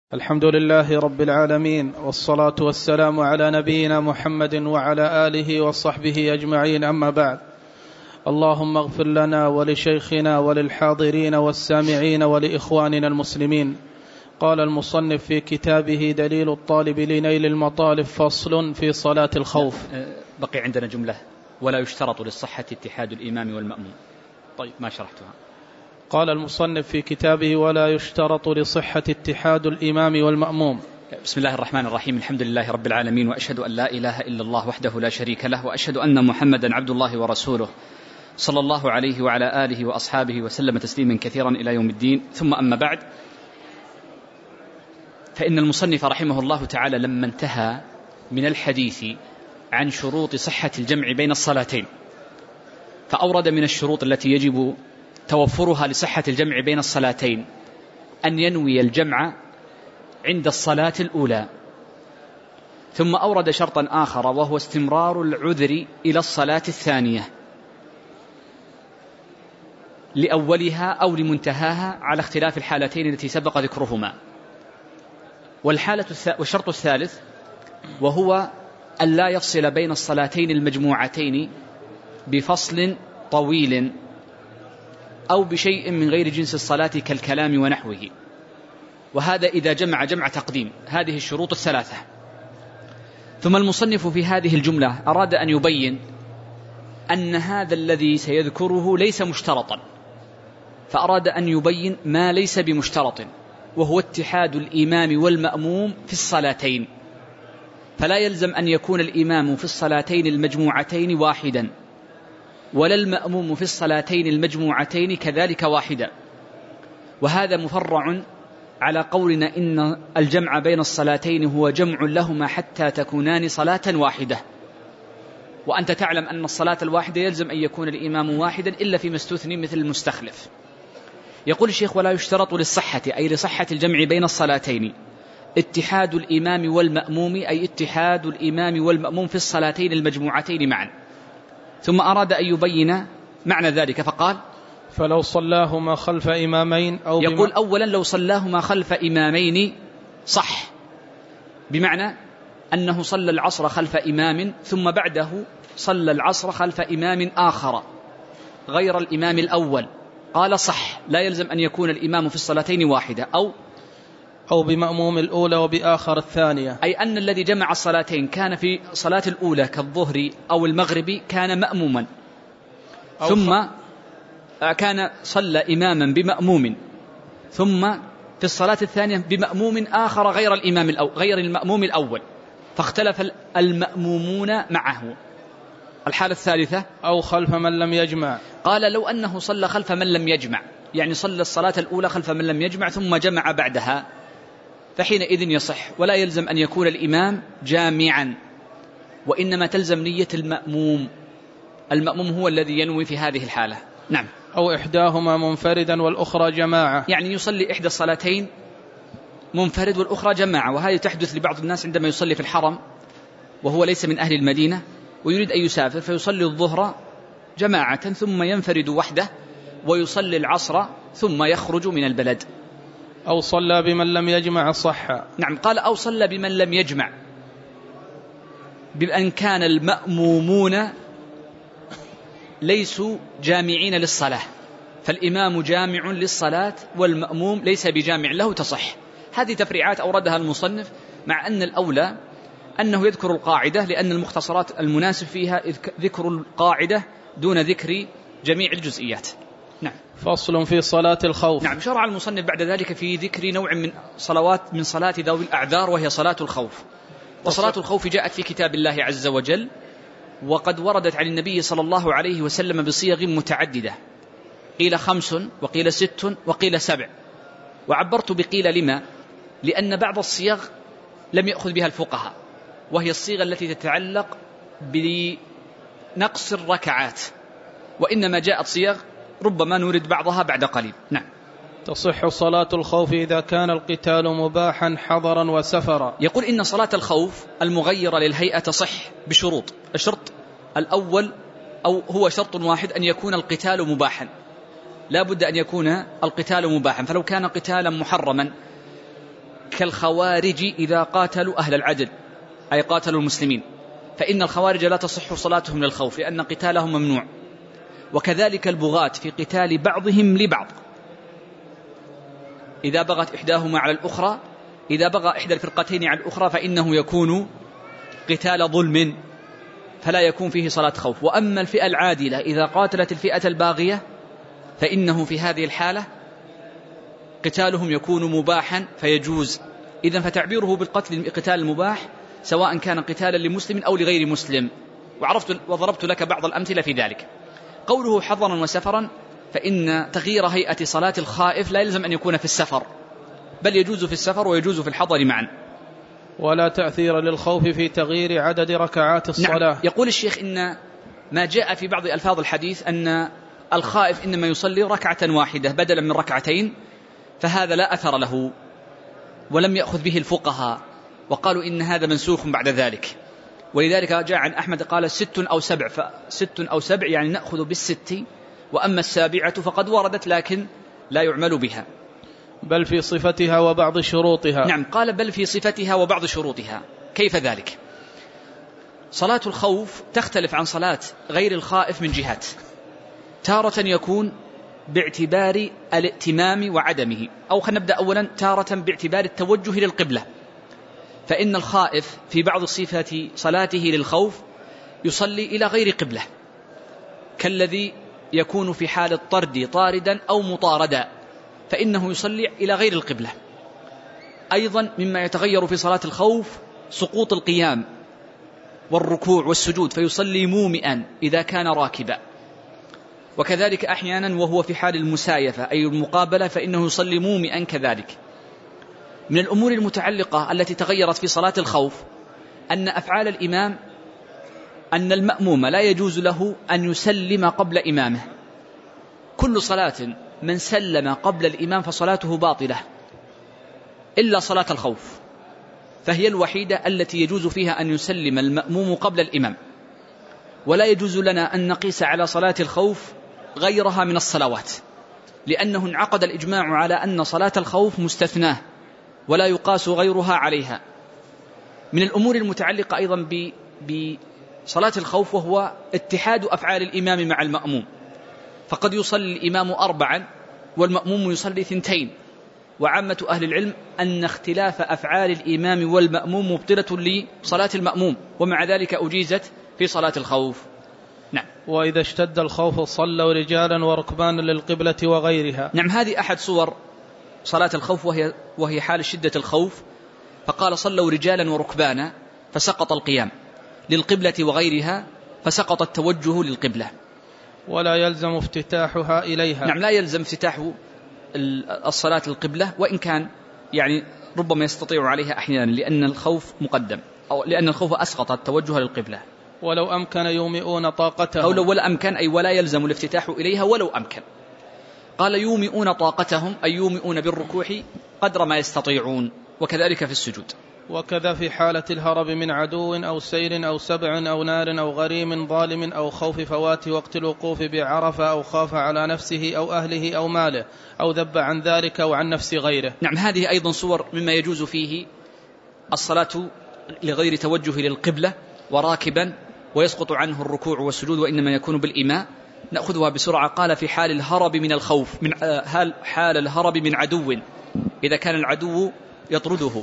الحمد لله رب العالمين، والصلاة والسلام على نبينا محمد وعلى آله وصحبه أجمعين، أما بعد. اللهم اغفر لنا ولشيخنا وللحاضرين والسامعين ولإخواننا المسلمين. قال المصنف في كتابه دليل الطالب لنيل المطالب، فصل في صلاة الخوف. بقي عندنا جملة: ولا يشترط للصحة اتحاد الإمام والمأموم. طيب، ما شرحتها. قال المصنف في كتابه: ولا يشترط لصحة اتحاد الإمام والمأموم. بسم الله الرحمن الرحيم. الحمد لله رب العالمين، وأشهد أن لا إله إلا الله وحده لا شريك له، وأشهد أن محمدا عبد الله ورسوله، صلى الله عليه وعلى آله وأصحابه وسلم تسليما كثيرا إلى يوم الدين. ثم أما بعد، فإن المصنف رحمه الله تعالى لما انتهى من الحديث عن شروط صحة الجمع بين الصلاتين، فأورد من الشروط التي يجب توفرها لصحة الجمع بين الصلاتين أن ينوي الجمع عند الصلاة الأولى، ثم أورد شرطا آخر وهو استمرار العذر إلى الصلاة الثانية لأولها أو لمنتهاها على اختلاف الحالتين التي سبق ذكرهما. والشرط الثالث وهو أن لا يفصل بين الصلاتين المجموعتين بفصل طويل أو بشيء من غير جنس الصلاة كالكلام ونحوه، وهذا إذا جمع جمع تقديم. هذه الشروط الثلاثة. ثم المصنف في هذه الجملة أراد أن يبين أن هذا الذي سيذكره ليس مشترطا، فأراد أن يبين ما ليس بمشترط، وهو اتحاد الإمام والمأموم في الصلاتين. فلا يلزم أن يكون الإمام في الصلاتين المجموعتين واحدا، ولا المأموم في الصلاتين المجموعتين كذلك واحدا. وهذا مفرع على قولنا إن الجمع بين الصلاتين هو جمع لهما حتى تكونان صلاة واحدة، وأنت تعلم أن الصلاة الواحدة يلزم أن يكون الإمام واحدا إلا فيما استثني مثل المستخلف. يقول الشيخ: ولا يشترط للصحة، أي لصحة الجمع بين الصلاتين، اتحاد الإمام والمأموم، أي اتحاد الإمام والمأموم في الصلاتين المجموعتين معا. ثم أراد أن يبين معنى ذلك فقال: فلو صلاهما خلف إمامين أو يقول أولا لو صلاهما خلف إمامين صح، بمعنى أنه صلى العصر خلف إمام ثم بعده صلى العصر خلف إمام آخر غير الإمام الأول، قال صح، لا يلزم أن يكون الإمام في الصلاتين واحدة. أو بمأموم الأولى وبآخر الثانية، أي أن الذي جمع الصلاتين كان في صلاة الأولى كالظهر أو المغرب كان مأموما، ثم كان صلى إماما بمأموم، ثم في الصلاة الثانية بمأموم آخر غير المأموم الأول، فاختلف المأمومون معه. الحالة الثالثة: أو خلف من لم يجمع. قال لو أنه صلى خلف من لم يجمع، يعني صلى الصلاة الأولى خلف من لم يجمع ثم جمع بعدها، فحينئذ يصح، ولا يلزم أن يكون الإمام جامعا، وإنما تلزم نية المأموم. المأموم هو الذي ينوي في هذه الحالة. نعم. أو إحداهما منفردا والأخرى جماعة، يعني يصلي إحدى الصلاتين منفرد والأخرى جماعة. وهذه تحدث لبعض الناس عندما يصلي في الحرم وهو ليس من أهل المدينة ويريد أن يسافر، فيصلي الظهر جماعة ثم ينفرد وحده ويصلي العصر ثم يخرج من البلد. أو صلى بمن لم يجمع صح. نعم. قال: أو صلى بمن لم يجمع، بأن كان المأمومون ليسوا جامعين للصلاة، فالإمام جامع للصلاة والمأموم ليس بجامع له، تصح. هذه تفريعات أوردها المصنف، مع أن الأولى أنه يذكر القاعدة، لأن المختصرات المناسب فيها ذكر القاعدة دون ذكر جميع الجزئيات. نعم. فصل في صلاة الخوف. نعم. شرع المصنف بعد ذلك في ذكر نوع من صلاة ذوي الأعذار، وهي صلاة الخوف. وصلاة الخوف جاءت في كتاب الله عز وجل، وقد وردت عن النبي صلى الله عليه وسلم بصيغ متعددة، قيل 5 وقيل 6 وقيل 7، وعبرت بقيل لما؟ لأن بعض الصيغ لم يأخذ بها الفقهاء، وهي الصيغة التي تتعلق بنقص الركعات، وإنما جاءت صيغ ربما نورد بعضها بعد قليل. نعم. تصح صلاة الخوف إذا كان القتال مباحا حضرا وسفرا. يقول إن صلاة الخوف المغيرة للهيئة تصح بشروط. الشرط الأول، أو هو شرط واحد، أن يكون القتال مباحا، لا بد أن يكون القتال مباحا. فلو كان قتالا محرما كالخوارج إذا قاتلوا أهل العدل، أي قاتلوا المسلمين، فإن الخوارج لا تصح صلاتهم للخوف لأن قتالهم ممنوع. وكذلك البغاة في قتال بعضهم لبعض، إذا بغت إحداهما على الأخرى، إذا بغى إحدى الفرقتين على الأخرى فإنه يكون قتال ظلم فلا يكون فيه صلاة خوف. وأما الفئة العادلة إذا قاتلت الفئة الباغية فإنه في هذه الحالة قتالهم يكون مباحا فيجوز. إذن فتعبيره بالقتل قتال المباح سواء كان قتالا لمسلم أو لغير مسلم. وضربت لك بعض الأمثلة في ذلك. قوله حضرا وسفرا، فإن تغيير هيئة صلاة الخائف لا يلزم أن يكون في السفر، بل يجوز في السفر ويجوز في الحضر معا. ولا تأثير للخوف في تغيير عدد ركعات الصلاة. نعم. يقول الشيخ إن ما جاء في بعض ألفاظ الحديث أن الخائف إنما يصلي ركعة واحدة بدلا من ركعتين، فهذا لا أثر له ولم يأخذ به الفقهاء، وقالوا إن هذا منسوخ بعد ذلك. ولذلك جاء عن أحمد قال 6 أو 7، ف6 أو 7 يعني نأخذ بال6، وأما السابعة فقد وردت لكن لا يعمل بها. بل في صفتها وبعض شروطها. نعم، قال بل في صفتها وبعض شروطها. كيف ذلك؟ صلاة الخوف تختلف عن صلاة غير الخائف من جهات. تارة يكون باعتبار الائتمام وعدمه، أو خلينا نبدأ أولا تارة باعتبار التوجه للقبلة، فإن الخائف في بعض صفات صلاته للخوف يصلي إلى غير قبلة، كالذي يكون في حال الطرد طاردا أو مطاردا فإنه يصلي إلى غير القبلة. أيضا مما يتغير في صلاة الخوف سقوط القيام والركوع والسجود، فيصلي مومئا إذا كان راكبا. وكذلك أحيانا وهو في حال المسايفة أي المقابلة فإنه يصلي مومئا كذلك. من الأمور المتعلقة التي تغيرت في صلاة الخوف أن أفعال الإمام، أن المأموم لا يجوز له أن يسلم قبل إمامه. كل صلاة من سلم قبل الإمام فصلاته باطلة إلا صلاة الخوف، فهي الوحيدة التي يجوز فيها أن يسلم المأموم قبل الإمام. ولا يجوز لنا أن نقيس على صلاة الخوف غيرها من الصلوات، لأنه انعقد الإجماع على أن صلاة الخوف مستثناه ولا يقاس غيرها عليها. من الأمور المتعلقة أيضا بصلاة الخوف وهو اتحاد أفعال الإمام مع المأموم، فقد يصلي الإمام 4 والمأموم يصلي 2، وعامة أهل العلم أن اختلاف أفعال الإمام والمأموم مبطلة لصلاة المأموم، ومع ذلك أجيزت في صلاة الخوف. نعم. وإذا اشتد الخوف صلوا رجالا وركبانا للقبلة وغيرها. نعم، هذه أحد صور صلاة الخوف وهي حال شدة الخوف، فقال صلوا رجالا وركبانا فسقط القيام، للقبلة وغيرها فسقط التوجه للقبلة. ولا يلزم افتتاحها إليها. نعم، لا يلزم افتتاح الصلاة للقبلة، وإن كان يعني ربما يستطيع عليها أحيانا لأن الخوف مقدم، أو لأن الخوف أسقط التوجه للقبلة. ولو أمكن يومئون طاقتهم، أو لو ولا أمكن أي ولا يلزم الافتتاح إليها ولو أمكن. قال يومئون طاقتهم أي يومئون بالركوع قدر ما يستطيعون، وكذلك في السجود. وكذا في حالة الهرب من عدو أو سير أو سبع أو نار أو غريم ظالم أو خوف فوات وقت الوقوف بعرفة أو خاف على نفسه أو أهله أو ماله أو ذب عن ذلك أو عن نفس غيره. نعم، هذه أيضا صور مما يجوز فيه الصلاة لغير توجه للقبلة وراكبا ويسقط عنه الركوع والسجود وإنما يكون بالإيماء. نأخذها بسرعة. قال في حال الهرب من الخوف، من حال الهرب من عدو إذا كان العدو يطرده،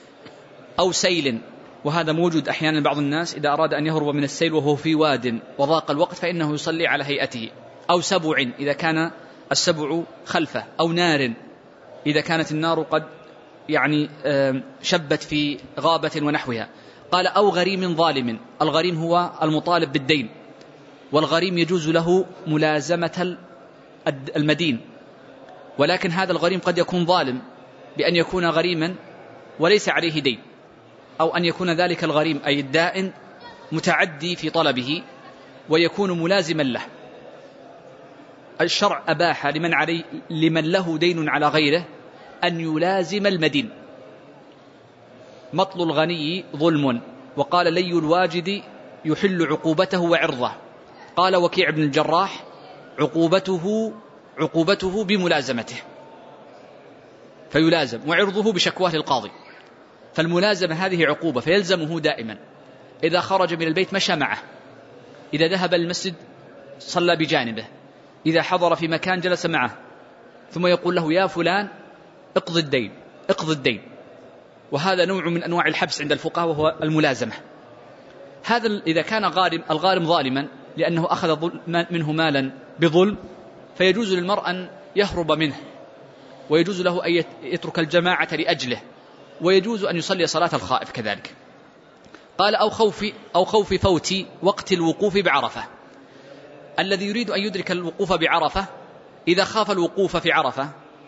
أو سيل، وهذا موجود أحيانا بعض الناس إذا أراد أن يهرب من السيل وهو في واد وضاق الوقت فإنه يصلي على هيئته، أو سبع إذا كان السبع خلفه، أو نار إذا كانت النار قد يعني شبت في غابة ونحوها. قال أو غريم ظالم. الغريم هو المطالب بالدين، والغريم يجوز له ملازمة المدين، ولكن هذا الغريم قد يكون ظالم بأن يكون غريما وليس عليه دين، أو أن يكون ذلك الغريم أي الدائن متعدي في طلبه ويكون ملازما له. الشرع أباح لمن له دين على غيره أن يلازم المدين. مطل الغني ظلم، وقال لي الواجد يحل عقوبته وعرضه. قال وكيع بن الجراح عقوبته بملازمته. فيلازم، وعرضه بشكواه للقاضي. فالملازمة هذه عقوبة، فيلزمه دائما إذا خرج من البيت مشى معه، إذا ذهب المسجد صلى بجانبه، إذا حضر في مكان جلس معه، ثم يقول له يا فلان اقض الدين اقض الدين. وهذا نوع من أنواع الحبس عند الفقهاء وهو الملازمة. هذا إذا كان الغارم ظالما لأنه أخذ منه مالا بظلم، فيجوز للمرء أن يهرب منه، ويجوز له أن يترك الجماعة لأجله، ويجوز أن يصلي صلاة الخائف كذلك. قال أو خوف فوت وقت الوقوف بعرفة. الذي يريد أن يدرك الوقوف بعرفة إذا خاف الوقوف في عرفة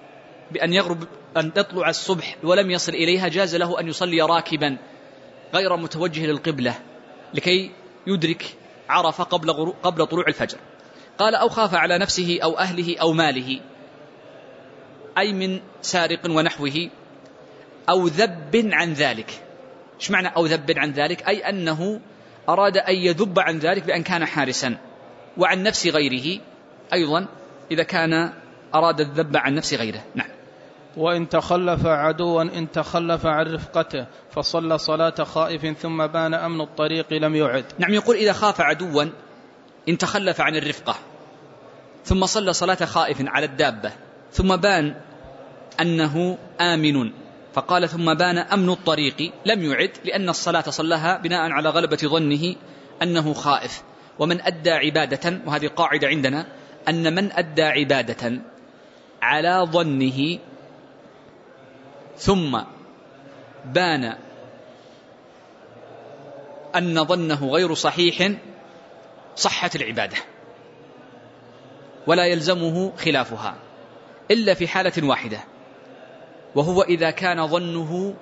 أن تطلع الصبح ولم يصل إليها، جاز له أن يصلي راكبا غير متوجه للقبلة لكي يدرك عرفة قبل طلوع الفجر. قال أو خاف على نفسه أو أهله أو ماله، أي من سارق ونحوه، أو ذب عن ذلك. إيش معنى أو ذب عن ذلك؟ أي أنه أراد أن يذب عن ذلك بأن كان حارسا، وعن نفس غيره أيضا إذا كان أراد الذب عن نفس غيره. نعم. وإن تخلف عدوا إن تخلف عن رفقته فصلى صلاة خائف ثم بان أمن الطريق لم يعد. نعم، يقول إذا خاف عدوا إن تخلف عن الرفقة ثم صلى صلاة خائف على الدابة ثم بان أنه آمن، فقال ثم بان أمن الطريق لم يعد، لأن الصلاة صلىها بناء على غلبة ظنه أنه خائف. ومن أدى عبادة، وهذه قاعدة عندنا، أن من أدى عبادة على ظنه ثم بان أن ظنه غير صحيح صحت العبادة ولا يلزمه خلافها، إلا في حالة واحدة، وهو إذا كان ظنه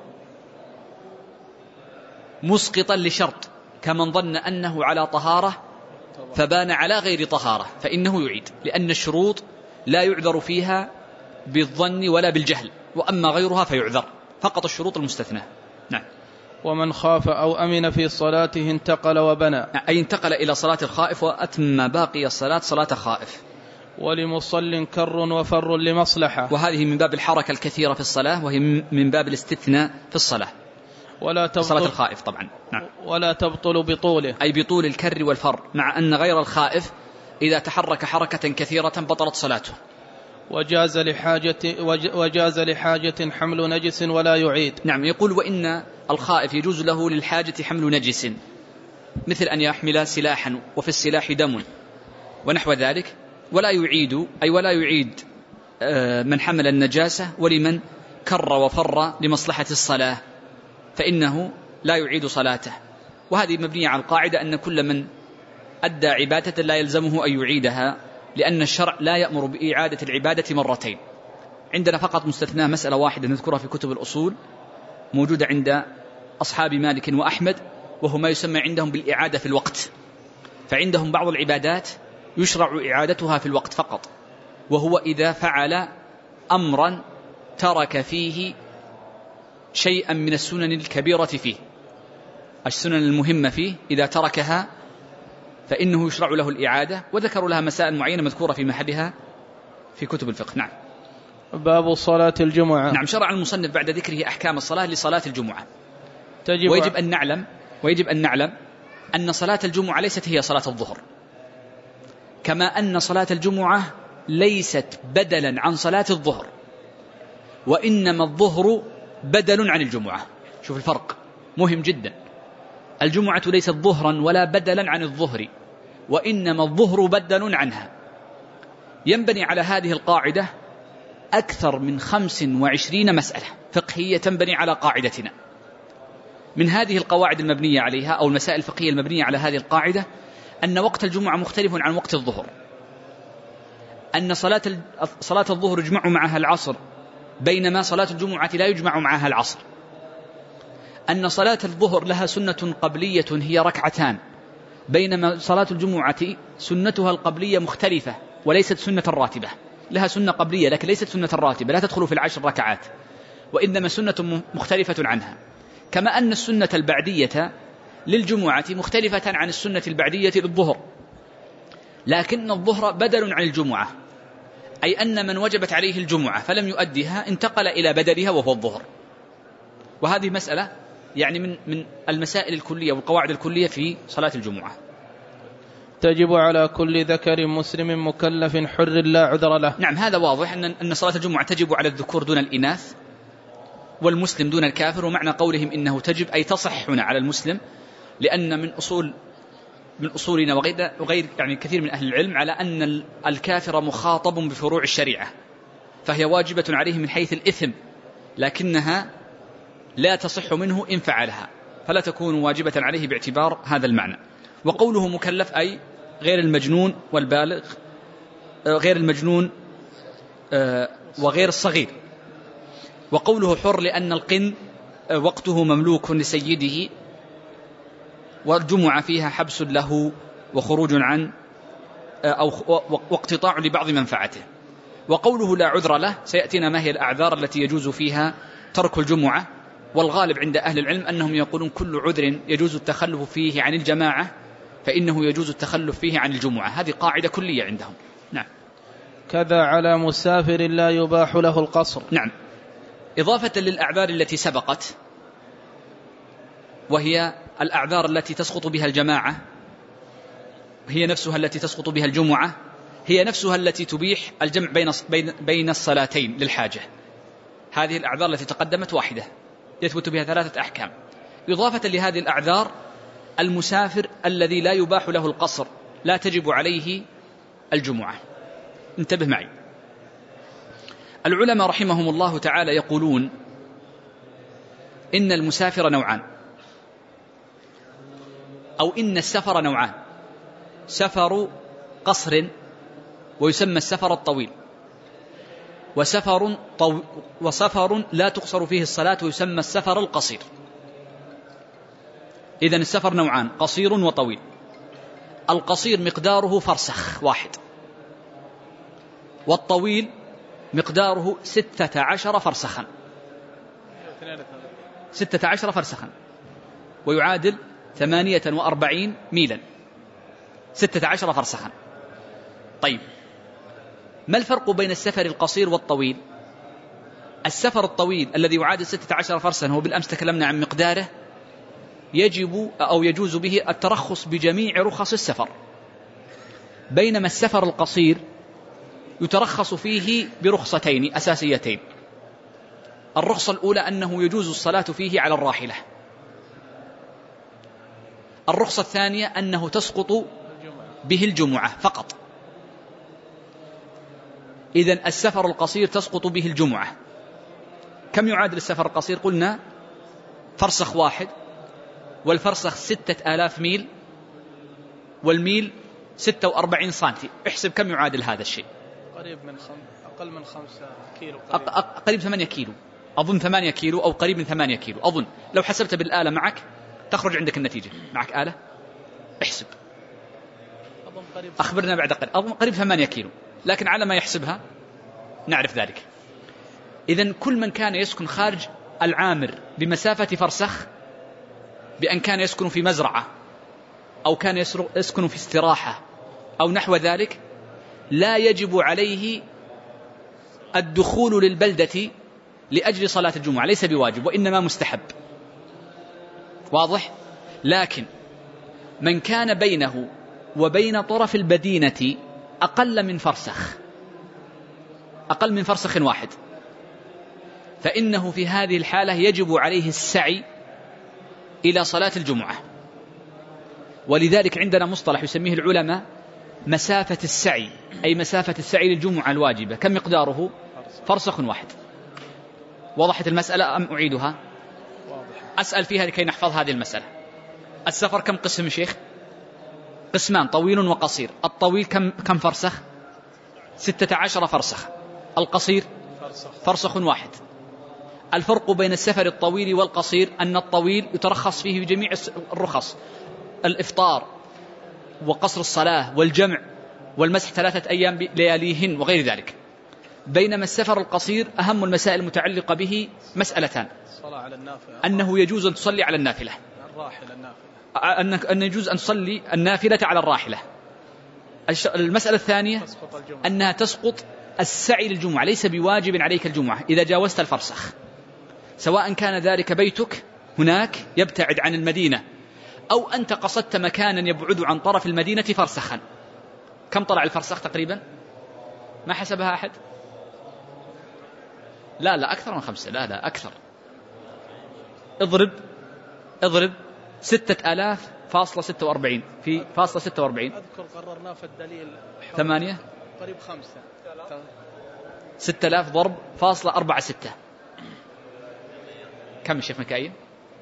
مسقطا لشرط، كمن ظن أنه على طهارة فبان على غير طهارة، فإنه يعيد، لأن الشروط لا يعذر فيها بالظن ولا بالجهل، وأما غيرها فيعذر، فقط الشروط المستثنى. نعم. ومن خاف أو أمن في صلاته انتقل وبنى، أي انتقل إلى صلاة الخائف وأتم باقي الصلاة صلاة خائف. ولمصل كر وفر لمصلحة، وهذه من باب الحركة الكثيرة في الصلاة، وهي من باب الاستثناء في الصلاة. ولا تبطل صلاة الخائف طبعا. نعم. ولا تبطل بطوله، أي بطول الكر والفر، مع أن غير الخائف إذا تحرك حركة كثيرة بطلت صلاته. وجاز لحاجة حمل نجس ولا يعيد. نعم. يقول وإن الخائف يجوز له للحاجة حمل نجس، مثل أن يحمل سلاحا وفي السلاح دم ونحو ذلك، ولا يعيد، أي ولا يعيد من حمل النجاسة، ولمن كر وفر لمصلحة الصلاة فإنه لا يعيد صلاته. وهذه مبنية على القاعدة أن كل من أدى عبادة لا يلزمه أن يعيدها، لأن الشرع لا يأمر بإعادة العبادة مرتين. عندنا فقط مستثنى مسألة واحدة نذكرها في كتب الأصول، موجودة عند أصحاب مالك وأحمد، وهو ما يسمى عندهم بالإعادة في الوقت. فعندهم بعض العبادات يشرع إعادتها في الوقت فقط، وهو إذا فعل أمرا ترك فيه شيئا من السنن الكبيرة فيه، السنن المهمة فيه إذا تركها فإنه يشرع له الإعادة، وذكروا لها مسائل معينة مذكورة في محلها في كتب الفقه. نعم. باب صلاة الجمعة. نعم. شرع المصنف بعد ذكره أحكام الصلاة لصلاة الجمعة. ويجب أن نعلم أن صلاة الجمعة ليست هي صلاة الظهر، كما أن صلاة الجمعة ليست بدلا عن صلاة الظهر، وإنما الظهر بدل عن الجمعة. شوف الفرق مهم جدا، الجمعة ليست ظهرا ولا بدلا عن الظهر، وإنما الظهر بدل عنها. ينبني على هذه القاعدة أكثر من 25 مسألة فقهية تنبني على قاعدتنا. من هذه القواعد المبنية عليها أو المسائل الفقهية المبنية على هذه القاعدة أن وقت الجمعة مختلف عن وقت الظهر، أن صلاة الظهر يجمع معها العصر، بينما صلاة الجمعة لا يجمع معها العصر، أن صلاة الظهر لها سنة قبلية هي ركعتان، بينما صلاة الجمعة سنتها القبلية مختلفة وليست سنة راتبة، لها سنة قبلية لكن ليست سنة راتبة، لا تدخل في 10 ركعات، وإنما سنة مختلفة عنها. كما أن السنة البعدية للجمعة مختلفة عن السنة البعدية للظهر، لكن الظهر بدل عن الجمعة، أي أن من وجبت عليه الجمعة فلم يؤديها انتقل إلى بدلها وهو الظهر. وهذه مسألة يعني من المسائل الكلية والقواعد الكلية في صلاة الجمعة. تجب على كل ذكر مسلم مكلف حر لا عذر له. نعم، هذا واضح أن صلاة الجمعة تجب على الذكور دون الإناث والمسلم دون الكافر. ومعنى قولهم إنه تجب أي تصح هنا على المسلم، لأن من أصولنا وغير يعني كثير من أهل العلم على أن الكافر مخاطب بفروع الشريعة، فهي واجبة عليه من حيث الإثم، لكنها لا تصح منه إن فعلها، فلا تكون واجبة عليه باعتبار هذا المعنى. وقوله مكلف أي غير المجنون والبالغ، غير المجنون وغير الصغير. وقوله حر لأن القن وقته مملوك لسيده، والجمعة فيها حبس له وخروج عن أو واقتطاع لبعض منفعته. وقوله لا عذر له سيأتينا ما هي الأعذار التي يجوز فيها ترك الجمعة. والغالب عند أهل العلم أنهم يقولون كل عذر يجوز التخلف فيه عن الجماعة فإنه يجوز التخلف فيه عن الجمعة. هذه قاعدة كلية عندهم. نعم. كذا على مسافر لا يباح له القصر. نعم، إضافة للأعذار التي سبقت، وهي الأعذار التي تسقط بها الجماعة، هي نفسها التي تسقط بها الجمعة، هي نفسها التي تبيح الجمع بين الصلاتين للحاجة. هذه الأعذار التي تقدمت واحدة يثبت بها 3 أحكام. إضافة لهذه الأعذار المسافر الذي لا يباح له القصر لا تجب عليه الجمعة. انتبه معي، العلماء رحمهم الله تعالى يقولون إن المسافر نوعان، أو إن السفر نوعان: سفر قصر ويسمى السفر الطويل، وسفر لا تقصر فيه الصلاة ويسمى السفر القصير. إذن السفر نوعان: قصير وطويل. القصير مقداره فرسخ واحد، والطويل مقداره 16 فرسخا، 16 فرسخا، ويعادل 48 ميلا، 16 فرسخا. طيب، ما الفرق بين السفر القصير والطويل؟ السفر الطويل الذي يعادل 16 فرسخا هو بالأمس تكلمنا عن مقداره، يجب أو يجوز به الترخص بجميع رخص السفر، بينما السفر القصير يترخص فيه برخصتين أساسيتين. الرخصة الأولى أنه يجوز الصلاة فيه على الراحلة. الرخصة الثانية أنه تسقط به الجمعة فقط. إذن السفر القصير تسقط به الجمعة. كم يعادل السفر القصير؟ قلنا فرسخ واحد، والفرسخ 6000 ميل، والميل 46 سنتي. احسب كم يعادل هذا الشيء. قريب من أقل من 5 كيلو، قريب 8 كيلو أظن، 8 كيلو أو قريب من 8 كيلو أظن. لو حسبت بالآلة معك تخرج عندك النتيجة. معك آلة؟ احسب، أخبرنا بعد قليل. أظن قريب 8 كيلو، لكن على ما يحسبها نعرف ذلك. إذن كل من كان يسكن خارج العامر بمسافة فرسخ، بأن كان يسكن في مزرعة أو كان يسكن في استراحة أو نحو ذلك، لا يجب عليه الدخول للبلدة لأجل صلاة الجمعة، ليس بواجب وإنما مستحب. واضح؟ لكن من كان بينه وبين طرف المدينة أقل من فرسخ، أقل من فرسخ واحد، فإنه في هذه الحالة يجب عليه السعي إلى صلاة الجمعة. ولذلك عندنا مصطلح يسميه العلماء مسافة السعي، أي مسافة السعي للجمعة الواجبة. كم مقداره؟ فرسخ واحد. وضحت المسألة أم أعيدها؟ أسأل فيها لكي نحفظ هذه المسألة. السفر كم قسم شيخ؟ قسمان: طويل وقصير. الطويل كم فرسخ؟ 16 فرسخ. القصير فرسخ واحد. الفرق بين السفر الطويل والقصير أن الطويل يترخص فيه بجميع الرخص: الإفطار وقصر الصلاة والجمع والمسح 3 أيام لياليهن وغير ذلك. بينما السفر القصير أهم المسائل المتعلقة به مسألتان: أنه يجوز أن تصلي على النافلة، أن يجوز أن تصلي النافلة على الراحلة. المسألة الثانية أنها تسقط السعي للجمعة ليس بواجب عليك الجمعة إذا جاوزت الفرسخ، سواء كان ذلك بيتك هناك يبتعد عن المدينة أو أنت قصدت مكانا يبعد عن طرف المدينة فرسخا. كم طلع الفرسخ تقريبا؟ ما حسبها أحد؟ لا أكثر من 5. لا أكثر. اضرب 6000.46 في فاصلة 46. أذكر قررنا في الدليل 8 قريب 5. 6000 ضرب فاصلة 46. كم الشيخ مكاين؟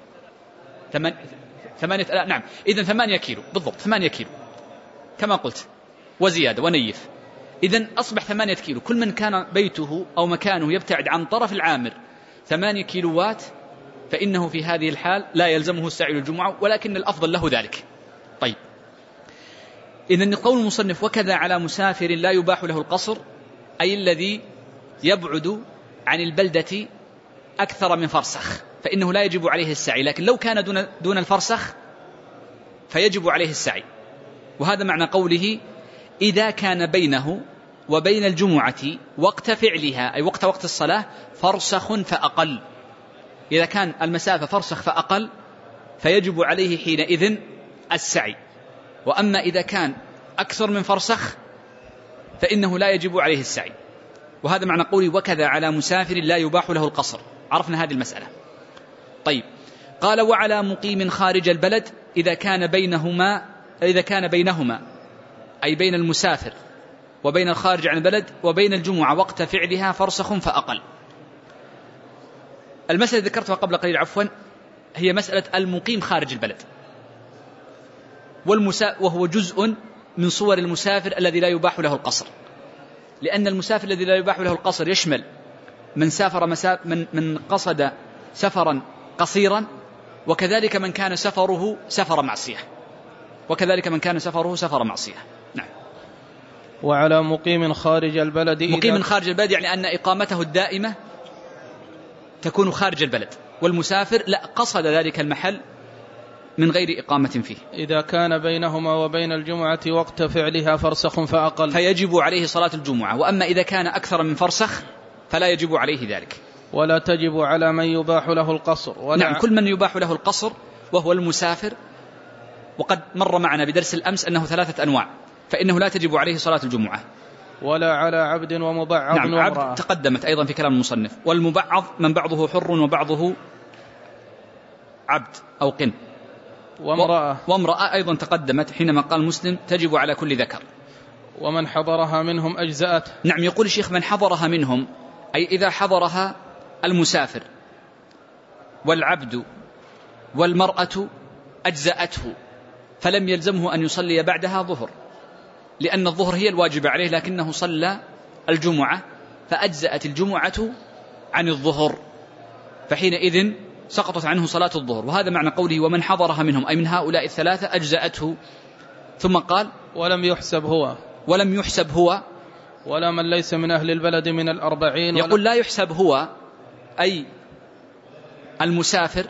8. نعم، إذن 8 كيلو بالضبط، 8 كيلو كما قلت وزيادة ونيف. إذن أصبح 8 كيلو. كل من كان بيته أو مكانه يبتعد عن طرف العامر 8 كيلوات فإنه في هذه الحال لا يلزمه السعي للجمعة، ولكن الأفضل له ذلك. طيب، إذن قول المصنف وكذا على مسافر لا يباح له القصر، أي الذي يبعد عن البلدة أكثر من فرسخ فإنه لا يجب عليه السعي، لكن لو كان دون الفرسخ فيجب عليه السعي. وهذا معنى قوله إذا كان بينه وبين الجمعة وقت فعلها، أي وقت الصلاة، فرسخ فأقل. إذا كان المسافة فرسخ فأقل فيجب عليه حينئذ السعي. وأما إذا كان أكثر من فرسخ فإنه لا يجب عليه السعي. وهذا معنى قولي وكذا على مسافر لا يباح له القصر. عرفنا هذه المسألة. طيب، قال وعلى مقيم خارج البلد إذا كان بينهما أي بين المسافر وبين الخارج عن البلد وبين الجمعة وقت فعلها فرسخ فأقل. المسألة ذكرتها قبل قليل عفوا، هي مسألة المقيم خارج البلد، وهو جزء من صور المسافر الذي لا يباح له القصر، لأن المسافر الذي لا يباح له القصر يشمل من قصد سفرا قصيرا، وكذلك من كان سفره سفر معصية. نعم. وعلى مقيم خارج البلد، مقيم خارج البلد يعني أن إقامته الدائمة تكون خارج البلد، والمسافر لا قصد ذلك المحل من غير إقامة فيه. إذا كان بينهما وبين الجمعة وقت فعلها فرسخ فأقل فيجب عليه صلاة الجمعة. وأما إذا كان أكثر من فرسخ فلا يجب عليه ذلك. ولا تجب على من يباح له القصر. نعم، كل من يباح له القصر وهو المسافر، وقد مر معنا بدرس الأمس أنه 3 أنواع، فإنه لا تجب عليه صلاة الجمعة. ولا على عبد ومبعض. نعم، عبد تقدمت أيضا في كلام المصنف، والمبعض من بعضه حر وبعضه عبد أو قن. وامرأة أيضا تقدمت حينما قال مسلم تجب على كل ذكر. ومن حضرها منهم أجزأت. نعم، يقول الشيخ من حضرها منهم، أي إذا حضرها المسافر والعبد والمرأة أجزأته، فلم يلزمه أن يصلي بعدها ظهر، لأن الظهر هي الواجب عليه، لكنه صلى الجمعة فأجزأت الجمعة عن الظهر، فحينئذ سقطت عنه صلاة الظهر. وهذا معنى قوله ومن حضرها منهم، أي من هؤلاء 3 أجزأته. ثم قال ولم يحسب هو ولا من ليس من أهل البلد من 40. يقول لا يحسب هو، أي المسافر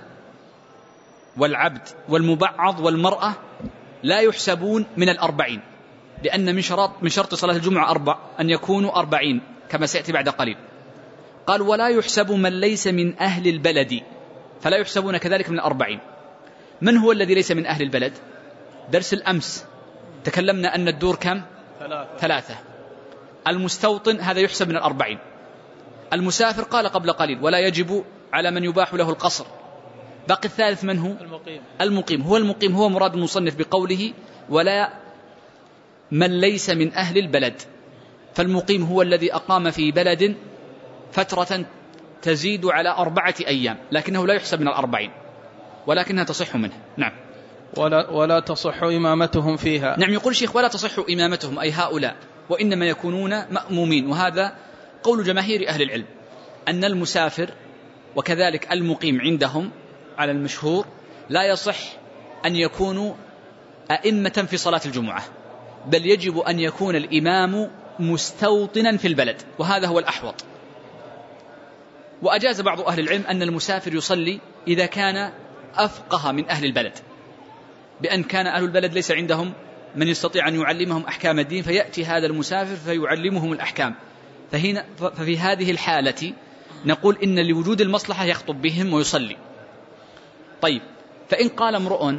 والعبد والمبعض والمرأة لا يحسبون من 40، لأن من شرط صلاة الجمعة أن يكونوا 40 كما سيأتي بعد قليل. قال ولا يحسب من ليس من أهل البلد، فلا يحسبون كذلك من 40. من هو الذي ليس من أهل البلد؟ درس الأمس تكلمنا أن الدور كم؟ 3. المستوطن هذا يحسب من 40. المسافر قال قبل قليل ولا يجب على من يباح له القصر. باقي الثالث من هو؟ المقيم هو مراد المصنف بقوله ولا من ليس من أهل البلد. فالمقيم هو الذي أقام في بلد فترة تزيد على 4 أيام، لكنه لا يحسب من 40، ولكنها تصح منه. نعم. ولا تصح إمامتهم فيها. نعم، يقول الشيخ ولا تصح إمامتهم أي هؤلاء، وإنما يكونون مأمومين. وهذا قول جماهير أهل العلم أن المسافر وكذلك المقيم عندهم على المشهور لا يصح أن يكونوا أئمة في صلاة الجمعة، بل يجب أن يكون الإمام مستوطنا في البلد، وهذا هو الأحوط. وأجاز بعض أهل العلم أن المسافر يصلي إذا كان أفقه من أهل البلد، بأن كان أهل البلد ليس عندهم من يستطيع أن يعلمهم أحكام الدين، فيأتي هذا المسافر فيعلمهم الأحكام، ففي هذه الحالة نقول إن لوجود المصلحة يخطب بهم ويصلي. طيب، فإن قال امرؤ،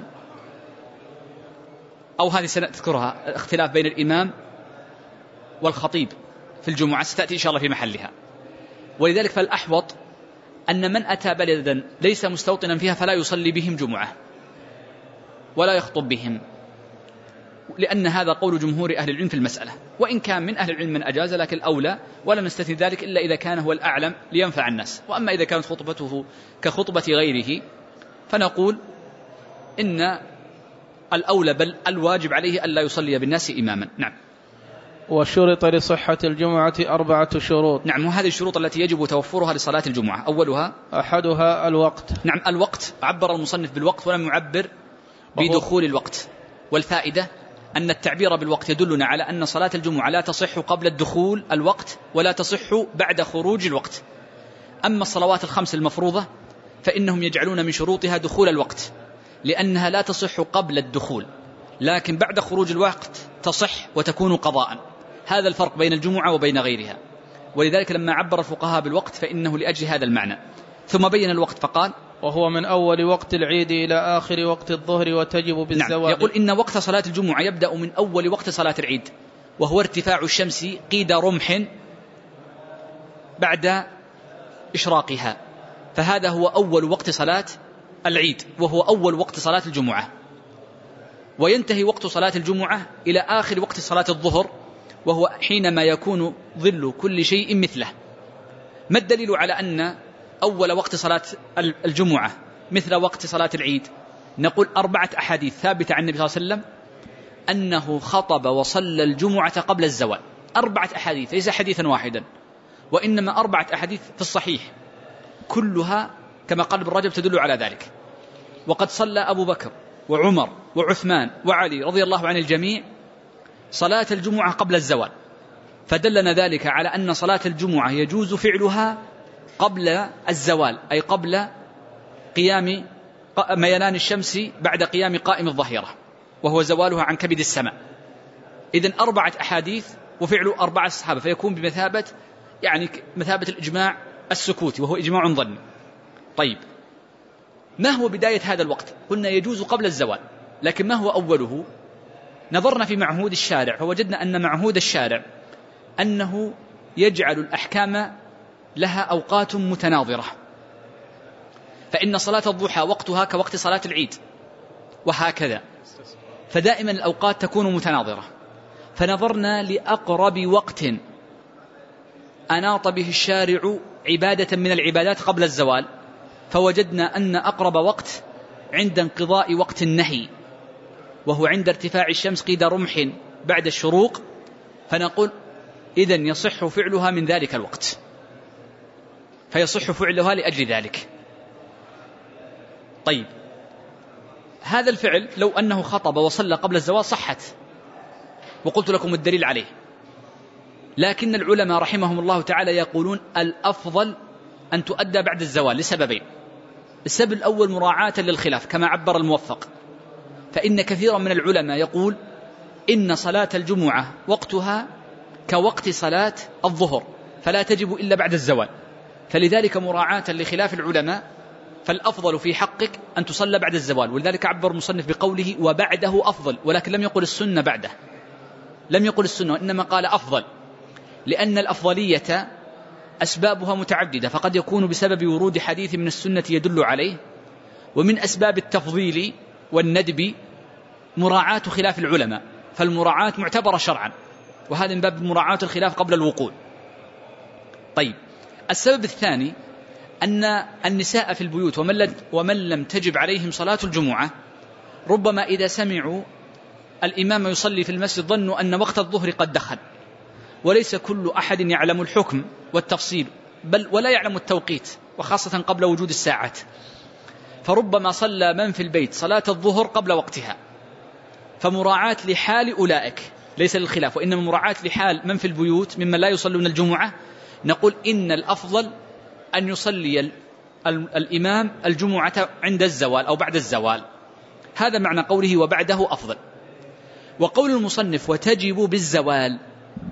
أو هذه سنذكرها، اختلاف بين الإمام والخطيب في الجمعة ستأتي إن شاء الله في محلها، ولذلك فالأحوط أن من أتى بلدا ليس مستوطنا فيها فلا يصلي بهم جمعة ولا يخطب بهم، لأن هذا قول جمهور أهل العلم في المسألة، وإن كان من أهل العلم من أجاز، لكن الأولى ولا نستثني ذلك إلا إذا كان هو الأعلم لينفع الناس. وأما إذا كانت خطبته كخطبة غيره فنقول إن الأولى بل الواجب عليه ألا يصلي بالناس إماما. نعم. وشرط لصحة الجمعة 4 شروط. نعم، وهذه الشروط التي يجب توفرها لصلاة الجمعة. أولها أحدها الوقت. نعم، الوقت. عبر المصنف بالوقت ولم يعبر بدخول الوقت، والفائدة أن التعبير بالوقت يدلنا على أن صلاة الجمعة لا تصح قبل الدخول الوقت ولا تصح بعد خروج الوقت. أما الصلوات الخمس المفروضة فإنهم يجعلون من شروطها دخول الوقت، لأنها لا تصح قبل الدخول، لكن بعد خروج الوقت تصح وتكون قضاء. هذا الفرق بين الجمعة وبين غيرها، ولذلك لما عبر الفقهاء بالوقت فإنه لأجل هذا المعنى. ثم بين الوقت فقال: وهو من أول وقت العيد إلى آخر وقت الظهر وتجب بالزوال. نعم، يقول إن وقت صلاة الجمعة يبدأ من أول وقت صلاة العيد، وهو ارتفاع الشمس قيد رمح بعد إشراقها، فهذا هو أول وقت صلاة العيد وهو أول وقت صلاة الجمعة. وينتهي وقت صلاة الجمعة إلى آخر وقت صلاة الظهر، وهو حينما يكون ظل كل شيء مثله. ما الدليل على أن أول وقت صلاة الجمعة مثل وقت صلاة العيد؟ نقول 4 أحاديث ثابتة عن النبي صلى الله عليه وسلم أنه خطب وصلى الجمعة قبل الزوال. 4 أحاديث، ليس حديثا واحدا، وإنما 4 أحاديث في الصحيح، كلها كما قال ابن رجب تدل على ذلك. وقد صلى أبو بكر وعمر وعثمان وعلي رضي الله عن الجميع صلاة الجمعة قبل الزوال، فدلنا ذلك على أن صلاة الجمعة يجوز فعلها قبل الزوال، أي قبل قيام ميلان الشمس بعد قيام قائم الظهيرة وهو زوالها عن كبد السماء. إذن 4 أحاديث وفعل 4 الصحابة، فيكون بمثابة مثابة الإجماع السكوتي وهو إجماع ظني. طيب، ما هو بداية هذا الوقت؟ قلنا يجوز قبل الزوال، لكن ما هو أوله؟ نظرنا في معهود الشارع فوجدنا أن معهود الشارع أنه يجعل الأحكام لها أوقات متناظرة، فإن صلاة الضحى وقتها كوقت صلاة العيد وهكذا، فدائما الأوقات تكون متناظرة. فنظرنا لأقرب وقت أناط به الشارع عبادة من العبادات قبل الزوال، فوجدنا أن أقرب وقت عند انقضاء وقت النهي، وهو عند ارتفاع الشمس قيد رمح بعد الشروق، فنقول إذن يصح فعلها من ذلك الوقت، فيصح فعلها لأجل ذلك. طيب، هذا الفعل لو أنه خطب وصلى قبل الزوال صحت، وقلت لكم الدليل عليه، لكن العلماء رحمهم الله تعالى يقولون الأفضل أن تؤدى بعد الزوال لسببين. السبب الأول مراعاة للخلاف كما عبر الموفق، فإن كثيرا من العلماء يقول إن صلاة الجمعة وقتها كوقت صلاة الظهر فلا تجب إلا بعد الزوال، فلذلك مراعاة لخلاف العلماء فالأفضل في حقك أن تصلى بعد الزوال. ولذلك عبر المصنف بقوله وبعده أفضل، ولكن لم يقل السنة بعده، لم يقل السنة، إنما قال أفضل، لأن الأفضلية أسبابها متعددة، فقد يكون بسبب ورود حديث من السنة يدل عليه، ومن أسباب التفضيل والندب مراعاة خلاف العلماء، فالمراعاة معتبرة شرعا، وهذا من باب مراعاة الخلاف قبل الوقوع. طيب، السبب الثاني أن النساء في البيوت ومن لم تجب عليهم صلاة الجمعة ربما إذا سمعوا الإمام يصلي في المسجد ظنوا أن وقت الظهر قد دخل، وليس كل أحد يعلم الحكم والتفصيل بل ولا يعلم التوقيت، وخاصة قبل وجود الساعات، فربما صلى من في البيت صلاة الظهر قبل وقتها، فمراعاة لحال أولئك ليس للخلاف، وإنما مراعاة لحال من في البيوت ممن لا يصلون الجمعة، نقول إن الأفضل أن يصلي الإمام الجمعة عند الزوال أو بعد الزوال. هذا معنى قوله وبعده أفضل. وقول المصنف وتجب بالزوال،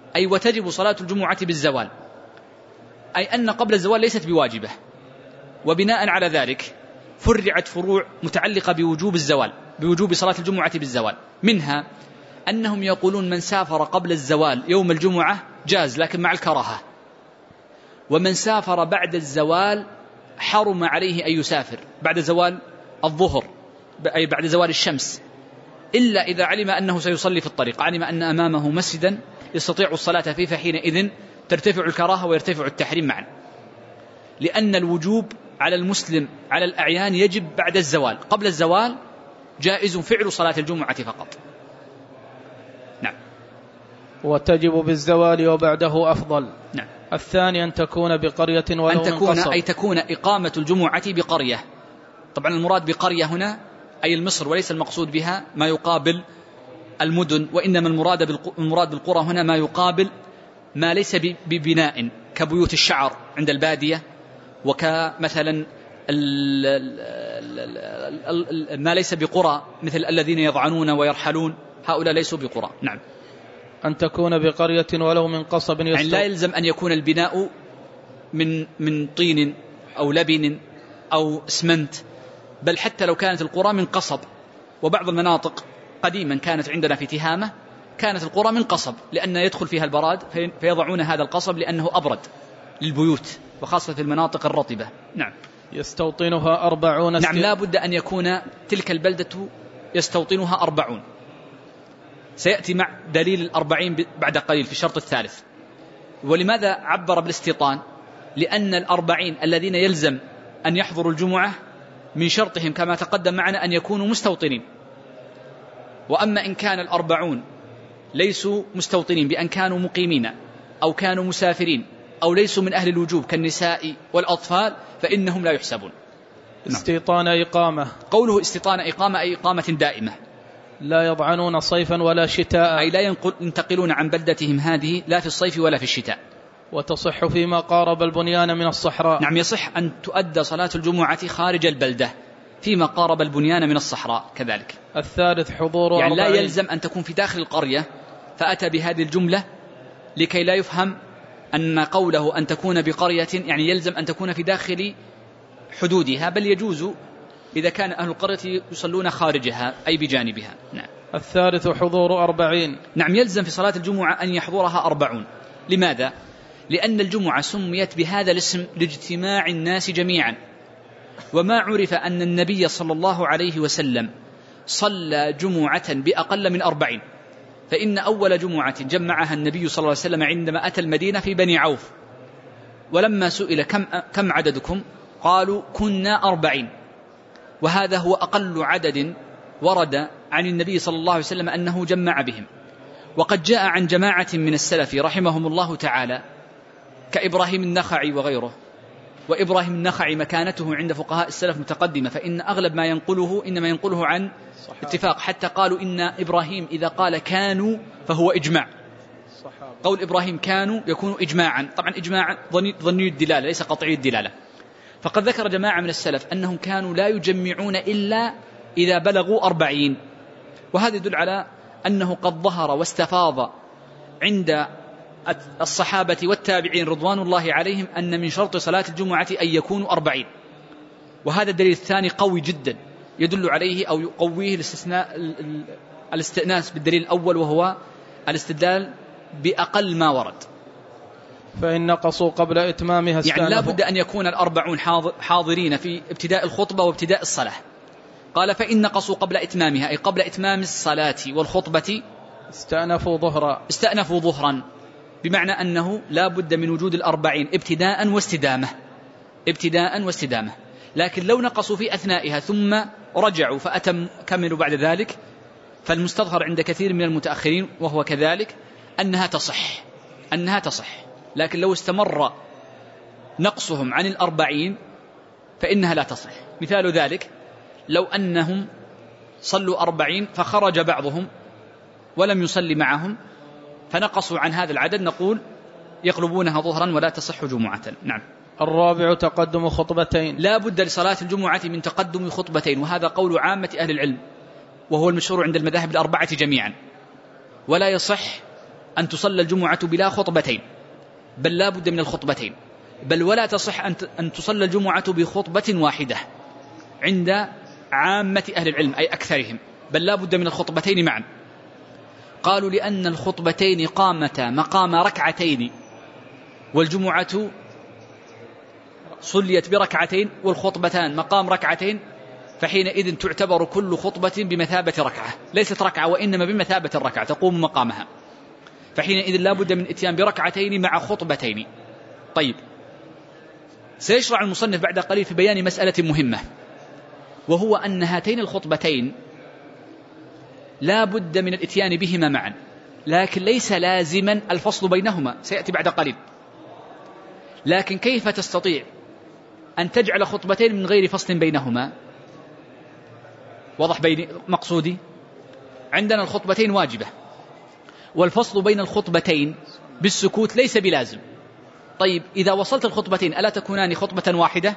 أي وتجب صلاة الجمعة بالزوال، أي أن قبل الزوال ليست بواجبة، وبناء على ذلك فرعت فروع متعلقة بوجوب الزوال، بوجوب صلاة الجمعة بالزوال. منها أنهم يقولون من سافر قبل الزوال يوم الجمعة جاز لكن مع الكراهة، ومن سافر بعد الزوال حرم عليه أن يسافر بعد زوال الظهر، أي بعد زوال الشمس، إلا إذا علم أنه سيصلي في الطريق، علم أن أمامه مسجدا يستطيع الصلاة فيه، فحينئذ ترتفع الكراهة ويرتفع التحريم معا، لأن الوجوب على المسلم على الأعيان يجب بعد الزوال، قبل الزوال جائز فعل صلاة الجمعة فقط. نعم. وتجب بالزوال وبعده أفضل. نعم. الثاني أن تكون بقرية ولو أن تكون من قصر، أي تكون إقامة الجمعة بقرية. طبعا المراد بقرية هنا أي المصر، وليس المقصود بها ما يقابل المدن، وإنما المراد بالقرى هنا ما يقابل ما ليس ببناء كبيوت الشعر عند البادية، وكمثلا ما ليس بقرى مثل الذين يضعنون ويرحلون، هؤلاء ليسوا بقرى. نعم. أن تكون بقرية ولو من قصب يعني لا يلزم أن يكون البناء من طين أو لبن أو اسمنت، بل حتى لو كانت القرى من قصب. وبعض المناطق قديما كانت عندنا في تهامة كانت القرى من قصب، لأن يدخل فيها البراد فيضعون هذا القصب لأنه أبرد للبيوت، وخاصة في المناطق الرطبة. نعم. يستوطنها 40. نعم، لا بد أن يكون تلك البلدة يستوطنها 40. سيأتي مع دليل 40 بعد قليل في الشرط الثالث. ولماذا عبر بالاستيطان؟ لأن 40 الذين يلزم أن يحضروا الجمعة من شرطهم كما تقدم معنا أن يكونوا مستوطنين. وأما إن كان 40 ليسوا مستوطنين بأن كانوا مقيمين أو كانوا مسافرين أو ليسوا من أهل الوجوب كالنساء والأطفال فإنهم لا يحسبون. استيطان إقامة. قوله استيطان إقامة أي إقامة دائمة، لا يضعنون صيفا ولا شتاء، أي لا ينتقلون عن بلدتهم هذه لا في الصيف ولا في الشتاء. وتصح فيما قارب البنيان من الصحراء. نعم، يصح أن تؤدى صلاة الجمعة خارج البلدة فيما قارب البنيان من الصحراء كذلك. الثالث حضور يعني 40. لا يلزم أن تكون في داخل القرية، فأتى بهذه الجملة لكي لا يفهم أن قوله أن تكون بقرية يعني يلزم أن تكون في داخل حدودها، بل يجوز إذا كان أهل القرية يصلون خارجها أي بجانبها. نعم. الثالث حضور 40. نعم، يلزم في صلاة الجمعة أن يحضرها 40. لماذا؟ لأن الجمعة سميت بهذا الاسم لاجتماع الناس جميعا، وما عرف أن النبي صلى الله عليه وسلم صلى جمعة بأقل من 40. فإن أول جمعة جمعها النبي صلى الله عليه وسلم عندما أتى المدينة في بني عوف، ولما سئل كم عددكم قالوا كنا 40، وهذا هو أقل عدد ورد عن النبي صلى الله عليه وسلم أنه جمع بهم. وقد جاء عن جماعة من السلف رحمهم الله تعالى كإبراهيم النخعي وغيره، وإبراهيم النخعي مكانته عند فقهاء السلف متقدمة، فإن أغلب ما ينقله إنما ينقله عن اتفاق، حتى قالوا إن إبراهيم إذا قال كانوا فهو إجماع. قول إبراهيم كانوا يكون إجماعا، طبعا إجماعا ظني الدلالة ليس قطعي الدلالة. فقد ذكر جماعة من السلف أنهم كانوا لا يجمعون إلا إذا بلغوا 40، وهذا يدل على أنه قد ظهر واستفاض عند الصحابة والتابعين رضوان الله عليهم أن من شرط صلاة الجمعة أن يكونوا 40. وهذا الدليل الثاني قوي جدا يدل عليه أو يقويه الاستئناس بالدليل الأول، وهو الاستدلال بأقل ما ورد. فإن نقصوا قبل إتمامها استأنفوا. يعني لا بد أن يكون 40 حاضرين في ابتداء الخطبة وابتداء الصلاة. قال فإن نقصوا قبل إتمامها أي قبل إتمام الصلاة والخطبة استأنفوا ظهرا، بمعنى أنه لا بد من وجود 40 ابتداء واستدامة. لكن لو نقصوا في أثنائها ثم رجعوا كملوا بعد ذلك، فالمستظهر عند كثير من المتأخرين وهو كذلك أنها تصح. لكن لو استمر نقصهم عن 40 فإنها لا تصح. مثال ذلك لو أنهم صلوا 40 فخرج بعضهم ولم يصلي معهم فنقصوا عن هذا العدد، نقول يقلبونها ظهرا ولا تصح جمعة. نعم. الرابع تقدم خطبتين. لا بد لصلاة الجمعة من تقدم خطبتين، وهذا قول عامة أهل العلم، وهو المشهور عند المذاهب الأربعة جميعا. ولا يصح أن تصلى الجمعة بلا خطبتين، بل لا بد من الخطبتين، بل ولا تصح أن تصلى الجمعة بخطبة واحدة عند عامة أهل العلم أي أكثرهم، بل لا بد من الخطبتين معا. قالوا لأن الخطبتين قامتا مقام ركعتين، والجمعة صليت بركعتين والخطبتان مقام ركعتين، فحينئذ تعتبر كل خطبة بمثابة ركعة، ليست ركعة وإنما بمثابة الركعة تقوم مقامها، فحينئذ لا بد من إتيان بركعتين مع خطبتين. طيب، سيشرع المصنف بعد قليل في بيان مسألة مهمة، وهو أن هاتين الخطبتين لا بد من الإتيان بهما معا، لكن ليس لازما الفصل بينهما، سيأتي بعد قليل. لكن كيف تستطيع أن تجعل خطبتين من غير فصل بينهما؟ وضح بين مقصودي. عندنا الخطبتين واجبة، والفصل بين الخطبتين بالسكوت ليس بلازم. طيب، إذا وصلت الخطبتين ألا تكونان خطبة واحدة؟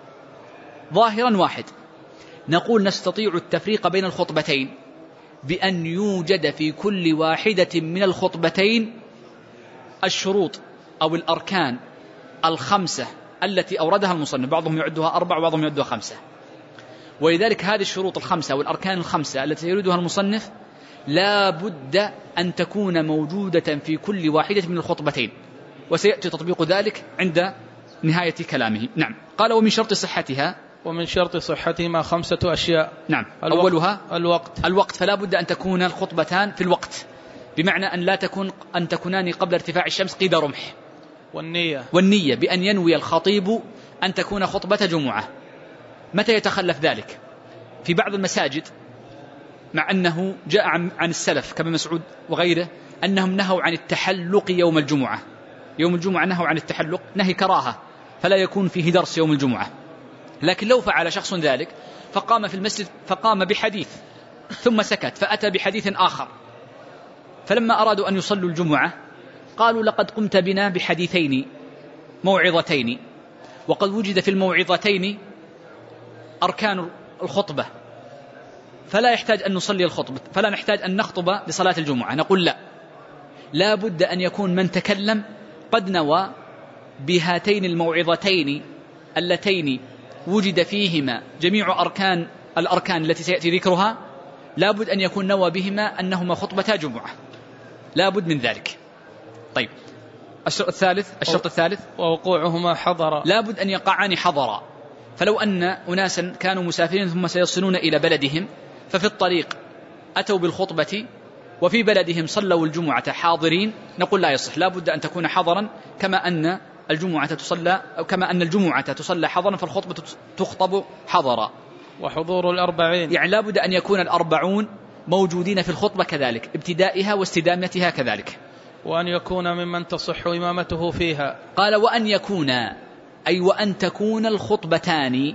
ظاهرا واحد. نقول نستطيع التفريق بين الخطبتين بأن يوجد في كل واحدة من الخطبتين الشروط أو الأركان الخمسة التي أوردها المصنف، بعضهم يعدها 4 وبعضهم يعدها 5. ولذلك هذه الشروط الخمسة والأركان الخمسة التي يريدها المصنف لا بد أن تكون موجودة في كل واحدة من الخطبتين، وسيأتي تطبيق ذلك عند نهاية كلامه. نعم. قال ومن شرط صحتها، ومن شرط صحتها 5 أشياء. نعم. أولها الوقت، فلا بد أن تكون الخطبتان في الوقت، بمعنى أن تكونان قبل ارتفاع الشمس قيد رمح. والنية بأن ينوي الخطيب أن تكون خطبة جمعة. متى يتخلف ذلك؟ في بعض المساجد، مع أنه جاء عن السلف كما مسعود وغيره أنهم نهوا عن التحلق يوم الجمعة. يوم الجمعة نهوا عن التحلق نهي كراهة، فلا يكون فيه درس يوم الجمعة. لكن لو فعل شخص ذلك فقام في المسجد فقام بحديث ثم سكت فأتى بحديث آخر، فلما أرادوا أن يصلوا الجمعة قالوا لقد قمت بنا بحديثين موعظتين، وقد وجد في الموعظتين أركان الخطبة، فلا يحتاج أن نصلي الخطبة، فلا نحتاج أن نخطب لصلاة الجمعة. نقول لا بد أن يكون من تكلم قد نوى بهاتين الموعظتين اللتين وجد فيهما جميع الأركان التي سيأتي ذكرها، لا بد أن يكون نوى بهما أنهما خطبتا جمعة، لا بد من ذلك. طيب، الشرط الثالث ووقوعهما حضرا، لا بد أن يقعان حضرا. فلو أن أناسا كانوا مسافرين ثم سيصلون إلى بلدهم، ففي الطريق أتوا بالخطبة وفي بلدهم صلوا الجمعة حاضرين، نقول لا يصح، لا بد أن تكون حضرا، كما أن الجمعة تصلى حضرا فالخطبة تخطب حضرا. وحضور 40، يعني لا بد أن يكون 40 موجودين في الخطبة كذلك، ابتدائها واستدامتها كذلك. وأن يكون ممن تصح إمامته فيها. قال وأن يكون، أي وأن تكون الخطبتان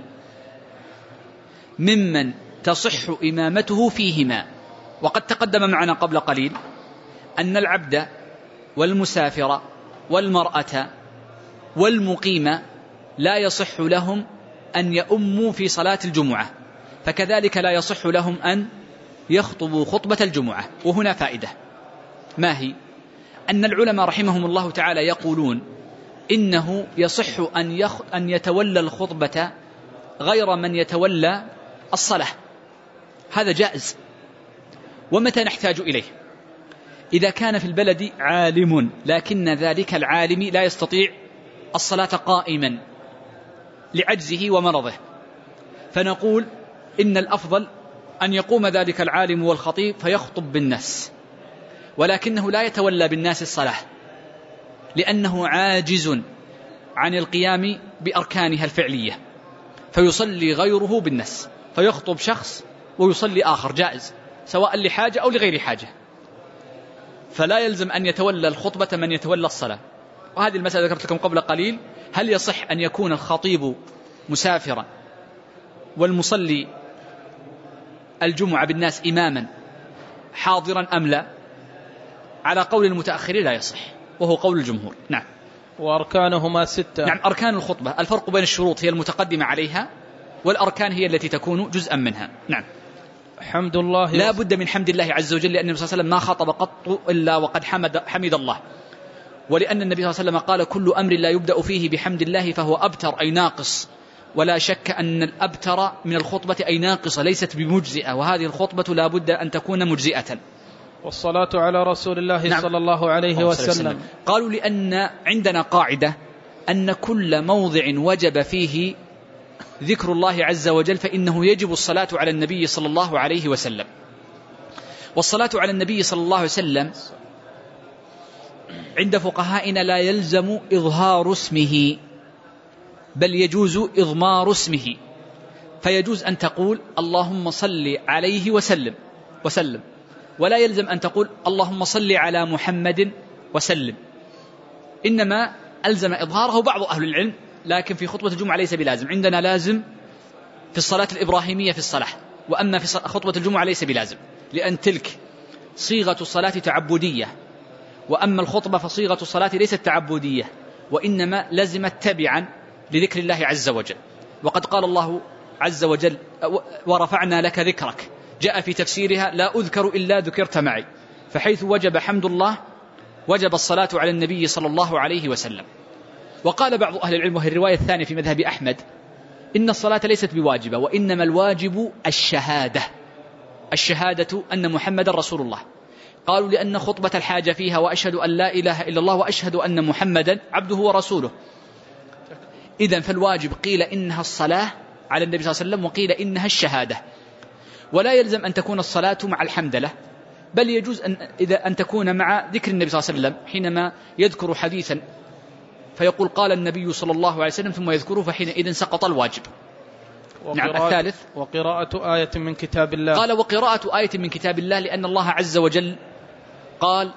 ممن تصح إمامته فيهما. وقد تقدم معنا قبل قليل أن العبد والمسافر والمرأة والمقيم لا يصح لهم أن يؤموا في صلاة الجمعة، فكذلك لا يصح لهم أن يخطبوا خطبة الجمعة. وهنا فائدة، ما هي؟ أن العلماء رحمهم الله تعالى يقولون إنه يصح أن يتولى الخطبة غير من يتولى الصلاة، هذا جائز. ومتى نحتاج إليه؟ إذا كان في البلد عالم لكن ذلك العالم لا يستطيع الصلاة قائما لعجزه ومرضه، فنقول إن الأفضل أن يقوم ذلك العالم والخطيب فيخطب بالناس، ولكنه لا يتولى بالناس الصلاة لأنه عاجز عن القيام بأركانها الفعلية، فيصلي غيره بالناس، فيخطب شخص ويصلي آخر، جائز سواء لحاجة أو لغير حاجة، فلا يلزم أن يتولى الخطبة من يتولى الصلاة. وهذه المسألة ذكرت لكم قبل قليل، هل يصح أن يكون الخطيب مسافرا والمصلي الجمعة بالناس إماما حاضرا أم لا؟ على قول المتأخرين لا يصح، وهو قول الجمهور. نعم. وأركانهما 6. نعم، أركان الخطبة الفرق بين الشروط هي المتقدمة عليها، والأركان هي التي تكون جزءا منها. نعم. حمد الله لا بد من حمد الله عز وجل، لأن النبي صلى الله عليه وسلم ما خطب قط إلا وقد حمد الله، ولأن النبي صلى الله عليه وسلم قال كل أمر لا يبدأ فيه بحمد الله فهو أبتر أي ناقص، ولا شك أن الأبتر من الخطبة أي ناقصة ليست بمجزئة، وهذه الخطبة لا بد أن تكون مجزئة. والصلاة على رسول الله نعم. صلى الله عليه وسلم. قالوا لأن عندنا قاعدة أن كل موضع وجب فيه ذكر الله عز وجل فإنه يجب الصلاة على النبي صلى الله عليه وسلم. والصلاة على النبي صلى الله عليه وسلم عند فقهائنا لا يلزم إظهار اسمه، بل يجوز إضمار اسمه، فيجوز أن تقول اللهم صل عليه وسلم، ولا يلزم أن تقول اللهم صل على محمد وسلم، إنما ألزم إظهاره بعض أهل العلم، لكن في خطبة الجمعة ليس بلازم. عندنا لازم في الصلاة الإبراهيمية في الصلاة، وأما في خطبة الجمعة ليس بلازم، لأن تلك صيغة الصلاة تعبدية، وأما الخطبة فصيغة الصلاة ليست تعبدية، وإنما لزمت تبعا لذكر الله عز وجل. وقد قال الله عز وجل ورفعنا لك ذكرك، جاء في تفسيرها لا أذكر إلا ذكرت معي، فحيث وجب حمد الله وجب الصلاة على النبي صلى الله عليه وسلم. وقال بعض أهل العلم، وهي الرواية الثانية في مذهب أحمد، إن الصلاة ليست بواجبة، وإنما الواجب الشهادة أن محمد رسول الله. قالوا لأن خطبة الحاجة فيها وأشهد أن لا إله إلا الله وأشهد أن محمدا عبده ورسوله، إذن فالواجب قيل إنها الصلاة على النبي صلى الله عليه وسلم، وقيل إنها الشهادة. ولا يلزم أن تكون الصلاة مع الحمدلة، بل يجوز أن تكون مع ذكر النبي صلى الله عليه وسلم، حينما يذكر حديثا فيقول قال النبي صلى الله عليه وسلم ثم يذكره، فحينئذ سقط الواجب. نعم. الثالث وقراءة آية من كتاب الله. قال وقراءة آية من كتاب الله، لأن الله عز وجل قال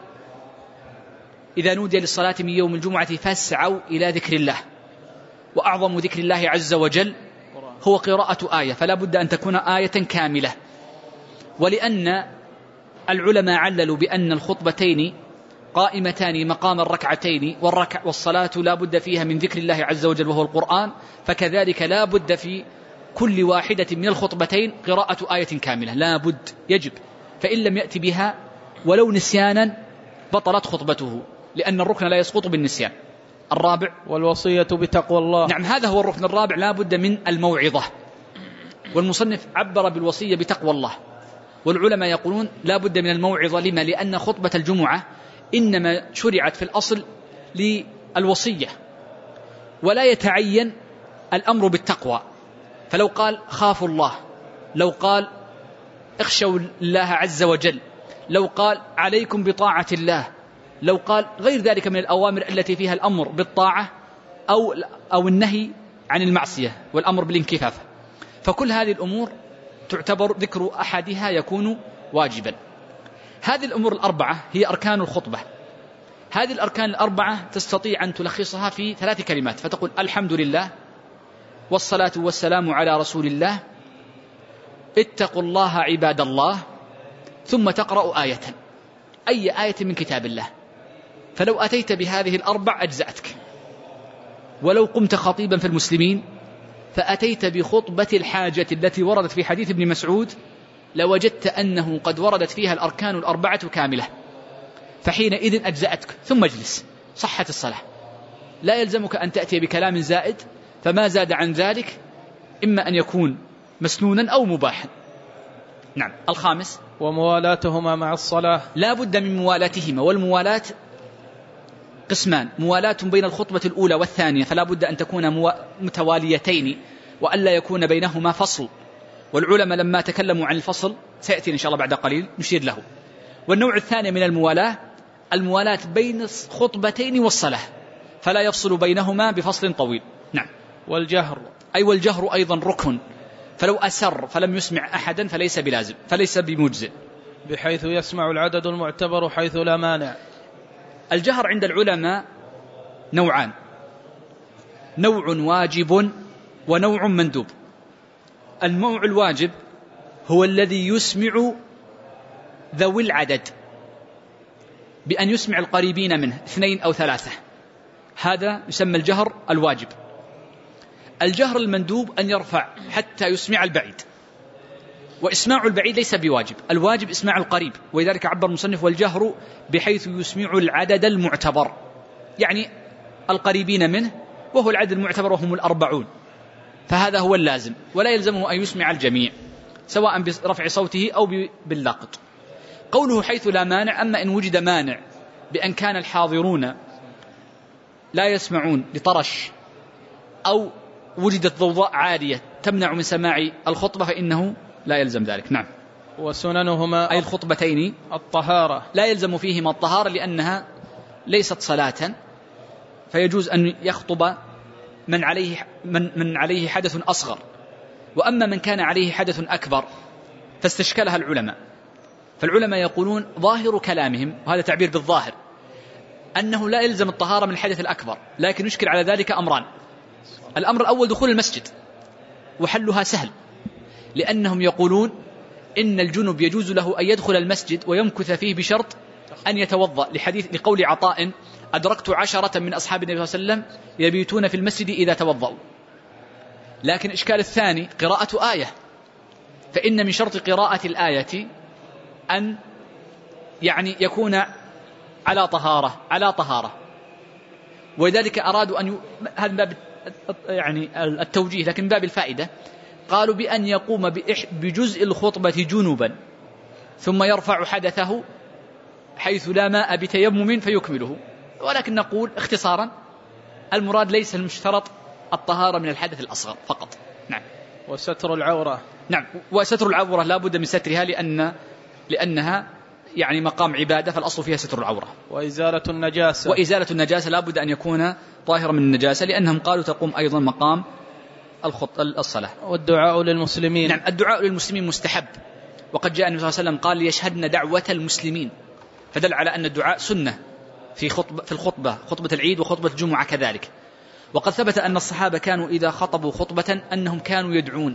إذا نودي للصلاة من يوم الجمعة فاسعوا إلى ذكر الله، وأعظم ذكر الله عز وجل هو قراءة آية، فلا بد أن تكون آية كاملة. ولأن العلماء عللوا بأن الخطبتين قائمتان مقام الركعتين، والصلاة لا بد فيها من ذكر الله عز وجل وهو القرآن، فكذلك لا بد في كل واحدة من الخطبتين قراءة آية كاملة، لا بد يجب، فإن لم يأتي بها ولو نسيانا بطلت خطبته، لأن الركن لا يسقط بالنسيان. الرابع والوصية بتقوى الله. نعم، هذا هو الركن الرابع، لا بد من الموعظة، والمصنف عبر بالوصية بتقوى الله، والعلماء يقولون لا بد من الموعظة. لما؟ لأن خطبة الجمعة إنما شرعت في الأصل للوصية، ولا يتعين الأمر بالتقوى، فلو قال خافوا الله، لو قال اخشوا الله عز وجل، لو قال عليكم بطاعة الله، لو قال غير ذلك من الأوامر التي فيها الأمر بالطاعة أو النهي عن المعصية والأمر بالانكفاف، فكل هذه الأمور تعتبر ذكر أحدها يكون واجبا. هذه الأمور الأربعة هي أركان الخطبة. هذه الأركان الأربعة تستطيع أن تلخصها في 3 كلمات، فتقول الحمد لله، والصلاة والسلام على رسول الله، اتقوا الله عباد الله، ثم تقرأ آية، أي آية من كتاب الله. فلو أتيت بهذه الأربع أجزأتك. ولو قمت خطيبا في المسلمين فأتيت بخطبة الحاجة التي وردت في حديث ابن مسعود، لوجدت أنه قد وردت فيها الأركان الأربعة كاملة، فحينئذ أجزأتك، ثم اجلس، صحت الصلاة. لا يلزمك أن تأتي بكلام زائد، فما زاد عن ذلك إما أن يكون مسنونا أو مباحا. نعم. الخامس وموالاتهما مع الصلاة. لا بد من موالاتهما، والموالاة قسمان: موالاة بين الخطبة الأولى والثانية، فلا بد أن تكون متواليتين وألا يكون بينهما فصل، والعلماء لما تكلموا عن الفصل سيأتي إن شاء الله بعد قليل نشير له. والنوع الثاني من الموالاة بين خطبتين والصلاة، فلا يفصل بينهما بفصل طويل. نعم. والجهر، والجهر أيضا ركن، فلو أسر فلم يسمع أحدا فليس بلازم، فليس بمجزئ، بحيث يسمع العدد المعتبر حيث لا مانع. الجهر عند العلماء نوعان: نوع واجب ونوع مندوب. النوع الواجب هو الذي يسمع ذوي العدد بأن يسمع القريبين منه 2 أو 3، هذا يسمى الجهر الواجب. الجهر المندوب أن يرفع حتى يسمع البعيد، وإسماع البعيد ليس بواجب، الواجب إسماع القريب، ولذلك عبر المصنف والجهر بحيث يسمع العدد المعتبر، يعني القريبين منه، وهو العدد المعتبر وهم 40، فهذا هو اللازم، ولا يلزمه أن يسمع الجميع سواء برفع صوته أو باللقط. قوله حيث لا مانع، أما إن وجد مانع بأن كان الحاضرون لا يسمعون لطرش أو وجدت ضوضاء عالية تمنع من سماع الخطبة فإنه لا يلزم ذلك. نعم. وسننهما أي الخطبتين الطهارة، لا يلزم فيهما الطهارة لأنها ليست صلاة، فيجوز أن يخطب من عليه حدث أصغر. وأما من كان عليه حدث أكبر فاستشكلها العلماء، فالعلماء يقولون ظاهر كلامهم، وهذا تعبير بالظاهر، أنه لا يلزم الطهارة من الحدث الأكبر، لكن يشكل على ذلك أمران. الأمر الأول دخول المسجد، وحلها سهل، لأنهم يقولون إن الجنب يجوز له أن يدخل المسجد ويمكث فيه بشرط أن يتوضأ، لقول عطاء: أدركت 10 من أصحاب النبي صلى الله عليه وسلم يبيتون في المسجد إذا توضأوا. لكن إشكال الثاني قراءة آية، فإن من شرط قراءة الآية أن يعني يكون على طهارة، ولذلك أرادوا أن هذا باب يعني التوجيه، لكن باب الفائدة قالوا بأن يقوم بجزء الخطبة جنوبا ثم يرفع حدثه حيث لا ماء بتيمم فيكمله. ولكن نقول اختصارا المراد ليس المشترط الطهارة من الحدث الأصغر فقط. نعم. وستر العورة، نعم، وستر العورة لا بد من سترها لأنها يعني مقام عبادة، فالأصل فيها ستر العورة. وإزالة النجاسة لا بد أن يكون طاهرا من النجاسة، لأنهم قالوا تقوم أيضا مقام الصلاة. والدعاء للمسلمين، نعم، الدعاء للمسلمين مستحب، وقد جاء النبي صلى الله عليه وسلم قال: ليشهدن دعوة المسلمين، فدل على أن الدعاء سنة في خطبة العيد وخطبة الجمعة كذلك. وقد ثبت أن الصحابة كانوا إذا خطبوا خطبة أنهم كانوا يدعون،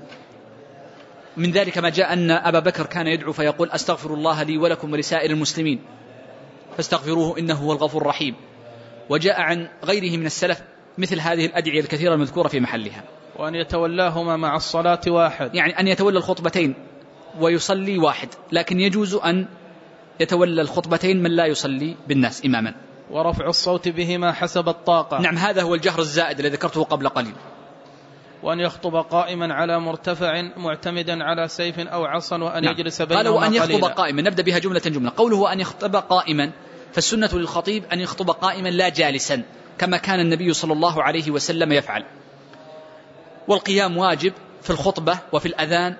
من ذلك ما جاء أن أبا بكر كان يدعو فيقول: أستغفر الله لي ولكم ولسائر المسلمين فاستغفروه إنه هو الغفور الرحيم. وجاء عن غيره من السلف مثل هذه الأدعية الكثيرة المذكورة في محلها. وأن يتولاهما مع الصلاة واحد، يعني أن يتولى الخطبتين ويصلي واحد، لكن يجوز أن يتولى الخطبتين من لا يصلي بالناس إماما. ورفع الصوت بهما حسب الطاقة، نعم، هذا هو الجهر الزائد الذي ذكرته قبل قليل. وأن يخطب قائما على مرتفع معتمدا على سيف أو عصا، وأن يجلس بينهما قالوا وأن يخطب قليلا. قائما، نبدأ بها جملة. قوله وأن يخطب قائما، فالسنة للخطيب أن يخطب قائما لا جالسا، كما كان النبي صلى الله عليه وسلم يفعل. والقيام واجب في الخطبة وفي الأذان،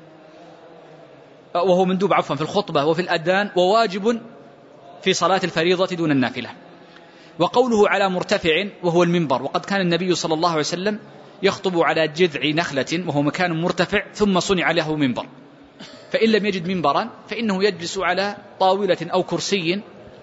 وهو مندوب في الخطبة وفي الأذان، وواجب في صلاة الفريضة دون النافلة. وقوله على مرتفع وهو المنبر، وقد كان النبي صلى الله عليه وسلم يخطب على جذع نخلة وهو مكان مرتفع ثم صنع له منبر، فإن لم يجد منبرا فإنه يجلس على طاولة أو كرسي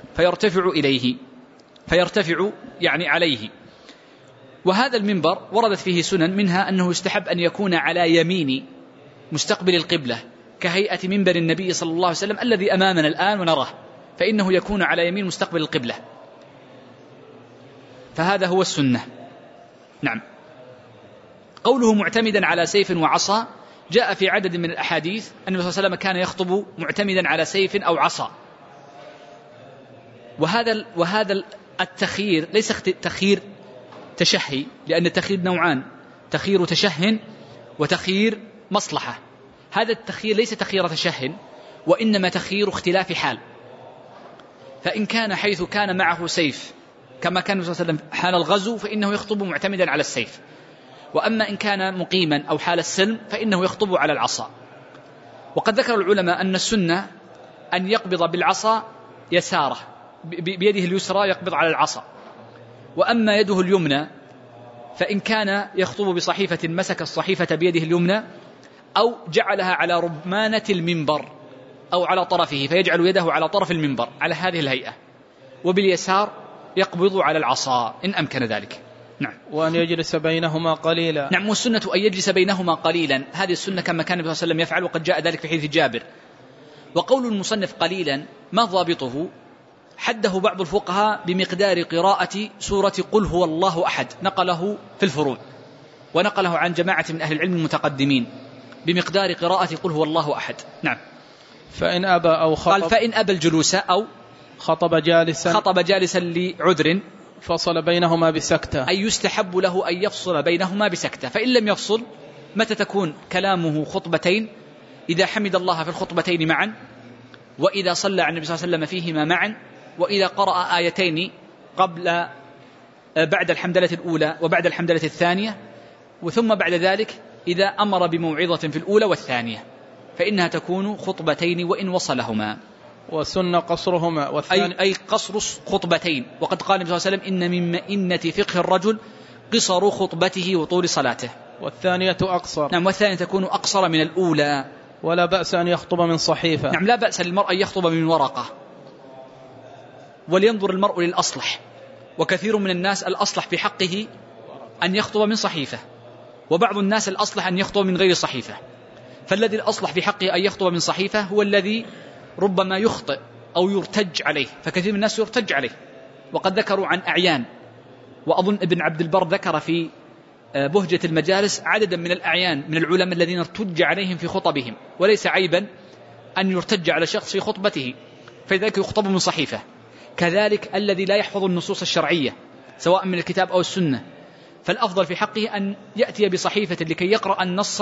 فيرتفع يعني عليه. وهذا المنبر وردت فيه سنن، منها أنه يستحب أن يكون على يمين مستقبل القبلة كهيئة منبر النبي صلى الله عليه وسلم الذي أمامنا الآن ونراه، فإنه يكون على يمين مستقبل القبلة، فهذا هو السنة. نعم. قوله معتمدا على سيف وعصا، جاء في عدد من الأحاديث أن النبي صلى الله عليه وسلم كان يخطب معتمدا على سيف أو عصا. وهذا التخيير ليس تخيير تشهي، لأن التخيير نوعان: تخيير تشه وتخيير مصلحة. هذا التخيير ليس تخيير تشه، وإنما تخيير اختلاف حال. فإن كان حيث كان معه سيف كما كان النبي صلى الله عليه وسلم حال الغزو فإنه يخطب معتمدا على السيف، وأما إن كان مقيما أو حال السلم فإنه يخطب على العصا. وقد ذكر العلماء أن السنة أن يقبض بالعصا يساره، بيده اليسرى يقبض على العصا، وأما يده اليمنى فإن كان يخطب بصحيفة مسك الصحيفة بيده اليمنى أو جعلها على رمانة المنبر أو على طرفه، فيجعل يده على طرف المنبر على هذه الهيئة، وباليسار يقبض على العصا إن أمكن ذلك. نعم. وأن يجلس بينهما قليلا. نعم، والسنة أن يجلس بينهما قليلا، هذه السنة كما كان النبي صلى الله عليه وسلم يفعل، وقد جاء ذلك في حديث جابر. وقول المصنف قليلا ما ضابطه؟ حده بعض الفقهاء بمقدار قراءة سورة قل هو الله أحد، نقله في الفروع ونقله عن جماعة من أهل العلم المتقدمين، بمقدار قراءة قل هو الله أحد. نعم. فإن أبى أو خطب، قال فإن أبى الجلوس أو خطب جالسا لعذر فصل بينهما بسكتة، أي يستحب له أن يفصل بينهما بسكتة. فإن لم يفصل متى تكون كلامه خطبتين؟ إذا حمد الله في الخطبتين معا، وإذا صلى على النبي صلى الله عليه وسلم فيهما معا، وإذا قرأ آيتين بعد الحمدلة الأولى وبعد الحمدلة الثانية، وثم بعد ذلك إذا أمر بموعظة في الأولى والثانية، فإنها تكون خطبتين وإن وصلهما. وسن قصرهما أي قصر خطبتين. وقد قال النبي صلى الله عليه وسلم إن من مئنة فقه الرجل قصر خطبته وطول صلاته. والثانية أقصر. نعم، والثانية تكون أقصر من الأولى. ولا بأس أن يخطب من صحيفة. نعم، لا بأس للمرء أن يخطب من ورقة، ولينظر المرء للأصلح. وكثير من الناس الأصلح في حقه أن يخطب من صحيفة، وبعض الناس الأصلح أن يخطب من غير صحيفة. فالذي الأصلح في حقه أن يخطب من صحيفة هو الذي ربما يخطئ أو يرتج عليه، فكثير من الناس يرتج عليه. وقد ذكروا عن أعيان، وأظن ابن عبد البر ذكر في بهجة المجالس عددا من الأعيان من العلماء الذين ارتج عليهم في خطبهم، وليس عيبا أن يرتج على شخص في خطبته، فلذلك يخطب من صحيفة. كذلك الذي لا يحفظ النصوص الشرعية سواء من الكتاب أو السنة، فالأفضل في حقه أن يأتي بصحيفة لكي يقرأ النص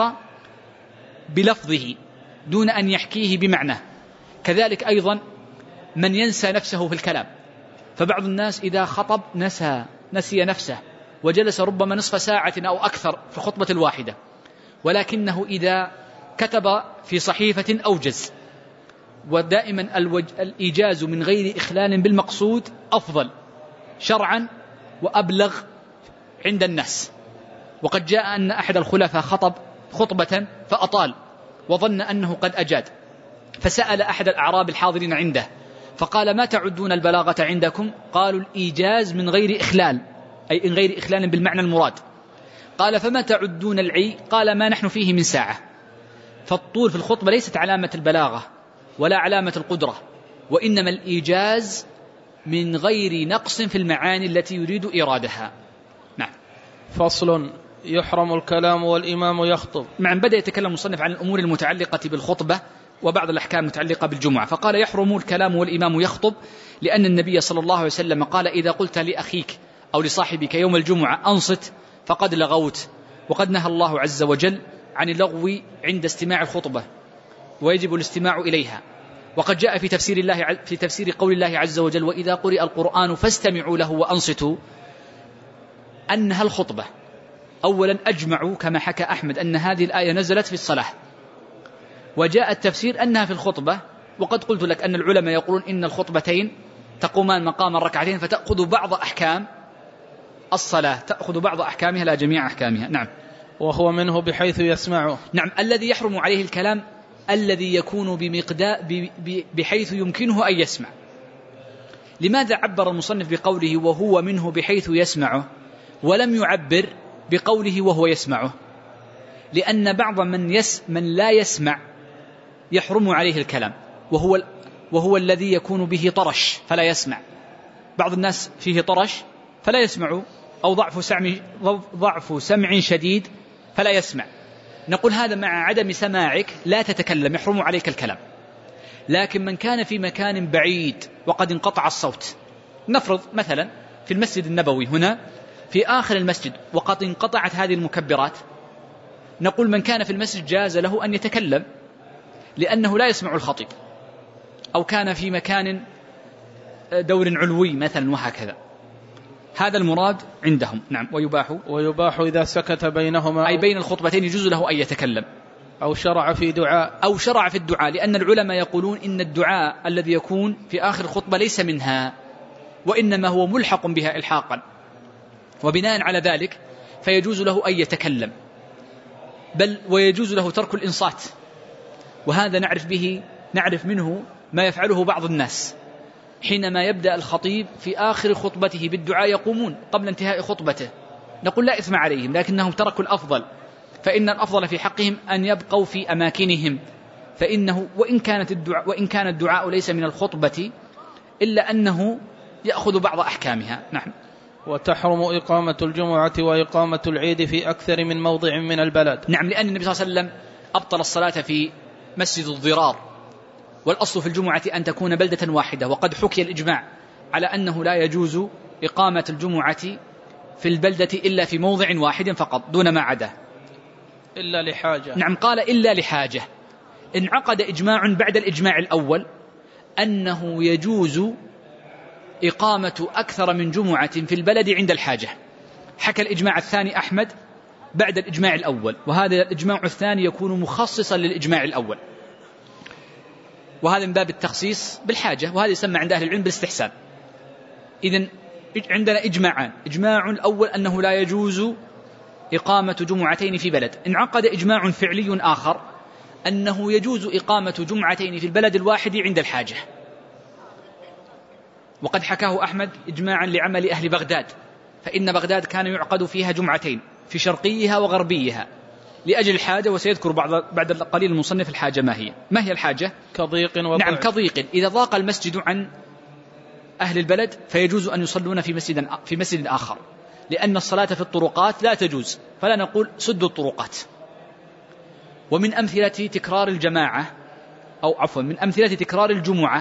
بلفظه دون أن يحكيه بمعناه. كذلك أيضا من ينسى نفسه في الكلام، فبعض الناس إذا خطب نسي نفسه وجلس ربما نصف ساعة أو أكثر في الخطبة الواحدة، ولكنه إذا كتب في صحيفة أوجز. ودائما الإيجاز من غير إخلال بالمقصود أفضل شرعا وأبلغ عند الناس. وقد جاء أن أحد الخلفاء خطب خطبة فأطال وظن أنه قد أجاد، فسأل أحد الأعراب الحاضرين عنده فقال ما تعدون البلاغة عندكم؟ قالوا الإيجاز من غير إخلال، أي من غير إخلال بالمعنى المراد. قال فما تعدون العي؟ قال ما نحن فيه من ساعة. فالطول في الخطبة ليست علامة البلاغة ولا علامة القدرة، وإنما الإيجاز من غير نقص في المعاني التي يريد إرادها. نعم. فصل: يحرم الكلام والإمام يخطب. مع بدأ يتكلم المصنف عن الأمور المتعلقة بالخطبة وبعض الأحكام المتعلقة بالجمعة، فقال يحرم الكلام والإمام يخطب، لأن النبي صلى الله عليه وسلم قال إذا قلت لأخيك أو لصاحبك يوم الجمعة أنصت فقد لغوت. وقد نهى الله عز وجل عن اللغو عند استماع الخطبة، ويجب الاستماع إليها. وقد جاء في تفسير قول الله عز وجل وإذا قرئ القرآن فاستمعوا له وأنصتوا أنها الخطبة. أولا أجمعوا كما حكى أحمد أن هذه الآية نزلت في الصلاة، وجاء التفسير أنها في الخطبة. وقد قلت لك أن العلماء يقولون إن الخطبتين تقومان مقام الركعتين، فتأخذ بعض أحكام الصلاة، تأخذ بعض أحكامها لا جميع أحكامها. نعم. وهو منه بحيث يسمعه. نعم، الذي يحرم عليه الكلام الذي يكون بحيث يمكنه أن يسمع. لماذا عبر المصنف بقوله وهو منه بحيث يسمعه ولم يعبر بقوله وهو يسمعه؟ لأن بعض من لا يسمع يحرم عليه الكلام، وهو الذي يكون به طرش فلا يسمع. بعض الناس فيه طرش فلا يسمع، أو ضعف سمع شديد فلا يسمع. نقول هذا مع عدم سماعك لا تتكلم، يحرم عليك الكلام. لكن من كان في مكان بعيد وقد انقطع الصوت، نفرض مثلا في المسجد النبوي هنا في آخر المسجد وقد انقطعت هذه المكبرات، نقول من كان في المسجد جاز له أن يتكلم لأنه لا يسمع الخطيب، أو كان في مكان دور علوي مثلا وهكذا. هذا المراد عندهم. نعم. ويباح إذا سكت بينهما، أي بين الخطبتين يجوز له أن يتكلم، أو شرع في الدعاء، لأن العلماء يقولون إن الدعاء الذي يكون في آخر الخطبة ليس منها، وإنما هو ملحق بها إلحاقا، وبناء على ذلك فيجوز له أن يتكلم، بل ويجوز له ترك الإنصات. وهذا نعرف منه ما يفعله بعض الناس حينما يبدأ الخطيب في آخر خطبته بالدعاء يقومون قبل انتهاء خطبته. نقول لا إثم عليهم، لكنهم تركوا الأفضل، فإن الأفضل في حقهم أن يبقوا في أماكنهم، فإنه وإن كان الدعاء ليس من الخطبة إلا أنه يأخذ بعض أحكامها. نعم. وتحرم إقامة الجمعة وإقامة العيد في أكثر من موضع من البلد. نعم، لأن النبي صلى الله عليه وسلم أبطل الصلاة في مسجد الضرار، والأصل في الجمعة أن تكون بلدة واحدة، وقد حكي الإجماع على أنه لا يجوز إقامة الجمعة في البلدة إلا في موضع واحد فقط دون ما عدا، إلا لحاجة. نعم، قال إلا لحاجة. انعقد إجماع بعد الإجماع الأول أنه يجوز إقامة أكثر من جمعة في البلد عند الحاجة. حكى الإجماع الثاني أحمد بعد الإجماع الأول، وهذا الإجماع الثاني يكون مخصصا للإجماع الأول، وهذا من باب التخصيص بالحاجة، وهذا يسمى عند أهل العلم بالاستحسان. إذن عندنا إجماعان: إجماع الأول أنه لا يجوز إقامة جمعتين في بلد، انعقد إجماع فعلي آخر أنه يجوز إقامة جمعتين في البلد الواحد عند الحاجة، وقد حكاه أحمد إجماعا لعمل أهل بغداد، فإن بغداد كان يعقد فيها جمعتين في شرقيها وغربيها لأجل الحاجة، وسيذكر بعد القليل المصنف الحاجة ما هي الحاجة؟ كضيق وبعد. نعم، كضيق. إذا ضاق المسجد عن أهل البلد فيجوز أن يصلون في مسجد آخر، لأن الصلاة في الطرقات لا تجوز، فلا نقول سدوا الطرقات. ومن أمثلة تكرار الجماعة من أمثلة تكرار الجمعة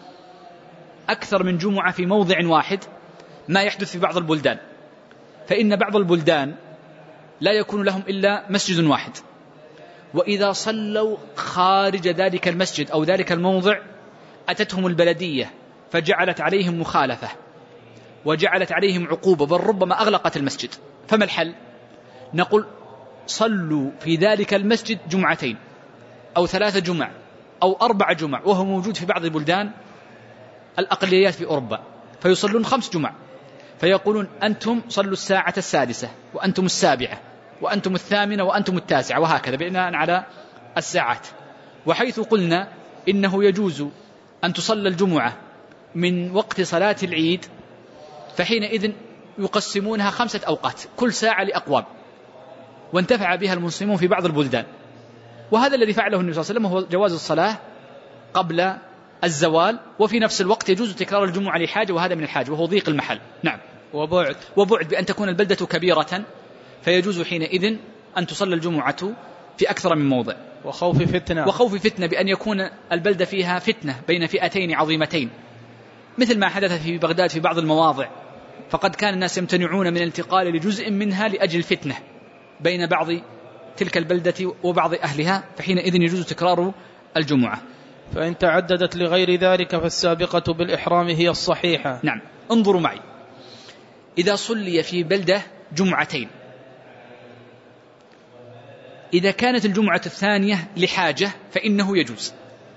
أكثر من جمعة في موضع واحد ما يحدث في بعض البلدان، فإن بعض البلدان لا يكون لهم إلا مسجد واحد، وإذا صلوا خارج ذلك المسجد أو ذلك الموضع أتتهم البلدية فجعلت عليهم مخالفة وجعلت عليهم عقوبة، بل ربما أغلقت المسجد. فما الحل؟ نقول صلوا في ذلك المسجد جمعتين أو 3 جمع أو 4 جمع، وهو موجود في بعض البلدان الأقليات في أوروبا، فيصلون 5 جمع، فيقولون أنتم صلوا الساعة 6 وأنتم 7 وأنتم 8 وأنتم 9، وهكذا بناء على الساعات. وحيث قلنا إنه يجوز أن تصلى الجمعة من وقت صلاة العيد، فحينئذ يقسمونها 5 أوقات، كل ساعة لأقوام، وانتفع بها المسلمون في بعض البلدان. وهذا الذي فعله النبي صلى الله عليه وسلم، هو جواز الصلاة قبل الزوال، وفي نفس الوقت يجوز تكرار الجمعة لحاجة، وهذا من الحاجة وهو ضيق المحل. نعم. وبعد بأن تكون البلدة كبيرة، فيجوز حينئذ أن تصلى الجمعة في أكثر من موضع. وخوف فتنة بأن يكون البلدة فيها فتنة بين فئتين عظيمتين، مثل ما حدث في بغداد في بعض المواضع، فقد كان الناس يمتنعون من الانتقال لجزء منها لأجل فتنة بين بعض تلك البلدة وبعض أهلها، فحينئذ يجوز تكرار الجمعة. فإن تعددت لغير ذلك فالسابقة بالإحرام هي الصحيحة. نعم. انظروا معي، إذا صلي في بلدة جمعتين، إذا كانت الجمعة الثانية لحاجة فإنه يجوز.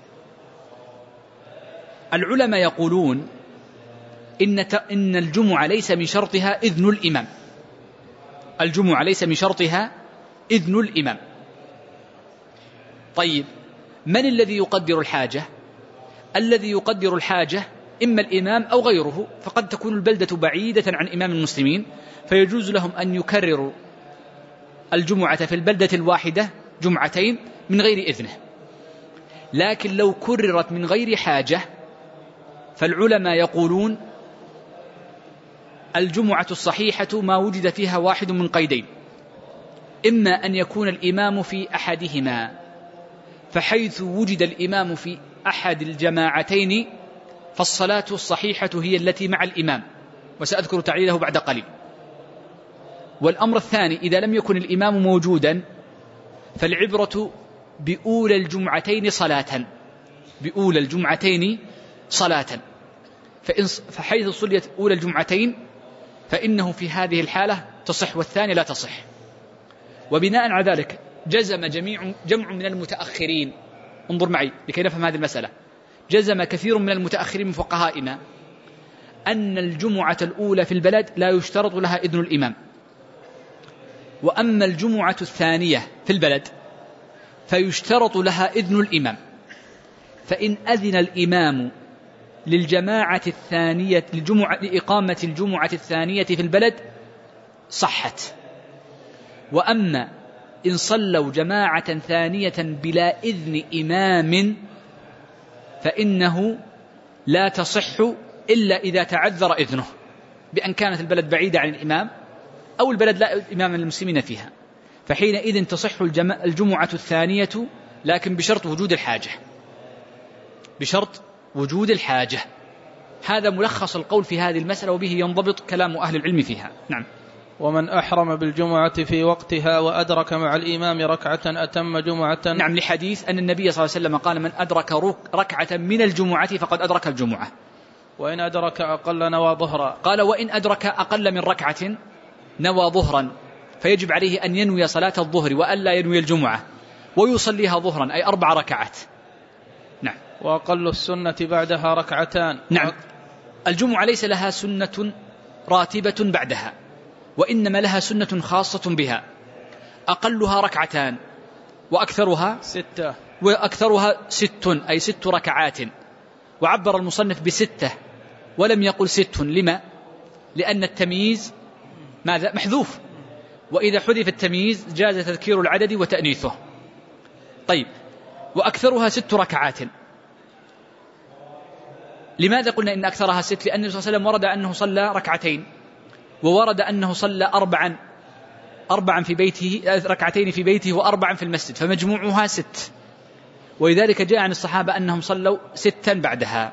العلماء يقولون إن الجمعة ليس من شرطها إذن الإمام، الجمعة ليس من شرطها إذن الإمام. طيب، من الذي يقدر الحاجة؟ الذي يقدر الحاجة إما الإمام أو غيره، فقد تكون البلدة بعيدة عن إمام المسلمين، فيجوز لهم أن يكرروا الجمعة في البلدة الواحدة جمعتين من غير إذنه. لكن لو كررت من غير حاجة، فالعلماء يقولون الجمعة الصحيحة ما وجد فيها واحد من قيدين: إما أن يكون الإمام في أحدهما، فحيث وجد الإمام في أحد الجماعتين فالصلاة الصحيحة هي التي مع الإمام، وسأذكر تعليله بعد قليل. والأمر الثاني: إذا لم يكن الإمام موجودا فالعبرة بأولى الجمعتين صلاة، بأولى الجمعتين صلاة، فحيث صليت أولى الجمعتين فإنه في هذه الحالة تصح، والثانية لا تصح. وبناء على ذلك جزم جمع من المتأخرين، انظر معي لكي نفهم هذه المسألة، جزم كثير من المتأخرين من فقهائنا أن الجمعة الأولى في البلد لا يشترط لها إذن الإمام، وأما الجمعة الثانية في البلد فيشترط لها إذن الإمام، فإن أذن الإمام للجماعة الثانية لإقامة الجمعة الثانية في البلد صحت. وأما إن صلوا جماعة ثانية بلا إذن إمام فإنه لا تصح إلا إذا تعذر إذنه، بأن كانت البلد بعيدة عن الإمام أو البلد لا إمام المسلمين فيها. فحينئذ تصح الجمعة الثانية، لكن بشرط وجود الحاجة، بشرط وجود الحاجة. هذا ملخص القول في هذه المسألة، وبه ينضبط كلام أهل العلم فيها. نعم. ومن أحرم بالجمعة في وقتها وأدرك مع الإمام ركعة أتم جمعة. نعم، لحديث أن النبي صلى الله عليه وسلم قال: من أدرك ركعة من الجمعة فقد أدرك الجمعة. وإن أدرك أقل نوى ظهرا. قال: وإن أدرك أقل من ركعة نوى ظهرا، فيجب عليه أن ينوي صلاة الظهر وألا ينوي الجمعة، ويصليها ظهرا أي 4 ركعات. نعم. وأقل السنة بعدها ركعتان. نعم. الجمعة ليس لها سنة راتبة بعدها، وإنما لها سنة خاصة بها، أقلها 2 وأكثرها 6 وأكثرها 6 أي 6 ركعات. وعبر المصنف ب6 ولم يقل 6. لما؟ لأن التمييز ماذا؟ محذوف، وإذا حذف التمييز جاز تذكير العدد وتأنيثه. طيب، وأكثرها 6 ركعات. لماذا قلنا إن أكثرها 6؟ لأن النبي صلى الله عليه وسلم ورد أنه صلى 2 وورد أنه صلى 4 في بيته، 2 في بيته و4 في المسجد، فمجموعها 6. ولذلك جاء عن الصحابة أنهم صلوا 6 بعدها.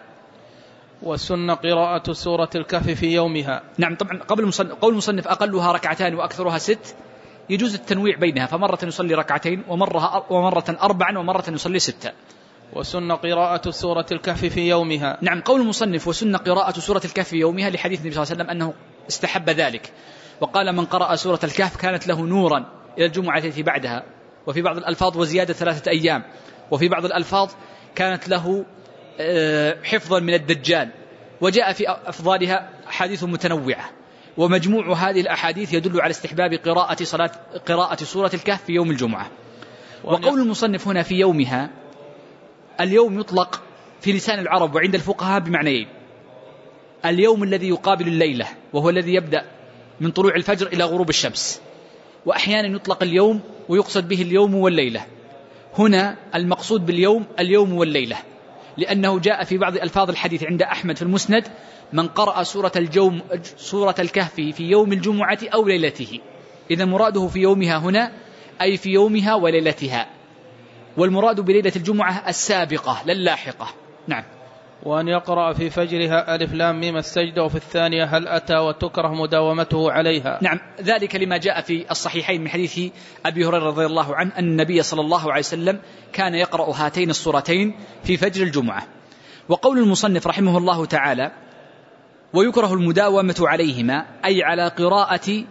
وسن قراءة سورة الكهف في يومها. نعم. طبعا قول المصنف أقلها 2 وأكثرها 6 يجوز التنويع بينها، فمرة يصلي 2 ومرة 4 ومرة يصلي 6. وسن قراءة سورة الكهف في يومها. نعم. قول المصنف وسن قراءة سورة الكهف في يومها لحديث النبي صلى الله عليه وسلم أنه استحب ذلك، وقال: من قرأ سورة الكهف كانت له نورا إلى الجمعة التي بعدها. وفي بعض الألفاظ وزيادة 3 أيام، وفي بعض الألفاظ كانت له حفظا من الدجال. وجاء في أفضالها أحاديث متنوعة، ومجموع هذه الأحاديث يدل على استحباب قراءة سورة الكهف في يوم الجمعة. وقول المصنف هنا في يومها، اليوم يطلق في لسان العرب وعند الفقهاء بمعنيين: اليوم الذي يقابل الليلة، وهو الذي يبدأ من طلوع الفجر إلى غروب الشمس. وأحيانا يطلق اليوم ويقصد به اليوم والليلة. هنا المقصود باليوم اليوم والليلة، لأنه جاء في بعض ألفاظ الحديث عند أحمد في المسند: من قرأ سورة الكهف في يوم الجمعة أو ليلته. إذا مراده في يومها هنا أي في يومها وليلتها، والمراد بليلة الجمعة السابقة لا اللاحقة. نعم. وأن يقرأ في فجرها ألف لام ميم السجدة، وفي الثانية هل أتى، وتكره مداومته عليها. نعم. ذلك لما جاء في الصحيحين من حديث أبي هريرة رضي الله عنه أن النبي صلى الله عليه وسلم كان يقرأ هاتين السورتين في فجر الجمعة. وقول المصنف رحمه الله تعالى: ويكره المداومة عليهما أي على قراءة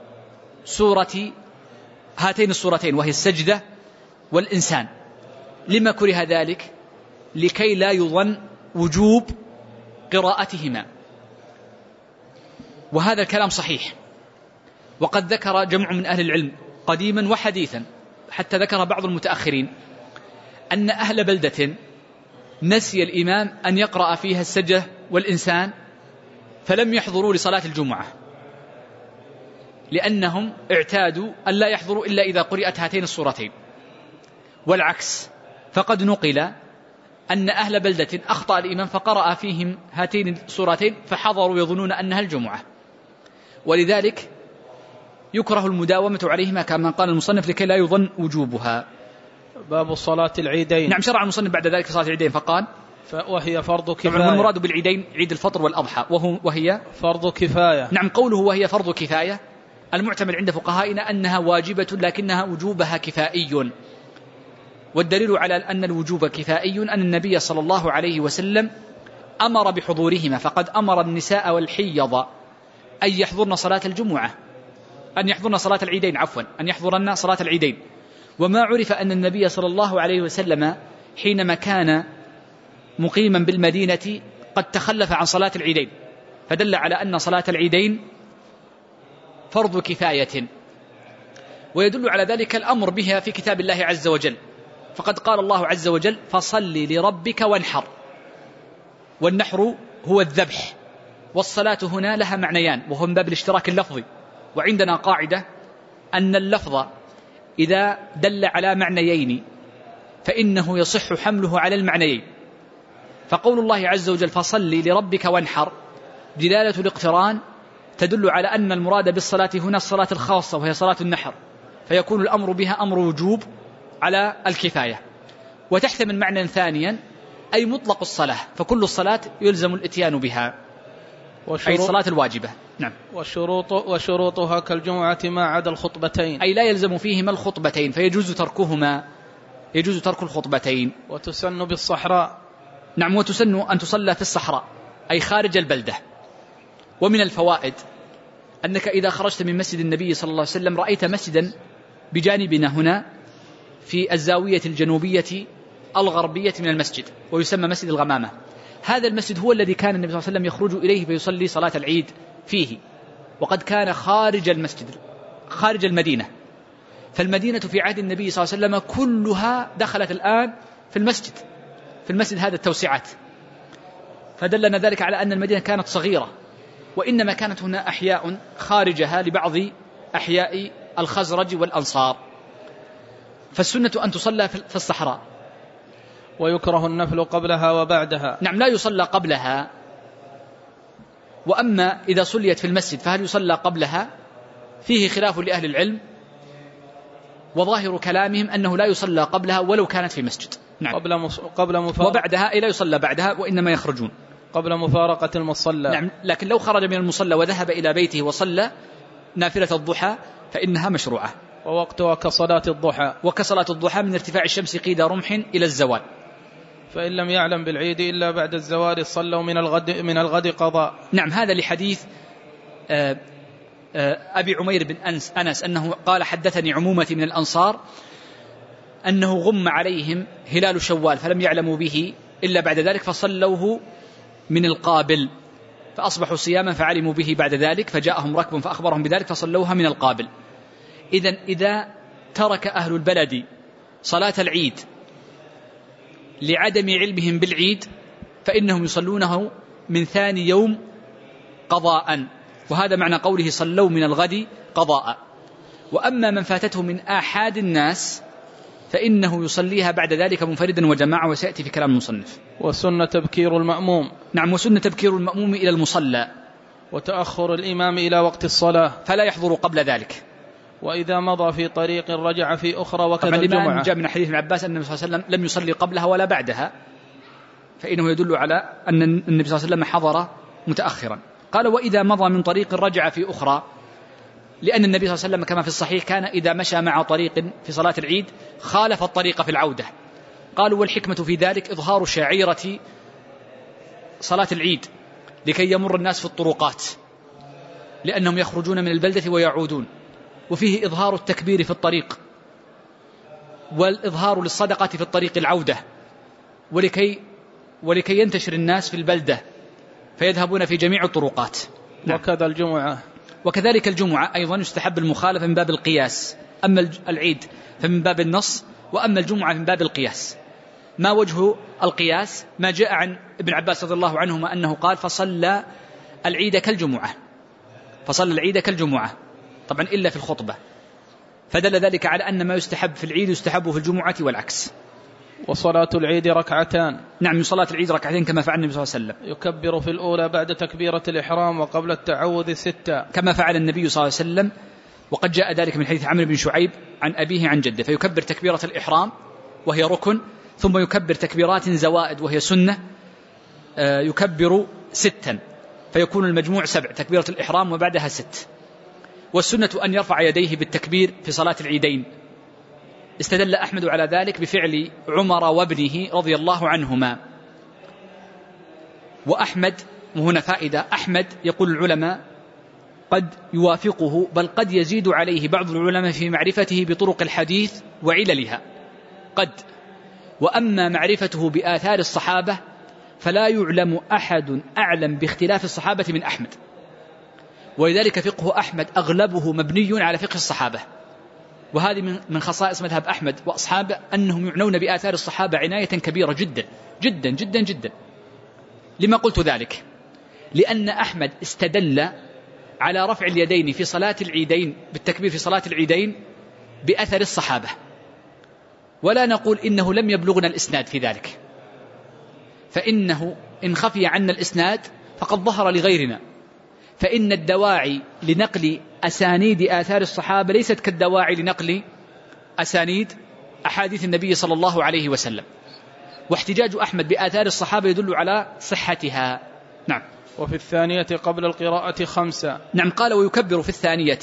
سورة هاتين السورتين وهي السجدة والإنسان. لما كره ذلك؟ لكي لا يظن وجوب قراءتهما، وهذا الكلام صحيح. وقد ذكر جمع من أهل العلم قديما وحديثا، حتى ذكر بعض المتأخرين، أن أهل بلدة نسي الإمام أن يقرأ فيها السجدة والإنسان فلم يحضروا لصلاة الجمعة، لأنهم اعتادوا أن لا يحضروا إلا إذا قرأت هاتين السورتين. والعكس، فقد نقل أن أهل بلدة أخطأ الإمام فقرأ فيهم هاتين السورتين فحضروا يظنون أنها الجمعة. ولذلك يكره المداومة عليهما كما قال المصنف لكي لا يظن وجوبها. باب صلاة العيدين. نعم. شرع المصنف بعد ذلك صلاة العيدين فقال: وهي فرض كفاية. طبعا المراد بالعيدين عيد الفطر والأضحى، وهي فرض كفاية. نعم. قوله وهي فرض كفاية المعتمد عند فقهائنا أنها واجبة لكنها وجوبها كفائي. والدليل على أن الوجوب كفائي أن النبي صلى الله عليه وسلم أمر بحضورهما، فقد أمر النساء والحيض أن يحضرن صلاة الجمعة، أن يحضرن صلاة العيدين، أن يحضرن صلاة العيدين. وما عرف أن النبي صلى الله عليه وسلم حينما كان مقيما بالمدينة قد تخلف عن صلاة العيدين، فدل على أن صلاة العيدين فرض كفاية. ويدل على ذلك الأمر بها في كتاب الله عز وجل، فقد قال الله عز وجل: فصل لربك وانحر. والنحر هو الذبح، والصلاة هنا لها معنيان، وهو من باب الاشتراك اللفظي. وعندنا قاعدة أن اللفظ إذا دل على معنيين فإنه يصح حمله على المعنيين. فقول الله عز وجل: فصل لربك وانحر، دلالة الاقتران تدل على أن المراد بالصلاة هنا الصلاة الخاصة وهي صلاة النحر، فيكون الأمر بها أمر وجوب على الكفاية. وتحتمل معنى ثانيا أي مطلق الصلاة، فكل الصلاة يلزم الاتيان بها، أي الصلاة الواجبة. نعم. وشروطها كالجمعة ما عدا الخطبتين، أي لا يلزم فيهما الخطبتين، فيجوز تركهما، يجوز ترك الخطبتين. وتسن بالصحراء. نعم، وتسن أن تصلى في الصحراء أي خارج البلدة. ومن الفوائد أنك إذا خرجت من مسجد النبي صلى الله عليه وسلم رأيت مسجدا بجانبنا هنا في الزاوية الجنوبية الغربية من المسجد، ويسمى مسجد الغمامة. هذا المسجد هو الذي كان النبي صلى الله عليه وسلم يخرج إليه فيصلي صلاة العيد فيه، وقد كان خارج المسجد، خارج المدينة. فالمدينة في عهد النبي صلى الله عليه وسلم كلها دخلت الآن في المسجد، في المسجد هذا التوسعات، فدلنا ذلك على أن المدينة كانت صغيرة، وإنما كانت هنا أحياء خارجها لبعض أحياء الخزرج والأنصار. فالسنة أن تصلى في الصحراء. ويكره النفل قبلها وبعدها. نعم، لا يصلى قبلها. وأما إذا صليت في المسجد فهل يصلى قبلها؟ فيه خلاف لأهل العلم، وظاهر كلامهم أنه لا يصلى قبلها ولو كانت في مسجد. نعم. وبعدها لا يصلى بعدها، وإنما يخرجون قبل مفارقة المصلى. نعم، لكن لو خرج من المصلى وذهب إلى بيته وصلى نافلة الضحى فإنها مشروعة. ووقتها كصلاة الضحى. وكصلاة الضحى من ارتفاع الشمس قيد رمح إلى الزوال. فإن لم يعلم بالعيد إلا بعد الزوال صلوا من الغد قضاء. نعم، هذا لحديث أبي عمير بن أنس أنه قال حدثني عمومة من الأنصار أنه غم عليهم هلال شوال فلم يعلموا به إلا بعد ذلك فصلوه من القابل، فأصبحوا صياما فعلموا به بعد ذلك، فجاءهم ركب فأخبرهم بذلك فصلوها من القابل. إذا ترك أهل البلد صلاة العيد لعدم علمهم بالعيد فإنهم يصلونه من ثاني يوم قضاء، وهذا معنى قوله صلوا من الغد قضاء. وأما من فاتته من آحاد الناس فإنه يصليها بعد ذلك منفردا وجماعة، وسيأتي في كلام المصنف. وسنة تبكير المأموم. نعم، وسنة تبكير المأموم إلى المصلى. وتأخر الإمام إلى وقت الصلاة فلا يحضر قبل ذلك. وإذا مضى في طريق رجع في أخرى وكذا الجمعة. جاء من حديث ابن عباس أن النبي صلى الله عليه وسلم لم يصلي قبلها ولا بعدها، فإنه يدل على أن النبي صلى الله عليه وسلم حضر متأخرا. قال وإذا مضى من طريق رجع في أخرى، لأن النبي صلى الله عليه وسلم كما في الصحيح كان إذا مشى مع طريق في صلاة العيد خالف الطريق في العودة. قالوا والحكمة في ذلك إظهار شعيرة صلاة العيد لكي يمر الناس في الطرقات، لأنهم يخرجون من البلدة ويعودون، وفيه إظهار التكبير في الطريق، والإظهار للصدقة في الطريق العودة، ولكي ينتشر الناس في البلدة فيذهبون في جميع الطرقات. وكذا الجمعة. وكذلك الجمعة أيضا يستحب المخالفة من باب القياس، أما العيد فمن باب النص، وأما الجمعة من باب القياس. ما وجه القياس؟ ما جاء عن ابن عباس رضي الله عنهما أنه قال فصلى العيد كالجمعة، فصلى العيد كالجمعة، طبعا إلا في الخطبة، فدل ذلك على أن ما يستحب في العيد يستحب في الجمعة والعكس. وصلاة العيد ركعتان. نعم، صلاة العيد ركعتين كما فعل النبي صلى الله عليه وسلم. يكبر في الأولى بعد تكبيرة الإحرام وقبل التعوذ 6 كما فعل النبي صلى الله عليه وسلم، وقد جاء ذلك من حديث عمرو بن شعيب عن أبيه عن جده، فيكبر تكبيرة الإحرام وهي ركن، ثم يكبر تكبيرات زوائد وهي سنة، يكبر 6 فيكون المجموع 7 تكبيرة الإحرام وبعدها 6. والسنة أن يرفع يديه بالتكبير في صلاة العيدين. استدل أحمد على ذلك بفعل عمر وابنه رضي الله عنهما. وأحمد، وهنا فائدة، أحمد يقول العلماء قد يوافقه بل قد يزيد عليه بعض العلماء في معرفته بطرق الحديث وعللها قد. وأما معرفته بآثار الصحابة فلا يعلم أحد أعلم باختلاف الصحابة من أحمد، ولذلك فقه أحمد أغلبه مبني على فقه الصحابة. وهذه من خصائص مذهب أحمد وأصحابه أنهم يعنون بآثار الصحابة عناية كبيرة جدا جدا جدا جدا. لما قلت ذلك؟ لأن أحمد استدل على رفع اليدين في صلاة العيدين بالتكبير في صلاة العيدين بأثر الصحابة، ولا نقول إنه لم يبلغنا الإسناد في ذلك، فإنه إن خفي عنا الإسناد فقد ظهر لغيرنا، فإن الدواعي لنقل أسانيد آثار الصحابة ليست كالدواعي لنقل أسانيد أحاديث النبي صلى الله عليه وسلم. واحتجاج أحمد بآثار الصحابة يدل على صحتها. نعم. وفي الثانية قبل القراءة 5. نعم. قال ويكبر في الثانية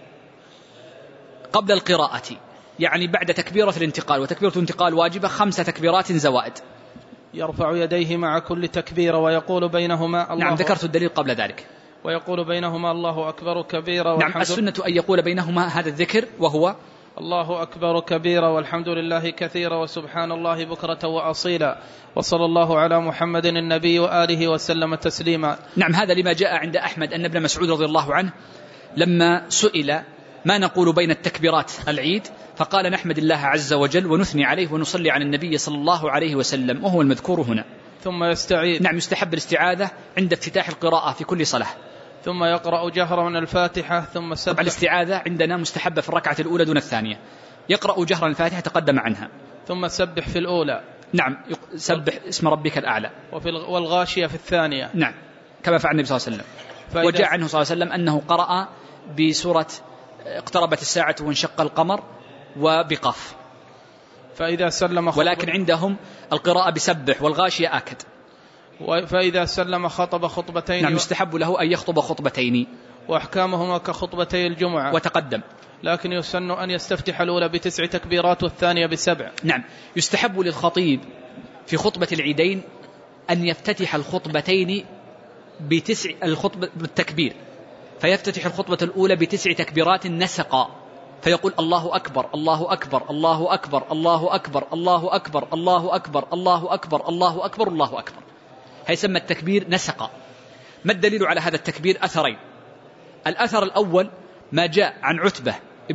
قبل القراءة، يعني بعد تكبيرة الانتقال، وتكبيرة الانتقال واجبة 5 تكبيرات زوائد. يرفع يديه مع كل تكبيرة ويقول بينهما الله. نعم ذكرت الدليل قبل ذلك. ويقول بينهما الله أكبر كبيرا. نعم السنة أن يقول بينهما هذا الذكر وهو الله أكبر كبيرا والحمد لله كثيرا وسبحان الله بكرة وأصيلا وصلى الله على محمد النبي وآله وسلم تسليما. نعم. هذا لما جاء عند أحمد أن ابن مسعود رضي الله عنه لما سئل ما نقول بين التكبيرات العيد فقال نحمد الله عز وجل ونثني عليه ونصلي على النبي صلى الله عليه وسلم، وهو المذكور هنا. ثم يستعيذ. نعم. يستحب الاستعاذة عند افتتاح القراءة في كل صلاة. ثم يقرأ جهرا من الفاتحة ثم سبح. طبعا الاستعاذة عندنا مستحبة في الركعة الأولى دون الثانية. يقرأ جهرا الفاتحة تقدم عنها. ثم سبح في الأولى. نعم. سبح اسم ربك الأعلى. والغاشية في الثانية. نعم كما فعل النبي صلى الله عليه وسلم. وجاء عنه صلى الله عليه وسلم أنه قرأ بسورة اقتربت الساعة وانشق القمر وبقاف. فإذا سلم ولكن عندهم القراءة بسبح والغاشية آكد. فإذا سلم خطب خطبتين. نعم يستحب له أن يخطب خطبتين وأحكامهما كخطبتي الجمعة وتقدم. لكن يسن أن يستفتح الأولى ب9 تكبيرات والثانية ب7. نعم. يستحب للخطيب في خطبة العيدين أن يفتتح الخطبتين الخطبة بالتكبير، فيفتتح الخطبة الأولى ب9 تكبيرات نسقا، فيقول الله أكبر الله أكبر الله أكبر الله أكبر الله أكبر الله أكبر الله أكبر الله أكبر الله أكبر. هيسمى التكبير نسقا. ما الدليل على هذا التكبير؟ أثرين. الأثر الأول ما جاء عن عتبة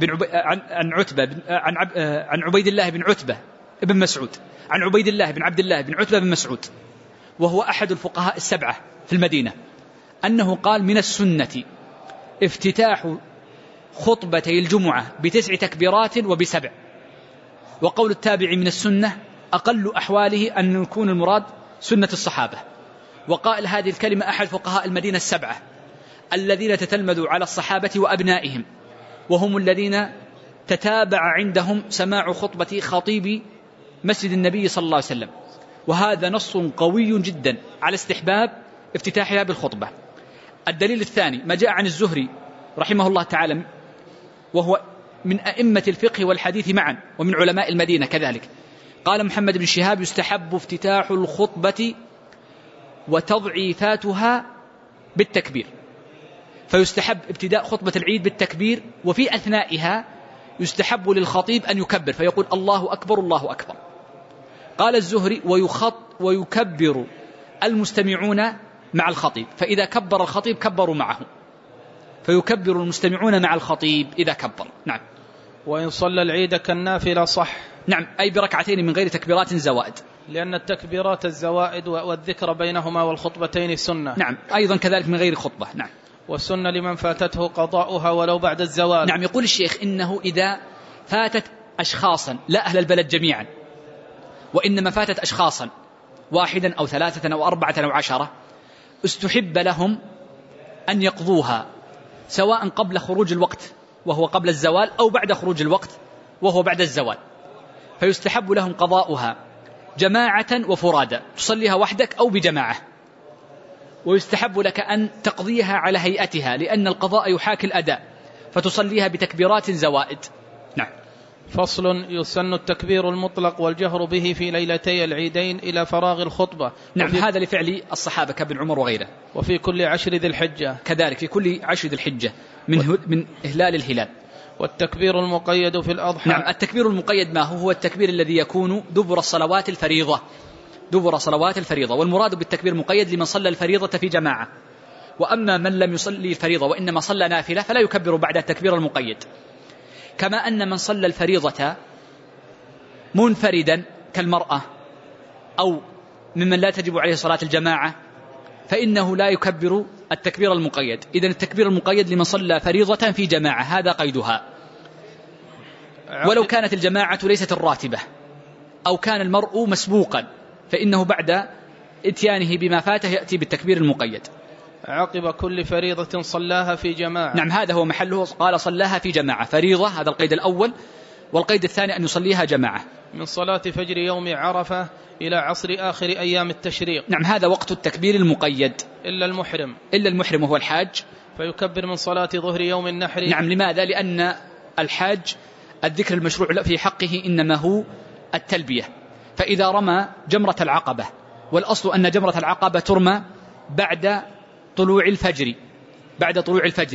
عن عبيد الله بن عتبة ابن مسعود عن عبيد الله بن عبد الله بن عتبة بن مسعود، وهو أحد الفقهاء 7 في المدينة، أنه قال من السنة افتتاح خطبتي الجمعة ب9 تكبيرات وب7. وقول التابع من السنة أقل أحواله أن يكون المراد سنة الصحابة. وقائل هذه الكلمة أحد فقهاء المدينة 7 الذين تتلمذوا على الصحابة وأبنائهم، وهم الذين تتابع عندهم سماع خطبة خطيب مسجد النبي صلى الله عليه وسلم. وهذا نص قوي جدا على استحباب افتتاحها بالخطبة. الدليل الثاني ما جاء عن الزهري رحمه الله تعالى، وهو من أئمة الفقه والحديث معا ومن علماء المدينة كذلك. قال محمد بن شهاب يستحب افتتاح الخطبة وتضعيفاتها بالتكبير، فيستحب ابتداء خطبة العيد بالتكبير، وفي أثنائها يستحب للخطيب أن يكبر فيقول الله أكبر الله أكبر. قال الزهري ويكبر المستمعون مع الخطيب، فإذا كبر الخطيب كبروا معه، فيكبر المستمعون مع الخطيب إذا كبر. نعم. وإن صلى العيد كالنافلة صح. نعم أي بركعتين من غير تكبيرات زوائد، لأن التكبيرات الزوائد والذكر بينهما والخطبتين سنة. نعم أيضا كذلك من غير خطبة. نعم. والسنة لمن فاتته قضاؤها ولو بعد الزوال. نعم. يقول الشيخ إنه إذا فاتت أشخاصا لا أهل البلد جميعا، وإنما فاتت أشخاصا 1 أو 3 أو 4 أو 10، استحب لهم أن يقضوها سواء قبل خروج الوقت وهو قبل الزوال أو بعد خروج الوقت وهو بعد الزوال، فيستحب لهم قضاؤها جماعة وفرادى، تصليها وحدك أو بجماعة. ويستحب لك أن تقضيها على هيئتها، لأن القضاء يحاكي الأداء، فتصليها بتكبيرات زوائد. نعم. فصل. يسن التكبير المطلق والجهر به في ليلتي العيدين إلى فراغ الخطبة. نعم هذا لفعل الصحابة كابن عمر وغيره. وفي كل 10 ذي الحجة كذلك، في كل 10 ذي الحجة من إهلال الهلال. والتكبير المقيد في الأضحى. نعم. التكبير المقيد ما هو التكبير الذي يكون دبر الصلوات الفريضة، دبر صلوات الفريضة. والمراد بالتكبير المقيد لمن صلى الفريضة في جماعة. وأما من لم يصلي الفريضة وإنما صلى نافلة فلا يكبر بعد التكبير المقيد. كما أن من صلى الفريضة منفردا كالمرأة أو ممن لا تجب عليه صلاة الجماعة فإنه لا يكبر التكبير المقيد. إذن التكبير المقيد لمن صلى فريضة في جماعة، هذا قيدها. ولو كانت الجماعة ليست الراتبة أو كان المرء مسبوقا فإنه بعد اتيانه بما فاته يأتي بالتكبير المقيد. عقب كل فريضة صلاها في جماعة. نعم، هذا هو محله، قال صلاها في جماعة، فريضة هذا القيد الأول، والقيد الثاني أن يصليها جماعة. من صلاة فجر يوم عرفة إلى عصر آخر أيام التشريق. نعم، هذا وقت التكبير المقيد. إلا المحرم. إلا المحرم وهو الحاج. فيكبر من صلاة ظهر يوم النحر. نعم، لماذا؟ لأن الحاج الذكر المشروع في حقه إنما هو التلبية. فإذا رمى جمرة العقبة، والأصل أن جمرة العقبة ترمى بعد طلوع الفجر،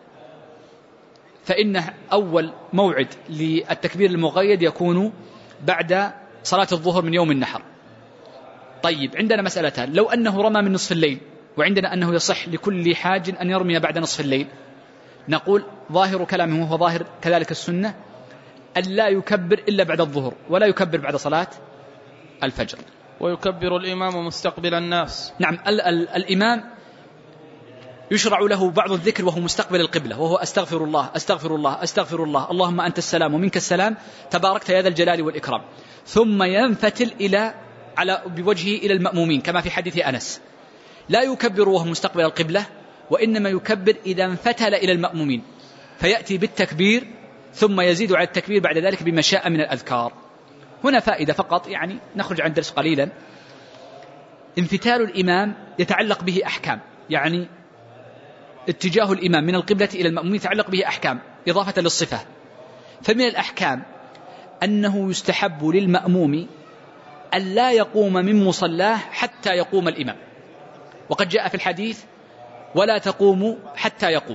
فإن أول موعد للتكبير المقيد يكون بعد صلاة الظهر من يوم النحر. طيب، عندنا مسألتان: لو أنه رمى من نصف الليل، وعندنا أنه يصح لكل حاج أن يرمي بعد نصف الليل، نقول ظاهر كلامه وهو ظاهر كذلك السنة أن لا يكبر إلا بعد الظهر، ولا يكبر بعد صلاة الفجر. ويكبر الإمام مستقبل الناس. نعم، الإمام يشرع له بعض الذكر وهو مستقبل القبلة، وهو أستغفر الله أستغفر الله أستغفر الله، اللهم أنت السلام ومنك السلام تباركت يا ذا الجلال والإكرام، ثم ينفتل بوجهه إلى المأمومين كما في حديث أنس، لا يكبر وهو مستقبل القبلة، وإنما يكبر إذا انفتل إلى المأمومين، فيأتي بالتكبير ثم يزيد على التكبير بعد ذلك بما شاء من الأذكار. هنا فائدة فقط، يعني نخرج عن درس قليلا. انفتال الإمام يتعلق به أحكام، يعني اتجاه الإمام من القبلة إلى المأمومين يتعلق به أحكام إضافة للصفة. فمن الأحكام أنه يستحب للمأموم أن لا يقوم من مصلاه حتى يقوم الإمام، وقد جاء في الحديث ولا تقوموا حتى يقوم.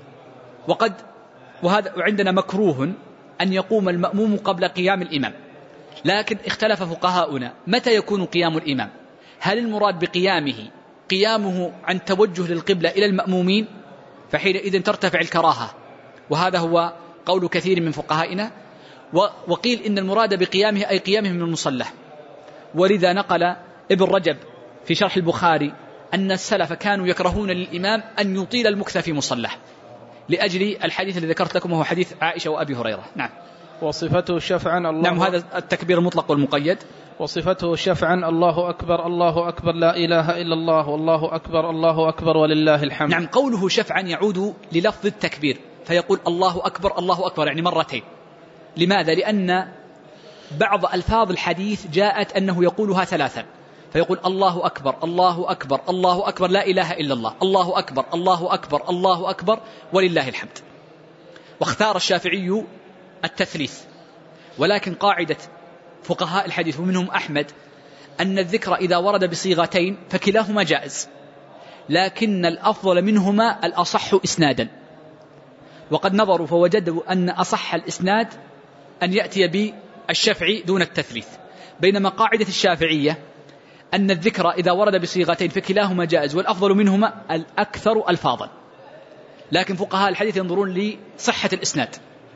وعندنا مكروه أن يقوم المأموم قبل قيام الإمام، لكن اختلف فقهاؤنا متى يكون قيام الإمام، هل المراد قيامه عن توجه للقبلة إلى المأمومين، فحينئذ ترتفع الكراهة، وهذا هو قول كثير من فقهائنا، وقيل إن المراد بقيامه أي قيامه من المصلى. ولذا نقل ابن رجب في شرح البخاري أن السلف كانوا يكرهون للإمام أن يطيل المكث في مصلاه، لأجل الحديث الذي ذكرت لكم وهو حديث عائشة وأبي هريرة. نعم. وصفته شفعا الله. نعم، هذا التكبير المطلق والمقيد. وصفته شفعا الله أكبر الله أكبر لا إله إلا الله والله أكبر الله أكبر ولله الحمد. نعم، قوله شفعا يعود للفظ التكبير، فيقول الله أكبر الله أكبر، يعني مرتين. لماذا؟ لأن بعض ألفاظ الحديث جاءت أنه يقولها ثلاثا، فيقول الله أكبر الله أكبر الله أكبر لا إله إلا الله، الله أكبر الله أكبر الله أكبر ولله الحمد. واختار الشافعي التثليث، ولكن قاعدة فقهاء الحديث ومنهم أحمد أن الذكر إذا ورد بصيغتين فكلاهما جائز، لكن الأفضل منهما الأصح إسنادا، وقد نظروا فوجدوا أن أصح الإسناد أن يأتي بالشفع دون التثليث، بينما قاعدة الشافعية أن الذكر إذا ورد بصيغتين فكلاهما جائز، والأفضل منهما الأكثر ألفاظا، لكن فقهاء الحديث ينظرون لصحة الإسناد،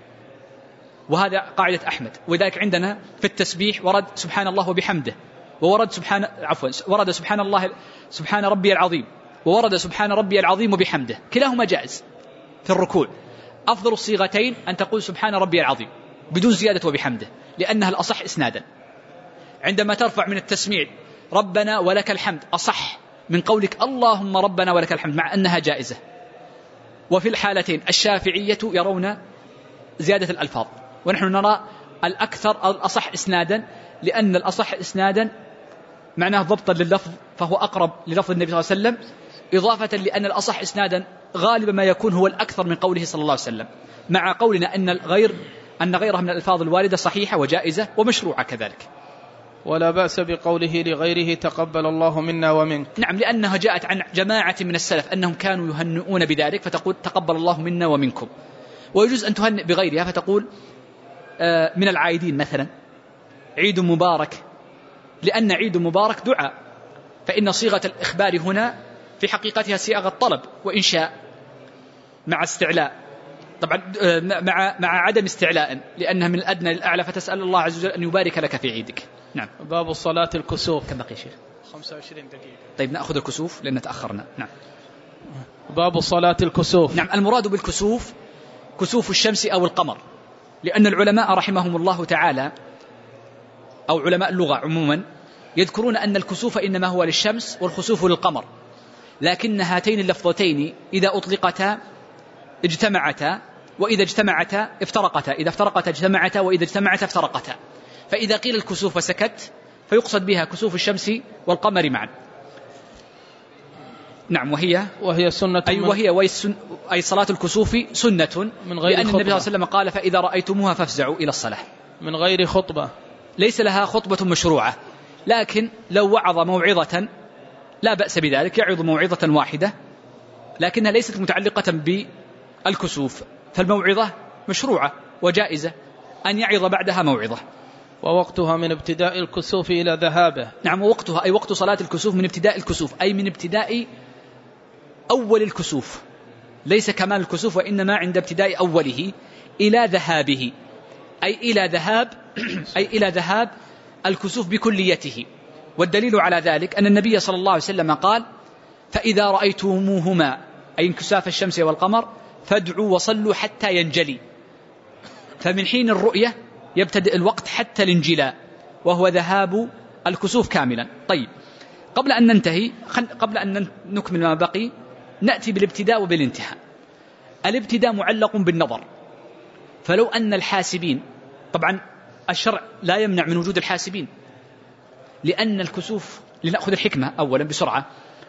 وهذا قاعدة أحمد. وذلك عندنا في التسبيح ورد سبحان الله وبحمده، وورد ورد سبحان الله سبحان ربي العظيم، وورد سبحان ربي العظيم وبحمده، كلاهما جائز. في الركوع أفضل الصيغتين أن تقول سبحان ربي العظيم بدون زيادة وبحمده، لأنها الأصح إسنادا. عندما ترفع من التسميع ربنا ولك الحمد أصح من قولك اللهم ربنا ولك الحمد، مع أنها جائزة. وفي الحالتين الشافعية يرون زيادة الألفاظ، ونحن نرى الأكثر الأصح إسنادا، لأن الأصح إسنادا معناه ضبطا لللفظ، فهو أقرب للفظ النبي صلى الله عليه وسلم، إضافة لأن الأصح إسنادا غالبا ما يكون هو الأكثر من قوله صلى الله عليه وسلم، مع قولنا أن غيرها من الألفاظ الواردة صحيحة وجائزة ومشروعة كذلك. ولا بأس بقوله لغيره تقبل الله منا ومنك. نعم، لأنها جاءت عن جماعة من السلف أنهم كانوا يهنئون بذلك، فتقول تقبل الله منا ومنكم. ويجوز أن تهنئ بغيرها، فتقول من العائدين مثلا عيد مبارك، لأن عيد مبارك دعاء، فإن صيغة الإخبار هنا في حقيقتها صيغة طلب وإنشاء مع استعلاء، طبعا مع عدم استعلاء، لأنها من الأدنى للأعلى، فتسأل الله عز وجل أن يبارك لك في عيدك. نعم. باب صلاة الكسوف. كم بقي شيخ؟ 25 دقيقة. طيب نأخذ الكسوف لأن تأخرنا. نعم. باب صلاة الكسوف. نعم، المراد بالكسوف كسوف الشمس أو القمر، لأن العلماء رحمهم الله تعالى أو علماء اللغة عموما يذكرون أن الكسوف إنما هو للشمس والخسوف للقمر، لكن هاتين اللفظتين إذا أطلقتا اجتمعتا، وإذا اجتمعتا افترقتا، إذا افترقتا اجتمعتا، وإذا اجتمعتا افترقتا. فإذا قيل الكسوف وسكت فيقصد بها كسوف الشمس والقمر معا. نعم، وهي سنة، أي صلاة الكسوف سنة من غير لأن النبي صلى الله عليه وسلم قال فإذا رأيتموها فافزعوا إلى الصلاة، من غير خطبة، ليس لها خطبة مشروعة، لكن لو وعظ موعظة لا بأس بذلك، يعظ موعظة واحدة لكنها ليست متعلقة بالكسوف، فالموعظة مشروعة وجائزة أن يعظ بعدها موعظة. ووقتها من ابتداء الكسوف إلى ذهابه. نعم، ووقتها أي وقت صلاة الكسوف من ابتداء الكسوف، أي من ابتداء أول الكسوف، ليس كمال الكسوف وإنما عند ابتداء أوله إلى ذهابه، أي إلى ذهاب الكسوف بكليته. والدليل على ذلك أن النبي صلى الله عليه وسلم قال فإذا رأيتموهما أي انكساف الشمس والقمر فادعوا وصلوا حتى ينجلي، فمن حين الرؤية يبتدئ الوقت حتى الانجلاء وهو ذهاب الكسوف كاملا. طيب، قبل أن نكمل ما بقي نأتي بالابتداء وبالانتهاء. الابتداء معلق بالنظر، فلو أن الحاسبين، طبعا الشرع لا يمنع من وجود الحاسبين، لأن الكسوف، لنأخذ الحكمة أولا بسرعة،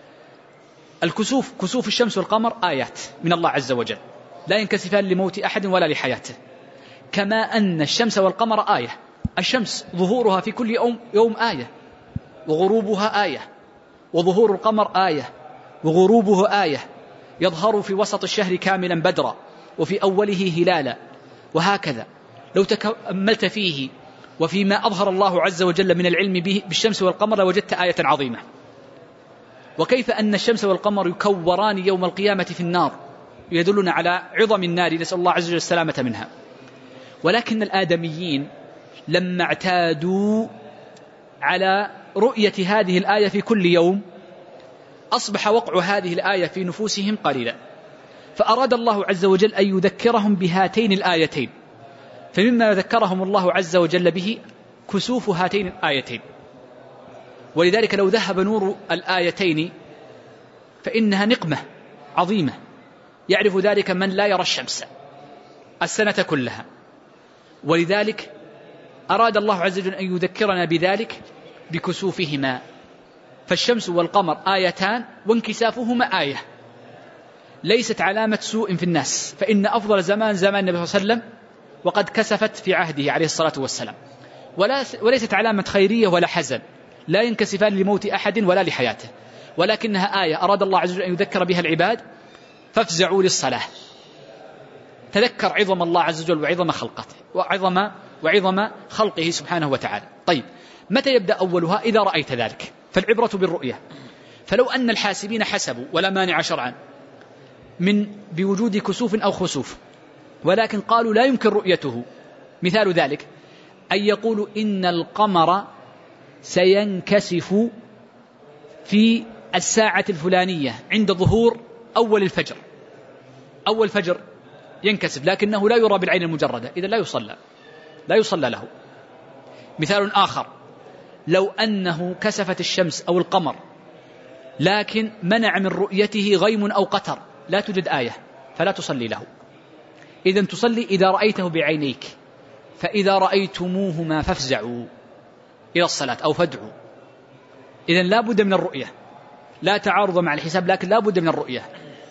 الكسوف كسوف الشمس والقمر آيات من الله عز وجل لا ينكسفان لموت أحد ولا لحياته، كما أن الشمس والقمر آية. الشمس ظهورها في كل يوم آية، وغروبها آية، وظهور القمر آية وغروبه آية، يظهر في وسط الشهر كاملا بدرا وفي أوله هلالا، وهكذا. لو تأملت فيه وفيما أظهر الله عز وجل من العلم بالشمس والقمر لوجدت آية عظيمة. وكيف أن الشمس والقمر يكوران يوم القيامة في النار، يدلنا على عظم النار، نسأل الله عز وجل السلامة منها. ولكن الآدميين لما اعتادوا على رؤية هذه الآية في كل يوم أصبح وقع هذه الآية في نفوسهم قليلا، فأراد الله عز وجل أن يذكرهم بهاتين الآيتين، فمما يذكرهم الله عز وجل به كسوف هاتين الآيتين. ولذلك لو ذهب نور الآيتين فإنها نقمة عظيمة، يعرف ذلك من لا يرى الشمس السنة كلها. ولذلك أراد الله عز وجل أن يذكرنا بذلك بكسوفهما، فالشمس والقمر آيتان وانكسافهما آية، ليست علامة سوء في الناس، فإن أفضل زمان زمان النبي صلى الله عليه وسلم وقد كسفت في عهده عليه الصلاة والسلام، وليست علامة خيرية ولا حزن، لا ينكسفان لموت أحد ولا لحياته، ولكنها آية أراد الله عز وجل أن يذكر بها العباد فافزعوا للصلاة. تذكر عظم الله عز وجل وعظم خلقته وعظم خلقه سبحانه وتعالى. طيب، متى يبدأ أولها؟ إذا رأيت ذلك، فالعبرة بالرؤية. فلو أن الحاسبين حسبوا ولا مانع شرعا من بوجود كسوف أو خسوف، ولكن قالوا لا يمكن رؤيته، مثال ذلك أن يقولوا إن القمر سينكسف في الساعة الفلانية عند ظهور أول الفجر، أول فجر ينكسف لكنه لا يرى بالعين المجردة، إذا لا يصلى له. مثال آخر، لو أنه كسفت الشمس أو القمر لكن منع من رؤيته غيم أو قطر، لا توجد آية فلا تصلي له. إذن تصلي إذا رأيته بعينيك، فإذا رأيتموهما فافزعوا إلى الصلاة أو فادعوا. إذن لا بد من الرؤية، لا تعارض مع الحساب، لكن لا بد من الرؤية.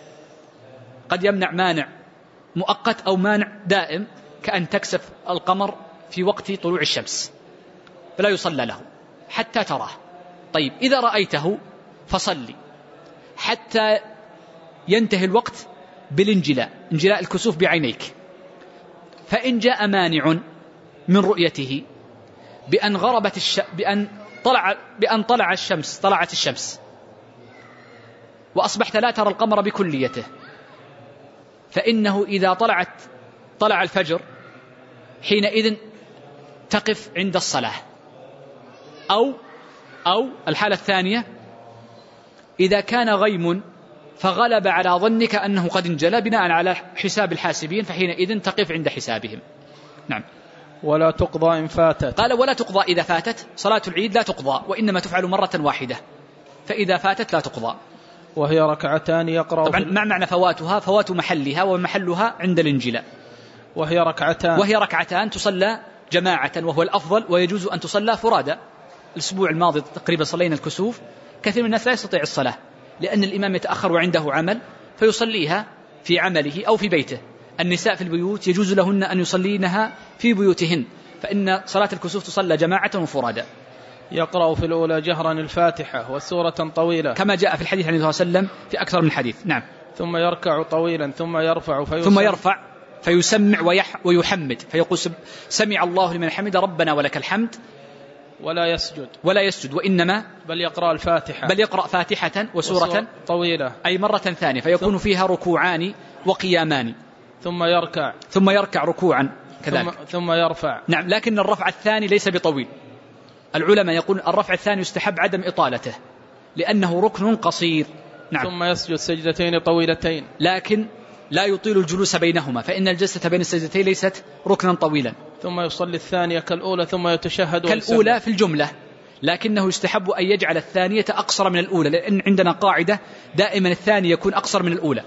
قد يمنع مانع مؤقت أو مانع دائم، كأن تكسف القمر في وقت طلوع الشمس فلا يصلى له حتى تراه. طيب، إذا رأيته فصلي حتى ينتهي الوقت بالانجلاء، انجلاء الكسوف بعينيك. فإن جاء مانع من رؤيته بأن طلعت الشمس وأصبحت لا ترى القمر بكليته، فإنه إذا طلع الفجر حينئذ تقف عند الصلاة. أو الحالة الثانية، إذا كان غيم فغلب على ظنك أنه قد انجلى بناء على حساب الحاسبين، فحينئذ تقف عند حسابهم. نعم. ولا تقضى إن فاتت. قال ولا تقضى إذا فاتت. صلاة العيد لا تقضى، وإنما تفعل مرة واحدة، فإذا فاتت لا تقضى. وهي ركعتان يقرأ طبعا ما معنى فواتها؟ فوات محلها، ومحلها عند الانجلاء. وهي ركعتان تصلى جماعة وهو الأفضل، ويجوز أن تصلى فرادى. الأسبوع الماضي تقريبا صلينا الكسوف، كثير من الناس لا يستطيع الصلاة لأن الإمام يتأخر وعنده عمل فيصليها في عمله أو في بيته. النساء في البيوت يجوز لهن أن يصلينها في بيوتهن، فإن صلاة الكسوف تصلى جماعة وفرادى. يقرأ في الأولى جهرا الفاتحة وسورة طويلة كما جاء في الحديث عن النبي صلى الله عليه وسلم في أكثر من حديث. نعم. ثم يركع طويلا ثم يرفع فيسمع ويحمد، فيقول سمع الله لمن حمد ربنا ولك الحمد، ولا يسجد وإنما بل يقرأ الفاتحة، بل يقرأ فاتحة وسورة طويلة أي مرة ثانية، فيكون فيها ركوعان وقيامان، ثم يركع ركوعا كذلك ثم يرفع. نعم. لكن الرفع الثاني ليس بطويل. العلماء يقول الرفع الثاني يستحب عدم إطالته لأنه ركن قصير. نعم. ثم يسجد سجدتين طويلتين، لكن لا يطيل الجلوس بينهما، فإن الجلسة بين السجدتين ليست ركنا طويلا. ثم يصلي الثانية كالأولى ثم يتشهد كالأولى في الجملة، لكنه يستحب أن يجعل الثانية أقصر من الأولى، لأن عندنا قاعدة دائما الثاني يكون أقصر من الأولى.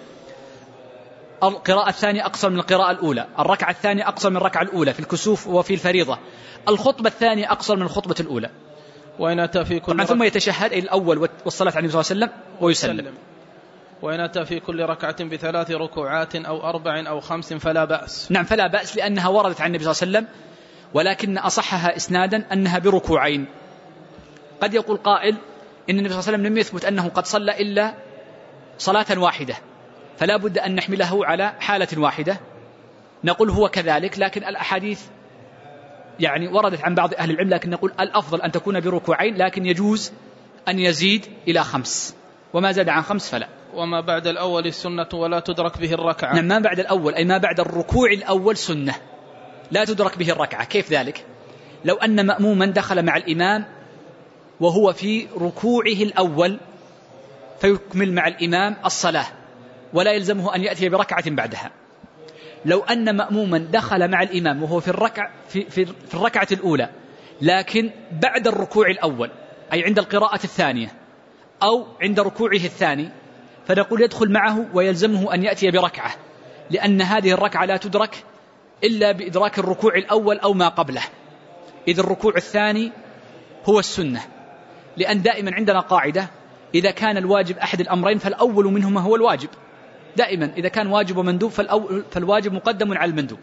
القراءة الثانية أقصر من القراءة الأولى، الركعة الثانية أقصر من الركعة الأولى في الكسوف وفي الفريضة، الخطبة الثانية أقصر من الخطبة الأولى. وإن أتى في كل ثم يتشهد الأول والصلاة عليه النبي صلى الله عليه وسلم ويسلم. وإن أتى في كل ركعة ب3 ركوعات أو 4 أو 5 فلا بأس. نعم فلا بأس، لأنها وردت عن النبي صلى الله عليه وسلم، ولكن أصحها إسنادا أنها بركوعين. قد يقول قائل إن النبي صلى الله عليه وسلم لم يثبت أنه قد صلى إلا صلاة واحدة، فلا بد أن نحمله على حالة واحدة. نقول هو كذلك، لكن الأحاديث يعني وردت عن بعض أهل العلم، لكن نقول الأفضل أن تكون بركوعين، لكن يجوز أن يزيد إلى 5، وما زاد عن 5 فلا. وما بعد الأول السنة ولا تدرك به الركعة. نعم، ما بعد الأول أي ما بعد الركوع الأول سنة لا تدرك به الركعة. كيف ذلك؟ لو أن مأموما دخل مع الإمام وهو في ركوعه الأول فيكمل مع الإمام الصلاة ولا يلزمه أن يأتي بركعة بعدها. لو أن مأموما دخل مع الإمام وهو في الركعة الأولى لكن بعد الركوع الأول أي عند القراءة الثانية أو عند ركوعه الثاني، فنقول يدخل معه ويلزمه أن يأتي بركعة، لأن هذه الركعة لا تدرك إلا بإدراك الركوع الأول أو ما قبله، إذ الركوع الثاني هو السنة. لأن دائما عندنا قاعدة إذا كان الواجب أحد الأمرين فالأول منهما هو الواجب، دائما إذا كان واجب ومندوب فالواجب مقدم على المندوب.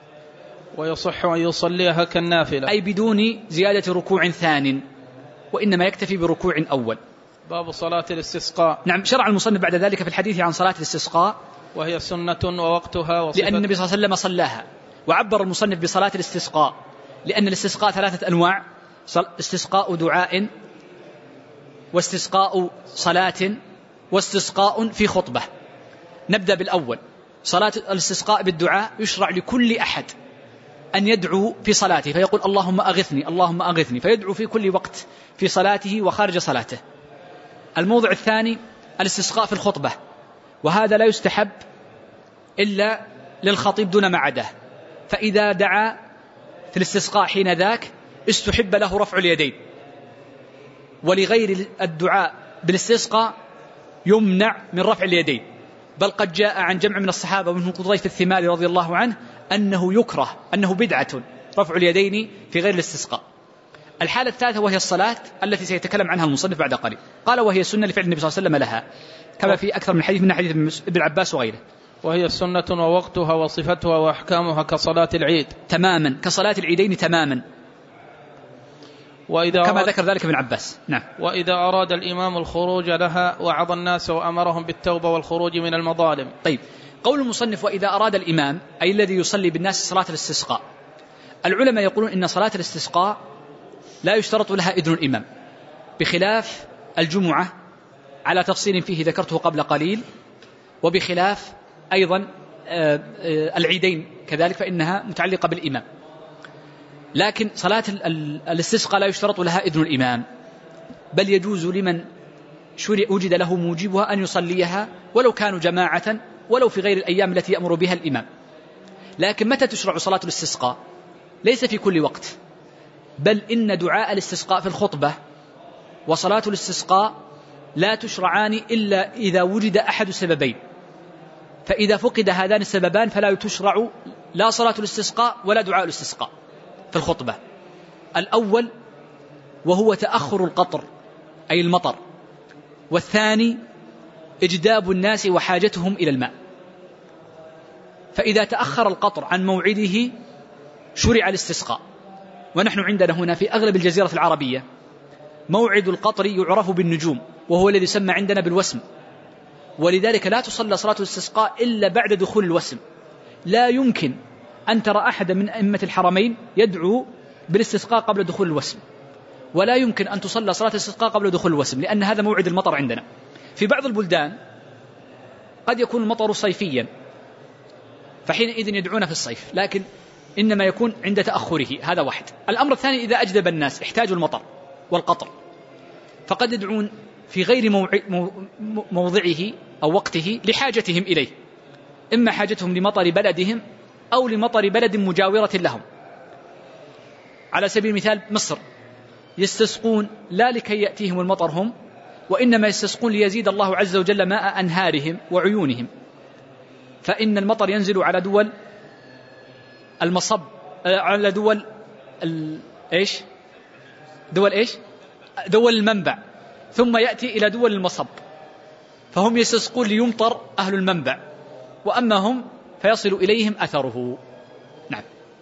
ويصح أن يصليها كالنافلة أي بدون زيادة ركوع ثان، وإنما يكتفي بركوع أول. باب صلاة الاستسقاء. نعم، شرع المصنف بعد ذلك في الحديث عن صلاة الاستسقاء، وهي سنة ووقتها وصفة، لأن النبي صلى الله عليه وسلم صلاها. وعبر المصنف بصلاة الاستسقاء لأن الاستسقاء 3 أنواع: استسقاء دعاء، واستسقاء صلاة، واستسقاء في خطبة. نبدأ بالأول. صلاة الاستسقاء بالدعاء يشرع لكل أحد أن يدعو في صلاته فيقول اللهم أغثني اللهم أغثني، فيدعو في كل وقت في صلاته وخارج صلاته. الموضع الثاني الاستسقاء في الخطبة، وهذا لا يستحب إلا للخطيب دون ما عداه، فإذا دعا في الاستسقاء حين ذاك استحب له رفع اليدين، ولغير الدعاء بالاستسقاء يمنع من رفع اليدين. بل قد جاء عن جمع من الصحابة ومنهم قضيف الثمالي رضي الله عنه أنه يكره، أنه بدعة رفع اليدين في غير الاستسقاء. الحالة الثالثة وهي الصلاة التي سيتكلم عنها المصنف بعد قليل. قال وهي سنة لفعل النبي صلى الله عليه وسلم لها، كما في أكثر من حديث من حديث ابن عباس وغيره. وهي سنة ووقتها وصفتها وأحكامها كصلاة العيد تماما، كصلاة العيدين تماما، كما ذكر ذلك ابن عباس. نعم. وإذا أراد الإمام الخروج لها وعظ الناس وأمرهم بالتوبة والخروج من المظالم. طيب، قول المصنف وإذا أراد الإمام أي الذي يصلي بالناس صلاة الاستسقاء. العلماء يقولون إن صلاة الاستسقاء لا يشترط لها إذن الإمام، بخلاف الجمعة على تفصيل فيه ذكرته قبل قليل، وبخلاف أيضا العيدين كذلك فإنها متعلقة بالإمام. لكن صلاة الاستسقاء لا يشترط لها إذن الإمام، بل يجوز لمن وجد له موجبها أن يصليها ولو كانوا جماعة ولو في غير الأيام التي يأمر بها الإمام. لكن متى تشرع صلاة الاستسقاء؟ ليس في كل وقت، بل إن دعاء الاستسقاء في الخطبة وصلاة الاستسقاء لا تشرعان إلا إذا وجد أحد السببين، فإذا فقد هذان السببان فلا تشرع لا صلاة الاستسقاء ولا دعاء الاستسقاء في الخطبة. الأول وهو تأخر القطر أي المطر، والثاني إجداب الناس وحاجتهم إلى الماء. فإذا تأخر القطر عن موعده شرع الاستسقاء، ونحن عندنا هنا في أغلب الجزيرة العربية موعد القطر يعرف بالنجوم، وهو الذي يسمى عندنا بالوسم، ولذلك لا تصلى صلاة الاستسقاء إلا بعد دخول الوسم. لا يمكن أن ترى أحد من أئمة الحرمين يدعو بالاستسقاء قبل دخول الوسم، ولا يمكن أن تصلى صلاة الاستسقاء قبل دخول الوسم، لأن هذا موعد المطر عندنا. في بعض البلدان قد يكون المطر صيفيا، فحينئذ يدعون في الصيف، لكن إنما يكون عند تأخره. هذا واحد. الأمر الثاني إذا أجدب الناس احتاجوا المطر والقطر، فقد يدعون في غير موضعه أو وقته لحاجتهم إليه، إما حاجتهم لمطر بلدهم أو لمطر بلد مجاورة لهم. على سبيل المثال مصر يستسقون لا لكي يأتيهم المطر هم، وإنما يستسقون ليزيد الله عز وجل ماء أنهارهم وعيونهم، فإن المطر ينزل على دول المصب، على دول إيش؟ دول المنبع، ثم يأتي إلى دول المصب، فهم يستسقون ليمطر أهل المنبع، وأما هم فيصل إليهم أثره. نعم.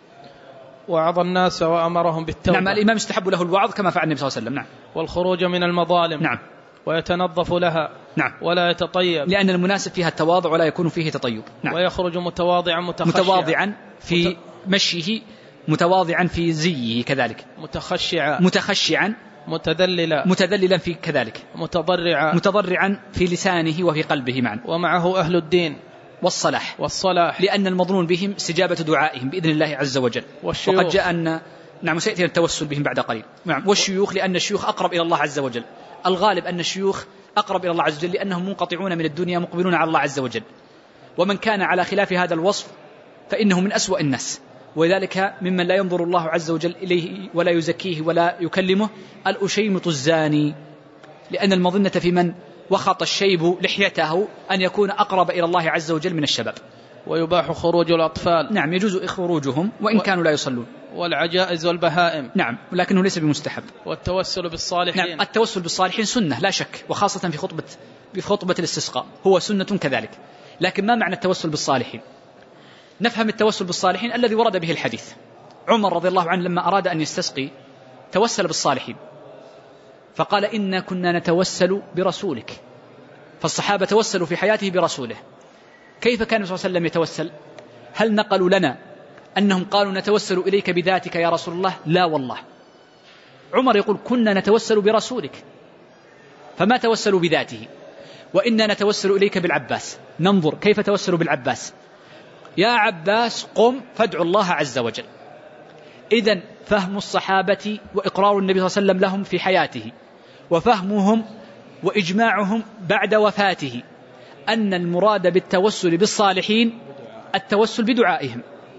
وعظ الناس وأمرهم بالتوبة. نعم، الإمام استحب له الوعظ كما فعل النبي صلى الله عليه وسلم. نعم. والخروج من المظالم. نعم. ويتنظف لها. نعم. ولا يتطيب، لأن المناسب فيها التواضع ولا يكون فيه تطيب. نعم. ويخرج متواضعا في مشيه، متواضعا في زيه كذلك، متخشعا متذللا في كذلك، متضرعا في لسانه وفي قلبه معا، ومعه أهل الدين والصلاح، لأن المظنون بهم استجابة دعائهم بإذن الله عز وجل. وقد جاء أن نعم سيأتي التوسل بهم بعد قليل. نعم. والشيوخ، لأن الشيوخ أقرب إلى الله عز وجل. الغالب أن الشيوخ أقرب إلى الله عز وجل لأنهم منقطعون من الدنيا مقبلون على الله عز وجل، ومن كان على خلاف هذا الوصف فإنه من أسوأ الناس، ولذلك ممن لا ينظر الله عز وجل إليه ولا يزكيه ولا يكلمه الأشيمط الزاني، لأن المظنة في من وخط الشيب لحيته أن يكون أقرب إلى الله عز وجل من الشباب. ويباح خروج الأطفال. نعم، يجوز خروجهم وإن كانوا لا يصلون. والعجائز والبهائم. نعم، ولكنه ليس بمستحب. والتوسل بالصالحين. نعم، التوسل بالصالحين سنة لا شك، وخاصة في خطبة الاستسقاء هو سنة كذلك. لكن ما معنى التوسل بالصالحين؟ نفهم التوسل بالصالحين الذي ورد به الحديث. عمر رضي الله عنه لما أراد أن يستسقي توسل بالصالحين، فقال إنا كنا نتوسل برسولك، فالصحابة توسلوا في حياته برسوله. كيف كان صلى الله عليه وسلم يتوسل؟ هل نقلوا لنا أنهم قالوا نتوسل إليك بذاتك يا رسول الله؟ لا والله، عمر يقول كنا نتوسل برسولك، فما توسلوا بذاته. وإنا نتوسل إليك بالعباس، ننظر كيف توسلوا بالعباس، يا عباس قم فادعوا الله عز وجل. إذن فهم الصحابة وإقرار النبي صلى الله عليه وسلم لهم في حياته، وفهمهم وإجماعهم بعد وفاته، أن المراد بالتوسل بالصالحين التوسل بدعائهم.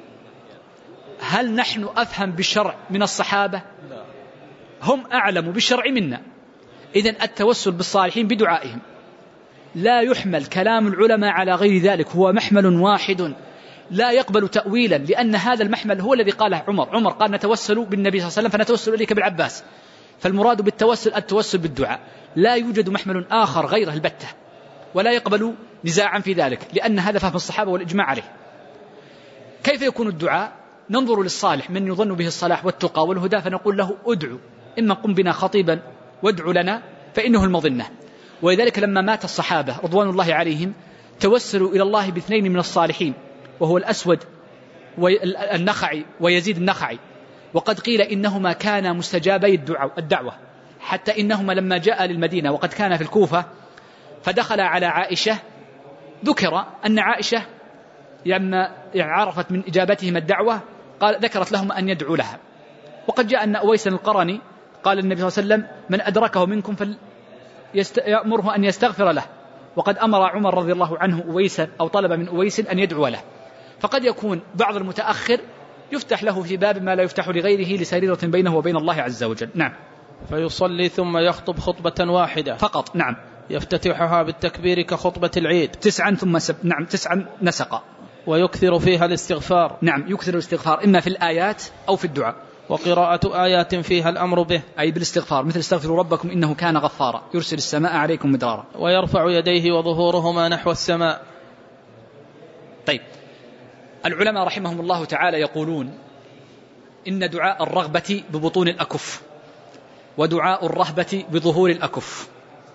هل نحن أفهم بالشرع من الصحابة؟ هم أعلم بالشرع منا. إذن التوسل بالصالحين بدعائهم، لا يحمل كلام العلماء على غير ذلك، هو محمل واحد لا يقبل تأويلا، لأن هذا المحمل هو الذي قاله عمر قال نتوسل بالنبي صلى الله عليه وسلم فنتوسل إليك بالعباس، فالمراد بالتوسل التوسل بالدعاء، لا يوجد محمل آخر غيره البتة، ولا يقبل نزاعا في ذلك، لأن هذا فهم الصحابة والإجماع عليه. كيف يكون الدعاء؟ ننظر للصالح من يظن به الصلاح والتقى والهدى فنقول له ادعو، إما قم بنا خطيبا وادعو لنا فإنه المظنة. ولذلك لما مات الصحابة رضوان الله عليهم توسلوا إلى الله باثنين من الصالحين، وهو الأسود والنخعي ويزيد النخعي، وقد قيل إنهما كانا مستجابي الدعوة، حتى إنهما لما جاء للمدينة وقد كان في الكوفة فدخل على عائشة، ذكر أن عائشة لما عرفت من إجابتهم الدعوة ذكرت لهم أن يدعوا لها. وقد جاء أن أويس القرني قال النبي صلى الله عليه وسلم من أدركه منكم فليأمره أن يستغفر له، وقد أمر عمر رضي الله عنه أويسا أو طلب من أويس أن يدعو له. فقد يكون بعض المتأخر يفتح له في باب ما لا يفتح لغيره لسريرة بينه وبين الله عز وجل. نعم. فيصلي ثم يخطب خطبة واحدة فقط. نعم. يفتتحها بالتكبير كخطبة العيد 9 ثم نعم 9 نسق. ويكثر فيها الاستغفار. نعم يكثر الاستغفار إما في الآيات أو في الدعاء. وقراءة آيات فيها الأمر به أي بالاستغفار، مثل استغفروا ربكم إنه كان غفارا يرسل السماء عليكم مدرارا. ويرفع يديه وظهورهما نحو السماء. طيب، العلماء رحمهم الله تعالى يقولون إن دعاء الرغبة ببطون الأكف ودعاء الرهبة بظهور الأكف.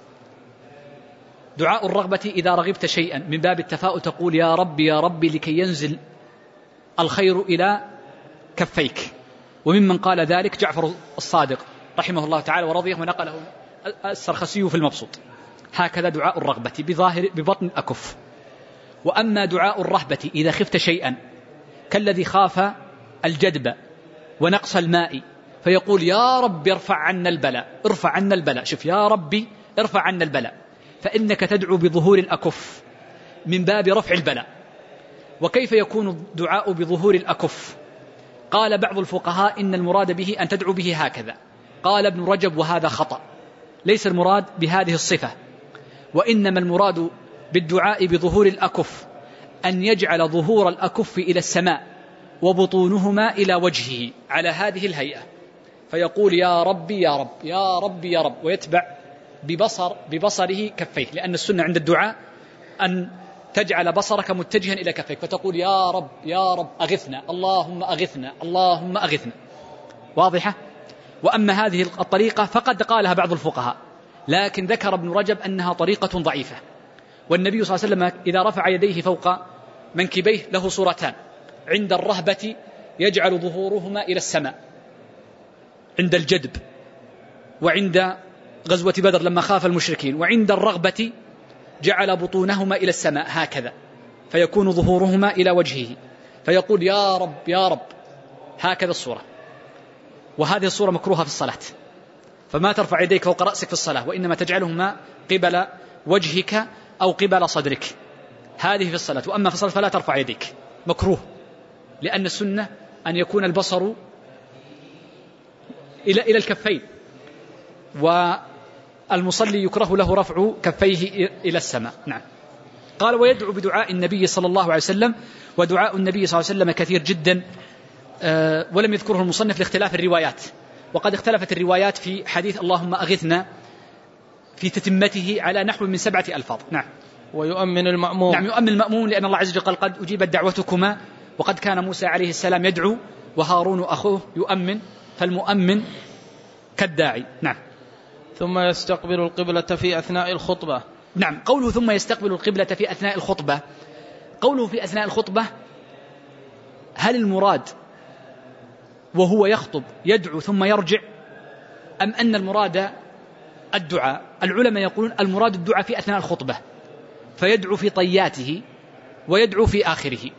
دعاء الرغبة إذا رغبت شيئا من باب التفاؤل تقول يا ربي يا ربي لكي ينزل الخير إلى كفيك، وممن قال ذلك جعفر الصادق رحمه الله تعالى ورضيه ونقله السرخسي في المبسوط. هكذا دعاء الرغبة ببطن الأكف. وأما دعاء الرهبة إذا خفت شيئا كالذي خاف الجدب ونقص الماء فيقول يا رب ارفع عنا البلاء، ارفع عنا البلاء، شوف يا ربي ارفع عنا البلاء، فإنك تدعو بظهور الأكف من باب رفع البلاء. وكيف يكون الدعاء بظهور الأكف؟ قال بعض الفقهاء إن المراد به أن تدعو به هكذا. قال ابن رجب وهذا خطأ، ليس المراد بهذه الصفة، وإنما المراد بالدعاء بظهور الأكف أن يجعل ظهور الأكف إلى السماء وبطونهما إلى وجهه على هذه الهيئة، فيقول يا ربي يا رب يا ربي يا رب، ويتبع ببصره كفيه، لأن السنة عند الدعاء أن تجعل بصرك متجها إلى كفيك، فتقول يا رب يا رب أغثنا، اللهم أغثنا، اللهم أغثنا. واضحة؟ وأما هذه الطريقة فقد قالها بعض الفقهاء، لكن ذكر ابن رجب أنها طريقة ضعيفة. والنبي صلى الله عليه وسلم إذا رفع يديه فوق منكبيه له صورتان: عند الرهبة يجعل ظهورهما إلى السماء عند الجدب، وعند غزوة بدر لما خاف المشركين، وعند الرغبة جعل بطونهما إلى السماء هكذا، فيكون ظهورهما إلى وجهه، فيقول يا رب يا رب، هكذا الصورة. وهذه الصورة مكروهة في الصلاة، فما ترفع يديك فوق رأسك في الصلاة، وإنما تجعلهما قبل وجهك أو قبل صدرك، هذه في الصلاة. وأما في الصلاة فلا ترفع يديك، مكروه، لأن السنة أن يكون البصر إلى الكفين، والمصلي يكره له رفع كفيه إلى السماء. نعم. قال ويدعو بدعاء النبي صلى الله عليه وسلم، ودعاء النبي صلى الله عليه وسلم كثير جدا، ولم يذكره المصنف لاختلاف الروايات، وقد اختلفت الروايات في حديث اللهم أغثنا في تتمته على نحو من 7 ألفاظ. نعم. ويؤمن المأموم. نعم، يؤمن المأموم، لأن الله عز وجل قال قد أجيبت دعوتكما، وقد كان موسى عليه السلام يدعو وهارون أخوه يؤمن، فالمؤمن كالداعي. نعم. ثم يستقبل القبلة في أثناء الخطبة. نعم، قوله ثم يستقبل القبلة في أثناء الخطبة، قوله في أثناء الخطبة، هل المراد وهو يخطب يدعو ثم يرجع، أم أن المراد الدعاء؟ العلماء يقولون المراد الدعاء في أثناء الخطبة، فيدعو في طياته ويدعو في آخره.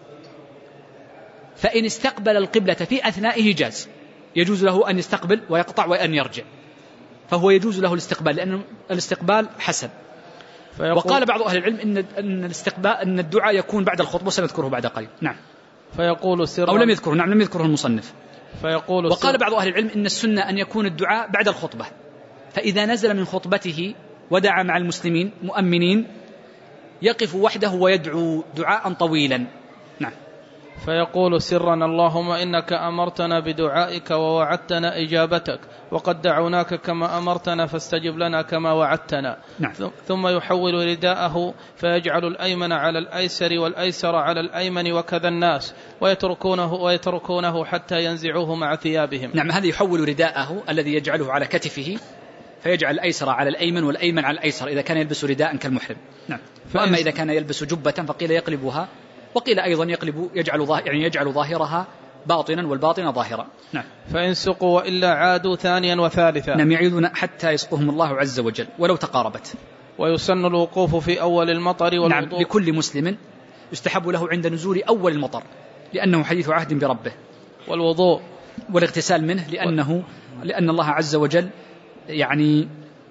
فإن استقبل القبلة في أثنائه جاز، يجوز له أن يستقبل ويقطع وأن يرجع، فهو يجوز له الاستقبال، لأن الاستقبال حسن. وقال بعض أهل العلم إن الدعاء يكون بعد الخطبة، سنذكره بعد قليل. نعم. فيقول سرا، أو لم يذكره، نعم لم يذكره المصنف. وقال بعض أهل العلم إن السنة أن يكون الدعاء بعد الخطبة، فإذا نزل من خطبته ودعا مع المسلمين مؤمنين يقف وحده ويدعو دعاء طويلا. نعم. فيقول سرا اللهم إنك أمرتنا بدعائك ووعدتنا إجابتك، وقد دعوناك كما أمرتنا فاستجب لنا كما وعدتنا. نعم. ثم يحول رداءه فيجعل الأيمن على الأيسر والأيسر على الأيمن، وكذا الناس، ويتركونه حتى ينزعوه مع ثيابهم. نعم، هذا يحول رداءه الذي يجعله على كتفه، فيجعل الأيسر على الأيمن والأيمن على الأيسر إذا كان يلبس رداء كالمحرم. نعم. وأما إذا كان يلبس جبة فقيل يقلبها، وقيل أيضا يجعل ظاهرها باطنا والباطن ظاهرا. نعم. فإن سقوا وإلا عادوا ثانيا وثالثا. نعم، يعيدون حتى يسقهم الله عز وجل ولو تقاربت. ويسن الوقوف في أول المطر والوضوء. نعم، لكل مسلم يستحب له عند نزول أول المطر، لأنه حديث عهد بربه. والوضوء والاغتسال منه، لأن الله عز وجل يعني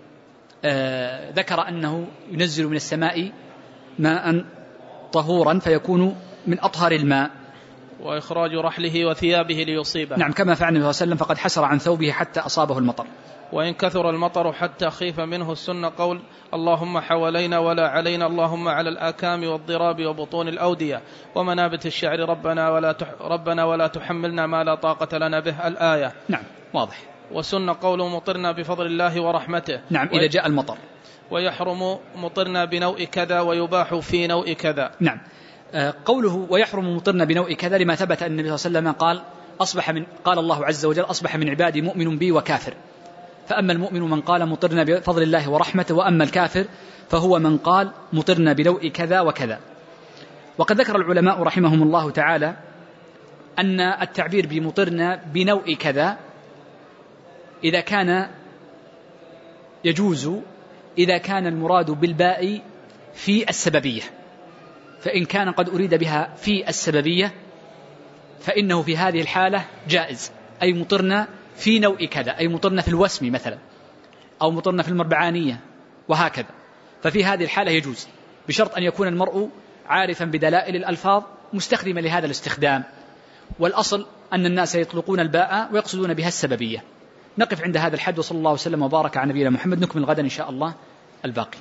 ذكر أنه ينزل من السماء ماء طهورا فيكون من أطهر الماء، وإخراج رحله وثيابه ليصيبه. نعم، كما فعل النبي صلى الله عليه وسلم فقد حسر عن ثوبه حتى أصابه المطر. وإن كثر المطر حتى خيف منه السنة قول اللهم حوالينا ولا علينا، اللهم على الآكام والضراب وبطون الأودية ومنابت الشعر، ربنا ولا تحملنا ما لا طاقة لنا به، الآية. نعم، واضح. وسنة قول مطرنا بفضل الله ورحمته. نعم، إذا جاء المطر. ويحرم مطرنا بنوء كذا ويباح في نوء كذا. نعم، قوله ويحرم مطرنا بنوء كذا لما ثبت أن النبي صلى الله عليه وسلم قال الله عز وجل أصبح من عبادي مؤمن بي وكافر. فأما المؤمن من قال مطرنا بفضل الله ورحمته، وأما الكافر فهو من قال مطرنا بنوء كذا وكذا. وقد ذكر العلماء رحمهم الله تعالى أن التعبير بمطرنا بنوء كذا إذا كان يجوز إذا كان المراد بالباء في السببية، فإن كان قد أريد بها في السببية فإنه في هذه الحالة جائز، أي مطرنا في نوء كذا، أي مطرنا في الوسم مثلا، أو مطرنا في المربعانية وهكذا، ففي هذه الحالة يجوز، بشرط أن يكون المرء عارفا بدلائل الألفاظ مستخدما لهذا الاستخدام. والأصل أن الناس يطلقون الباء ويقصدون بها السببية. نقف عند هذا الحد، وصلى الله وسلم وبارك على نبينا محمد. نكمل غدا إن شاء الله الباقي.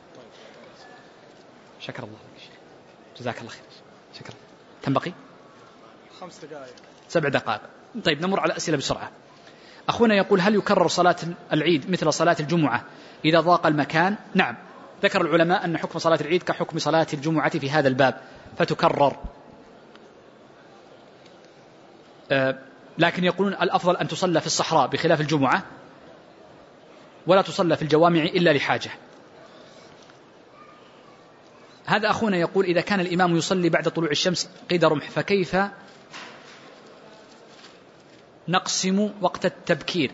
شكر الله لك، جزاك الله خير. شكرا. كم بقي؟ 5 دقائق 7 دقائق. طيب، نمر على الأسئلة بسرعة. أخونا يقول هل يكرر صلاة العيد مثل صلاة الجمعة إذا ضاق المكان؟ نعم، ذكر العلماء أن حكم صلاة العيد كحكم صلاة الجمعة في هذا الباب، فتكرر. لكن يقولون الأفضل أن تصلى في الصحراء بخلاف الجمعة، ولا تصلى في الجوامع إلا لحاجة. هذا أخونا يقول إذا كان الإمام يصلي بعد طلوع الشمس قيد رمح فكيف نقسم وقت التبكير؟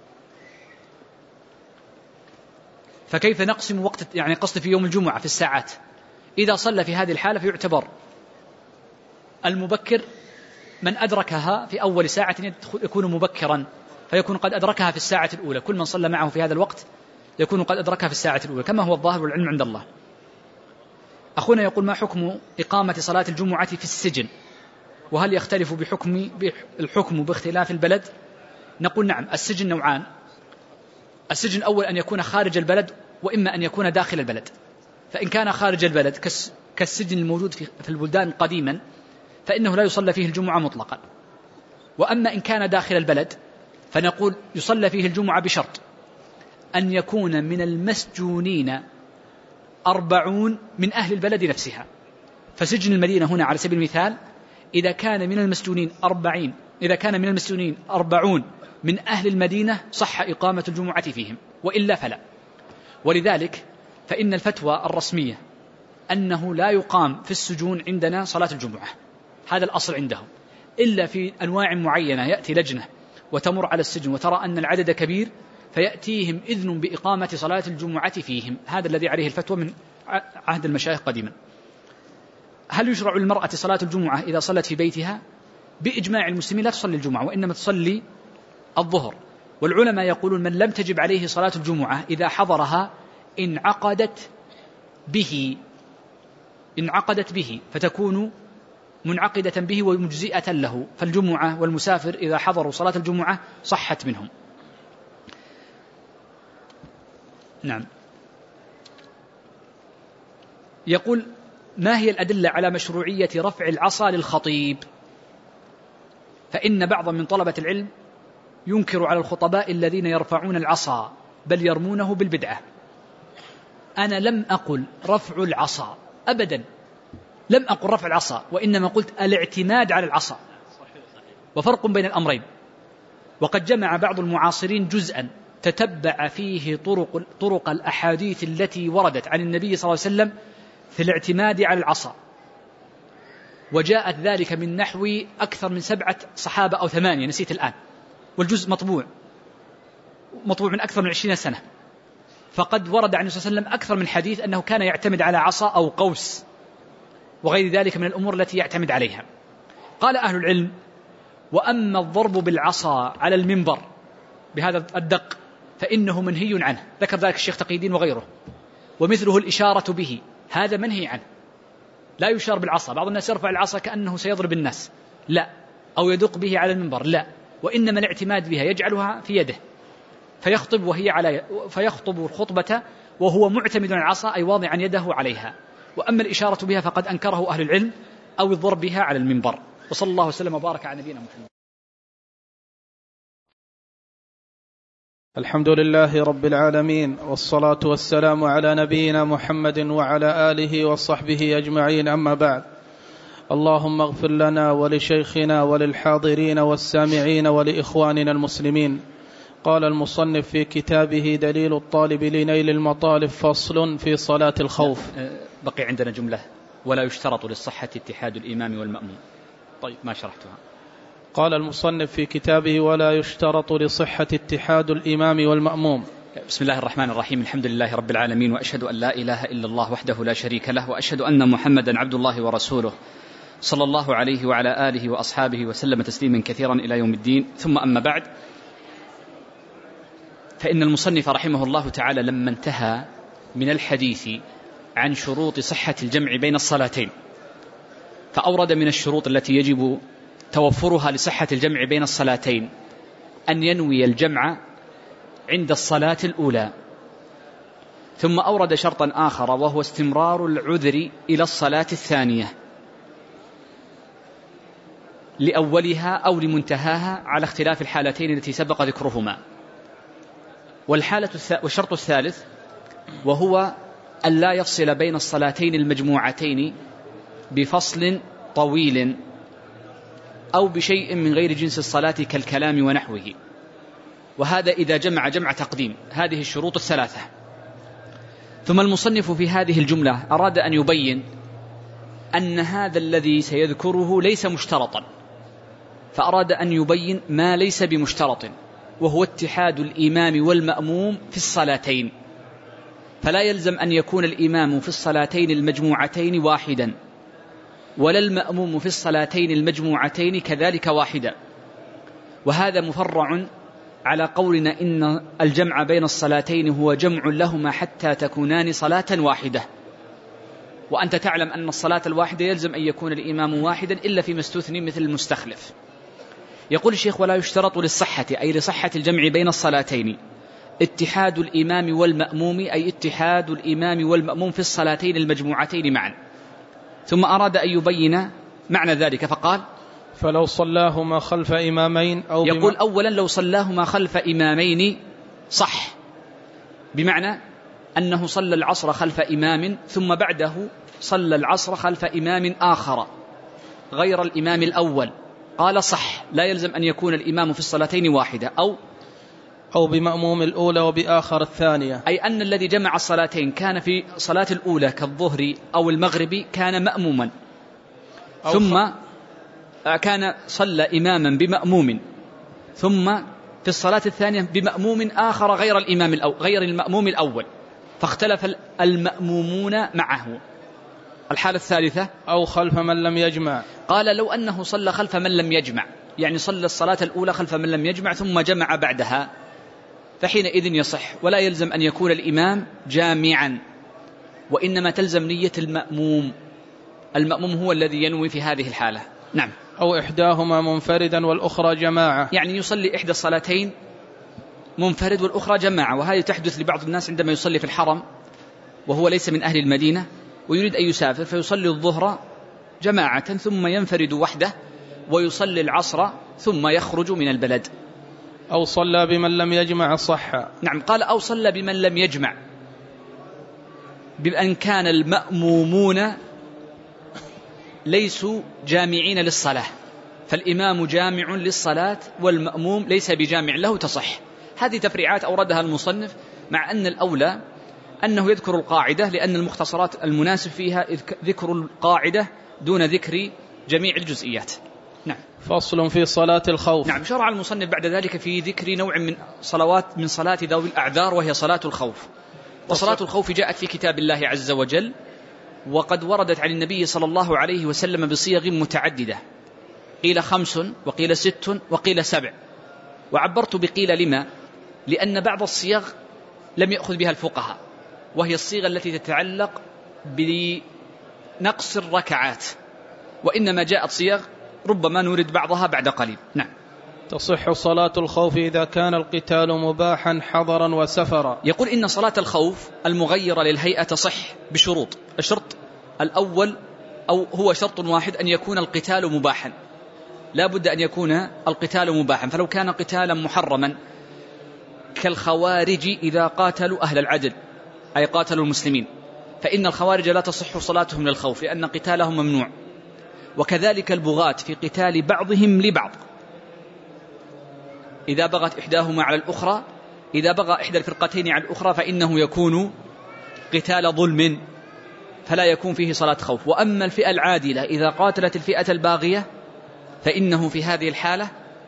فكيف نقسم وقت، يعني قصد في يوم الجمعة في الساعات. إذا صلى في هذه الحالة فيعتبر المبكر من أدركها في أول ساعة يكون مبكرا، فيكون قد أدركها في الساعة الأولى. كل من صلى معه في هذا الوقت يكون قد أدركها في الساعة الأولى، كما هو الظاهر والعلم عند الله. أخونا يقول ما حكم إقامة صلاة الجمعة في السجن، وهل يختلف الحكم باختلاف البلد؟ نقول نعم، السجن نوعان. السجن الأول أن يكون خارج البلد، وإما أن يكون داخل البلد. فإن كان خارج البلد كالسجن الموجود في البلدان قديما فإنه لا يصلى فيه الجمعة مطلقا. وأما إن كان داخل البلد فنقول يصلى فيه الجمعة بشرط أن يكون من المسجونين 40 من أهل البلد نفسها. فسجن المدينة هنا على سبيل المثال إذا كان من المسجونين 40 من أهل المدينة صح إقامة الجمعة فيهم، وإلا فلا. ولذلك فإن الفتوى الرسمية أنه لا يقام في السجون عندنا صلاة الجمعة، هذا الأصل عندهم، إلا في أنواع معينة يأتي لجنة وتمر على السجن وترى أن العدد كبير فيأتيهم إذن بإقامة صلاة الجمعة فيهم. هذا الذي عليه الفتوى من عهد المشايخ قديما. هل يشرع للمرأة صلاة الجمعة إذا صلت في بيتها؟ بإجماع المسلمين لا تصلي الجمعة، وإنما تصلي الظهر. والعلماء يقولون من لم تجب عليه صلاة الجمعة إذا حضرها انعقدت به فتكون منعقدة به ومجزئة له. فالجمعة والمسافر إذا حضروا صلاة الجمعة صحت منهم. نعم. يقول ما هي الأدلة على مشروعية رفع العصا للخطيب؟ فإن بعض من طلبة العلم ينكر على الخطباء الذين يرفعون العصا بل يرمونه بالبدعة. أنا لم أقل رفع العصا أبدا، لم أقل رفع العصا، وإنما قلت الاعتماد على العصا، وفرق بين الأمرين. وقد جمع بعض المعاصرين جزءا تتبع فيه طرق الأحاديث التي وردت عن النبي صلى الله عليه وسلم في الاعتماد على العصا، وجاءت ذلك من نحو أكثر من 7 صحابة أو 8، نسيت الآن، والجزء مطبوع من أكثر من 20 سنة. فقد ورد عن النبي صلى الله عليه وسلم أكثر من حديث أنه كان يعتمد على عصا أو قوس وغير ذلك من الأمور التي يعتمد عليها. قال أهل العلم وأما الضرب بالعصا على المنبر بهذا الدق فإنه منهي عنه، ذكر ذلك الشيخ تقي الدين وغيره. ومثله الإشارة به، هذا منهي عنه، لا يشار بالعصا. بعض الناس يرفع العصا كأنه سيضرب الناس، لا، أو يدق به على المنبر لا، وإنما الاعتماد بها يجعلها في يده فيخطب الخطبة وهو معتمد على العصا، أي واضعا يده عليها. وأما الإشارة بها فقد أنكره أهل العلم، أو الضرب بها على المنبر. وصلى الله وسلم وبارك على نبينا محمد. الحمد لله رب العالمين، والصلاة والسلام على نبينا محمد وعلى آله وصحبه أجمعين، أما بعد. اللهم اغفر لنا ولشيخنا وللحاضرين والسامعين ولإخواننا المسلمين. قال المصنف في كتابه دليل الطالب لنيل المطالب، فصل في صلاة الخوف. بقي عندنا جملة: ولا يشترط للصحة اتحاد الإمام والمأموم. طيب، ما شرحتها. قال المصنف في كتابه: ولا يشترط لصحة اتحاد الإمام والمأموم. بسم الله الرحمن الرحيم. الحمد لله رب العالمين، وأشهد أن لا إله إلا الله وحده لا شريك له، وأشهد أن محمدا عبد الله ورسوله، صلى الله عليه وعلى آله وأصحابه وسلم تسليما كثيرا إلى يوم الدين. ثم أما بعد، فإن المصنف رحمه الله تعالى لما انتهى من الحديث عن شروط صحة الجمع بين الصلاتين، فأورد من الشروط التي يجب توفرها لصحة الجمع بين الصلاتين أن ينوي الجمع عند الصلاة الأولى. ثم أورد شرطا آخر، وهو استمرار العذر إلى الصلاة الثانية لأولها أو لمنتهاها على اختلاف الحالتين التي سبق ذكرهما. والشرط الثالث وهو أن لا يفصل بين الصلاتين المجموعتين بفصل طويل أو بشيء من غير جنس الصلاة كالكلام ونحوه، وهذا إذا جمع تقديم. هذه الشروط الثلاثة. ثم المصنف في هذه الجملة أراد أن يبين أن هذا الذي سيذكره ليس مشترطا، فأراد أن يبين ما ليس بمشترط، وهو اتحاد الإمام والمأموم في الصلاتين. فلا يلزم أن يكون الإمام في الصلاتين المجموعتين واحدا، ولا المأموم في الصلاتين المجموعتين كذلك واحدا. وهذا مفرع على قولنا إن الجمع بين الصلاتين هو جمع لهما حتى تكونان صلاة واحدة. وأنت تعلم أن الصلاة الواحدة يلزم أن يكون الإمام واحدا إلا فيما استثني مثل المستخلف. يقول الشيخ: ولا يشترط للصحة، أي لصحة الجمع بين الصلاتين، اتحاد الإمام والمأموم، أي اتحاد الإمام والمأموم في الصلاتين المجموعتين معا. ثم أراد أن يبين معنى ذلك فقال: فلو صلاهما خلف إمامين أو يقول أولا لو صلاهما خلف إمامين صح، بمعنى أنه صلى العصر خلف إمام ثم بعده صلى العصر خلف إمام آخر غير الإمام الأول، قال صح، لا يلزم أن يكون الإمام في الصلاتين واحدة. أو بمأموم الأولى وبآخر الثانية، أي أن الذي جمع الصلاتين كان في صلاة الأولى كالظهر أو المغرب كان مأموما، ثم كان صلى إماما بمأموم، ثم في الصلاة الثانية بمأموم آخر غير المأموم الأول، فاختلف المأمومون معه. الحالة الثالثة: أو خلف من لم يجمع. قال لو أنه صلى خلف من لم يجمع، يعني صلى الصلاة الأولى خلف من لم يجمع ثم جمع بعدها، فحينئذ يصح، ولا يلزم أن يكون الإمام جامعا، وإنما تلزم نية المأموم. المأموم هو الذي ينوي في هذه الحالة. نعم. أو إحداهما منفردا والأخرى جماعة، يعني يصلي إحدى الصلاتين منفرد والأخرى جماعة. وهذه تحدث لبعض الناس عندما يصلي في الحرم وهو ليس من أهل المدينة ويريد أن يسافر، فيصلي الظهر جماعة ثم ينفرد وحده ويصلي العصر ثم يخرج من البلد. أو صلى بمن لم يجمع صح. نعم، قال أو صلى بمن لم يجمع، بأن كان المأمومون ليسوا جامعين للصلاة، فالإمام جامع للصلاة والمأموم ليس بجامع له، تصح. هذه تفريعات أوردها المصنف، مع أن الأولى أنه يذكر القاعدة، لأن المختصرات المناسب فيها ذكر القاعدة دون ذكر جميع الجزئيات. نعم. فصل في صلاة الخوف. نعم، شرع المصنف بعد ذلك في ذكر نوع من صلاة ذوي الأعذار، وهي صلاة الخوف. وصلاة الخوف جاءت في كتاب الله عز وجل، وقد وردت عن النبي صلى الله عليه وسلم بصيغ متعددة، قيل 5 وقيل 6 وقيل 7، وعبرت بقيل لما؟ لأن بعض الصيغ لم يأخذ بها الفقهاء، وهي الصيغة التي تتعلق بنقص الركعات، وإنما جاءت صيغ ربما نورد بعضها بعد قليل. نعم. تصح صلاة الخوف إذا كان القتال مباحا حضرا وسفرا. يقول إن صلاة الخوف المغيرة للهيئة تصح بشروط. الشرط الأول أو هو شرط واحد، أن يكون القتال مباحا، لا بد أن يكون القتال مباحا. فلو كان قتالا محرما كالخوارج إذا قاتلوا أهل العدل أي قاتلوا المسلمين، فإن الخوارج لا تصح صلاتهم للخوف لأن قتالهم ممنوع. وكذلك البغاة في قتال بعضهم لبعض، إذا بغت إحداهما على الأخرى، إذا بغى إحدى الفرقتين على الأخرى فإنه يكون قتال ظلم فلا يكون فيه صلاة خوف. وأما الفئة العادلة إذا قاتلت الفئة الباغية فإنه في هذه الحالة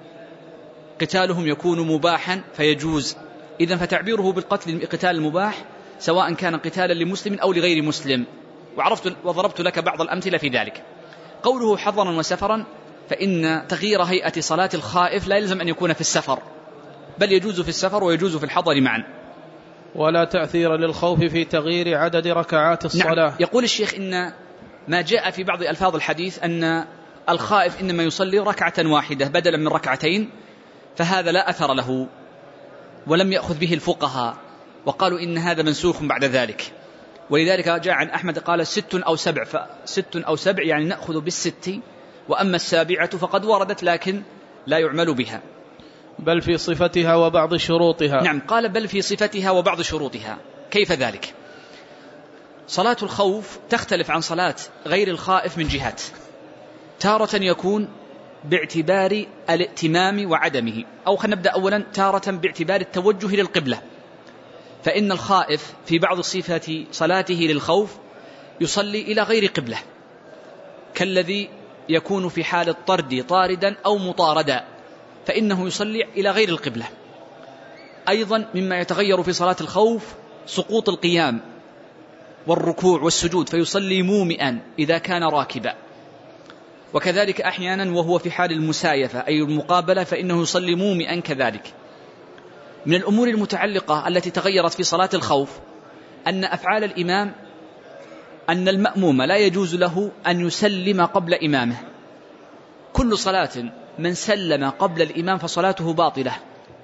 قتالهم يكون مباحا فيجوز. إذن فتعبيره بالقتل قتال المباح سواء كان قتالا لمسلم أو لغير مسلم. وضربت لك بعض الأمثلة في ذلك. قوله حضرا وسفرا، فإن تغيير هيئة صلاة الخائف لا يلزم أن يكون في السفر، بل يجوز في السفر ويجوز في الحضر معا. ولا تأثير للخوف في تغيير عدد ركعات الصلاة. نعم. يقول الشيخ إن ما جاء في بعض ألفاظ الحديث أن الخائف إنما يصلي ركعة واحدة بدلا من ركعتين، فهذا لا أثر له ولم يأخذ به الفقهاء، وقالوا إن هذا منسوخ بعد ذلك. ولذلك جاء عن أحمد قال 6 أو 7، ف6 أو 7 يعني نأخذ بالست، وأما السابعة فقد وردت لكن لا يعمل بها. بل في صفتها وبعض شروطها. نعم، قال بل في صفتها وبعض شروطها. كيف ذلك؟ صلاة الخوف تختلف عن صلاة غير الخائف من جهات. تارة يكون باعتبار الائتمام وعدمه، أو خلينا نبدأ أولا تارة باعتبار التوجه للقبلة. فإن الخائف في بعض صفة صلاته للخوف يصلي إلى غير قبلة، كالذي يكون في حال الطرد طاردا أو مطاردا، فإنه يصلي إلى غير القبلة. أيضا مما يتغير في صلاة الخوف سقوط القيام والركوع والسجود، فيصلي مومئا إذا كان راكبا. وكذلك أحيانا وهو في حال المسايفة أي المقابلة فإنه يصلي مومئا كذلك. من الأمور المتعلقة التي تغيرت في صلاة الخوف أن أفعال الإمام، أن المأموم لا يجوز له أن يسلم قبل إمامه. كل صلاة من سلم قبل الإمام فصلاته باطلة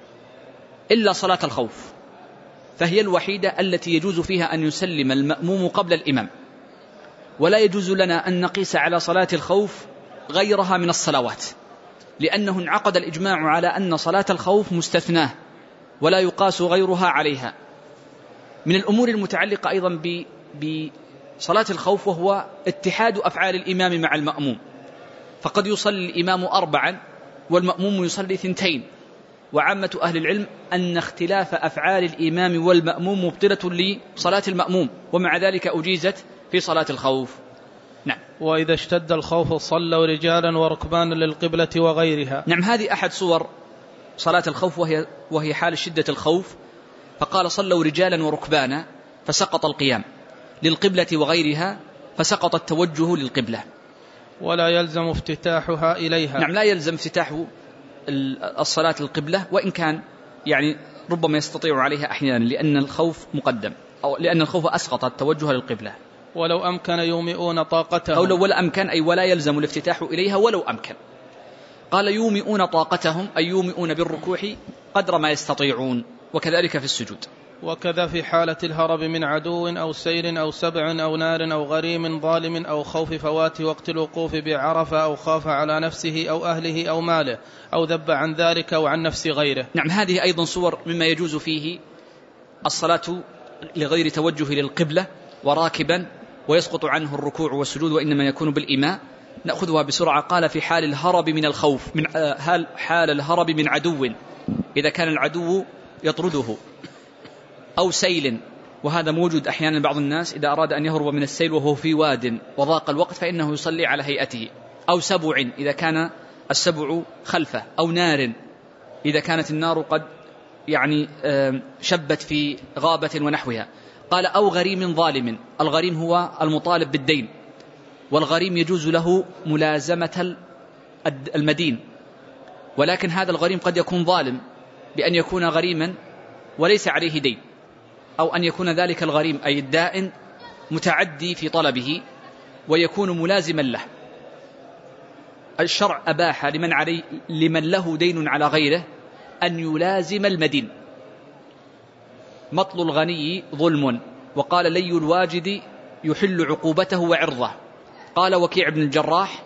إلا صلاة الخوف، فهي الوحيدة التي يجوز فيها أن يسلم المأموم قبل الإمام. ولا يجوز لنا أن نقيس على صلاة الخوف غيرها من الصلوات، لأنه انعقد الإجماع على أن صلاة الخوف مستثناه ولا يقاس غيرها عليها. من الأمور المتعلقة أيضا بصلاة الخوف وهو اتحاد أفعال الإمام مع المأموم، فقد يصلي الإمام 4 والمأموم يصلي 2. وعامة أهل العلم أن اختلاف أفعال الإمام والمأموم مبطلة لصلاة المأموم، ومع ذلك أجيزت في صلاة الخوف. نعم. وإذا اشتد الخوف صلوا رجالا وركبانا للقبلة وغيرها. نعم، هذه أحد صور صلاة الخوف وهي حال شدة الخوف. فقال صلوا رجالا وركبانا فسقط القيام، للقبلة وغيرها فسقط التوجه للقبلة. ولا يلزم افتتاحها إليها. نعم، لا يلزم افتتاح الصلاة للقبلة، وإن كان يعني ربما يستطيع عليها أحيانا لأن الخوف مقدم، أو لأن الخوف أسقط التوجه للقبلة. ولو أمكن يومئون طاقتهم، أو لو ولا أمكن أي ولا يلزم الافتتاح إليها ولو أمكن. قال يومئون طاقتهم أي يومئون بالركوع قدر ما يستطيعون، وكذلك في السجود. وكذا في حالة الهرب من عدو أو سير أو سبع أو نار أو غريم ظالم أو خوف فوات وقت الوقوف بعرفة أو خاف على نفسه أو أهله أو ماله أو ذب عن ذلك أو عن نفس غيره. نعم، هذه أيضا صور مما يجوز فيه الصلاة لغير توجه للقبلة وراكبا ويسقط عنه الركوع والسجود وإنما يكون بالإيماء. نأخذها بسرعة. قال في حال الهرب من الخوف، من حال الهرب من عدو إذا كان العدو يطرده، أو سيل، وهذا موجود أحيانا بعض الناس إذا أراد أن يهرب من السيل وهو في واد وضاق الوقت فإنه يصلي على هيئته، أو سبع إذا كان السبع خلفه، أو نار إذا كانت النار قد يعني شبت في غابة ونحوها. قال أو غريم ظالم. الغريم هو المطالب بالدين، والغريم يجوز له ملازمة المدين، ولكن هذا الغريم قد يكون ظالم بأن يكون غريما وليس عليه دين، أو أن يكون ذلك الغريم أي الدائن متعدي في طلبه ويكون ملازما له. الشرع أباح لمن له دين على غيره أن يلازم المدين. مطل الغني ظلم، وقال لي الواجد يحل عقوبته وعرضه. قال وكيع بن الجراح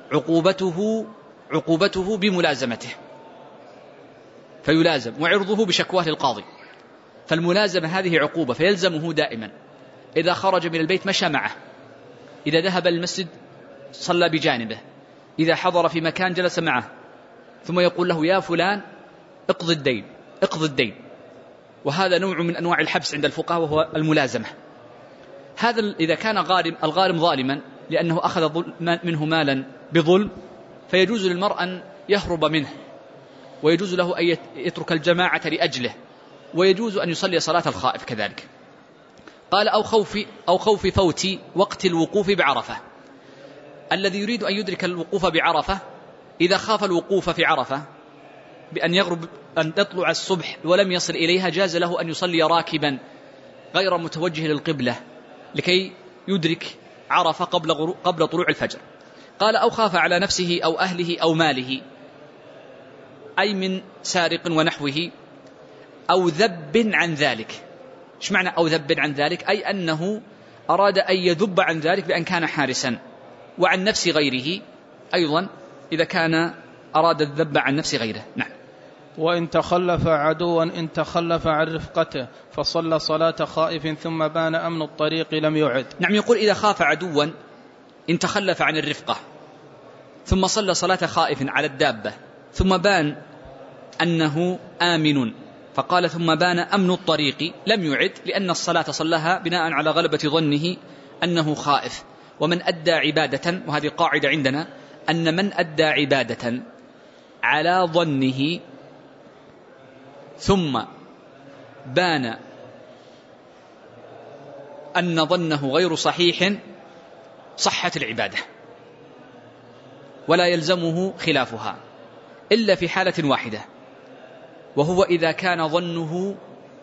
عقوبته بملازمته، فيلازم، وعرضه بشكواه للقاضي. فالملازمة هذه عقوبة، فيلزمه دائما. إذا خرج من البيت مشى معه، إذا ذهب المسجد صلى بجانبه، إذا حضر في مكان جلس معه، ثم يقول له يا فلان اقض الدين. وهذا نوع من أنواع الحبس عند الفقهاء، وهو الملازمة. هذا إذا كان الغارم ظالما لأنه أخذ منه مالا بظلم، فيجوز للمرء أن يهرب منه، ويجوز له أن يترك الجماعة لأجله، ويجوز أن يصلي صلاة الخائف كذلك. قال أو خوف فوت وقت الوقوف بعرفة. الذي يريد أن يدرك الوقوف بعرفة إذا خاف الوقوف في عرفة أن تطلع الصبح ولم يصل إليها، جاز له أن يصلي راكبا غير متوجه للقبلة لكي يدرك عرفة قبل طلوع الفجر. قال أو خاف على نفسه أو أهله أو ماله، أي من سارق ونحوه، أو ذب عن ذلك. إيش معنى أو ذب عن ذلك؟ أي أنه أراد أن يذب عن ذلك بأن كان حارسا، وعن نفس غيره أيضا إذا كان أراد الذب عن نفس غيره. نعم. وإن تخلف عدوا إن تخلف عن رفقته فصلى صلاة خائف ثم بان أمن الطريق لم يعد. نعم، يقول إذا خاف عدوا إن تخلف عن الرفقة ثم صلى صلاة خائف على الدابة ثم بان أنه آمن، فقال ثم بان أمن الطريق لم يعد، لأن الصلاة صلىها بناء على غلبة ظنه أنه خائف. ومن أدى عبادة، وهذه قاعدة عندنا، أن من أدى عبادة على ظنه ثم بان أن ظنه غير صحيح صحت العبادة ولا يلزمه خلافها، إلا في حالة واحدة، وهو إذا كان ظنه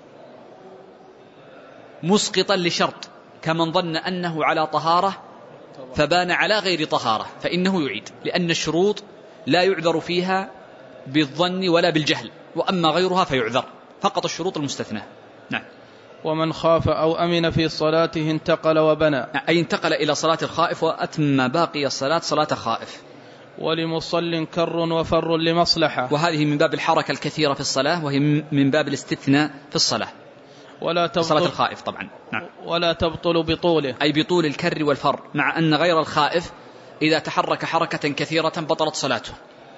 مسقطا لشرط، كمن ظن أنه على طهارة فبان على غير طهارة، فإنه يعيد، لأن الشروط لا يعذر فيها بالظن ولا بالجهل، وأما غيرها فيعذر، فقط الشروط المستثنى. نعم. ومن خاف أو أمن في صلاته انتقل وبنى، أي انتقل إلى صلاة الخائف وأتم باقي الصلاة صلاة خائف. ولمصل كر وفر لمصلحة، وهذه من باب الحركة الكثيرة في الصلاة، وهي من باب الاستثناء في الصلاة، ولا تبطل صلاة الخائف طبعا. نعم. ولا تبطل بطوله، أي بطول الكر والفر، مع أن غير الخائف إذا تحرك حركة كثيرة بطلت صلاته.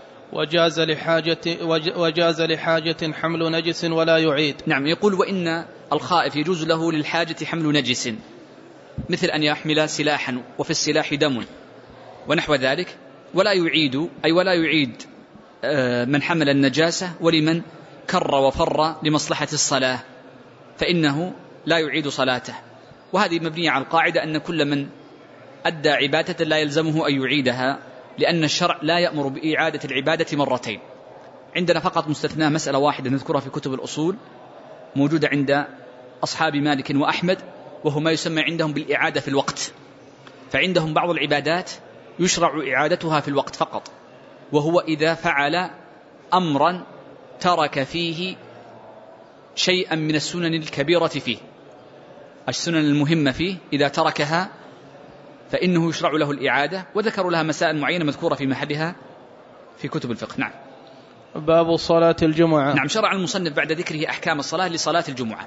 وجاز لحاجة حمل نجس ولا يعيد. نعم. يقول وإن الخائف يجوز له للحاجة حمل نجس، مثل أن يحمل سلاحا وفي السلاح دم ونحو ذلك، ولا يعيد، أي ولا يعيد من حمل النجاسة، ولمن كر وفر لمصلحة الصلاة فإنه لا يعيد صلاته. وهذه مبنية على القاعدة أن كل من أدى عبادة لا يلزمه أن يعيدها، لأن الشرع لا يأمر بإعادة العبادة مرتين. عندنا فقط مستثنى مسألة واحدة نذكرها في كتب الأصول، موجودة عند أصحاب مالك وأحمد، وهو ما يسمى عندهم بالإعادة في الوقت. فعندهم بعض العبادات يشرع إعادتها في الوقت فقط، وهو إذا فعل أمرا ترك فيه شيئا من السنن الكبيرة فيه، السنن المهمة فيه إذا تركها فإنه يشرع له الإعادة، وذكروا لها مسائل معينة مذكورة في محلها في كتب الفقه. نعم. باب صلاة الجمعة. نعم. شرع المصنف بعد ذكره أحكام الصلاة لصلاة الجمعة.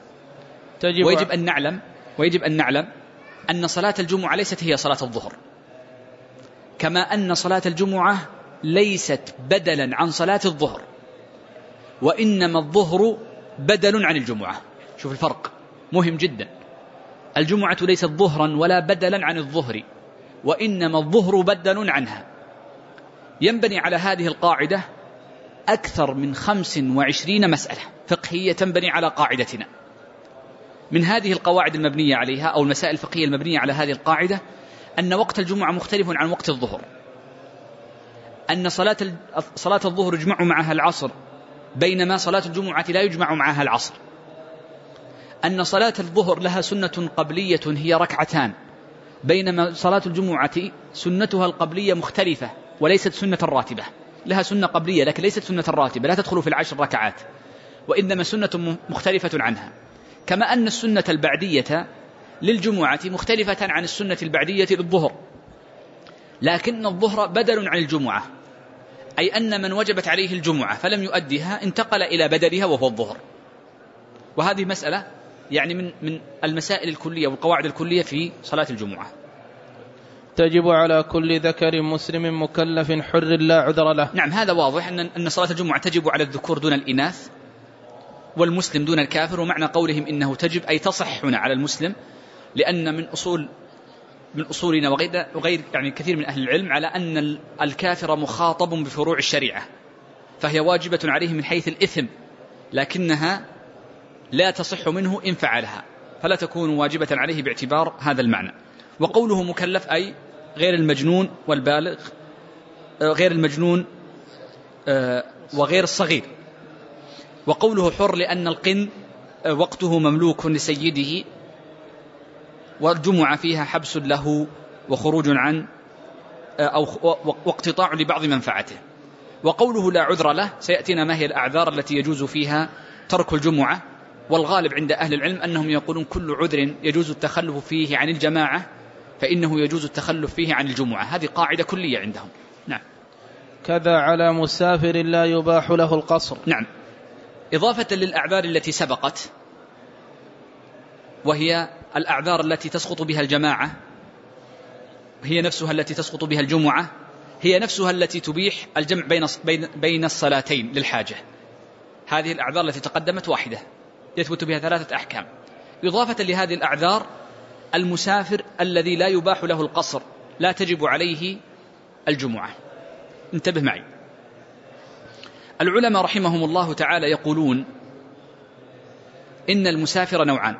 ويجب أن نعلم أن صلاة الجمعة ليست هي صلاة الظهر، كما أن صلاة الجمعة ليست بدلا عن صلاة الظهر، وإنما الظهر بدل عن الجمعة. شوف الفرق مهم جدا، الجمعة ليست ظهرا ولا بدلا عن الظهر، وإنما الظهر بدل عنها. ينبني على هذه القاعدة أكثر من 25 مسألة فقهية تنبني على قاعدتنا. من هذه القواعد المبنية عليها أو المسائل الفقهية المبنية على هذه القاعدة أن وقت الجمعة مختلف عن وقت الظهر، أن صلاة الظهر يجمع معها العصر، بينما صلاة الجمعة لا يجمع معها العصر، أن صلاة الظهر لها سنة قبلية هي ركعتان، بينما صلاة الجمعة سنتها القبلية مختلفة وليست سنة راتبة، لها سنة قبلية لكن ليست سنة راتبة، لا تدخل في 10 ركعات، وإنما سنة مختلفة عنها. كما أن السنة البعدية للجمعة مختلفة عن السنة البعدية للظهر، لكن الظهر بدل عن الجمعة، أي أن من وجبت عليه الجمعة فلم يؤديها انتقل إلى بدلها وهو الظهر. وهذه مسألة يعني من المسائل الكلية والقواعد الكلية في صلاة الجمعة. تجب على كل ذكر مسلم مكلف حر لا عذر له. نعم، هذا واضح أن صلاة الجمعة تجب على الذكور دون الإناث، والمسلم دون الكافر. ومعنى قولهم إنه تجب أي تصح هنا على المسلم، لأن من أصولنا وغير يعني كثير من أهل العلم على أن الكافر مخاطب بفروع الشريعة، فهي واجبة عليه من حيث الإثم، لكنها لا تصح منه إن فعلها، فلا تكون واجبة عليه باعتبار هذا المعنى. وقوله مكلف أي غير المجنون والبالغ، غير المجنون وغير الصغير. وقوله حر لأن القن وقته مملوك لسيده، والجمعة فيها حبس له وخروج عن أو واقتطاع لبعض منفعته. وقوله لا عذر له سيأتينا ما هي الأعذار التي يجوز فيها ترك الجمعة، والغالب عند أهل العلم أنهم يقولون كل عذر يجوز التخلف فيه عن الجماعة فإنه يجوز التخلف فيه عن الجمعة، هذه قاعدة كلية عندهم. نعم. كذا على مسافر لا يباح له القصر. نعم، إضافة للأعذار التي سبقت، وهي الأعذار التي تسقط بها الجماعة، هي نفسها التي تسقط بها الجمعة، هي نفسها التي تبيح الجمع بين الصلاتين للحاجة. هذه الأعذار التي تقدمت واحدة يثبت بها 3 أحكام. إضافة لهذه الأعذار المسافر الذي لا يباح له القصر لا تجب عليه الجمعة. انتبه معي، العلماء رحمهم الله تعالى يقولون إن المسافر نوعان،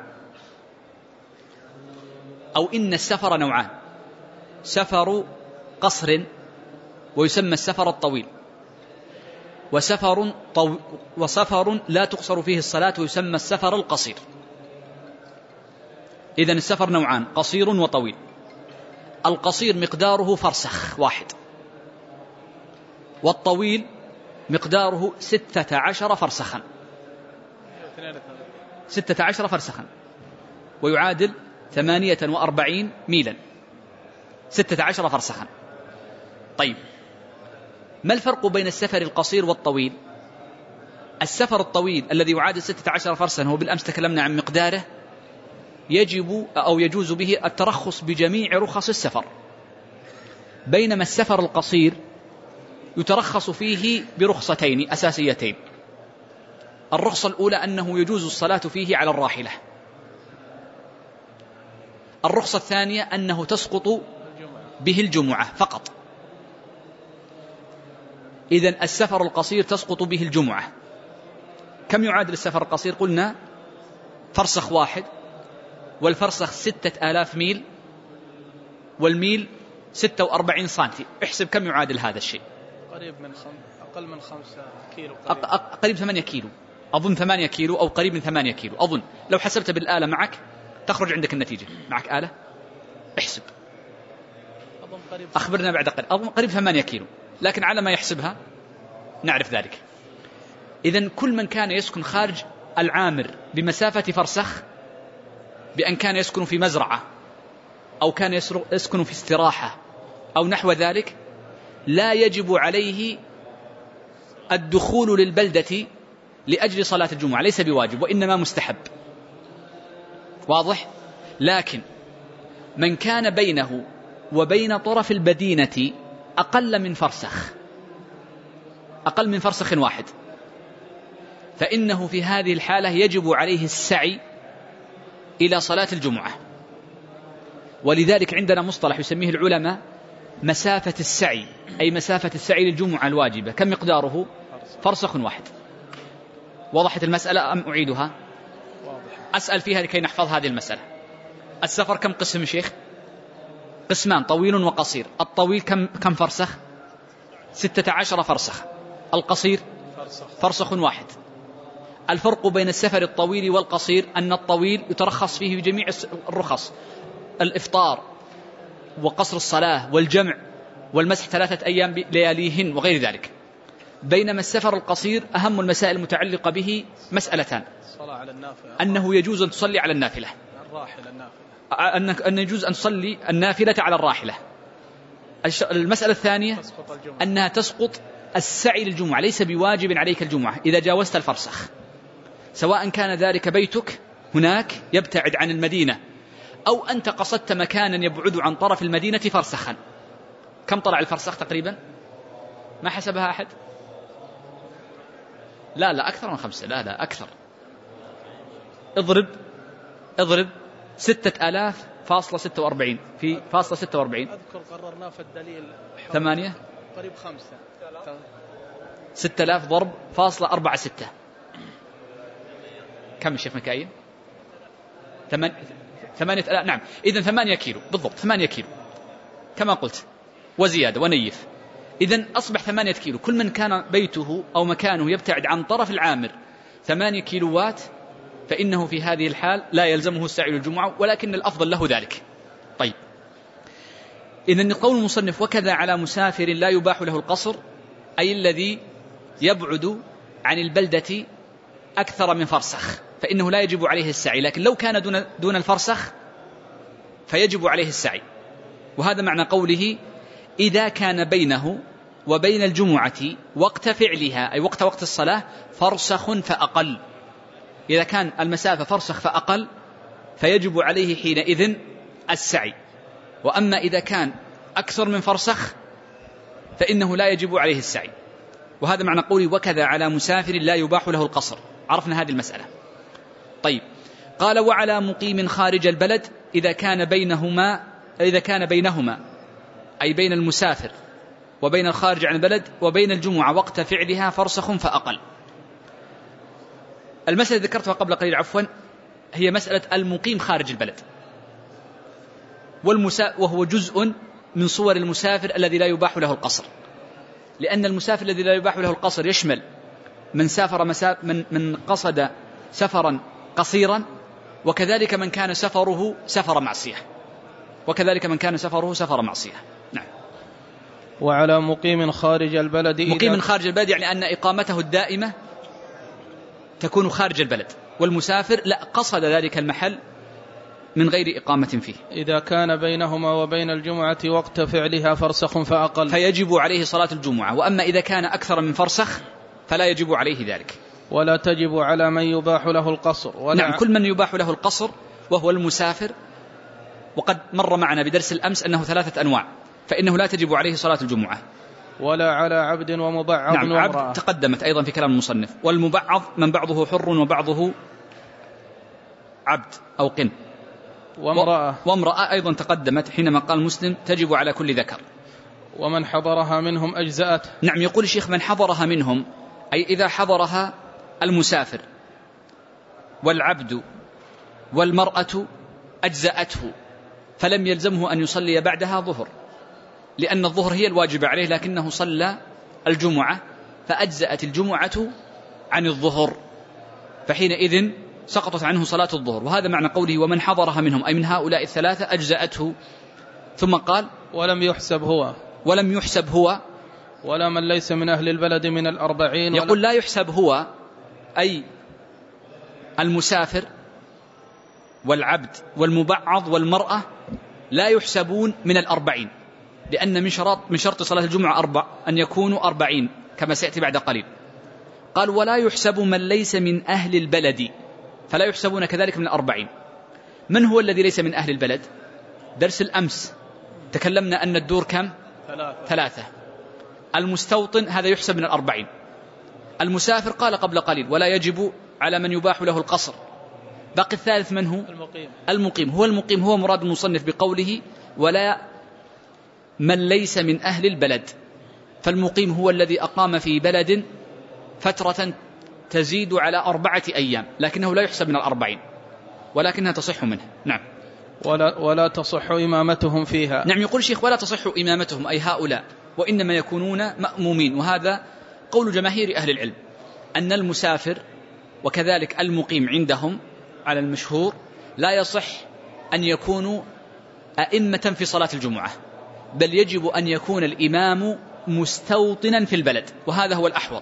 أو إن السفر نوعان: سفر قصر ويسمى السفر الطويل، وسفر لا تقصر فيه الصلاة ويسمى السفر القصير. إذن السفر نوعان: قصير وطويل. القصير مقداره فرسخ واحد، والطويل مقداره 16 فرسخا، 16 فرسخا، ويعادل 48 ميلا، 16 فرسخا. طيب، ما الفرق بين السفر القصير والطويل؟ السفر الطويل الذي يعادل 16 فرسخا هو بالأمس تكلمنا عن مقداره، يجب أو يجوز به الترخص بجميع رخص السفر، بينما السفر القصير يترخص فيه برخصتين أساسيتين. الرخصة الأولى أنه يجوز الصلاة فيه على الراحلة، الرخصة الثانية أنه تسقط به الجمعة فقط. إذن السفر القصير تسقط به الجمعة. كم يعادل السفر القصير؟ قلنا فرسخ واحد، والفرسخ 6000 ميل، والميل 46 سنتي. احسب كم يعادل هذا الشيء. أقل من 5 كيلو، قريب 8 كيلو، أظن 8 كيلو أو قريب من 8 كيلو أظن. لو حسبت بالآلة معك تخرج عندك النتيجة. معك آلة؟ احسب، أخبرنا بعد قليل. أظن قريب 8 كيلو، لكن على ما يحسبها نعرف ذلك. إذن كل من كان يسكن خارج العامر بمسافة فرسخ، بأن كان يسكن في مزرعة أو كان يسكن في استراحة أو نحو ذلك، لا يجب عليه الدخول للبلدة لأجل صلاة الجمعة، ليس بواجب وإنما مستحب. واضح؟ لكن من كان بينه وبين طرف المدينة أقل من فرسخ، أقل من فرسخ واحد، فإنه في هذه الحالة يجب عليه السعي إلى صلاة الجمعة. ولذلك عندنا مصطلح يسميه العلماء مسافة السعي، أي مسافة السعي للجمعة الواجبة. كم مقداره؟ فرسخ واحد. وضحت المسألة أم أعيدها؟ أسأل فيها لكي نحفظ هذه المسألة. السفر كم قسم شيخ؟ قسمان: طويل وقصير. الطويل كم فرسخ؟ 16 فرسخ. القصير فرسخ واحد. الفرق بين السفر الطويل والقصير أن الطويل يترخص فيه بجميع الرخص: الإفطار وقصر الصلاة والجمع والمسح 3 أيام لياليهن وغير ذلك. بينما السفر القصير أهم المسائل المتعلقة به مسألتان: أنه يجوز أن تصلي على النافلة، أن يجوز أن تصلي النافلة على الراحلة. المسألة الثانية أنها تسقط السعي للجمعة، ليس بواجب عليك الجمعة إذا جاوزت الفرسخ، سواء كان ذلك بيتك هناك يبتعد عن المدينة أو أنت قصدت مكانا يبعد عن طرف المدينة فرسخا. كم طلع الفرسخ تقريبا؟ ما حسبها أحد؟ لا أكثر من 5. لا أكثر. اضرب 6000.46 في فاصلة 46. أذكر قررنا في الدليل 8 قريب 5. 6000 ضرب فاصلة 46. كم الشيخ مكاين؟ 8. نعم، إذن 8 كيلو بالضبط، 8 كيلو كما قلت وزيادة ونيف. إذن أصبح 8 كيلو. كل من كان بيته أو مكانه يبتعد عن طرف العامر 8 كيلوات فإنه في هذه الحال لا يلزمه السعي للجمعة، ولكن الأفضل له ذلك. طيب، إذن قول المصنف وكذا على مسافر لا يباح له القصر، أي الذي يبعد عن البلدة أكثر من فرسخ فإنه لا يجب عليه السعي، لكن لو كان دون الفرسخ فيجب عليه السعي. وهذا معنى قوله إذا كان بينه وبين الجمعة وقت فعلها، أي وقت الصلاة، فرسخ فأقل. إذا كان المسافة فرسخ فأقل فيجب عليه حينئذ السعي، وأما إذا كان أكثر من فرسخ فإنه لا يجب عليه السعي. وهذا معنى قوله وكذا على مسافر لا يباح له القصر. عرفنا هذه المسألة. طيب، قال وعلى مقيم خارج البلد إذا كان بينهما أي بين المسافر وبين الخارج عن البلد وبين الجمعة وقت فعلها فرسخ فأقل. المسألة ذكرتها قبل قليل هي مسألة المقيم خارج البلد، وهو جزء من صور المسافر الذي لا يباح له القصر، لأن المسافر الذي لا يباح له القصر يشمل من قصد سفرا قصيرا، وكذلك من كان سفره سفر معصية. نعم. وعلى مقيم خارج البلد، مقيم خارج البلد يعني أن إقامته الدائمة تكون خارج البلد، والمسافر لا قصد ذلك المحل من غير إقامة فيه. إذا كان بينهما وبين الجمعة وقت فعلها فرسخ فأقل فيجب عليه صلاة الجمعة، وأما إذا كان أكثر من فرسخ فلا يجب عليه ذلك. ولا تجب على من يباح له القصر. نعم، كل من يباح له القصر وهو المسافر، وقد مر معنا بدرس الأمس أنه 3 أنواع، فإنه لا تجب عليه صلاة الجمعة. ولا على عبد ومبعض. نعم، عبد تقدمت أيضا في كلام المصنف، والمبعض من بعضه حر وبعضه عبد أو قن. وامرأة أيضا تقدمت حينما قال مسلم تجب على كل ذكر. ومن حضرها منهم أجزأت. نعم، يقول الشيخ من حضرها منهم، أي إذا حضرها المسافر والعبد والمرأة أجزأته، فلم يلزمه أن يصلي بعدها ظهر، لأن الظهر هي الواجب عليه، لكنه صلى الجمعة فأجزأت الجمعة عن الظهر، فحينئذ سقطت عنه صلاة الظهر. وهذا معنى قوله ومن حضرها منهم، أي من هؤلاء 3 أجزأته. ثم قال ولم يحسب هو ولا من ليس من أهل البلد من 40. يقول لا يحسب هو، أي المسافر والعبد والمبعض والمرأة لا يحسبون من 40، لأن من شرط صلاة الجمعة أن يكونوا 40 كما سيأتي بعد قليل. قال ولا يحسب من ليس من أهل البلد، فلا يحسبون كذلك من 40. من هو الذي ليس من أهل البلد؟ درس الأمس تكلمنا أن الدور كم؟ 3. المستوطن هذا يحسب من 40. المسافر قال قبل قليل ولا يجب على من يباح له القصر. باقي الثالث من هو؟ المقيم هو مراد المصنف بقوله ولا من ليس من أهل البلد، فالمقيم هو الذي أقام في بلد فترة تزيد على 4 أيام، لكنه لا يحسب من 40 ولكنها تصح منه. نعم. ولا تصح إمامتهم فيها. نعم، يقول الشيخ ولا تصح إمامتهم أي هؤلاء، وإنما يكونون مأمومين. وهذا قول جماهير أهل العلم أن المسافر وكذلك المقيم عندهم على المشهور لا يصح أن يكونوا أئمة في صلاة الجمعة، بل يجب أن يكون الإمام مستوطنا في البلد، وهذا هو الأحوط.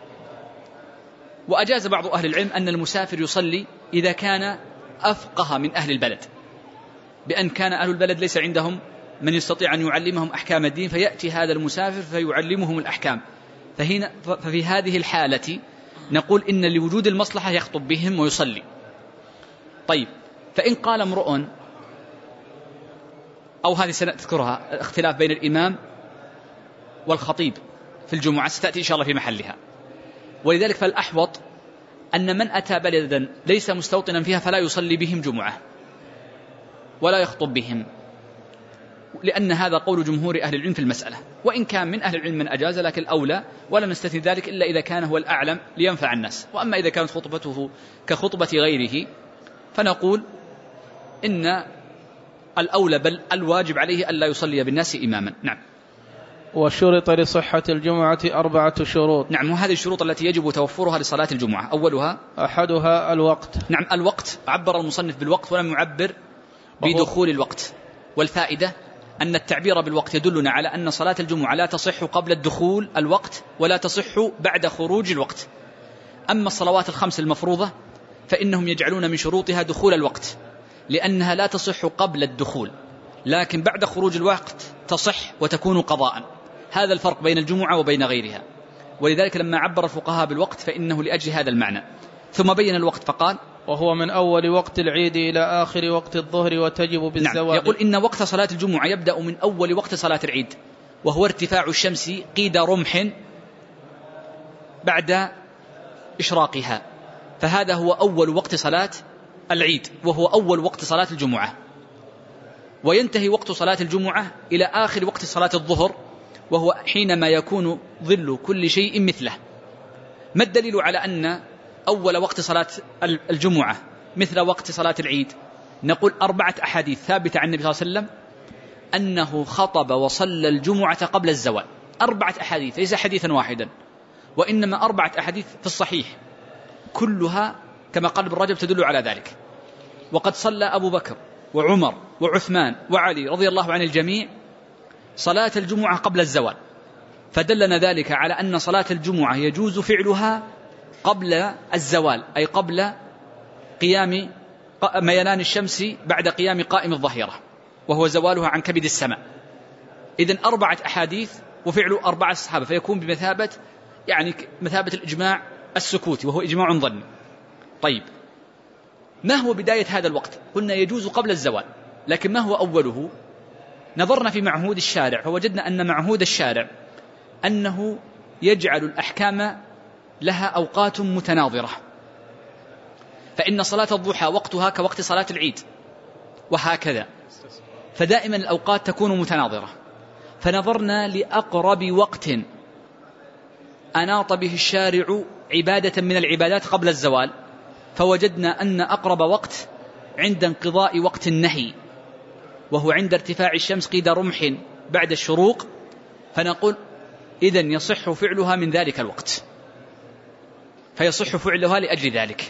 وأجاز بعض أهل العلم أن المسافر يصلي إذا كان أفقه من أهل البلد، بأن كان أهل البلد ليس عندهم من يستطيع أن يعلمهم أحكام الدين، فيأتي هذا المسافر فيعلمهم الأحكام. ففي هذه الحالة نقول إن لوجود المصلحة يخطب بهم ويصلي. طيب، فإن قال امرؤ، أو هذه سنذكرها، اختلاف بين الإمام والخطيب في الجمعة ستأتي إن شاء الله في محلها. ولذلك فالأحوط أن من أتى بلدا ليس مستوطنا فيها فلا يصلي بهم جمعة ولا يخطب بهم، لأن هذا قول جمهور أهل العلم في المسألة. وإن كان من أهل العلم من أجاز، لكن الأولى ولا نستثني ذلك إلا إذا كان هو الأعلم لينفع الناس. وأما إذا كانت خطبته كخطبة غيره فنقول إن الأولى بل الواجب عليه ألا يصلي بالناس إماما. نعم. وشرط لصحة الجمعة 4 شروط. نعم، وهذه الشروط التي يجب توفرها لصلاة الجمعة. أولها أحدها الوقت. نعم، الوقت. عبر المصنف بالوقت ولم يعبر بدخول الوقت. والفائدة أن التعبير بالوقت يدلنا على أن صلاة الجمعة لا تصح قبل الدخول الوقت ولا تصح بعد خروج الوقت. أما الصلوات الخمس المفروضة فإنهم يجعلون من شروطها دخول الوقت، لأنها لا تصح قبل الدخول، لكن بعد خروج الوقت تصح وتكون قضاء. هذا الفرق بين الجمعة وبين غيرها. ولذلك لما عبر الفقهاء بالوقت فإنه لأجل هذا المعنى. ثم بين الوقت فقال: وهو من أول وقت العيد إلى آخر وقت الظهر وتجب بالزوال. نعم، يقول إن وقت صلاة الجمعة يبدأ من أول وقت صلاة العيد، وهو ارتفاع الشمس قيد رمح بعد إشراقها، فهذا هو أول وقت صلاة العيد وهو أول وقت صلاة الجمعة. وينتهي وقت صلاة الجمعة إلى آخر وقت صلاة الظهر، وهو حينما يكون ظل كل شيء مثله. ما الدليل على أن أول وقت صلاة الجمعة مثل وقت صلاة العيد؟ نقول 4 أحاديث ثابتة عن النبي صلى الله عليه وسلم أنه خطب وصلى الجمعة قبل الزوال. 4 أحاديث، ليس حديثا واحدا، وإنما 4 أحاديث في الصحيح كلها كما قال ابن رجب تدل على ذلك. وقد صلى أبو بكر وعمر وعثمان وعلي رضي الله عن الجميع صلاة الجمعة قبل الزوال، فدلنا ذلك على أن صلاة الجمعة يجوز فعلها قبل الزوال، أي قبل قيام ميلان الشمس بعد قيام قائم الظهيرة وهو زوالها عن كبد السماء. إذن 4 أحاديث وفعل 4 الصحابة، فيكون بمثابة مثابة الإجماع السكوتي وهو إجماع ظني. طيب، ما هو بداية هذا الوقت؟ قلنا يجوز قبل الزوال، لكن ما هو أوله؟ نظرنا في معهود الشارع فوجدنا أن معهود الشارع أنه يجعل الأحكام لها أوقات متناظرة، فإن صلاة الضحى وقتها كوقت صلاة العيد وهكذا، فدائما الأوقات تكون متناظرة. فنظرنا لأقرب وقت أناط به الشارع عبادة من العبادات قبل الزوال، فوجدنا أن أقرب وقت عند انقضاء وقت النهي، وهو عند ارتفاع الشمس قيد رمح بعد الشروق، فنقول إذن يصح فعلها من ذلك الوقت، فيصح فعلها لأجل ذلك.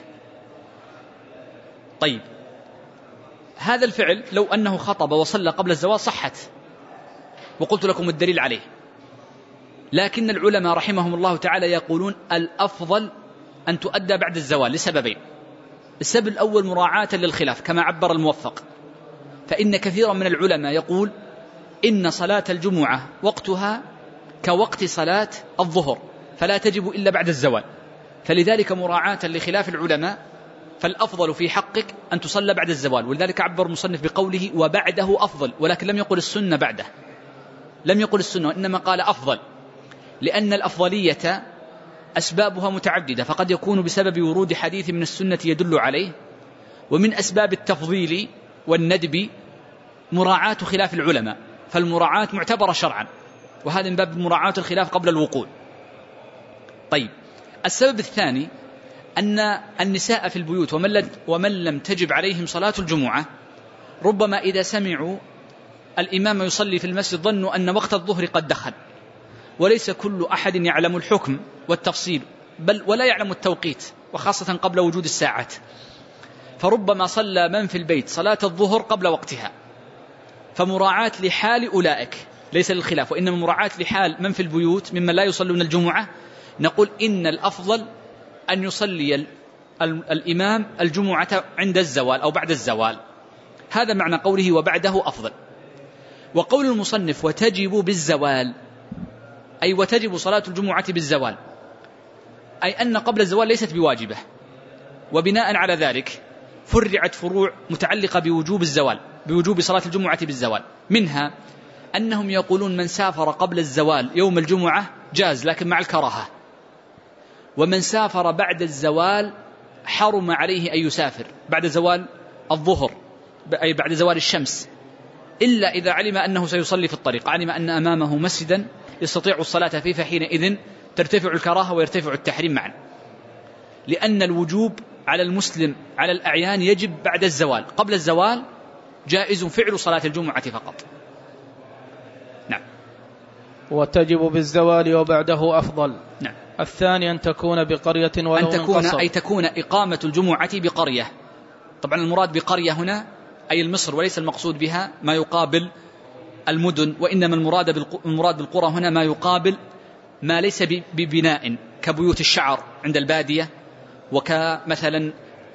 طيب، هذا الفعل لو أنه خطب وصلى قبل الزوال صحت، وقلت لكم الدليل عليه، لكن العلماء رحمهم الله تعالى يقولون الأفضل أن تؤدى بعد الزوال لسببين. السبب الأول مراعاة للخلاف كما عبر الموفق، فإن كثيرا من العلماء يقول إن صلاة الجمعة وقتها كوقت صلاة الظهر فلا تجب إلا بعد الزوال، فلذلك مراعاة لخلاف العلماء فالأفضل في حقك أن تصلى بعد الزوال. ولذلك عبر المصنف بقوله وبعده أفضل، ولكن لم يقل السنة بعده، لم يقل السنة، وإنما قال أفضل، لأن الأفضلية أسبابها متعددة، فقد يكون بسبب ورود حديث من السنة يدل عليه، ومن أسباب التفضيل والندب مراعاة خلاف العلماء، فالمراعاة معتبرة شرعا، وهذا من باب مراعاة الخلاف قبل الوقوع. طيب، السبب الثاني أن النساء في البيوت ومن لم تجب عليهم صلاة الجمعة ربما إذا سمعوا الإمام يصلي في المسجد ظنوا أن وقت الظهر قد دخل، وليس كل أحد يعلم الحكم والتفصيل بل ولا يعلم التوقيت، وخاصة قبل وجود الساعات، فربما صلى من في البيت صلاة الظهر قبل وقتها، فمراعاة لحال أولئك ليس للخلاف، وإنما مراعاة لحال من في البيوت ممن لا يصلون الجمعة، نقول إن الأفضل أن يصلي الإمام الجمعة عند الزوال أو بعد الزوال. هذا معنى قوله وبعده أفضل. وقول المصنف وتجب بالزوال، أي وتجب صلاة الجمعة بالزوال، أي أن قبل الزوال ليست بواجبة، وبناء على ذلك فرعت فروع متعلقة بوجوب الزوال، بوجوب صلاة الجمعة بالزوال. منها أنهم يقولون من سافر قبل الزوال يوم الجمعة جاز لكن مع الكراهة، ومن سافر بعد الزوال حرم عليه أن يسافر بعد زوال الظهر، أي بعد زوال الشمس، إلا إذا علم أنه سيصلي في الطريق، علم أن أمامه مسجدا يستطيع الصلاة فيه، فحينئذ ترتفع الكراهة ويرتفع التحريم معا، لأن الوجوب على المسلم على الأعيان يجب بعد الزوال. قبل الزوال جائز فعل صلاة الجمعة فقط. نعم. وتجب بالزوال وبعده أفضل. نعم. الثاني أن تكون بقرية ولو أن تكون من قصر، أي تكون إقامة الجمعة بقرية. طبعا المراد بقرية هنا أي المصر، وليس المقصود بها ما يقابل المدن، وإنما المراد بالقرى هنا ما يقابل ما ليس ببناء كبيوت الشعر عند البادية، وكمثلا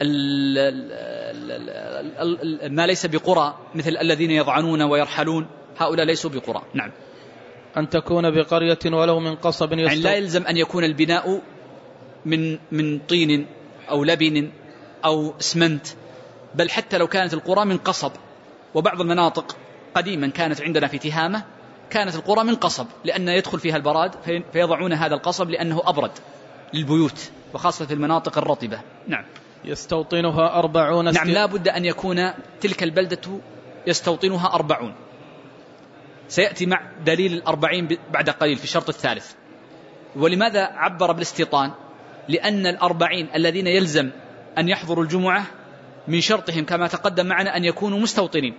ما ليس بقرى مثل الذين يضعنون ويرحلون، هؤلاء ليسوا بقرى. نعم. أن تكون بقرية ولو من قصب يعني لا يلزم أن يكون البناء من طين أو لبن أو اسمنت، بل حتى لو كانت القرى من قصب. وبعض المناطق قديما كانت عندنا في تهامة كانت القرى من قصب، لأن يدخل فيها البراد فيضعون هذا القصب لأنه أبرد للبيوت، وخاصة في المناطق الرطبة. نعم. يستوطنها 40. نعم، لا بد أن يكون تلك البلدة يستوطنها 40. سيأتي مع دليل 40 بعد قليل في الشرط الثالث. ولماذا عبر بالاستيطان؟ لأن 40 الذين يلزم أن يحضروا الجمعة من شرطهم كما تقدم معنا أن يكونوا مستوطنين.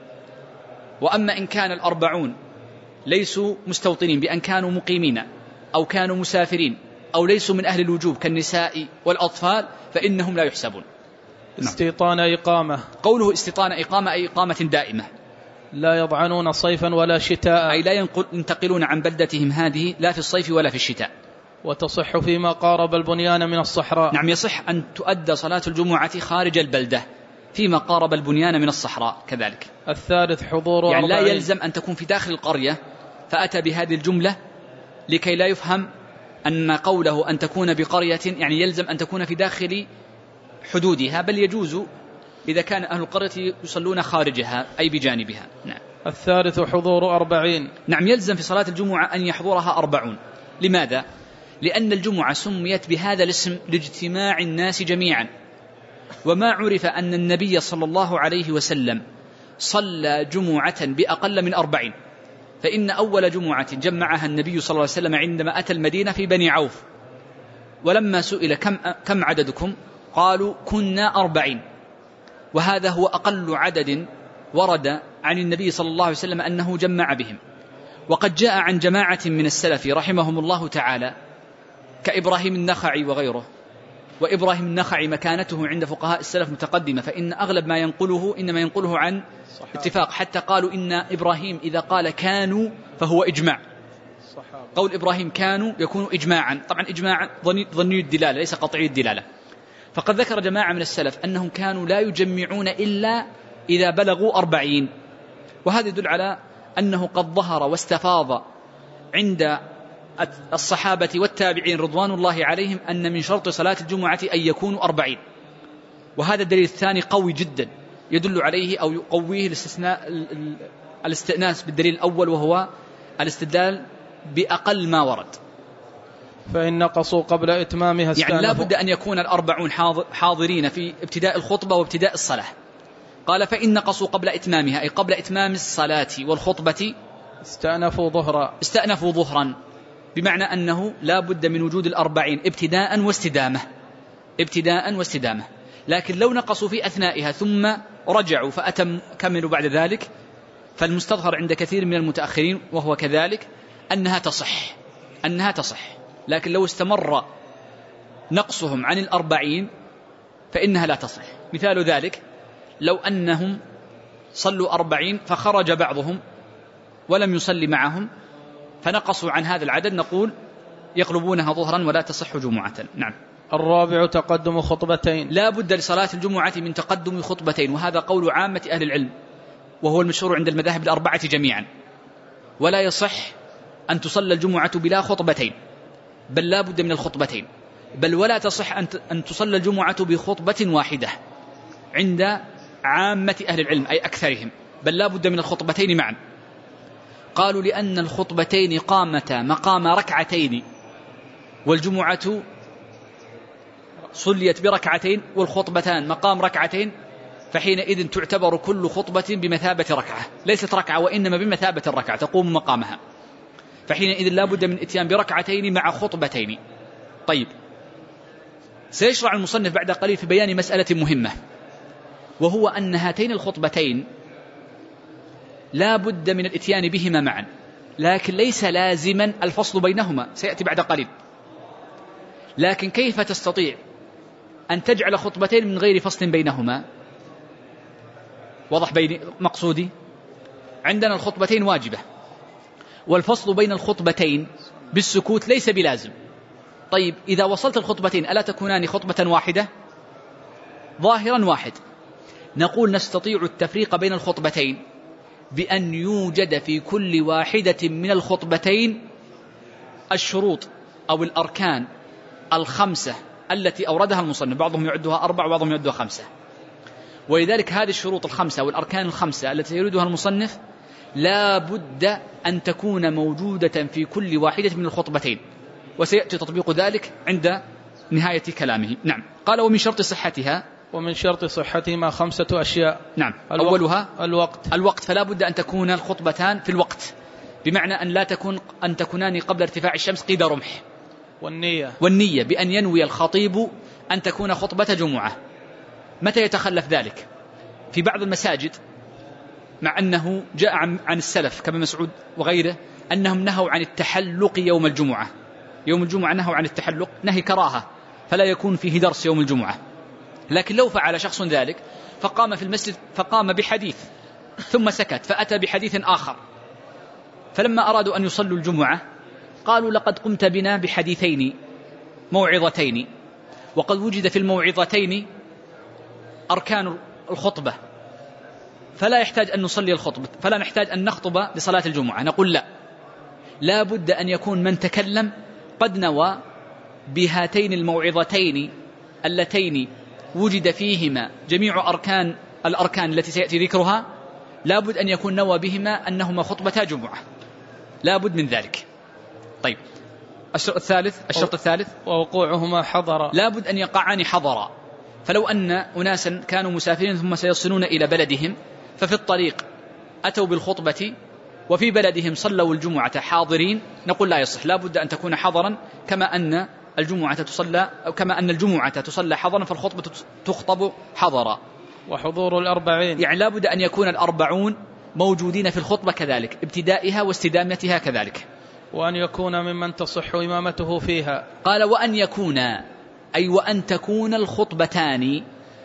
وأما إن كان 40 ليسوا مستوطنين بأن كانوا مقيمين أو كانوا مسافرين أو ليسوا من أهل الوجوب كالنساء والأطفال فإنهم لا يحسبون. استيطان إقامة. قوله استيطان إقامة أي إقامة دائمة، لا يضعنون صيفا ولا شتاء، أي لا ينتقلون عن بلدتهم هذه لا في الصيف ولا في الشتاء. وتصح فيما قارب البنيان من الصحراء. نعم، يصح أن تؤدى صلاة الجمعة خارج البلدة فيما قارب البنيان من الصحراء كذلك. الثالث حضور يعني 40. لا يلزم أن تكون في داخل القرية، فأتى بهذه الجملة لكي لا يفهم أن قوله أن تكون بقرية يعني يلزم أن تكون في داخل حدودها، بل يجوز إذا كان أهل القرية يصلون خارجها أي بجانبها. نعم. الثالث حضور 40. نعم، يلزم في صلاة الجمعة أن يحضرها 40. لماذا؟ لأن الجمعة سميت بهذا الاسم لاجتماع الناس جميعا، وما عرف أن النبي صلى الله عليه وسلم صلى جمعة بأقل من 40. فإن أول جمعة جمعها النبي صلى الله عليه وسلم عندما أتى المدينة في بني عوف، ولما سئل كم عددكم قالوا كنا 40، وهذا هو أقل عدد ورد عن النبي صلى الله عليه وسلم أنه جمع بهم. وقد جاء عن جماعة من السلف رحمهم الله تعالى كإبراهيم النخعي وغيره، وإبراهيم النخعي مكانته عند فقهاء السلف متقدمة، فإن أغلب ما ينقله إنما ينقله عن اتفاق، حتى قالوا إن إبراهيم إذا قال كانوا فهو إجماع. قول إبراهيم كانوا يكون إجماعا، طبعا إجماع ظني الدلالة ليس قطعي الدلالة. فقد ذكر جماعة من السلف أنهم كانوا لا يجمعون إلا إذا بلغوا 40، وهذا يدل على أنه قد ظهر واستفاض عند الصحابة والتابعين رضوان الله عليهم أن من شرط صلاة الجمعة أن يكونوا 40. وهذا الدليل الثاني قوي جدا يدل عليه أو يقويه الاستئناس بالدليل الأول، وهو الاستدلال بأقل ما ورد. فإن نقصوا قبل إتمامها استأنفوا. يعني لا بد أن يكون 40 حاضرين في ابتداء الخطبة وابتداء الصلاة. قال فإن نقصوا قبل إتمامها أي قبل إتمام الصلاة والخطبة استأنفوا ظهرا، بمعنى أنه لا بد من وجود 40 ابتداء واستدامة. لكن لو نقصوا في أثنائها ثم رجعوا كملوا بعد ذلك، فالمستظهر عند كثير من المتأخرين وهو كذلك أنها تصح. لكن لو استمر نقصهم عن 40 فإنها لا تصح. مثال ذلك لو أنهم صلوا 40 فخرج بعضهم ولم يصلي معهم فنقصوا عن هذا العدد نقول يقلبونها ظهرا ولا تصح جمعة. نعم. الرابع تقدم خطبتين. لا بد لصلاة الجمعة من تقدم خطبتين، وهذا قول عامة أهل العلم وهو المشهور عند المذاهب الأربعة جميعا. ولا يصح أن تصلى الجمعة بلا خطبتين، بل لا بد من الخطبتين، بل ولا تصح أن تصلى الجمعة بخطبة واحدة عند عامة أهل العلم أي أكثرهم، بل لا بد من الخطبتين معا. قالوا لأن الخطبتين قامتا مقام ركعتين، والجمعة صليت بركعتين والخطبتان مقام ركعتين، فحينئذ تعتبر كل خطبة بمثابة ركعة، ليست ركعة وإنما بمثابة الركعة تقوم مقامها، فحينئذ لا بد من اتيان بركعتين مع خطبتين. طيب، سيشرع المصنف بعد قليل في بيان مسألة مهمة، وهو أن هاتين الخطبتين لا بد من الاتيان بهما معا، لكن ليس لازما الفصل بينهما، سيأتي بعد قليل. لكن كيف تستطيع أن تجعل خطبتين من غير فصل بينهما؟ وضح بين مقصودي. عندنا الخطبتين واجبة، والفصل بين الخطبتين بالسكوت ليس بلازم. طيب، إذا وصلت الخطبتين ألا تكونان خطبة واحدة؟ ظاهرا واحد. نقول نستطيع التفريق بين الخطبتين بأن يوجد في كل واحدة من الخطبتين الشروط أو الأركان الخمسة التي أوردها المصنف، بعضهم يعدها 4 وبعضهم يعدها 5. ولذلك هذه الشروط الخمسة والأركان الخمسة التي يريدها المصنف لا بد أن تكون موجودة في كل واحدة من الخطبتين، وسيأتي تطبيق ذلك عند نهاية كلامه. نعم. قال ومن شرط صحتها، ومن شرط صحتها 5 أشياء. نعم. أولها الوقت، فلا بد أن تكون الخطبتان في الوقت، بمعنى أن تكونان قبل ارتفاع الشمس قيد رمح. والنية بأن ينوي الخطيب أن تكون خطبة جمعة. متى يتخلف ذلك؟ في بعض المساجد، مع أنه جاء عن السلف كما مسعود وغيره أنهم نهوا عن التحلق يوم الجمعة. يوم الجمعة نهوا عن التحلق نهي كراهة، فلا يكون فيه درس يوم الجمعة. لكن لو فعل شخص ذلك فقام في المسجد فقام بحديث ثم سكت فأتى بحديث آخر، فلما أرادوا أن يصلوا الجمعة قالوا لقد قمت بنا بحديثين موعظتين، وقد وجد في الموعظتين أركان الخطبة، فلا يحتاج أن نصلي الخطبة، فلا نحتاج أن نخطب لصلاة الجمعة. نقول لا بد أن يكون من تكلم قد نوى بهاتين الموعظتين اللتين وجد فيهما جميع الأركان التي سيأتي ذكرها، لا بد أن يكون نوى بهما أنهما خطبتا جمعة، لا بد من ذلك. طيب، الشرط الثالث ووقوعهما حضرا، لا بد أن يقعان حضرا. فلو أن أناسا كانوا مسافرين ثم سيصلون إلى بلدهم، ففي الطريق أتوا بالخطبة وفي بلدهم صلوا الجمعة حاضرين، نقول لا يصح، لا بد أن تكون حضرا، كما أن الجمعة تصلى حضرا فالخطبة تخطب حضرا. وحضور 40، يعني لا بد أن يكون 40 موجودين في الخطبة كذلك، ابتدائها واستدامتها كذلك. وأن يكون ممن تصح إمامته فيها. قال وأن يكون، أي وأن تكون الخطبتان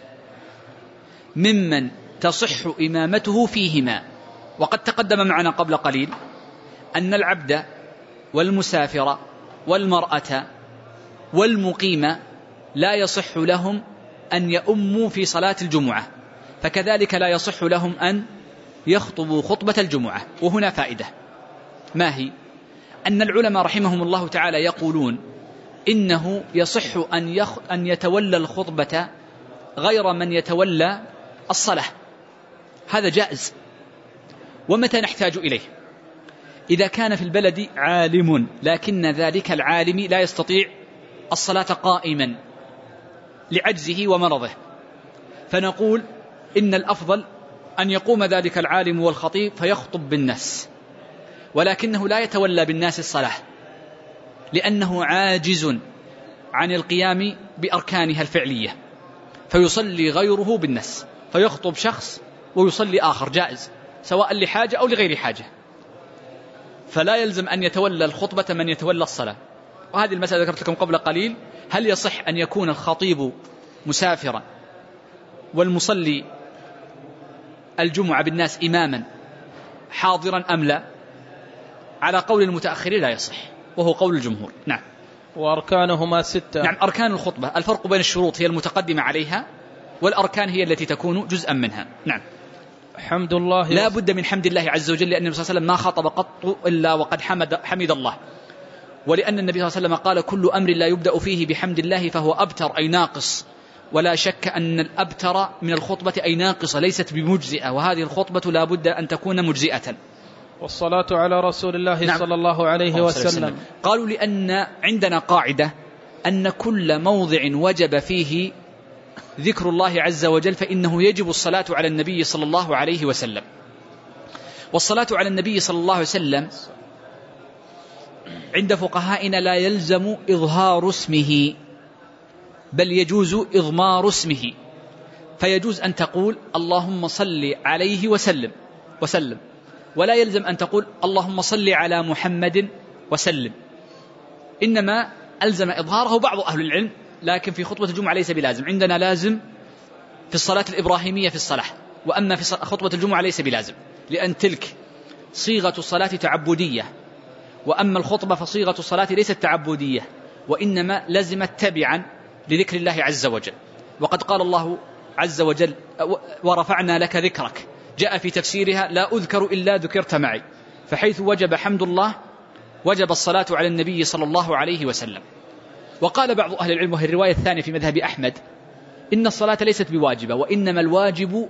ممن تصح إمامته فيهما. وقد تقدم معنا قبل قليل أن العبد والمسافر والمرأة والمقيم لا يصح لهم أن يؤموا في صلاة الجمعة، فكذلك لا يصح لهم أن يخطبوا خطبة الجمعة. وهنا فائدة، ما هي؟ أن العلماء رحمهم الله تعالى يقولون إنه يصح أن يتولى الخطبة غير من يتولى الصلاة، هذا جائز. ومتى نحتاج إليه؟ إذا كان في البلد عالم لكن ذلك العالم لا يستطيع الصلاة قائما لعجزه ومرضه، فنقول إن الأفضل أن يقوم ذلك العالم والخطيب فيخطب بالناس، ولكنه لا يتولى بالناس الصلاة لأنه عاجز عن القيام بأركانها الفعلية، فيصلي غيره بالناس، فيخطب شخص ويصلي آخر، جائز سواء لحاجة أو لغير حاجة، فلا يلزم أن يتولى الخطبة من يتولى الصلاة. وهذه المسألة ذكرت لكم قبل قليل، هل يصح أن يكون الخطيب مسافرا والمصلي الجمعة بالناس إماما حاضرا أم لا؟ على قول المتأخرين لا يصح، وهو قول الجمهور. نعم. وأركانهما 6. نعم. أركان الخطبة الفرق بين الشروط هي المتقدمة عليها، والأركان هي التي تكون جزءا منها. نعم. حمد الله، لا بد من حمد الله عز وجل، لأن النبي صلى الله عليه وسلم ما خطب قط إلا وقد حمد الله، ولأن النبي صلى الله عليه وسلم قال كل أمر لا يبدأ فيه بحمد الله فهو أبتر أي ناقص، ولا شك أن الأبتر من الخطبة أي ناقصة ليست بمجزئة، وهذه الخطبة لا بد أن تكون مجزئة. والصلاة على رسول الله نعم. صلى الله عليه وسلم. قالوا لأن عندنا قاعدة أن كل موضع وجب فيه ذكر الله عز وجل فإنه يجب الصلاة على النبي صلى الله عليه وسلم. والصلاة على النبي صلى الله عليه وسلم عند فقهائنا لا يلزم إظهار اسمه، بل يجوز إضمار اسمه، فيجوز أن تقول اللهم صل عليه وسلم، ولا يلزم أن تقول اللهم صل على محمد وسلم، إنما ألزم إظهاره بعض أهل العلم، لكن في خطبة الجمعة ليس بلازم. عندنا لازم في الصلاة الإبراهيمية في الصلاة، وأما في خطبة الجمعة ليس بلازم، لأن تلك صيغة الصلاة تعبدية، وأما الخطبة فصيغة الصلاة ليست تعبدية، وإنما لزمت تبعا لذكر الله عز وجل. وقد قال الله عز وجل ورفعنا لك ذكرك، جاء في تفسيرها لا أذكر إلا ذكرت معي، فحيث وجب حمد الله وجب الصلاة على النبي صلى الله عليه وسلم. وقال بعض أهل العلم، وهي الرواية الثانية في مذهب أحمد، إن الصلاة ليست بواجبة، وإنما الواجب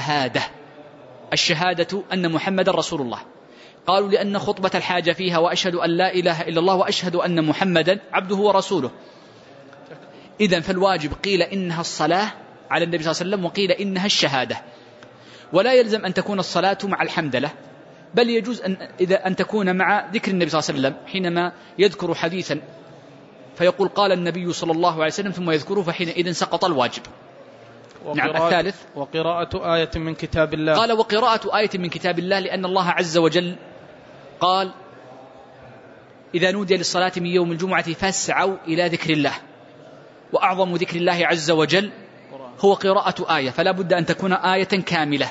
الشهادة أن محمد رسول الله. قالوا لأن خطبة الحاجة فيها وأشهد أن لا إله إلا الله وأشهد أن محمدا عبده ورسوله. إذن فالواجب قيل إنها الصلاة على النبي صلى الله عليه وسلم، وقيل إنها الشهادة. ولا يلزم أن تكون الصلاة مع الحمدلة، بل يجوز أن تكون مع ذكر النبي صلى الله عليه وسلم، حينما يذكر حديثا فيقول قال النبي صلى الله عليه وسلم ثم يذكره، فحينئذ سقط الواجب. نعم. الثالث وقراءة آية من كتاب الله. قال وقراءة آية من كتاب الله، لأن الله عز وجل قال إذا نودي للصلاة من يوم الجمعة فاسعوا إلى ذكر الله، وأعظم ذكر الله عز وجل هو قراءة آية، فلا بد أن تكون آية كاملة.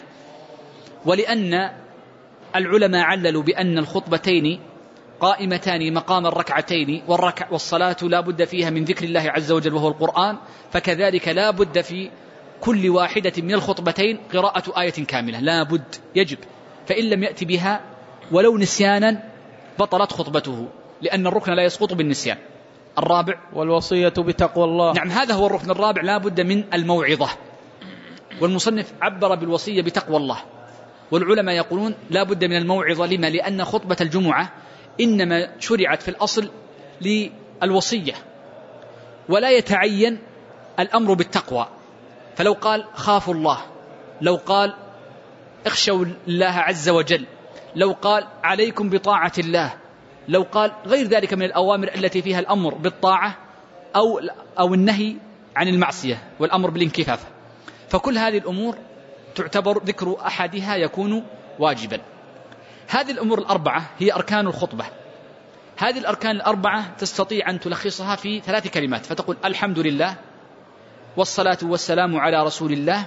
ولأن العلماء عللوا بأن الخطبتين قائمتان مقام الركعتين، والصلاة لا بد فيها من ذكر الله عز وجل وهو القرآن، فكذلك لا بد في كل واحدة من الخطبتين قراءة آية كاملة، لا بد يجب، فإن لم يأتي بها ولو نسيانا بطلت خطبته، لأن الركن لا يسقط بالنسيان. الرابع والوصية بتقوى الله. نعم، هذا هو الركن الرابع، لا بد من الموعظة، والمصنف عبر بالوصية بتقوى الله، والعلماء يقولون لا بد من الموعظة. لما؟ لأن خطبة الجمعة إنما شرعت في الأصل للوصية، ولا يتعين الأمر بالتقوى، فلو قال خافوا الله، لو قال اخشوا الله عز وجل، لو قال عليكم بطاعة الله، لو قال غير ذلك من الأوامر التي فيها الأمر بالطاعة أو النهي عن المعصية والأمر بالانكفاف، فكل هذه الأمور تعتبر ذكر أحدها يكون واجبا. هذه الأمور الأربعة هي أركان الخطبة. هذه الأركان الأربعة تستطيع أن تلخصها في 3 كلمات، فتقول الحمد لله، والصلاة والسلام على رسول الله،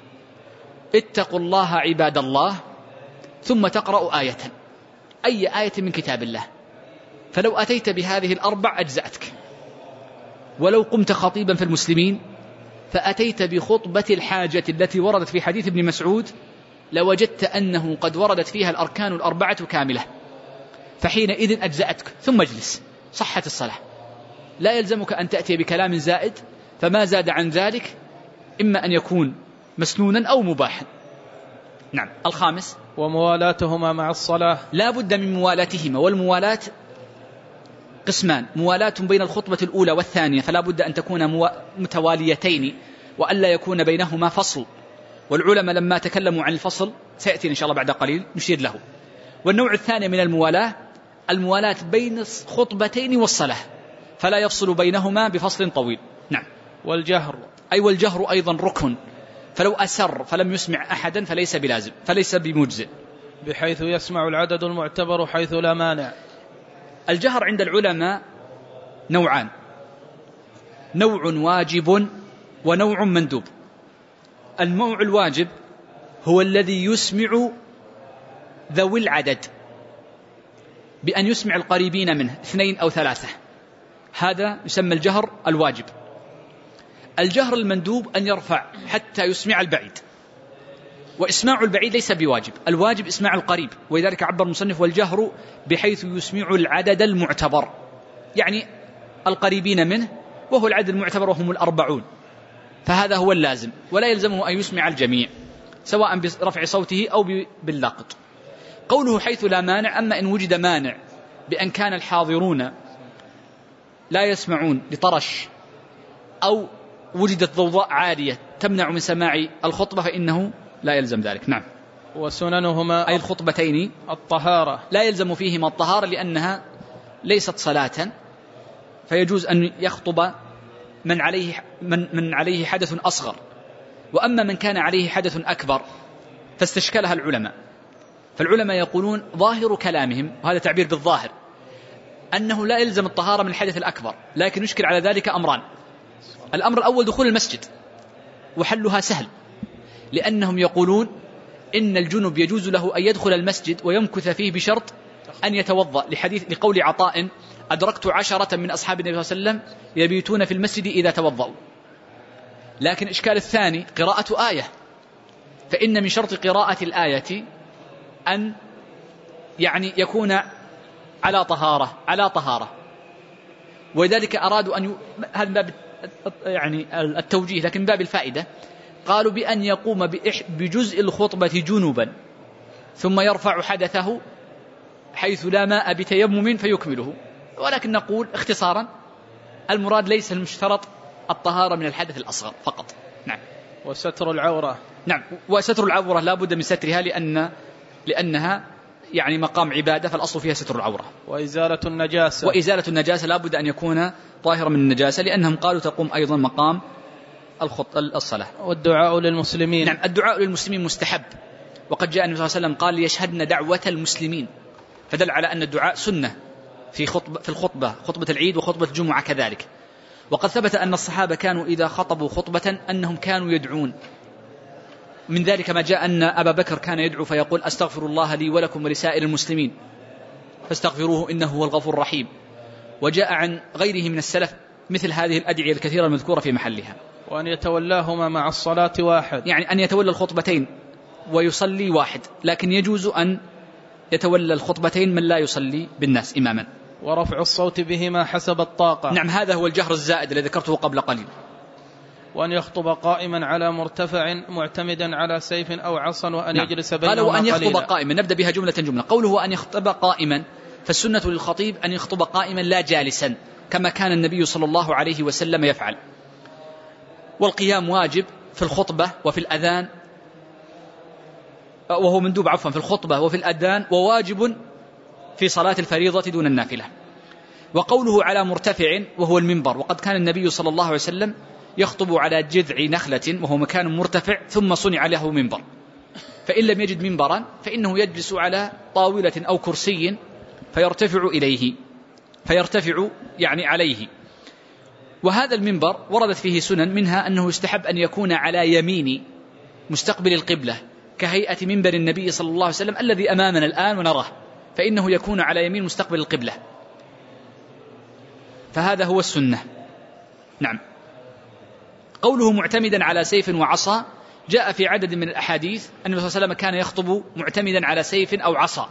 اتقوا الله عباد الله، ثم تقرأ آية، أي آية من كتاب الله. فلو أتيت بهذه الأربع أجزأتك. ولو قمت خطيبا في المسلمين فأتيت بخطبة الحاجة التي وردت في حديث ابن مسعود، لوجدت أنه قد وردت فيها الأركان الأربعة كاملة، فحينئذ أجزأتك، ثم اجلس، صحت الصلاة. لا يلزمك أن تأتي بكلام زائد، فما زاد عن ذلك إما أن يكون مسنونا أو مباحا. نعم. الخامس وموالاتهما مع الصلاة. لا بد من موالاتهما، والموالاة قسمان: موالاة بين الخطبة الأولى والثانية، فلا بد أن تكون متواليتين وألا يكون بينهما فصل، والعلماء لما تكلموا عن الفصل سيأتي إن شاء الله بعد قليل نشير له. والنوع الثاني من الموالاة بين خطبتين والصلاة، فلا يفصل بينهما بفصل طويل. نعم. والجهر، والجهر أيضا ركن، فلو أسر فلم يسمع أحدا فليس بلازم، فليس بمجزئ، بحيث يسمع العدد المعتبر حيث لا مانع. الجهر عند العلماء نوعان: نوع واجب ونوع مندوب. النوع الواجب هو الذي يسمع ذوي العدد، بأن يسمع القريبين منه 2 أو 3. هذا يسمى الجهر الواجب. الجهر المندوب أن يرفع حتى يسمع البعيد، وإسماع البعيد ليس بواجب، الواجب إسماع القريب، ولذلك عبر المصنف والجهر بحيث يسمع العدد المعتبر، يعني القريبين منه، وهو العدد المعتبر وهم 40، فهذا هو اللازم، ولا يلزمه أن يسمع الجميع سواء برفع صوته أو باللقط. قوله حيث لا مانع، أما إن وجد مانع بأن كان الحاضرون لا يسمعون لطرش أو وجدت ضوضاء عالية تمنع من سماع الخطبة فإنه لا يلزم ذلك. نعم. وسننهما أي الخطبتين الطهارة، لا يلزم فيهما الطهارة لأنها ليست صلاة، فيجوز أن يخطب من عليه حدث أصغر. وأما من كان عليه حدث أكبر فاستشكلها العلماء، فالعلماء يقولون ظاهر كلامهم، وهذا تعبير بالظاهر، أنه لا يلزم الطهارة من الحدث الأكبر، لكن يشكل على ذلك أمران. الأمر الأول دخول المسجد، وحلها سهل، لأنهم يقولون إن الجنب يجوز له أن يدخل المسجد ويمكث فيه بشرط أن يتوضأ، لقول عطاء: أدركت 10 من أصحاب النبي صلى الله عليه وسلم يبيتون في المسجد إذا توضأوا. لكن إشكال الثاني قراءة آية، فإن من شرط قراءة الآية أن يعني يكون على طهارة، ولذلك أرادوا أن هذا باب يعني التوجيه، لكن باب الفائدة قالوا بأن يقوم بجزء الخطبة جنوبا ثم يرفع حدثه حيث لا ماء بتيمم فيكمله. ولكن نقول اختصارا المراد ليس المشترط الطهارة من الحدث الأصغر فقط. نعم. وستر العورة، نعم، وستر العورة لا بد من سترها لأنها يعني مقام عبادة، فالأصل فيها ستر العورة. وإزالة النجاسة لا بد أن يكون طاهرا من النجاسة، لأنهم قالوا تقوم أيضا مقام الصلاة. والدعاء للمسلمين، نعم، الدعاء للمسلمين مستحب، وقد جاء النبي صلى الله عليه وسلم قال: ليشهدن دعوة المسلمين، فدل على أن الدعاء سنة في خطبة العيد وخطبة الجمعة كذلك. وقد ثبت أن الصحابة كانوا إذا خطبوا خطبة أنهم كانوا يدعون، من ذلك ما جاء أن أبا بكر كان يدعو فيقول: أستغفر الله لي ولكم ولسائر المسلمين فاستغفروه إنه هو الغفور الرحيم. وجاء عن غيره من السلف مثل هذه الأدعية الكثيرة المذكورة في محلها. وأن يتولاهما مع الصلاة واحد، يعني أن يتولى الخطبتين ويصلي واحد، لكن يجوز أن يتولى الخطبتين من لا يصلي بالناس إماما. ورفع الصوت بهما حسب الطاقة، نعم، هذا هو الجهر الزائد الذي ذكرته قبل قليل. وأن يخطب قائما على مرتفع معتمدا على سيف أو عصا، وأن يجلس بينهما قالوا وأن يخطب قليلا. قائما، نبدأ بها جملة. قوله وأن يخطب قائما، فالسنة للخطيب أن يخطب قائما لا جالسا، كما كان النبي صلى الله عليه وسلم يفعل. والقيام واجب في الخطبة وفي الأذان، وهو مندوب في الخطبة وفي الأذان، وواجب في صلاة الفريضة دون النافلة. وقوله على مرتفع وهو المنبر، وقد كان النبي صلى الله عليه وسلم يخطب على جذع نخلة وهو مكان مرتفع ثم صنع له منبر، فإن لم يجد منبرا فإنه يجلس على طاولة أو كرسي فيرتفع يعني عليه. وهذا المنبر وردت فيه سنن، منها أنه يستحب أن يكون على يمين مستقبل القبلة كهيئة منبر النبي صلى الله عليه وسلم الذي أمامنا الآن ونراه، فإنه يكون على يمين مستقبل القبلة، فهذا هو السنة. نعم. قوله معتمدا على سيف وعصا، جاء في عدد من الأحاديث أن النبي صلى الله عليه وسلم كان يخطب معتمدا على سيف أو عصا.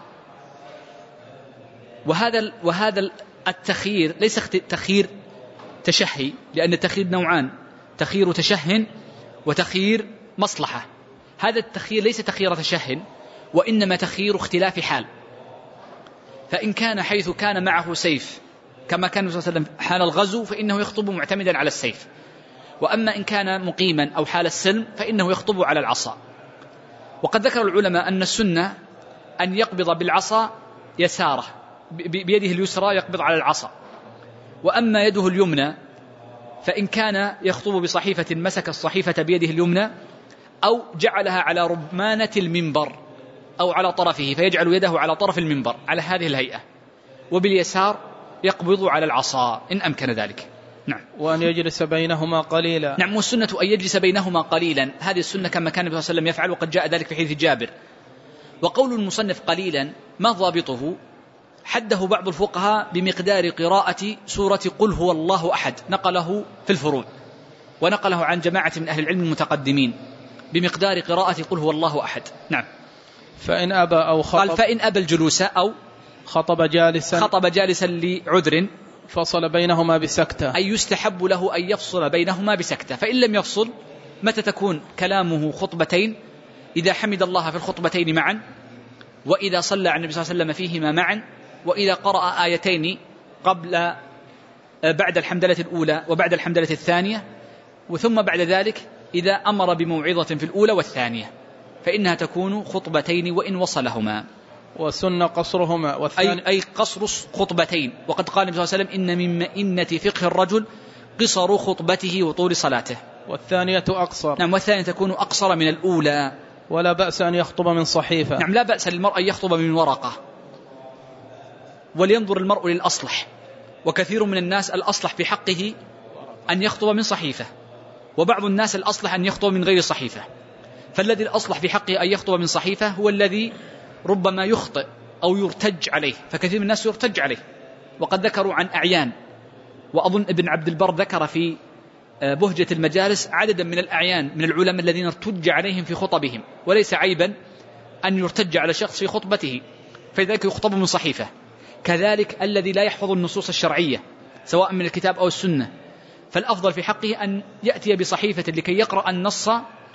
وهذا التخيير ليس تخيير تشهي، لأن التخيير نوعان: تخيير تشه وتخيير مصلحة. هذا التخيير ليس تخيير تشه، وإنما تخيير اختلاف حال. فإن كان حيث كان معه سيف كما كان النبي صلى الله عليه وسلم حال الغزو فإنه يخطب معتمدا على السيف، وأما إن كان مقيما أو حال السلم فإنه يخطب على العصا. وقد ذكر العلماء أن السنة أن يقبض بالعصا يساره، بيده اليسرى يقبض على العصا، وأما يده اليمنى فإن كان يخطب بصحيفة مسك الصحيفة بيده اليمنى أو جعلها على رمانة المنبر أو على طرفه، فيجعل يده على طرف المنبر على هذه الهيئة، وباليسار يقبض على العصا إن أمكن ذلك. نعم. وأن يجلس بينهما قليلا. نعم، والسنة أن يجلس بينهما قليلا، هذه السنة كما كان النبي صلى الله عليه وسلم يفعل، وقد جاء ذلك في حديث جابر. وقول المصنف قليلا ما ضابطه؟ حده بعض الفقهاء بمقدار قراءة سورة قل هو الله أحد، نقله في الفروع ونقله عن جماعة من أهل العلم المتقدمين بمقدار قراءة قل هو الله أحد. نعم. فإن أبى أو خطب، قال فإن أبى الجلوس أو خطب جالسا لعذر فصل بينهما بسكتة، أي يستحب له أن يفصل بينهما بسكتة. فإن لم يفصل، متى تكون كلامه خطبتين؟ إذا حمد الله في الخطبتين معا، وإذا صلى على النبي صلى الله عليه وسلم فيهما معا، وإذا قرأ آيتين بعد الحمدلة الأولى وبعد الحمدلة الثانية، وثم بعد ذلك إذا أمر بموعظة في الأولى والثانية، فإنها تكون خطبتين وإن وصلهما. وسن قصرهما أي قصر خطبتين. وقد قال النبي صلى الله عليه وسلم إن من مئنة فقه الرجل قصر خطبته وطول صلاته. والثانية أقصر. نعم، والثانية تكون أقصر من الأولى. ولا بأس أن يخطب من صحيفة. نعم، لا بأس للمرء أن يخطب من ورقة، ولينظر المرء للأصلح. وكثير من الناس الأصلح في حقه أن يخطب من صحيفة، وبعض الناس الأصلح أن يخطب من غير صحيفة. فالذي الأصلح في حقه أن يخطب من صحيفة هو الذي ربما يخطئ أو يرتج عليه، فكثير من الناس يرتج عليه. وقد ذكروا عن أعيان، وأظن ابن عبد البر ذكر في بهجة المجالس عددا من الأعيان من العلماء الذين ارتج عليهم في خطبهم، وليس عيبا أن يرتج على شخص في خطبته، فلذلك يخطب من صحيفة. كذلك الذي لا يحفظ النصوص الشرعية سواء من الكتاب أو السنة، فالأفضل في حقه أن يأتي بصحيفة لكي يقرأ النص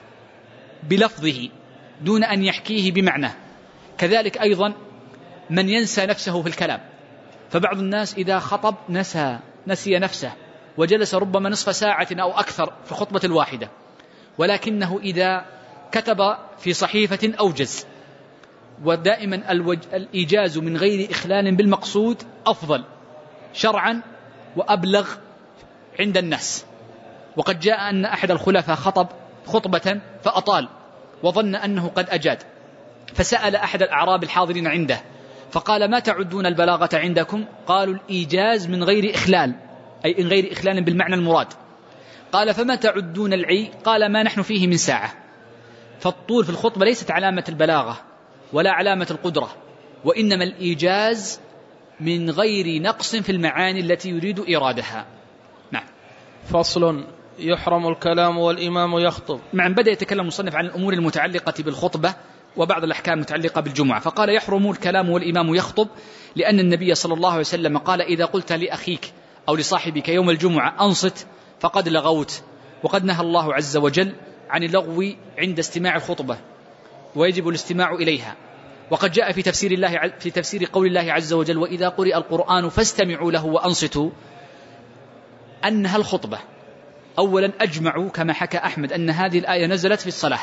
بلفظه دون أن يحكيه بمعناه. كذلك أيضا من ينسى نفسه في الكلام، فبعض الناس إذا خطب نسي نفسه وجلس ربما نصف ساعة أو أكثر في الخطبة الواحدة، ولكنه إذا كتب في صحيفة أوجز. ودائما الإيجاز من غير إخلال بالمقصود أفضل شرعا وأبلغ عند الناس. وقد جاء أن أحد الخلفاء خطب خطبة فأطال وظن أنه قد أجاد، فسأل أحد الأعراب الحاضرين عنده فقال: ما تعدون البلاغة عندكم؟ قالوا: الإيجاز من غير إخلال، أي من غير إخلال بالمعنى المراد. قال: فما تعدون العي؟ قال: ما نحن فيه من ساعة. فالطول في الخطبة ليست علامة البلاغة ولا علامة القدرة، وإنما الإيجاز من غير نقص في المعاني التي يريد إرادها. نعم. فصل: يحرم الكلام والإمام يخطب. مع بدأ يتكلم المصنف عن الأمور المتعلقة بالخطبة وبعض الأحكام المتعلقة بالجمعة، فقال: يحرم الكلام والإمام يخطب، لأن النبي صلى الله عليه وسلم قال: إذا قلت لأخيك أو لصاحبك يوم الجمعة أنصت فقد لغوت. وقد نهى الله عز وجل عن اللغو عند استماع الخطبة، ويجب الاستماع إليها. وقد جاء في تفسير قول الله عز وجل: وإذا قرئ القرآن فاستمعوا له وأنصتوا، أنها الخطبة. أولا أجمعوا كما حكى أحمد أن هذه الآية نزلت في الصلاة،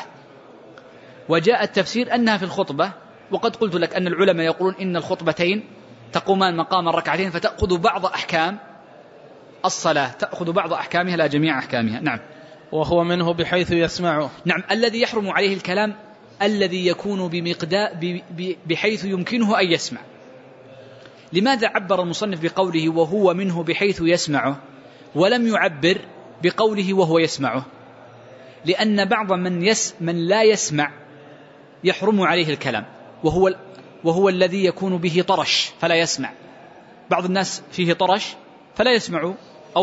وجاء التفسير أنها في الخطبة. وقد قلت لك أن العلماء يقولون إن الخطبتين تقومان مقام الركعتين، فتأخذ بعض أحكام الصلاة، تأخذ بعض أحكامها لا جميع أحكامها. نعم. وهو منه بحيث يسمعه. نعم، الذي يحرم عليه الكلام الذي يكون بحيث يمكنه أن يسمع. لماذا عبر المصنف بقوله وهو منه بحيث يسمعه ولم يعبر بقوله وهو يسمعه؟ لأن بعض من لا يسمع يحرم عليه الكلام، وهو الذي يكون به طرش فلا يسمع. بعض الناس فيه طرش فلا يسمع، أو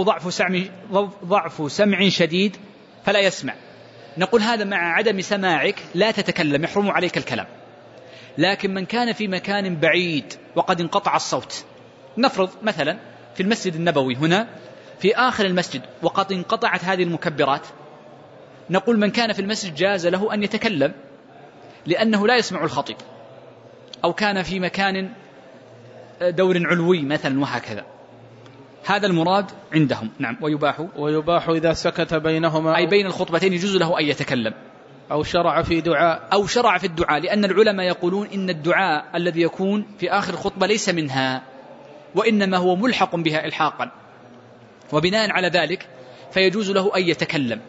ضعف سمع شديد فلا يسمع. نقول هذا مع عدم سماعك لا تتكلم، يحرم عليك الكلام. لكن من كان في مكان بعيد وقد انقطع الصوت، نفرض مثلا في المسجد النبوي هنا في آخر المسجد وقد انقطعت هذه المكبرات، نقول من كان في المسجد جاز له أن يتكلم لأنه لا يسمع الخطيب، أو كان في مكان دور علوي مثلا وهكذا. هذا المراد عندهم. نعم. ويباح إذا سكت بينهما، أي بين الخطبتين يجوز له أن يتكلم، أو شرع في الدعاء، لأن العلماء يقولون إن الدعاء الذي يكون في آخر الخطبة ليس منها، وإنما هو ملحق بها إلحاقا، وبناء على ذلك فيجوز له أن يتكلم،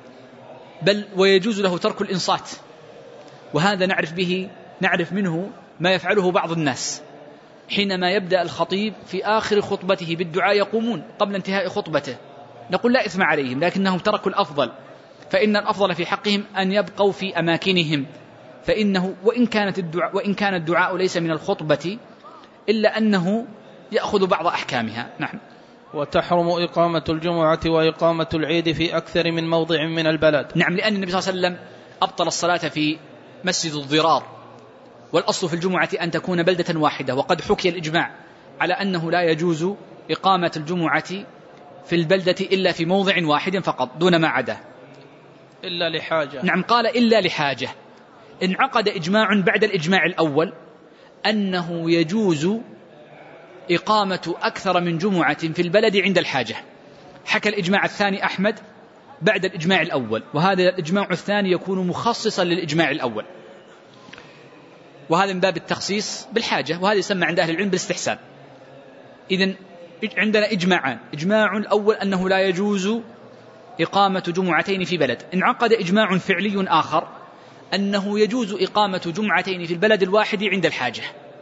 بل ويجوز له ترك الإنصات. وهذا نعرف منه ما يفعله بعض الناس حينما يبدأ الخطيب في آخر خطبته بالدعاء يقومون قبل انتهاء خطبته. نقول لا إثم عليهم، لكنهم تركوا الأفضل، فإن الأفضل في حقهم أن يبقوا في أماكنهم، فإنه وإن كان الدعاء ليس من الخطبة إلا أنه يأخذ بعض أحكامها. نعم. وتحرم إقامة الجمعة وإقامة العيد في أكثر من موضع من البلد. نعم، لأن النبي صلى الله عليه وسلم أبطل الصلاة في مسجد الضرار، والأصل في الجمعة أن تكون بلدة واحدة، وقد حكي الإجماع على أنه لا يجوز إقامة الجمعة في البلدة إلا في موضع واحد فقط دون ما عدا، إلا لحاجة. نعم، قال إلا لحاجة. انعقد إجماع بعد الإجماع الأول أنه يجوز إقامة أكثر من جمعة في البلد عند الحاجة. حكى الإجماع الثاني أحمد بعد الإجماع الأول، وهذا الإجماع الثاني يكون مخصصا للإجماع الأول، وهذا من باب التخصيص بالحاجة، وهذا يسمى عند أهل العلم بالاستحسان. إذن عندنا إجماعان: إجماع الأول أنه لا يجوز إقامة جمعتين في بلد، انعقد إجماع فعلي آخر أنه يجوز إقامة جمعتين في البلد الواحد عند الحاجة،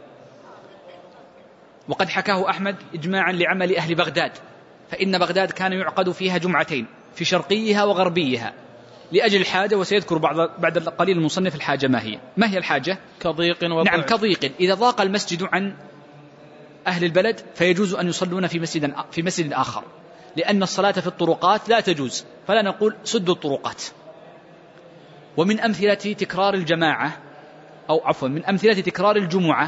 وقد حكاه أحمد إجماعا لعمل أهل بغداد، فإن بغداد كان يعقد فيها جمعتين في شرقيها وغربيها لأجل الحاجة، وسيذكر بعد القليل المصنف الحاجة ما هي الحاجة؟ كضيق وبعد. نعم، كضيق. إذا ضاق المسجد عن أهل البلد فيجوز أن يصلون في مسجد آخر، لأن الصلاة في الطرقات لا تجوز، فلا نقول سدوا الطرقات. ومن أمثلة تكرار الجماعة من أمثلة تكرار الجمعة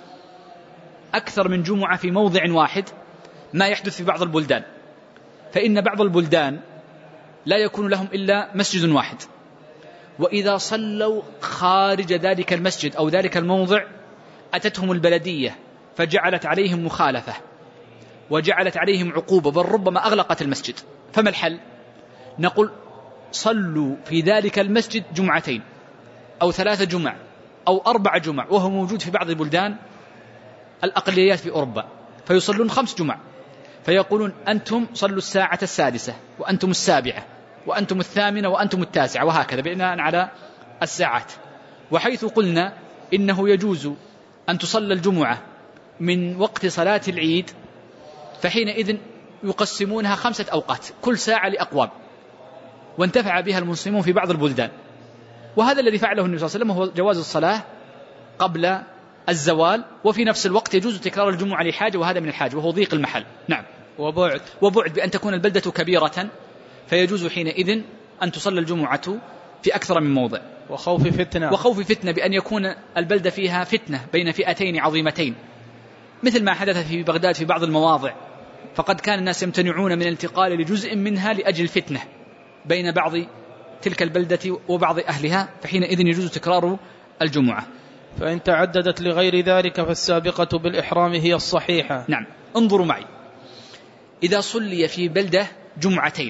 أكثر من جمعة في موضع واحد ما يحدث في بعض البلدان، فإن بعض البلدان لا يكون لهم إلا مسجد واحد، وإذا صلوا خارج ذلك المسجد أو ذلك الموضع أتتهم البلدية فجعلت عليهم مخالفة وجعلت عليهم عقوبة، بل ربما أغلقت المسجد. فما الحل؟ نقول صلوا في ذلك المسجد جمعتين أو 3 جمع أو 4 جمع، وهو موجود في بعض البلدان الأقليات في أوروبا فيصلون 5 جمع، فيقولون أنتم صلوا الساعة 6 وأنتم 7 وأنتم 8 وأنتم 9، وهكذا بناء على الساعات. وحيث قلنا إنه يجوز أن تصلى الجمعة من وقت صلاة العيد، فحينئذ يقسمونها 5 أوقات كل ساعة لأقوام، وانتفع بها المسلمون في بعض البلدان. وهذا الذي فعله النبي صلى الله عليه وسلم هو جواز الصلاة قبل الزوال، وفي نفس الوقت يجوز تكرار الجمعة لحاجة، وهذا من الحاجة وهو ضيق المحل. نعم. وبعد بأن تكون البلدة كبيرة، فيجوز حينئذ أن تصلى الجمعة في أكثر من موضع. وخوف فتنة بأن يكون البلدة فيها فتنة بين فئتين عظيمتين، مثل ما حدث في بغداد في بعض المواضع، فقد كان الناس يمتنعون من الانتقال لجزء منها لأجل فتنة بين بعض تلك البلدة وبعض أهلها، فحينئذ يجوز تكرار الجمعة. فإن تعددت لغير ذلك فالسابقة بالإحرام هي الصحيحة. نعم. انظروا معي، إذا صلي في بلدة جمعتين،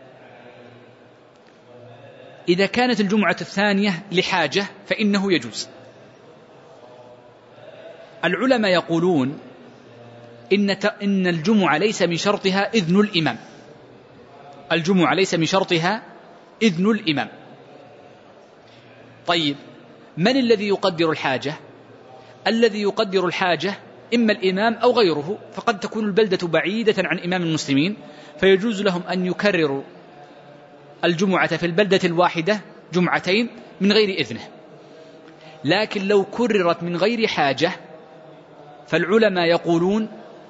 إذا كانت الجمعة الثانية لحاجة فإنه يجوز. العلماء يقولون إن الجمعة ليس من شرطها إذن الإمام، الجمعة ليس من شرطها إذن الإمام. طيب، من الذي يقدر الحاجة؟ الذي يقدر الحاجة إما الإمام أو غيره، فقد تكون البلدة بعيدة عن إمام المسلمين، فيجوز لهم أن يكرروا الجمعة في البلدة الواحدة جمعتين من غير إذنه. لكن لو كررت من غير حاجة فالعلماء يقولون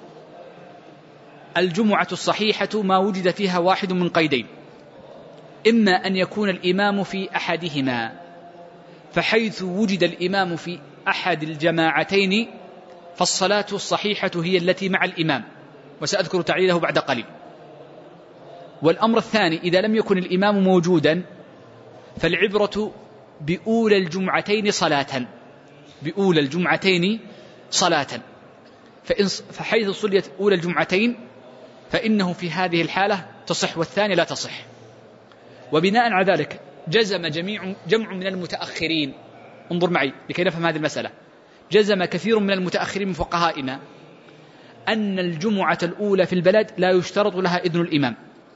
الجمعة الصحيحة ما وجد فيها واحد من قيدين: إما أن يكون الإمام في أحدهما، فحيث وجد الإمام في أحد الجماعتين فالصلاة الصحيحة هي التي مع الإمام، وسأذكر تعليله بعد قليل. والأمر الثاني: إذا لم يكن الإمام موجودا فالعبرة بأولى الجمعتين صلاة، بأولى الجمعتين صلاة، فحيث صليت أولى الجمعتين فإنه في هذه الحالة تصح، والثانية لا تصح. وبناء على ذلك جزم جمع من المتأخرين، انظر معي لكي نفهم هذه المسألة، جزم كثير من المتأخرين من فقهائنا أن الجمعة الأولى في البلد لا يشترط لها إذن الإمام،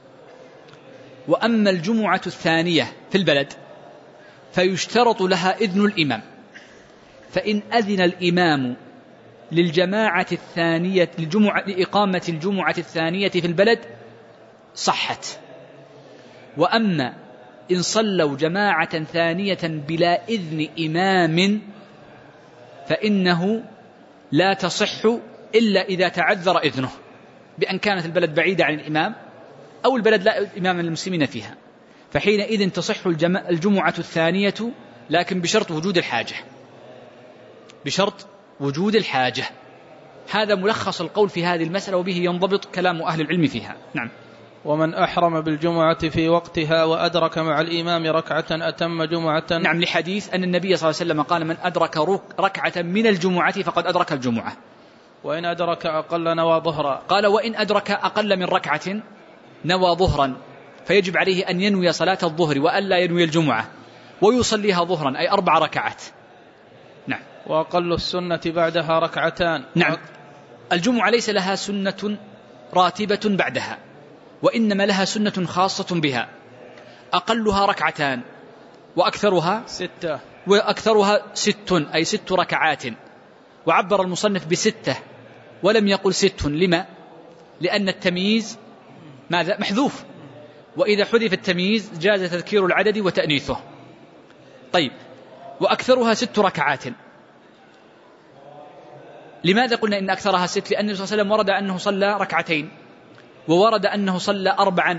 وأما الجمعة الثانية في البلد فيشترط لها إذن الإمام، فإن أذن الإمام للجماعة الثانية لإقامة الجمعة الثانية في البلد صحت. وأما إن صلوا جماعة ثانية بلا إذن إمام فإنه لا تصح إلا إذا تعذر إذنه، بأن كانت البلد بعيدة عن الإمام أو البلد لا إمام للمسلمين فيها، فحينئذ تصح الجمعة الثانية، لكن بشرط وجود الحاجة، بشرط وجود الحاجة. هذا ملخص القول في هذه المسألة، وبه ينضبط كلام أهل العلم فيها. نعم. ومن أحرم بالجمعة في وقتها وأدرك مع الإمام ركعة أتم جمعة. نعم، لحديث أن النبي صلى الله عليه وسلم قال: من أدرك ركعة من الجمعة فقد أدرك الجمعة. وإن أدرك أقل نوى ظهرا. قال: وإن أدرك أقل من ركعة نوى ظهرا، فيجب عليه أن ينوي صلاة الظهر وألا ينوي الجمعة، ويصليها ظهرا أي 4 ركعات. نعم. وأقل السنة بعدها ركعتان. نعم. الجمعة ليس لها سنة راتبة بعدها، وإنما لها سنة خاصة بها، أقلها ركعتان وأكثرها 6 وأكثرها 6 أي 6 ركعات. وعبر المصنف ب6 ولم يقل 6. لما؟ لأن التمييز ماذا؟ محذوف، وإذا حذف التمييز جاز تذكير العدد وتأنيثه. طيب، وأكثرها 6 ركعات. لماذا قلنا إن أكثرها 6؟ لأن النبي صلى الله عليه وسلم ورد أنه صلى ركعتين، وورد أنه صلى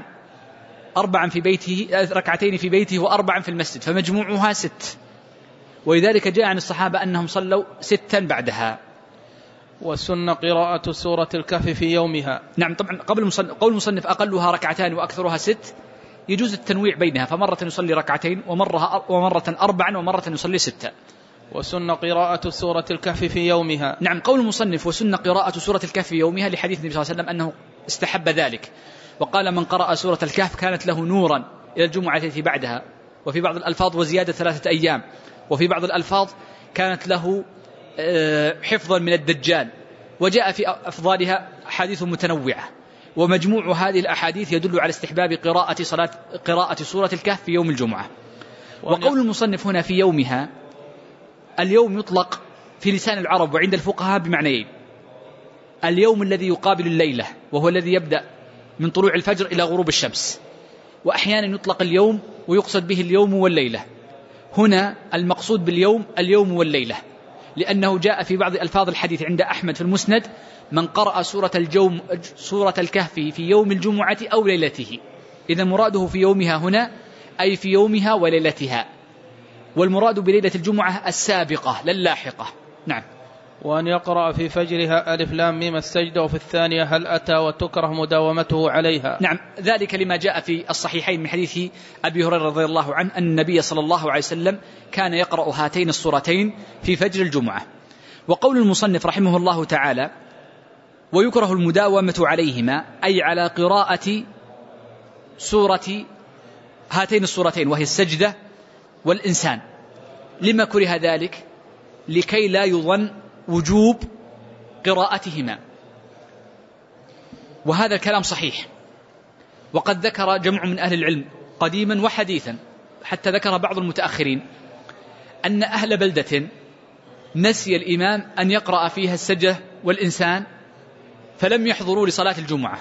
4 في بيته، 2 في بيته و4 في المسجد، فمجموعها 6. ولذلك جاء عن الصحابة أنهم صلوا 6 بعدها. والسنة قراءة سورة الكهف في يومها. نعم. طبعا قول المصنف أقلها 2 وأكثرها 6 يجوز التنويع بينها، فمرة يصلي 2 ومرة 4 ومرة يصلي 6. وسنة قراءة سورة الكهف في يومها. نعم. قول المصنف وسنة قراءة سورة الكهف في يومها لحديث النبي صلى الله عليه وسلم أنه استحب ذلك، وقال: من قرأ سورة الكهف كانت له نورا إلى الجمعة التي بعدها. وفي بعض الألفاظ وزيادة 3 أيام، وفي بعض الألفاظ كانت له حفظا من الدجال. وجاء في أفضالها أحاديث متنوعة، ومجموع هذه الأحاديث يدل على استحباب قراءة سورة الكهف في يوم الجمعة. وقول المصنف هنا في يومها، اليوم يطلق في لسان العرب وعند الفقهاء بمعنيين: اليوم الذي يقابل الليلة، وهو الذي يبدأ من طلوع الفجر إلى غروب الشمس. وأحيانا يطلق اليوم ويقصد به اليوم والليلة. هنا المقصود باليوم اليوم والليلة، لأنه جاء في بعض ألفاظ الحديث عند أحمد في المسند: من قرأ سورة الكهف في يوم الجمعة أو ليلته. إذا مراده في يومها هنا أي في يومها وليلتها، والمراد بليلة الجمعة السابقة لا اللاحقة. نعم. وأن يقرأ في فجرها ألف لام ميم السجدة، وفي الثانية هل أتى، وتكره مداومته عليها. نعم. ذلك لما جاء في الصحيحين من حديث أبي هريرة رضي الله عنه أن النبي صلى الله عليه وسلم كان يقرأ هاتين السورتين في فجر الجمعة. وقول المصنف رحمه الله تعالى: ويكره المداومة عليهما أي على قراءة سورة هاتين السورتين وهي السجدة والإنسان. لما كره ذلك؟ لكي لا يظن وجوب قراءتهما، وهذا الكلام صحيح. وقد ذكر جمع من أهل العلم قديما وحديثا، حتى ذكر بعض المتأخرين، أن أهل بلدة نسي الإمام أن يقرأ فيها السجدة والإنسان فلم يحضروا لصلاة الجمعة،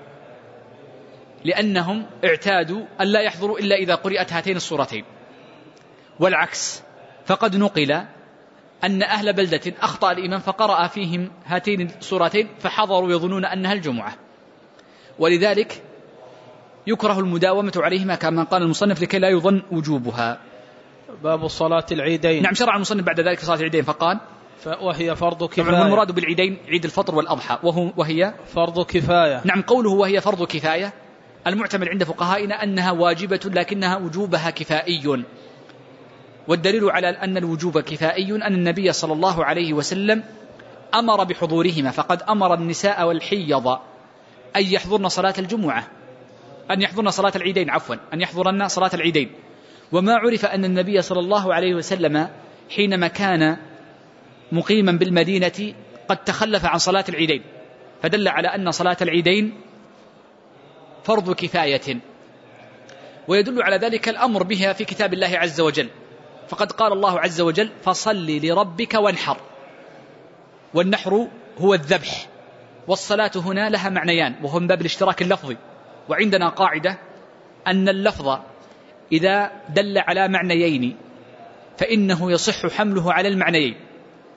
لأنهم اعتادوا أن لا يحضروا إلا إذا قرأت هاتين السورتين. والعكس، فقد نقل أن أهل بلدة أخطأ الإمام فقرأ فيهم هاتين السورتين فحضروا يظنون أنها الجمعة. ولذلك يكره المداومة عليهما كما قال المصنف لكي لا يظن وجوبها. باب صلاة العيدين. نعم. شرع المصنف بعد ذلك صلاة العيدين فقال: وهي فرض كفاية. والمراد بالعيدين عيد الفطر والأضحى، وهي فرض كفاية. نعم. قوله وهي فرض كفاية المعتمد عند فقهائنا أنها واجبة لكنها وجوبها كفائي. والدليل على أن الوجوب كفائي أن النبي صلى الله عليه وسلم أمر بحضورهما، فقد أمر النساء والحيض أن يحضرن صلاة الجمعة، أن يحضرن صلاة العيدين، أن يحضرن صلاة العيدين. وما عرف أن النبي صلى الله عليه وسلم حينما كان مقيما بالمدينة قد تخلف عن صلاة العيدين، فدل على أن صلاة العيدين فرض كفاية. ويدل على ذلك الأمر بها في كتاب الله عز وجل، فقد قال الله عز وجل: فصل لربك وانحر. والنحر هو الذبح، والصلاة هنا لها معنيان، وهو من باب الاشتراك اللفظي. وعندنا قاعدة أن اللفظ إذا دل على معنيين فإنه يصح حمله على المعنيين.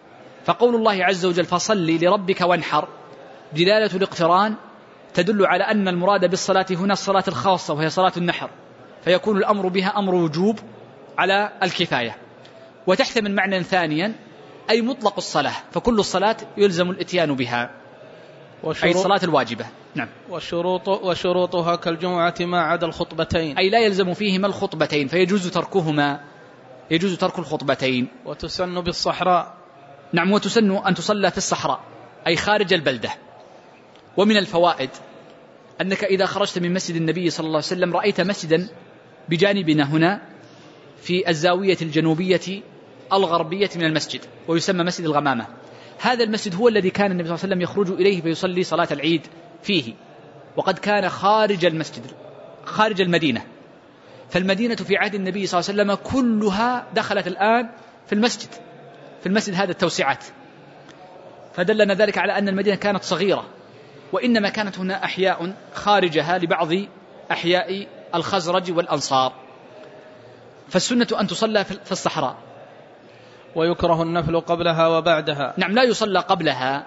فقول الله عز وجل فصل لربك وانحر دلالة الاقتران تدل على أن المراد بالصلاة هنا الصلاة الخاصة وهي صلاة النحر، فيكون الأمر بها أمر وجوب على الكفاية. وتحتمل معنى ثانيا أي مطلق الصلاة، فكل الصلاة يلزم الاتيان بها، أي الصلاة الواجبة. نعم. وشروطها كالجمعة ما عدا الخطبتين، أي لا يلزم فيهما الخطبتين، فيجوز تركهما، يجوز ترك الخطبتين. وتسن بالصحراء. نعم، وتسن أن تصلى في الصحراء أي خارج البلدة. ومن الفوائد أنك إذا خرجت من مسجد النبي صلى الله عليه وسلم رأيت مسجدا بجانبنا هنا في الزاوية الجنوبية الغربية من المسجد، ويسمى مسجد الغمامة. هذا المسجد هو الذي كان النبي صلى الله عليه وسلم يخرج إليه فيصلي صلاة العيد فيه، وقد كان خارج المسجد خارج المدينة. فالمدينة في عهد النبي صلى الله عليه وسلم كلها دخلت الآن في المسجد هذا التوسعات، فدلنا ذلك على أن المدينة كانت صغيرة، وإنما كانت هنا أحياء خارجها لبعض أحياء الخزرج والأنصار. فالسنة أن تصلى في الصحراء. ويكره النفل قبلها وبعدها. نعم، لا يصلى قبلها.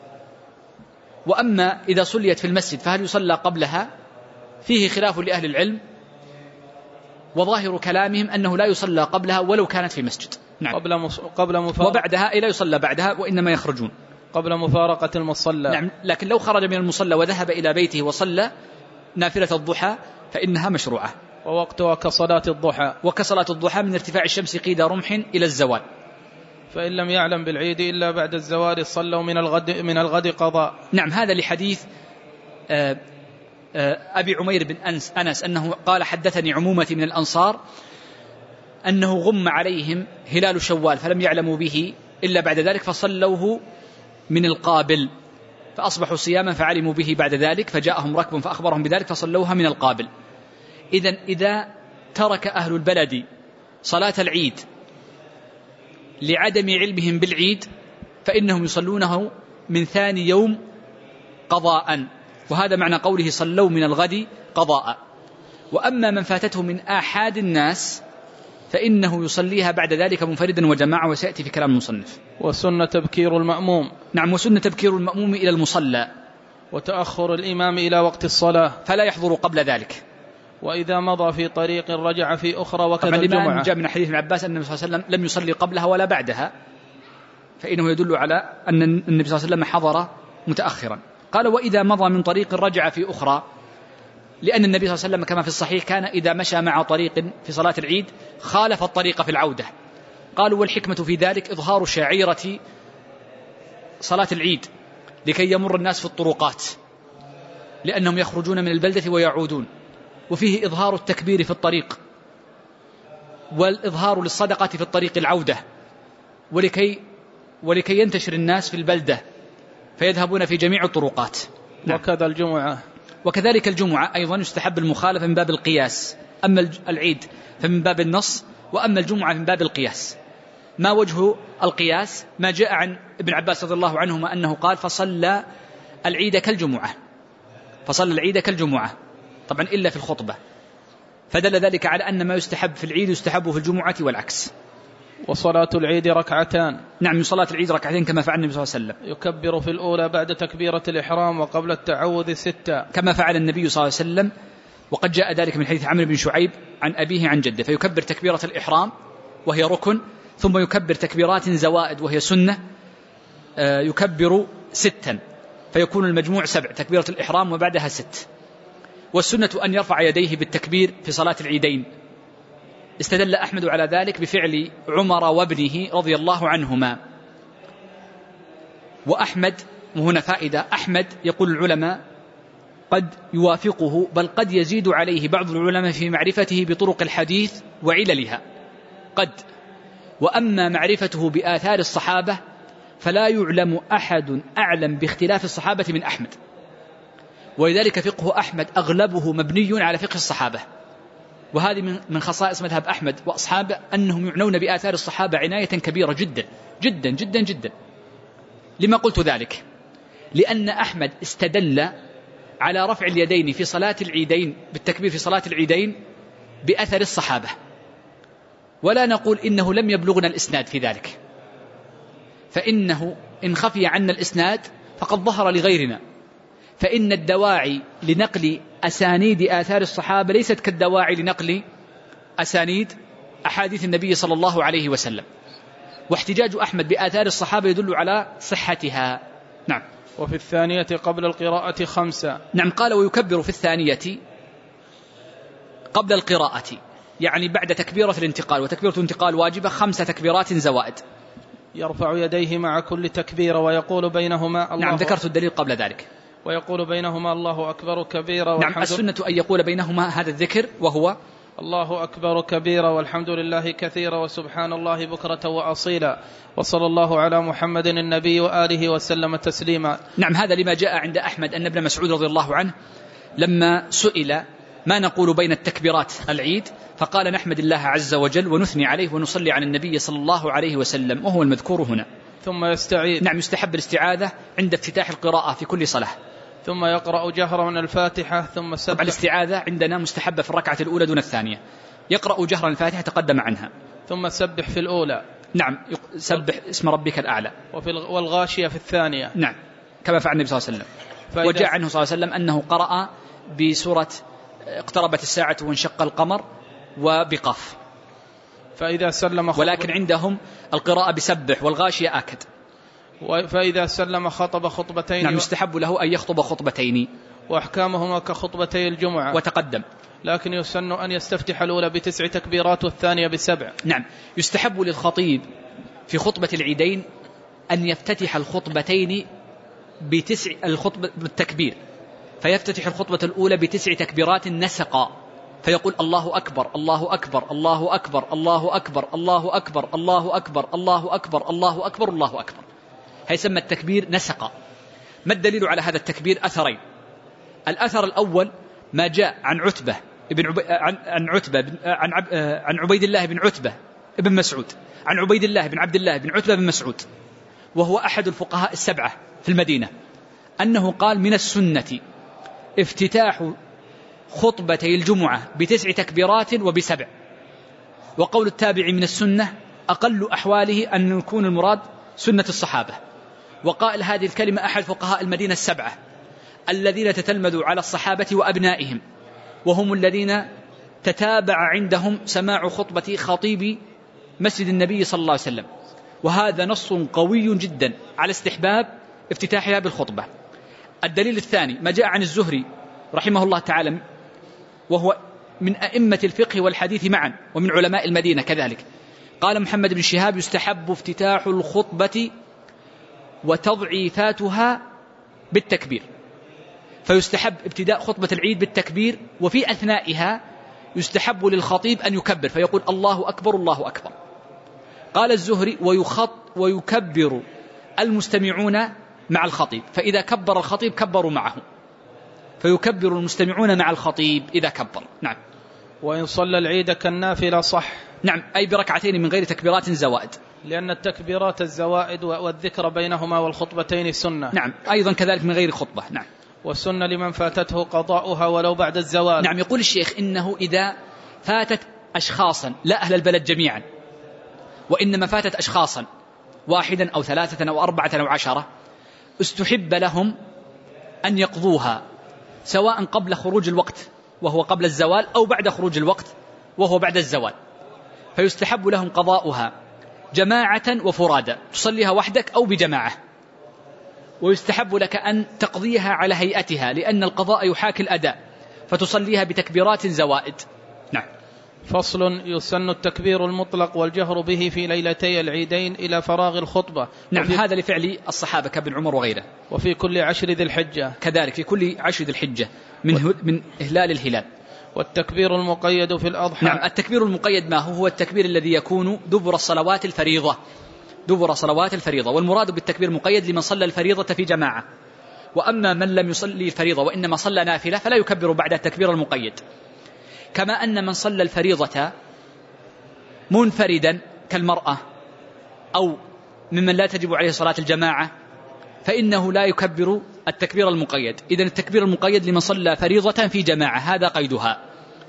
وأما إذا صليت في المسجد فهل يصلى قبلها؟ فيه خلاف لأهل العلم، وظاهر كلامهم أنه لا يصلى قبلها ولو كانت في مسجد. نعم. وبعدها لا يصلى بعدها، وإنما يخرجون قبل مفارقة المصلى. نعم، لكن لو خرج من المصلى وذهب إلى بيته وصلى نافلة الضحى فإنها مشروعة. ووقتها كصلاة الضحى. وكصلاة الضحى من ارتفاع الشمس قيد رمح إلى الزوال. فإن لم يعلم بالعيد إلا بعد الزوال صلوا من الغد قضاء. نعم، هذا لحديث أبي عمير بن أنس أنه قال حدثني عمومة من الأنصار أنه غم عليهم هلال شوال فلم يعلموا به إلا بعد ذلك فصلوه من القابل، فأصبحوا صياما فعلموا به بعد ذلك، فجاءهم ركب فأخبرهم بذلك فصلوها من القابل. إذا ترك أهل البلد صلاة العيد لعدم علمهم بالعيد فإنهم يصلونه من ثاني يوم قضاء، وهذا معنى قوله صلوا من الغد قضاء. وأما من فاتته من آحاد الناس فإنه يصليها بعد ذلك منفردا وجماعة، وسيأتي في كلام المصنف. وسنة تبكير المأموم. نعم، وسنة تبكير المأموم إلى المصلى، وتأخر الإمام إلى وقت الصلاة فلا يحضر قبل ذلك. وإذا مضى في طريق رجع في أخرى، وكذا الجمعة. جاء من حديث ابن عباس أن النبي صلى الله عليه وسلم لم يصلي قبلها ولا بعدها، فإنه يدل على أن النبي صلى الله عليه وسلم حضر متأخرا. قال وإذا مضى من طريق رجع في أخرى، لأن النبي صلى الله عليه وسلم كما في الصحيح كان إذا مشى مع طريق في صلاة العيد خالف الطريق في العودة. قالوا والحكمة في ذلك إظهار شعيرة صلاة العيد لكي يمر الناس في الطرقات، لأنهم يخرجون من البلدة ويعودون، وفيه إظهار التكبير في الطريق، والإظهار للصدقة في الطريق العودة، ولكي ينتشر الناس في البلدة فيذهبون في جميع الطرقات. وكذا الجمعة. وكذلك الجمعة أيضا يستحب المخالفة من باب القياس، أما العيد فمن باب النص، وأما الجمعة من باب القياس. ما وجه القياس؟ ما جاء عن ابن عباس رضي الله عنهما أنه قال فصلى العيد كالجمعة، فصلى العيد كالجمعة، طبعا إلا في الخطبة، فدل ذلك على أن ما يستحب في العيد يستحب في الجمعة والعكس. وصلاة العيد ركعتان. نعم، صلاة العيد ركعتين كما فعل النبي صلى الله عليه وسلم. يكبر في الأولى بعد تكبيرة الإحرام وقبل التعوذ 6 كما فعل النبي صلى الله عليه وسلم، وقد جاء ذلك من حديث عمرو بن شعيب عن أبيه عن جده، فيكبر تكبيرة الإحرام وهي ركن، ثم يكبر تكبيرات زوائد وهي سنة، يكبر 6 فيكون المجموع 7 تكبيرة الإحرام وبعدها 6. والسنة أن يرفع يديه بالتكبير في صلاة العيدين. استدل أحمد على ذلك بفعل عمر وابنه رضي الله عنهما. وأحمد، وهنا فائدة، أحمد يقول العلماء قد يوافقه بل قد يزيد عليه بعض العلماء في معرفته بطرق الحديث وعللها قد. وأما معرفته بآثار الصحابة فلا يعلم أحد أعلم باختلاف الصحابة من أحمد، ولذلك فقه أحمد أغلبه مبني على فقه الصحابة، وهذه من خصائص مذهب أحمد وأصحابه أنهم يعنون بآثار الصحابة عناية كبيرة جدا جدا جدا جدا. لما قلت ذلك؟ لأن أحمد استدل على رفع اليدين في صلاة العيدين بالتكبير في صلاة العيدين بأثر الصحابة، ولا نقول إنه لم يبلغنا الإسناد في ذلك، فإنه إن خفي عنا الإسناد فقد ظهر لغيرنا، فإن الدواعي لنقل أسانيد آثار الصحابة ليست كالدواعي لنقل أسانيد أحاديث النبي صلى الله عليه وسلم. واحتجاج أحمد بآثار الصحابة يدل على صحتها. نعم. وفي الثانية قبل القراءة 5. نعم. قال ويكبر في الثانية قبل القراءة، يعني بعد تكبيرة الانتقال، وتكبيرة الانتقال واجبة 5 تكبيرات زوائد. يرفع يديه مع كل تكبيرة ويقول بينهما الله. نعم ذكرت الدليل قبل ذلك. ويقول بينهما الله أكبر كبيرا. نعم السنة أن يقول بينهما هذا الذكر وهو الله أكبر كبيرا والحمد لله كثيرا وسبحان الله بكرة وأصيلا وصلى الله على محمد النبي وآله وسلم تسليما. نعم. هذا لما جاء عند أحمد أن ابن مسعود رضي الله عنه لما سئل ما نقول بين التكبيرات العيد فقال نحمد الله عز وجل ونثني عليه ونصلي على النبي صلى الله عليه وسلم، وهو المذكور هنا. ثم يستعيذ. نعم. يستحب الاستعاذة عند افتتاح القراءة في كل صلاة. ثم يقرأ جهرا من الفاتحة ثم سبح. طبعا الاستعاذة عندنا مستحبة في الركعة الأولى دون الثانية. يقرأ جهرا الفاتحة تقدم عنها. ثم سبح في الأولى. نعم. سبح اسم ربك الأعلى. والغاشية في الثانية. نعم كما فعل النبي صلى الله عليه وسلم. وجاء عنه صلى الله عليه وسلم أنه قرأ بسورة اقتربت الساعة وانشق القمر وبقاف. فإذا سلم ولكن عندهم القراءة بسبح والغاشية آكد. فإذا سلم خطب خطبتين. نعم. يستحب له أن يخطب خطبتين وأحكامهما كخطبتي الجمعة وتقدم. لكن يسن أن يستفتح الأولى ب9 تكبيرات والثانية ب7. نعم. يستحب للخطيب في خطبة العيدين أن يفتتح الخطبتين الخطبة بالتكبير، فيفتتح الخطبة الأولى ب9 تكبيرات نسقا، فيقول الله أكبر الله أكبر الله أكبر الله أكبر الله أكبر الله أكبر الله أكبر الله أكبر الله أكبر. هيسمى التكبير نسقا. ما الدليل على هذا التكبير؟ أثرين. الأثر الأول ما جاء عن عتبة عن عبيد الله بن عتبة ابن مسعود عن عبيد الله بن عبد الله بن عتبة بن مسعود، وهو أحد الفقهاء 7 في المدينة، أنه قال من السنة افتتاح خطبتي الجمعة ب9 تكبيرات وب7. وقول التابع من السنة أقل أحواله أن يكون المراد سنة الصحابة. وقال هذه الكلمة أحد فقهاء المدينة 7 الذين تتلمذوا على الصحابة وأبنائهم، وهم الذين تتابع عندهم سماع خطبة خطيب مسجد النبي صلى الله عليه وسلم. وهذا نص قوي جدا على استحباب افتتاحها بالخطبة. الدليل الثاني ما جاء عن الزهري رحمه الله تعالى، وهو من أئمة الفقه والحديث معا ومن علماء المدينة كذلك. قال محمد بن شهاب يستحب افتتاح الخطبة وتضعيفاتها بالتكبير، فيستحب ابتداء خطبة العيد بالتكبير، وفي أثنائها يستحب للخطيب أن يكبر فيقول الله أكبر الله أكبر. قال الزهري ويكبر المستمعون مع الخطيب، فإذا كبر الخطيب كبروا معه، فيكبر المستمعون مع الخطيب إذا كبر. نعم. وإن صلى العيد كالنافلة صح. نعم أي بركعتين من غير تكبيرات زوائد، لأن التكبيرات الزوائد والذكر بينهما والخطبتين سنة. نعم أيضا كذلك من غير خطبة. نعم. والسنة لمن فاتته قضاؤها ولو بعد الزوال. نعم. يقول الشيخ إنه إذا فاتت أشخاصا لا أهل البلد جميعا، وإنما فاتت أشخاصا 1 أو 3 أو 4 أو 10، استحب لهم أن يقضوها سواء قبل خروج الوقت وهو قبل الزوال أو بعد خروج الوقت وهو بعد الزوال، فيستحب لهم قضاؤها جماعة وفرادا، تصليها وحدك أو بجماعة. ويستحب لك أن تقضيها على هيئتها، لأن القضاء يحاكي الأداء، فتصليها بتكبيرات زوائد. نعم. فصل. يسن التكبير المطلق والجهر به في ليلتي العيدين إلى فراغ الخطبة. نعم هذا لفعل الصحابة كابن عمر وغيره. وفي كل 10 ذي الحجة كذلك، في كل 10 ذي الحجة من إهلال الهلال. والتكبير المقيد في الأضحى. نعم. التكبير المقيد ما هو التكبير الذي يكون دبر الصلوات الفريضة، دبر صلوات الفريضة. والمراد بالتكبير المقيد لمن صلى الفريضة في جماعة. وأما من لم يصلي الفريضة وإنما صلى نافلة فلا يكبر بعد التكبير المقيد. كما أن من صلى الفريضة منفردا كالمرأة أو ممن لا تجب عليه صلاة الجماعة فإنه لا يكبر التكبير المقيد. إذن التكبير المقيد لمن صلى فريضة في جماعة، هذا قيدها.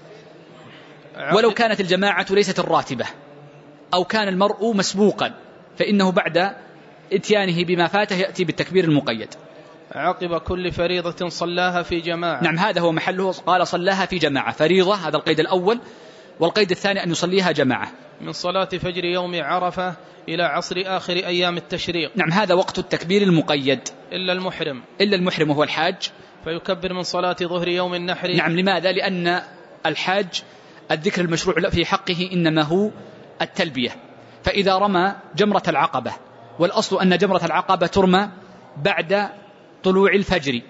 ولو كانت الجماعة ليست الراتبة أو كان المرء مسبوقا فإنه بعد إتيانه بما فاته يأتي بالتكبير المقيد. عقب كل فريضة صلاها في جماعة. نعم هذا هو محله، قال صلاها في جماعة، فريضة هذا القيد الأول، والقيد الثاني أن يصليها جماعة. من صلاة فجر يوم عرفة إلى عصر آخر أيام التشريق. نعم هذا وقت التكبير المقيد. إلا المحرم. إلا المحرم وهو الحاج. فيكبر من صلاة ظهر يوم النحر. نعم لماذا؟ لأن الحاج الذكر المشروع في حقه إنما هو التلبية، فإذا رمى جمرة العقبة، والأصل أن جمرة العقبة ترمى بعد طلوع الفجر،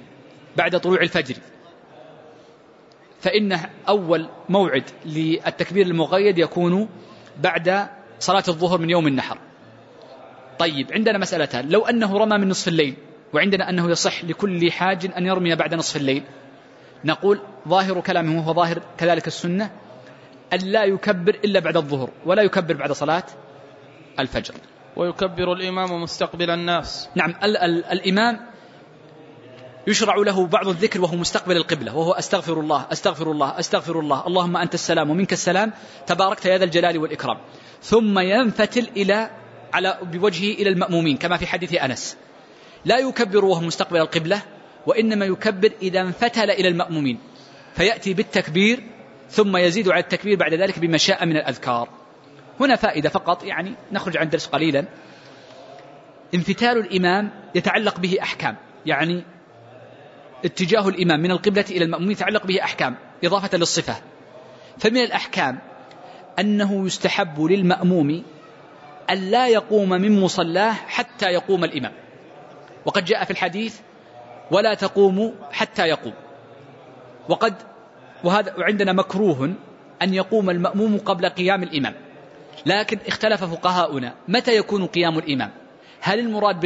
فإن أول موعد للتكبير المقيد يكون بعد صلاة الظهر من يوم النحر. طيب عندنا مسألتان، لو أنه رمى من نصف الليل، وعندنا أنه يصح لكل حاج أن يرمي بعد نصف الليل، نقول ظاهر كلامه وهو ظاهر كذلك السنة أن لا يكبر إلا بعد الظهر، ولا يكبر بعد صلاة الفجر. ويكبر الإمام مستقبل الناس. نعم الإمام يشرع له بعض الذكر وهو مستقبل القبلة، وهو أستغفر الله أستغفر الله أستغفر الله اللهم أنت السلام ومنك السلام تباركت يا ذا الجلال والإكرام، ثم ينفتل بوجهه إلى المأمومين كما في حديث أنس، لا يكبر وهو مستقبل القبلة، وإنما يكبر إذا انفتل إلى المأمومين، فيأتي بالتكبير ثم يزيد على التكبير بعد ذلك بما شاء من الأذكار. هنا فائدة فقط، يعني نخرج عن درس قليلا. انفتال الإمام يتعلق به أحكام، يعني اتجاه الإمام من القبلة إلى المأمومين يتعلق به أحكام إضافة للصفة. فمن الأحكام أنه يستحب للمأموم أن لا يقوم من مصلاه حتى يقوم الإمام، وقد جاء في الحديث ولا تقوموا حتى يقوم. وعندنا مكروه أن يقوم المأموم قبل قيام الإمام، لكن اختلف فقهاؤنا متى يكون قيام الإمام، هل المراد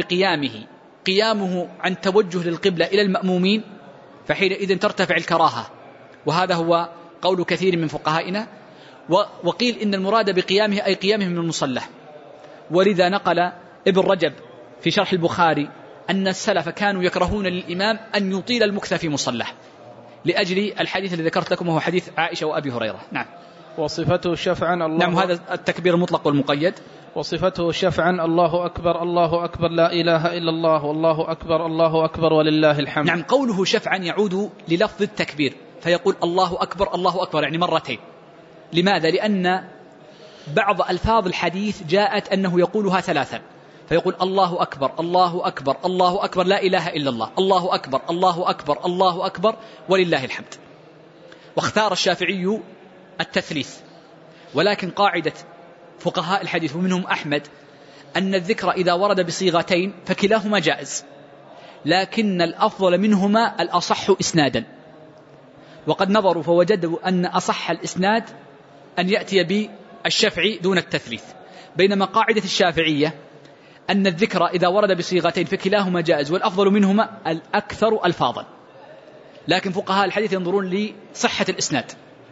قيامه عن توجه للقبلة إلى المأمومين، فحينئذ ترتفع الكراهة، وهذا هو قول كثير من فقهائنا، وقيل إن المراد بقيامه أي قيامه من المصلى. ولذا نقل ابن رجب في شرح البخاري أن السلف كانوا يكرهون للإمام أن يطيل المكث في مصلاه، لأجل الحديث الذي ذكرت لكم وهو حديث عائشة وأبي هريرة. نعم. وصفته شفعا الله. نعم هذا التكبير المطلق والمقيد. وصفته شفعا الله أكبر الله أكبر لا إله إلا الله والله أكبر ولله الحمد. نعم قوله شفعا يعود للفظ التكبير، فيقول الله أكبر يعني مرتين. لماذا؟ لأن بعض ألفاظ الحديث جاءت أنه يقولها ثلاثا، فيقول الله أكبر الله أكبر الله أكبر لا إله إلا الله الله أكبر الله أكبر الله أكبر ولله الحمد. واختار الشافعي التثليث، ولكن قاعدة فقهاء الحديث ومنهم أحمد أن الذكر إذا ورد بصيغتين فكلاهما جائز، لكن الأفضل منهما الأصح إسنادا، وقد نظروا فوجدوا أن أصح الإسناد أن يأتي بالشفع دون التثليث، بينما قاعدة الشافعية أن الذكر إذا ورد بصيغتين فكلاهما جائز، والأفضل منهما الأكثر ألفاظا، لكن فقهاء الحديث ينظرون لصحة الإسناد،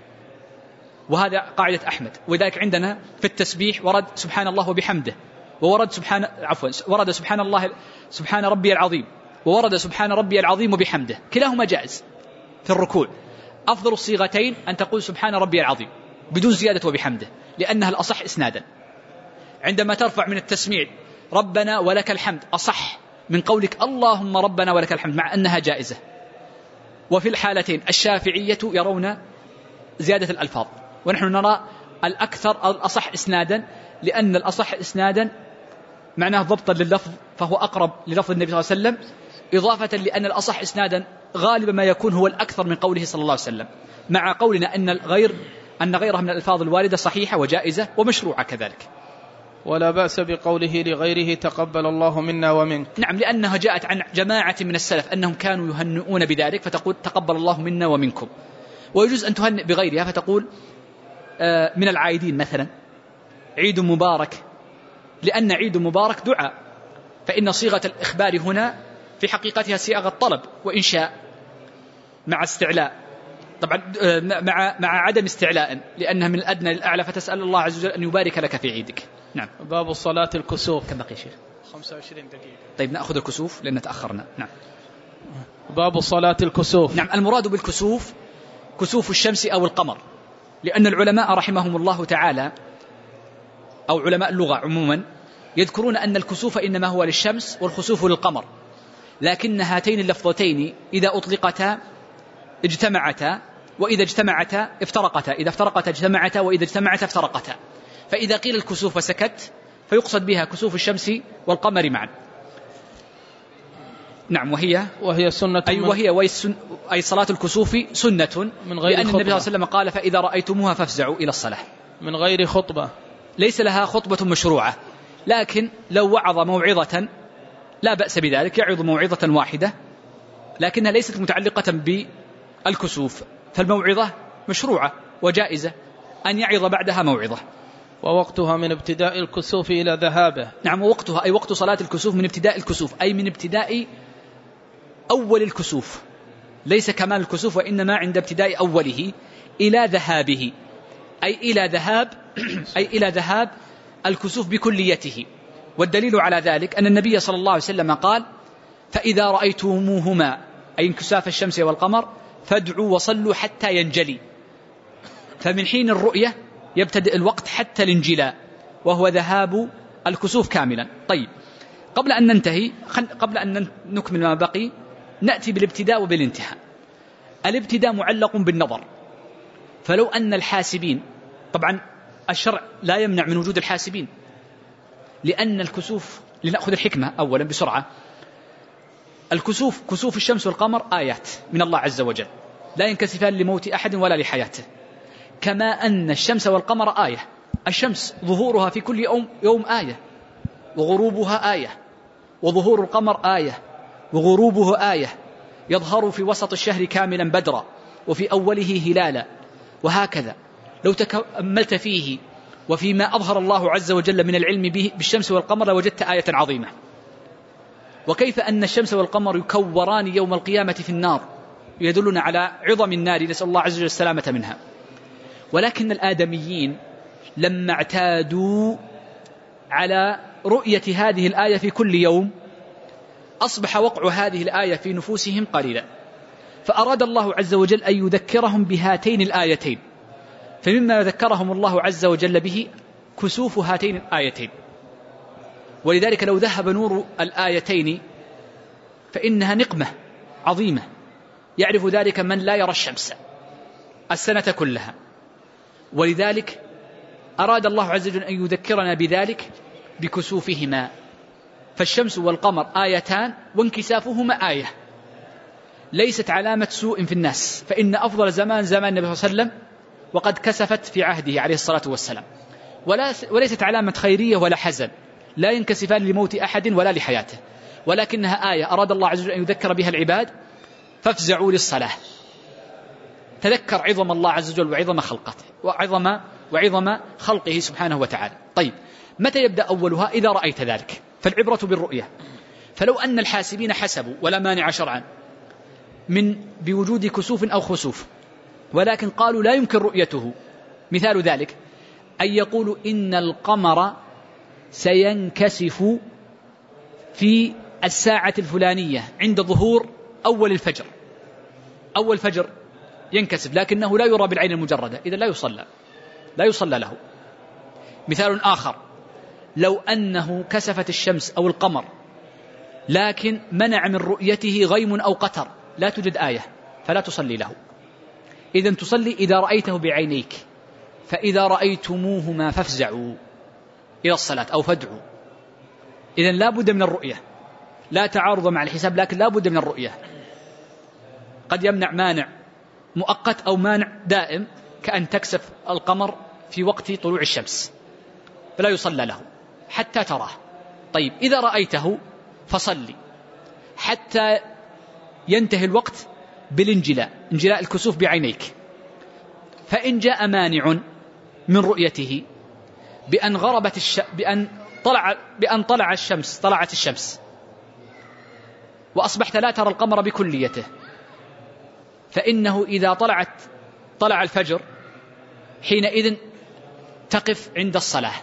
وهذا قاعدة أحمد. وذلك عندنا في التسبيح ورد سبحان الله وبحمده، وورد ورد سبحان الله سبحان ربي العظيم، وورد سبحان ربي العظيم وبحمده، كلاهما جائز. في الركوع أفضل الصيغتين أن تقول سبحان ربي العظيم بدون زيادة وبحمده، لأنها الأصح إسنادا. عندما ترفع من التسميع ربنا ولك الحمد أصح من قولك اللهم ربنا ولك الحمد، مع أنها جائزة. وفي الحالتين الشافعية يرون زيادة الألفاظ، ونحن نرى الأكثر الأصح إسنادا، لأن الأصح إسنادا معناه ضبطا لللفظ، فهو أقرب للفظ النبي صلى الله عليه وسلم، إضافة لأن الأصح إسنادا غالبا ما يكون هو الأكثر من قوله صلى الله عليه وسلم، مع قولنا أن غيرها من الألفاظ الواردة صحيحة وجائزة ومشروعة كذلك. ولا بأس بقوله لغيره تقبل الله منا ومنك. نعم، لأنها جاءت عن جماعة من السلف أنهم كانوا يهنئون بذلك، فتقول تقبل الله منا ومنكم. ويجوز أن تهنئ بغيرها، فتقول من العائدين مثلا عيد مبارك، لأن عيد مبارك دعاء، فإن صيغة الإخبار هنا في حقيقتها صيغة طلب وإنشاء مع استعلاء، طبعا مع عدم استعلاء، لأنها من الأدنى للأعلى، فتسأل الله عز وجل أن يبارك لك في عيدك. نعم. باب صلاة الكسوف. كم بقي شيخ؟ 25 دقيقة. طيب نأخذ الكسوف لأن تأخرنا. نعم. باب صلاة الكسوف. نعم، المراد بالكسوف كسوف الشمس أو القمر، لأن العلماء رحمهم الله تعالى أو علماء اللغة عموما يذكرون أن الكسوف إنما هو للشمس والخسوف للقمر، لكن هاتين اللفظتين إذا أطلقتا اجتمعتا، وإذا اجتمعتا افترقتا، إذا افترقتا اجتمعتا، وإذا اجتمعتا افترقتا. فإذا قيل الكسوف وسكت فيقصد بها كسوف الشمس والقمر معا. نعم، وهي سنة، أي صلاة الكسوف سنة من غير لأن النبي صلى الله عليه وسلم قال فإذا رأيتموها فافزعوا إلى الصلاة، من غير خطبة، ليس لها خطبة مشروعة، لكن لو وعظ موعظة لا بأس بذلك، يعظ موعظة واحدة لكنها ليست متعلقة بالكسوف، فالموعظة مشروعة وجائزة أن يعظ بعدها موعظة. ووقتها من ابتداء الكسوف إلى ذهابه. نعم، ووقتها أي وقت صلاة الكسوف من ابتداء الكسوف، أي من ابتداء أول الكسوف، ليس كمال الكسوف وإنما عند ابتداء أوله إلى ذهابه، أي إلى ذهاب الكسوف بكليته. والدليل على ذلك أن النبي صلى الله عليه وسلم قال فإذا رأيتموهما أي انكساف الشمس والقمر فادعوا وصلوا حتى ينجلي، فمن حين الرؤية يبتدئ الوقت حتى الانجلاء وهو ذهاب الكسوف كاملا. طيب، قبل أن نكمل ما بقي نأتي بالابتداء وبالانتهاء. الابتداء معلق بالنظر، فلو أن الحاسبين، طبعا الشرع لا يمنع من وجود الحاسبين، لأن الكسوف، لنأخذ الحكمة أولا بسرعة، الكسوف كسوف الشمس والقمر آيات من الله عز وجل لا ينكسفان لموت أحد ولا لحياته، كما أن الشمس والقمر آية. الشمس ظهورها في كل يوم آية، وغروبها آية، وظهور القمر آية وغروبه آية، يظهر في وسط الشهر كاملا بدرا وفي أوله هلالا، وهكذا. لو تأملت فيه وفيما أظهر الله عز وجل من العلم بالشمس والقمر لوجدت آية عظيمة. وكيف أن الشمس والقمر يكوران يوم القيامة في النار، يدلنا على عظم النار، نسأل الله عز وجل السلامة منها. ولكن الآدميين لما اعتادوا على رؤية هذه الآية في كل يوم أصبح وقع هذه الآية في نفوسهم قليلا، فأراد الله عز وجل أن يذكرهم بهاتين الآيتين، فمما ذكرهم الله عز وجل به كسوف هاتين الآيتين. ولذلك لو ذهب نور الآيتين فإنها نقمة عظيمة، يعرف ذلك من لا يرى الشمس السنة كلها. ولذلك أراد الله عز وجل أن يذكرنا بذلك بكسوفهما، فالشمس والقمر آيتان وانكسافهما آية، ليست علامة سوء في الناس، فإن أفضل زمان زمان النبي صلى الله عليه وسلم وقد كسفت في عهده عليه الصلاة والسلام، وليست علامة خيرية ولا حزن، لا ينكسفان لموت أحد ولا لحياته، ولكنها آية أراد الله عز وجل أن يذكر بها العباد فافزعوا للصلاة. تذكر عظم الله عز وجل وعظم خلقته وعظم خلقه سبحانه وتعالى. طيب، متى يبدأ أولها؟ إذا رأيت ذلك، فالعبرة بالرؤية. فلو أن الحاسبين حسبوا ولا مانع شرعا من بوجود كسوف أو خسوف، ولكن قالوا لا يمكن رؤيته، مثال ذلك أن يقولوا إن القمر سينكسف في الساعة الفلانية عند ظهور أول الفجر، أول فجر ينكسف لكنه لا يرى بالعين المجردة، إذا لا يصلى له. مثال آخر، لو أنه كسفت الشمس أو القمر لكن منع من رؤيته غيم أو قطر، لا توجد آية فلا تصلي له. إذن تصلي إذا رأيته بعينيك، فإذا رأيتموهما فافزعوا إلى الصلاة أو فادعوا. إذن لا بد من الرؤية، لا تعارض مع الحساب، لكن لا بد من الرؤية. قد يمنع مانع مؤقت أو مانع دائم، كأن تكسف القمر في وقت طلوع الشمس فلا يصلى له حتى تراه. طيب، إذا رأيته فصلي حتى ينتهي الوقت بالانجلاء، انجلاء الكسوف بعينيك. فإن جاء مانع من رؤيته بأن طلعت الشمس وأصبحت لا ترى القمر بكليته، فإنه إذا طلع الفجر حينئذ تقف عند الصلاة.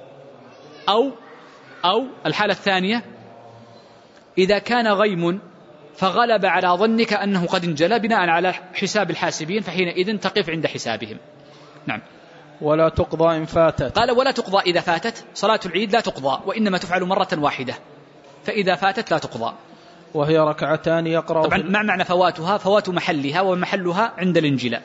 أو الحالة الثانية، إذا كان غيم فغلب على ظنك أنه قد انجلى بناء على حساب الحاسبين، فحينئذ تقف عند حسابهم. نعم. ولا تقضى إن فاتت. قال ولا تقضى إذا فاتت. صلاة العيد لا تقضى، وإنما تفعل مرة واحدة، فإذا فاتت لا تقضى. وهي ركعتان يقرأ طبعا ما معنى فواتها؟ فوات محلها، ومحلها عند الانجلاء.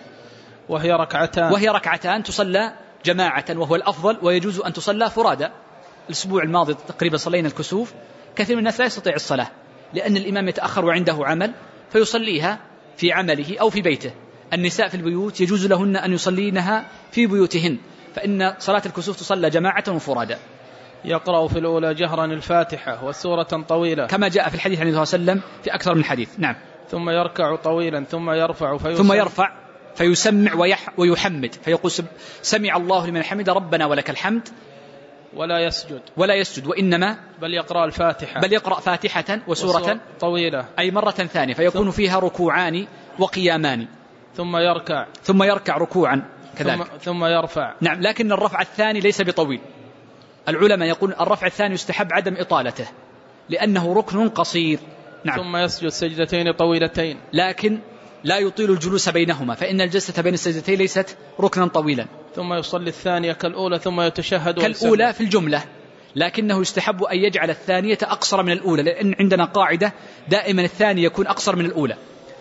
وهي ركعتان تصلى جماعة وهو الأفضل، ويجوز أن تصلى فرادى. الأسبوع الماضي تقريبا صلينا الكسوف، كثير من الناس لا يستطيع الصلاة لأن الإمام يتأخر وعنده عمل فيصليها في عمله أو في بيته. النساء في البيوت يجوز لهن أن يصلينها في بيوتهن، فإن صلاة الكسوف تصلى جماعة وفرادى. يقرأ في الأولى جهرا الفاتحة وسورة طويلة كما جاء في الحديث عن النبي صلى الله عليه وسلم في أكثر من حديث. نعم. ثم يركع طويلا ثم يرفع فيسمع ويحمد، فيقول سمع الله لمن حمد ربنا ولك الحمد، ولا يسجد وإنما بل يقرأ الفاتحة، بل يقرأ فاتحة وسورة طويلة أي مرة ثانية، فيكون فيها ركوعان وقيامان، ثم يركع ركوعا كذلك ثم يرفع. نعم. لكن الرفع الثاني ليس بطويل. العلماء يقول الرفع الثاني يستحب عدم إطالته لأنه ركن قصير. نعم. ثم يسجد سجدتين طويلتين، لكن لا يطيل الجلوس بينهما، فإن الجلسة بين السجدتين ليست ركنا طويلا. ثم يصلي الثانية كالأولى ثم يتشهد كالأولى في الجملة، لكنه يستحب أن يجعل الثانية أقصر من الأولى، لأن عندنا قاعدة دائما الثاني يكون أقصر من الأولى.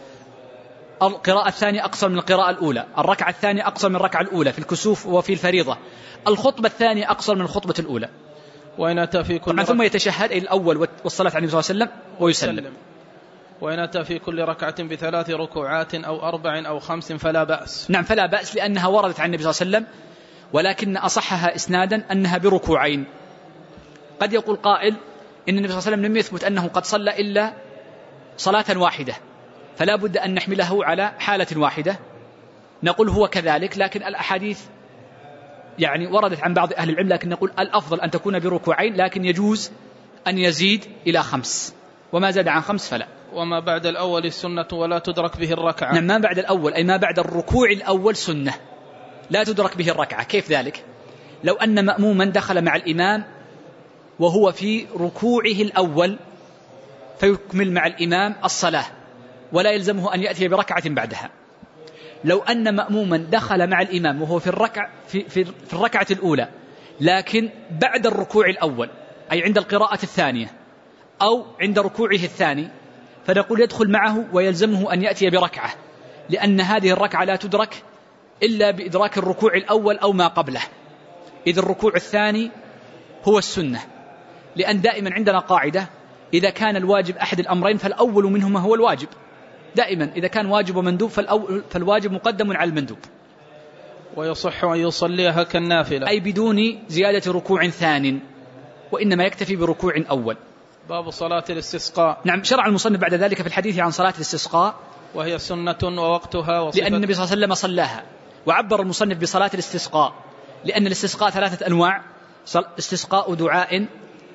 القراءة الثانية أقصر من القراءة الأولى، الركعة الثانية أقصر من الركعة الأولى في الكسوف وفي الفريضة، الخطبة الثانية أقصر من الخطبة الأولى. وإن أتى في كل ثم يتشهد الأول والصلاة على النبي صلى الله عليه وسلم ويسلم. وإن أتى في كل ركعة ب3 ركوعات أو 4 أو 5 فلا بأس. نعم فلا بأس، لأنها وردت عن النبي صلى الله عليه وسلم، ولكن أصحها إسنادا أنها بركوعين. قد يقول قائل إن النبي صلى الله عليه وسلم لم يثبت أنه قد صلى إلا صلاة واحدة، فلا بد أن نحمله على حالة واحدة. نقول هو كذلك، لكن الأحاديث يعني وردت عن بعض أهل العلم، لكن نقول الأفضل أن تكون بركوعين، لكن يجوز أن يزيد إلى 5، وما زاد عن 5 فلا. وما بعد الأول السنة ولا تدرك به الركعة. نعم ما بعد الأول أي ما بعد الركوع الأول سنة لا تدرك به الركعة. كيف ذلك؟ لو أن مأموما دخل مع الإمام وهو في ركوعه الأول فيكمل مع الإمام الصلاة ولا يلزمه أن يأتي بركعة بعدها. لو أن مأموما دخل مع الإمام وهو في الركعة الأولى لكن بعد الركوع الأول أي عند القراءة الثانية أو عند ركوعه الثاني، فنقول يدخل معه ويلزمه أن يأتي بركعة، لأن هذه الركعة لا تدرك إلا بإدراك الركوع الأول أو ما قبله، إذ الركوع الثاني هو السنة. لأن دائما عندنا قاعدة إذا كان الواجب أحد الأمرين فالأول منهما هو الواجب. دائما إذا كان واجب ومندوب فالواجب مقدم على المندوب. ويصح أن يصليها كالنافلة أي بدون زيادة ركوع ثان، وإنما يكتفي بركوع أول. باب صلاة الاستسقاء. نعم شرع المصنف بعد ذلك في الحديث عن صلاة الاستسقاء، وهي سنة ووقتها وصفة، لأن النبي صلى الله عليه وسلم صلاها. وعبر المصنف بصلاة الاستسقاء لأن الاستسقاء 3 أنواع: استسقاء دعاء،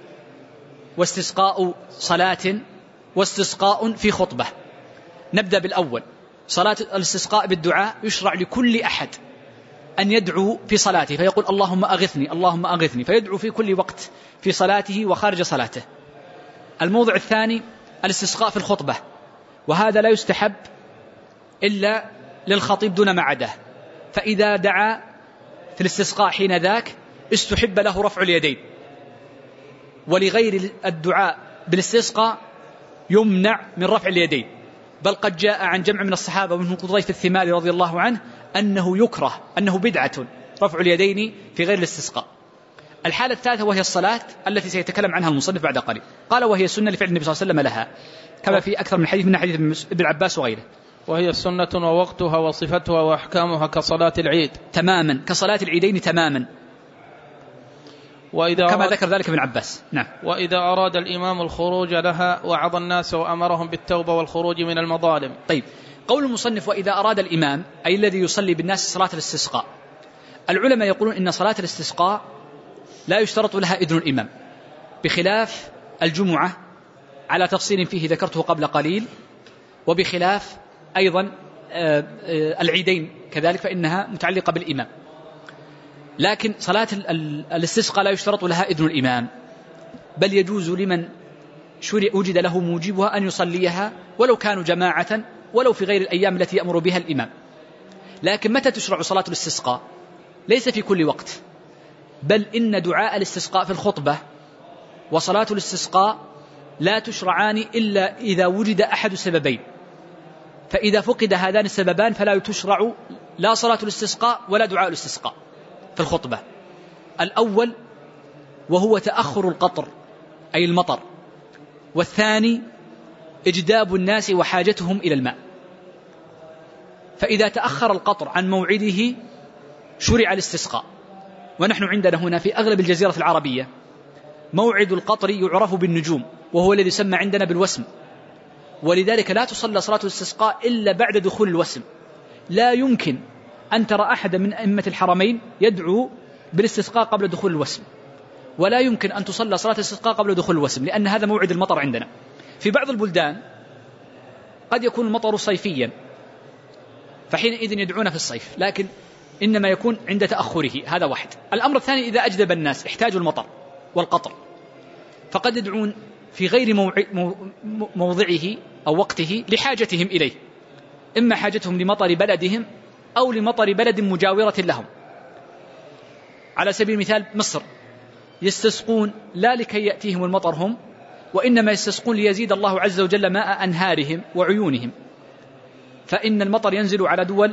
واستسقاء صلاة، واستسقاء في خطبة. نبدأ بالأول. صلاة الاستسقاء بالدعاء يشرع لكل أحد أن يدعو في صلاته فيقول اللهم أغثني اللهم أغثني، فيدعو في كل وقت في صلاته وخارج صلاته. الموضع الثاني الاستسقاء في الخطبة، وهذا لا يستحب إلا للخطيب دون ما عداه، فإذا دعا في الاستسقاء حين ذاك استحب له رفع اليدين، ولغير الدعاء بالاستسقاء يمنع من رفع اليدين. بل قد جاء عن جمع من الصحابة ومنهم قضيف الثمالي رضي الله عنه أنه يكره، أنه بدعة رفع اليدين في غير الاستسقاء. الحالة الثالثة وهي الصلاة التي سيتكلم عنها المصنف بعد قليل. قال وهي سنة لفعل النبي صلى الله عليه وسلم لها، كما في أكثر من حديث من حديث ابن عباس وغيره. وهي سنة ووقتها وصفتها وأحكامها كصلاة العيد تماما، كصلاة العيدين تماما، كما ذكر ذلك ابن عباس. نعم. وإذا أراد الإمام الخروج لها وعظ الناس وأمرهم بالتوبة والخروج من المظالم. طيب، قول المصنف وإذا أراد الإمام أي الذي يصلي بالناس صلاة الاستسقاء. العلماء يقولون إن صلاة الاستسقاء لا يشترط لها إذن الإمام، بخلاف الجمعة على تفصيل فيه ذكرته قبل قليل، وبخلاف أيضا العيدين كذلك فإنها متعلقة بالإمام. لكن صلاة الاستسقاء لا يشترط لها إذن الإمام، بل يجوز لمن وجد له موجبها أن يصليها ولو كانوا جماعة ولو في غير الأيام التي يأمر بها الإمام. لكن متى تشرع صلاة الاستسقاء؟ ليس في كل وقت، بل إن دعاء الاستسقاء في الخطبة وصلاة الاستسقاء لا تشرعان إلا إذا وجد أحد السببين، فإذا فقد هذان السببان فلا تشرع لا صلاة الاستسقاء ولا دعاء الاستسقاء في الخطبة. الأول وهو تأخر القطر أي المطر، والثاني إجداب الناس وحاجتهم إلى الماء. فإذا تأخر القطر عن موعده شرع الاستسقاء، ونحن عندنا هنا في أغلب الجزيرة العربية موعد القطر يعرف بالنجوم، وهو الذي يسمى عندنا بالوسم، ولذلك لا تصلى صلاة الاستسقاء إلا بعد دخول الوسم. لا يمكن أن ترى أحد من أئمة الحرمين يدعو بالاستسقاء قبل دخول الوسم، ولا يمكن أن تصلى صلاة الاستسقاء قبل دخول الوسم، لأن هذا موعد المطر عندنا. في بعض البلدان قد يكون المطر صيفيا، فحينئذ يدعون في الصيف، لكن إنما يكون عند تأخره. هذا واحد. الأمر الثاني إذا أجدب الناس احتاجوا المطر والقطر، فقد يدعون في غير موضعه أو وقته لحاجتهم إليه، إما حاجتهم لمطر بلدهم أو لمطر بلد مجاورة لهم. على سبيل المثال مصر يستسقون لا لكي يأتيهم المطر هم، وإنما يستسقون ليزيد الله عز وجل ماء أنهارهم وعيونهم، فإن المطر ينزل على دول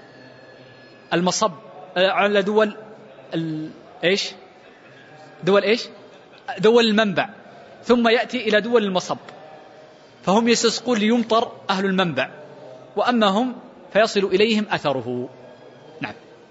المصب، على دول إيش؟ دول إيش؟ دول المنبع، ثم يأتي إلى دول المصب، فهم يستسقون ليمطر أهل المنبع، وأما هم فيصل إليهم أثره. نعم.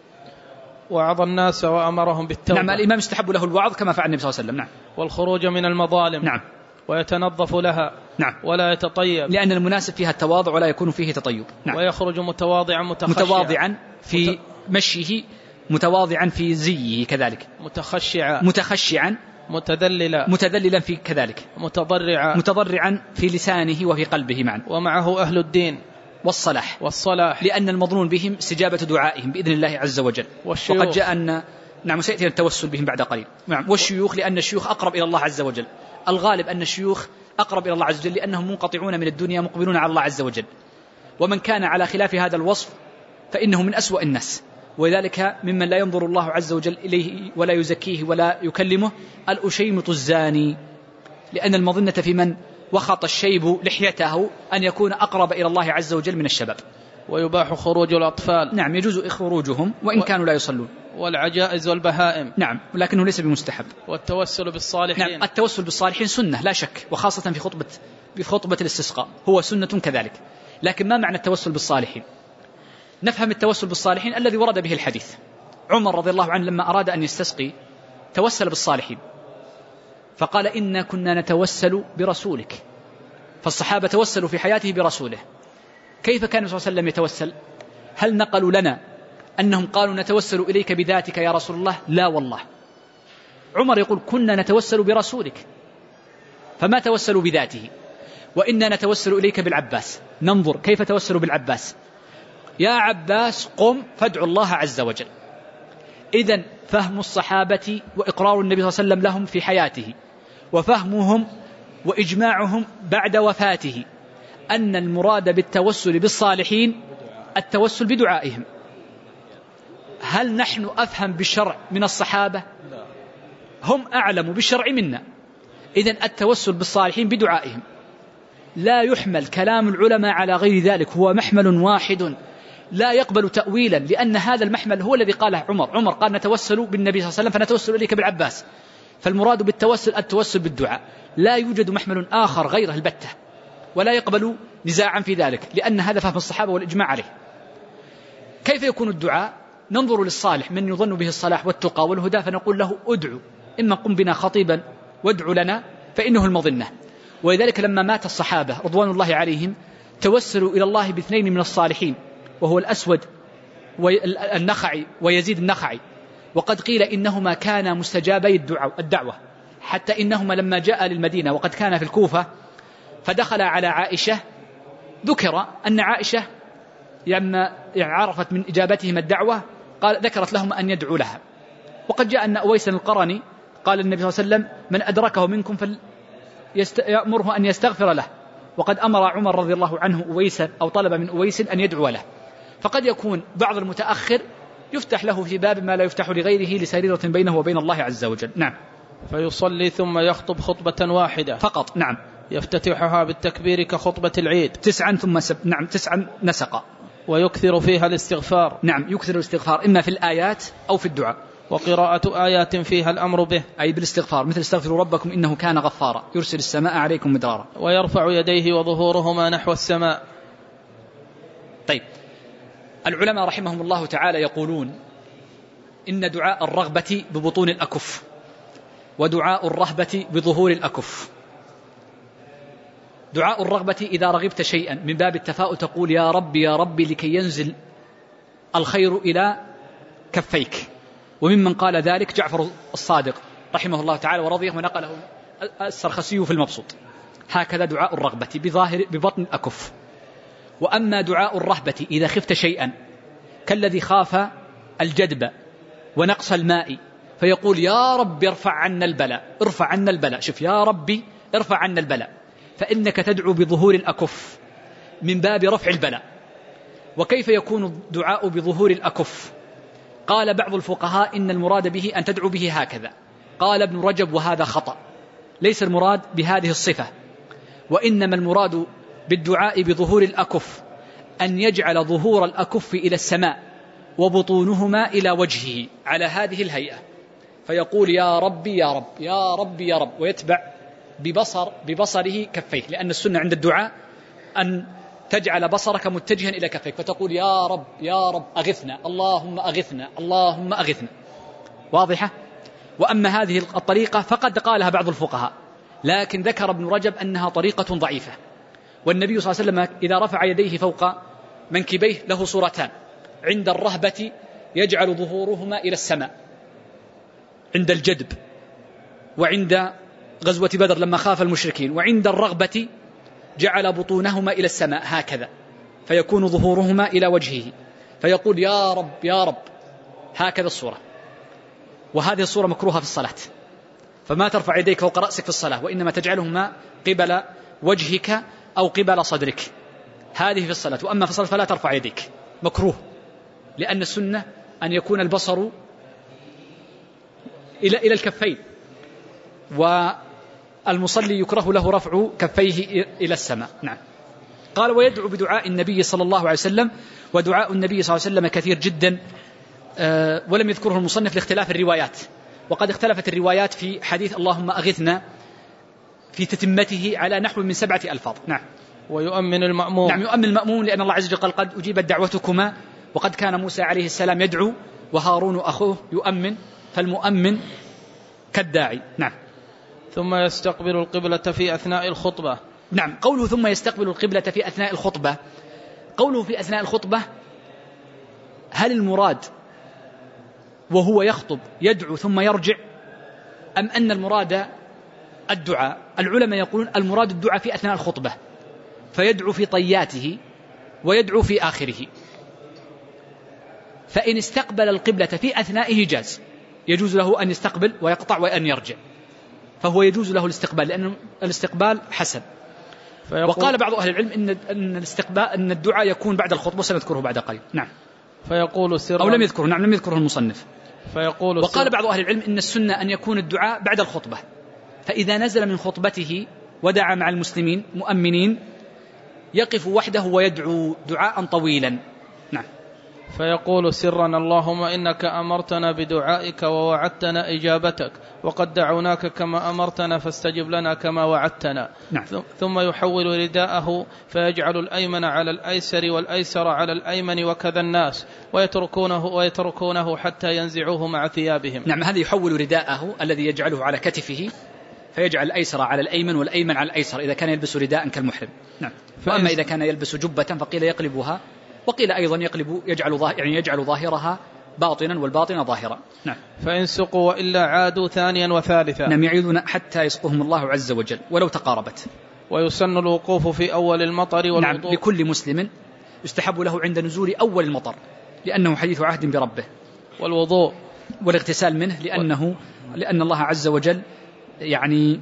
وعظ الناس وأمرهم بالتوبة. نعم، الإمام استحب له الوعظ كما فعل النبي صلى الله عليه وسلم. نعم. والخروج من المظالم. نعم. ويتنظف لها. نعم. ولا يتطيب، لأن المناسب فيها التواضع ولا يكون فيه تطيب. نعم. ويخرج متواضعا في مشيه، متواضعا في زيه كذلك، متخشعا متذللا في كذلك، متضرعا في لسانه وفي قلبه معا، ومعه أهل الدين والصلاح، لأن المظنون بهم استجابة دعائهم بإذن الله عز وجل. وقد جاء أن نعم سيأتي التوسل بهم بعد قليل. نعم. والشيوخ، لأن الشيوخ أقرب إلى الله عز وجل. الغالب أن الشيوخ أقرب إلى الله عز وجل لأنهم منقطعون من الدنيا مقبلون على الله عز وجل، ومن كان على خلاف هذا الوصف فإنه من أسوأ الناس، وذلك ممن لا ينظر الله عز وجل إليه ولا يزكيه ولا يكلمه الأشيمط الزاني، لأن المظنة في من وخط الشيب لحيته أن يكون أقرب إلى الله عز وجل من الشباب. ويباح خروج الأطفال. نعم، يجوز خروجهم وإن كانوا لا يصلون. والعجائز والبهائم. نعم، ولكنه ليس بمستحب. والتوسل بالصالحين. نعم، التوسل بالصالحين سنة لا شك، وخاصة في خطبة الاستسقاء هو سنة كذلك. لكن ما معنى التوسل بالصالحين؟ نفهم التوسل بالصالحين الذي ورد به الحديث. عمر رضي الله عنه لما أراد أن يستسقي توسل بالصالحين، فقال إنا كنا نتوسل برسولك، فالصحابة توسلوا في حياته برسوله. كيف كان صلى الله عليه وسلم يتوسل؟ هل نقلوا لنا أنهم قالوا نتوسل إليك بذاتك يا رسول الله؟ لا والله، عمر يقول كنا نتوسل برسولك، فما توسلوا بذاته. وإنا نتوسل إليك بالعباس، ننظر كيف توسلوا بالعباس، يا عباس قم فادعوا الله عز وجل. إذن فهم الصحابة وإقرار النبي صلى الله عليه وسلم لهم في حياته، وفهمهم وإجماعهم بعد وفاته، أن المراد بالتوسل بالصالحين التوسل بدعائهم. هل نحن أفهم بالشرع من الصحابة؟ هم أعلم بالشرع منا. إذن التوسل بالصالحين بدعائهم، لا يحمل كلام العلماء على غير ذلك، هو محمل واحد لا يقبل تأويلا، لأن هذا المحمل هو الذي قاله عمر قال نتوسل بالنبي صلى الله عليه وسلم فنتوسل إليك بالعباس، فالمراد بالتوسل التوسل بالدعاء، لا يوجد محمل آخر غيره البتة، ولا يقبل نزاعا في ذلك، لأن هذا فهم الصحابة والإجماع عليه. كيف يكون الدعاء؟ ننظر للصالح من يظن به الصلاح والتقى والهدى فنقول له ادعو، إما قم بنا خطيبا وادعو لنا فإنه المظنة. ولذلك لما مات الصحابة رضوان الله عليهم توسلوا إلى الله باثنين من الصالحين، وهو الأسود والنخعي ويزيد النخعي، وقد قيل إنهما كانا مستجابي الدعوة، حتى إنهما لما جاء للمدينة وقد كان في الكوفة فدخل على عائشة، ذكر أن عائشة لما عرفت من إجابتهم الدعوة ذكرت لهم أن يدعوا لها. وقد جاء أن أويس القرني قال النبي صلى الله عليه وسلم من أدركه منكم فليأمره أن يستغفر له، وقد أمر عمر رضي الله عنه أويسا أو طلب من أويس أن يدعو له. فقد يكون بعض المتأخر يفتح له في باب ما لا يفتح لغيره لسريرة بينه وبين الله عز وجل. نعم. فيصلي ثم يخطب خطبة واحدة فقط. نعم. يفتتحها بالتكبير كخطبة العيد 9 ثم نعم 9 نسق. ويكثر فيها الاستغفار. نعم يكثر الاستغفار إما في الآيات أو في الدعاء. وقراءة آيات فيها الأمر به أي بالاستغفار، مثل استغفروا ربكم إنه كان غفارا يرسل السماء عليكم مدرارا. ويرفع يديه وظهورهما نحو السماء. طيب، العلماء رحمهم الله تعالى يقولون إن دعاء الرغبة ببطون الأكف ودعاء الرهبة بظهور الأكف. دعاء الرغبة إذا رغبت شيئا من باب التفاؤل تقول يا رب يا رب لكي ينزل الخير إلى كفيك، وممن قال ذلك جعفر الصادق رحمه الله تعالى ورضيه ونقله السرخسي في المبسوط. هكذا دعاء الرغبة ببطن الأكف. وأما دعاء الرهبة إذا خفت شيئا كالذي خاف الجدب ونقص الماء فيقول يا رب ارفع عنا البلاء، ارفع عنا البلاء، شوف يا ربي ارفع عنا البلاء، فإنك تدعو بظهور الأكف من باب رفع البلاء. وكيف يكون الدعاء بظهور الأكف؟ قال بعض الفقهاء إن المراد به أن تدعو به هكذا. قال ابن رجب وهذا خطأ، ليس المراد بهذه الصفة، وإنما المراد بالدعاء بظهور الأكف أن يجعل ظهور الأكف إلى السماء وبطونهما إلى وجهه على هذه الهيئة، فيقول يا ربي يا رب يا ربي يا رب، ويتبع ببصره كفيه، لأن السنة عند الدعاء أن تجعل بصرك متجها إلى كفيك فتقول يا رب يا رب أغثنا، اللهم أغثنا، اللهم أغثنا. واضحة؟ وأما هذه الطريقة فقد قالها بعض الفقهاء، لكن ذكر ابن رجب أنها طريقة ضعيفة. والنبي صلى الله عليه وسلم إذا رفع يديه فوق منكبيه له صورتان: عند الرهبة يجعل ظهورهما إلى السماء عند الجدب، وعند غزوة بدر لما خاف المشركين، وعند الرغبة جعل بطونهما إلى السماء هكذا، فيكون ظهورهما إلى وجهه، فيقول يا رب يا رب، هكذا الصورة. وهذه الصورة مكروهة في الصلاة، فما ترفع يديك فوق رأسك في الصلاة، وإنما تجعلهما قبل وجهك أو قبل صدرك، هذه في الصلاة. وأما في الصلاة فلا ترفع يديك، مكروه، لأن السنة أن يكون البصر إلى الكفين، والمصلي يكره له رفع كفيه إلى السماء. نعم. قال ويدعو بدعاء النبي صلى الله عليه وسلم، ودعاء النبي صلى الله عليه وسلم كثير جدا، ولم يذكره المصنف لاختلاف الروايات، وقد اختلفت الروايات في حديث اللهم أغثنا في تتمته على نحو من 7 ألفاظ. نعم. ويؤمن المأموم. نعم، يؤمن المأموم، لأن الله عز وجل قال قد أجيبت دعوتكما، وقد كان موسى عليه السلام يدعو وهارون أخوه يؤمن، فالمؤمن كالداعي. نعم. ثم يستقبل القبلة في أثناء الخطبة. نعم، قوله ثم يستقبل القبلة في أثناء الخطبة، قوله في أثناء الخطبة، هل المراد وهو يخطب يدعو ثم يرجع، أم أن المراد الدعاء؟ العلماء يقولون المراد الدعاء في أثناء الخطبة، فيدعو في طياته ويدعو في آخره. فإن استقبل القبلة في أثنائه جاز، يجوز له أن يستقبل ويقطع وأن يرجع، فهو يجوز له الاستقبال، لأن الاستقبال حسن. وقال بعض أهل العلم أن الدعاء يكون بعد الخطبة، سنذكره بعد قليل. نعم. فيقول سرا، أو لم يذكره، نعم لم يذكره المصنف. وقال بعض أهل العلم إن السنة أن يكون الدعاء بعد الخطبة، فإذا نزل من خطبته ودعا مع المسلمين مؤمنين يقف وحده ويدعو دعاء طويلا. نعم. فيقول سرا اللهم إنك أمرتنا بدعائك ووعدتنا إجابتك، وقد دعوناك كما أمرتنا فاستجب لنا كما وعدتنا. نعم. ثم يحول رداءه فيجعل الأيمن على الأيسر والأيسر على الأيمن، وكذا الناس، ويتركونه حتى ينزعوه مع ثيابهم. نعم، هذا يحول رداءه الذي يجعله على كتفه، فيجعل الأيسر على الأيمن والأيمن على الأيسر إذا كان يلبس رداء كالمحرم. نعم. وأما إذا كان يلبس جبة فقيل يقلبها، وقيل أيضا يجعل ظاهرها باطنا والباطن ظاهرا. نعم. فإن سقوا وإلا عادوا ثانيا وثالثا. نعم، يعيدون حتى يسقهم الله عز وجل ولو تقاربت. ويسن الوقوف في أول المطر والوضوء. نعم، لكل مسلم يستحب له عند نزول أول المطر، لأنه حديث عهد بربه. والوضوء والاغتسال منه، لأن الله عز وجل يعني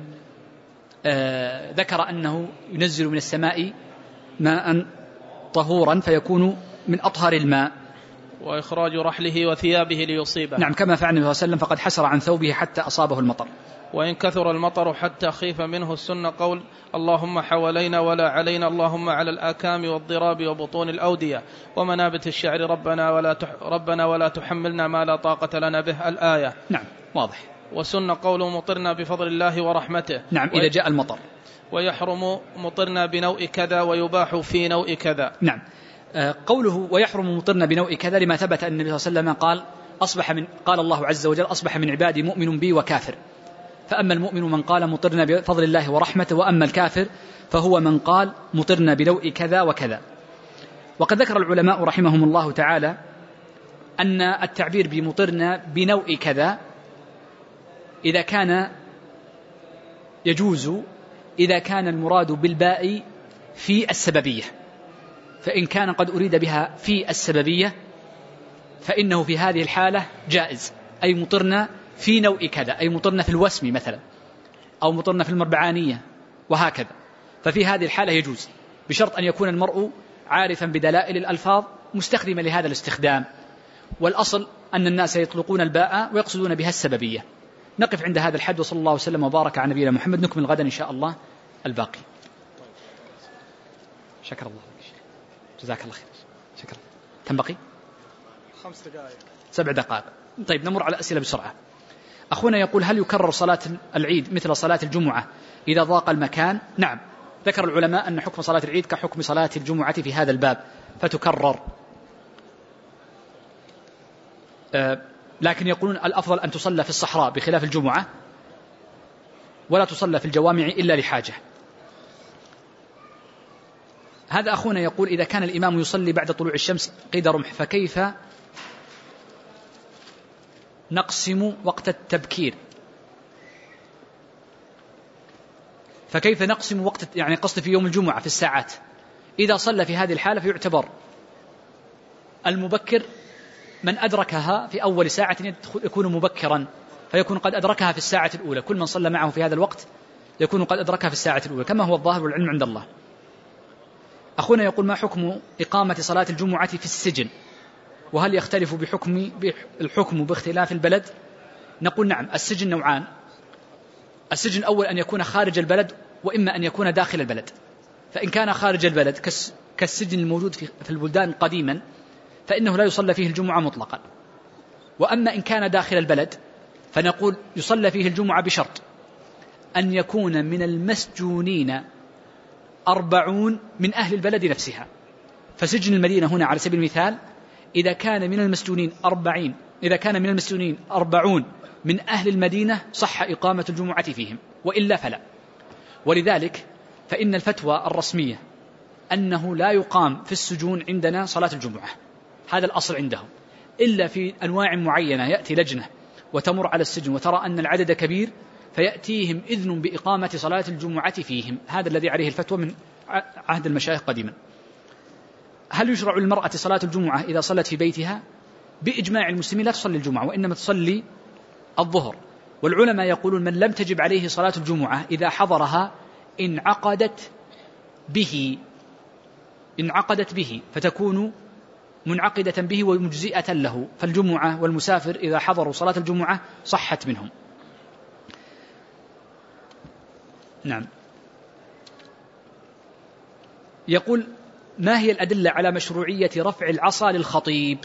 ذكر أنه ينزل من السماء ماء طهورا فيكون من أطهر الماء. وإخراج رحله وثيابه ليصيبه. نعم، كما فعل النبي صلى الله عليه وسلم فقد حسر عن ثوبه حتى أصابه المطر. وإن كثر المطر حتى خيف منه السنة قول اللهم حوالينا ولا علينا، اللهم على الآكام والضراب وبطون الأودية ومنابت الشعر، ربنا ولا تحملنا ما لا طاقة لنا به، الآية. نعم، واضح. وسنة قول مطرنا بفضل الله ورحمته. نعم، إذا جاء المطر. ويحرم مطرنا بنوء كذا ويباح في نوء كذا. نعم، قوله ويحرم مطرنا بنوء كذا لما ثبت أن النبي صلى الله عليه وسلم قال الله عز وجل أصبح من عبادي مؤمن بي وكافر. فأما المؤمن من قال مطرنا بفضل الله ورحمته، وأما الكافر فهو من قال مطرنا بنوء كذا وكذا. وقد ذكر العلماء رحمهم الله تعالى أن التعبير بمطرنا بنوء كذا إذا كان يجوز إذا كان المراد بالباء في السببية، فإن كان قد أريد بها في السببية فإنه في هذه الحالة جائز، أي مطرنا في نوء كذا، أي مطرنا في الوسم مثلا، أو مطرنا في المربعانية وهكذا، ففي هذه الحالة يجوز، بشرط أن يكون المرء عارفا بدلائل الألفاظ مستخدما لهذا الاستخدام. والأصل أن الناس يطلقون الباء ويقصدون بها السببية. نقف عند هذا الحد، وصلى الله وسلم وبارك على نبينا محمد. نكمل غدا إن شاء الله الباقي. شكر الله لك، جزاك الله خير. شكرا. كم بقي؟ 5 دقائق 7 دقائق. طيب، نمر على الأسئلة بسرعة. أخونا يقول هل يكرر صلاة العيد مثل صلاة الجمعة إذا ضاق المكان؟ نعم، ذكر العلماء أن حكم صلاة العيد كحكم صلاة الجمعة في هذا الباب، فتكرر. لكن يقولون الأفضل أن تصلى في الصحراء بخلاف الجمعة، ولا تصلى في الجوامع إلا لحاجة. هذا أخونا يقول إذا كان الإمام يصلي بعد طلوع الشمس قيد رمح فكيف نقسم وقت التبكير؟ فكيف نقسم وقت، يعني قصد في يوم الجمعة في الساعات. إذا صلى في هذه الحالة فيعتبر المبكر من أدركها في أول ساعة يكون مبكرا، فيكون قد أدركها في الساعة الأولى. كل من صلى معه في هذا الوقت يكون قد أدركها في الساعة الأولى، كما هو الظاهر والعلم عند الله. أخونا يقول ما حكم إقامة صلاة الجمعة في السجن، وهل يختلف الحكم باختلاف البلد؟ نقول نعم، السجن نوعان. السجن الأول أن يكون خارج البلد، وإما أن يكون داخل البلد. فإن كان خارج البلد كالسجن الموجود في البلدان قديما فإنه لا يصلى فيه الجمعة مطلقا. وأما إن كان داخل البلد فنقول يصلى فيه الجمعة بشرط أن يكون من المسجونين 40 من أهل البلد نفسها. فسجن المدينة هنا على سبيل المثال إذا كان من المسجونين 40 من أهل المدينة صح إقامة الجمعة فيهم، وإلا فلا. ولذلك فإن الفتوى الرسمية أنه لا يقام في السجون عندنا صلاة الجمعة، هذا الأصل عندهم، إلا في أنواع معينة يأتي لجنة وتمر على السجن وترى أن العدد كبير فيأتيهم إذن بإقامة صلاة الجمعة فيهم. هذا الذي عليه الفتوى من عهد المشايخ قديما. هل يشرع للمرأة صلاة الجمعة إذا صلت في بيتها؟ بإجماع المسلمين لا تصلي الجمعة، وإنما تصلي الظهر. والعلماء يقولون من لم تجب عليه صلاة الجمعة إذا حضرها انعقدت به فتكون منعقدة به ومجزئة له. فالجمعة والمسافر إذا حضروا صلاة الجمعة صحت منهم. نعم. يقول ما هي الأدلة على مشروعية رفع العصا للخطيب؟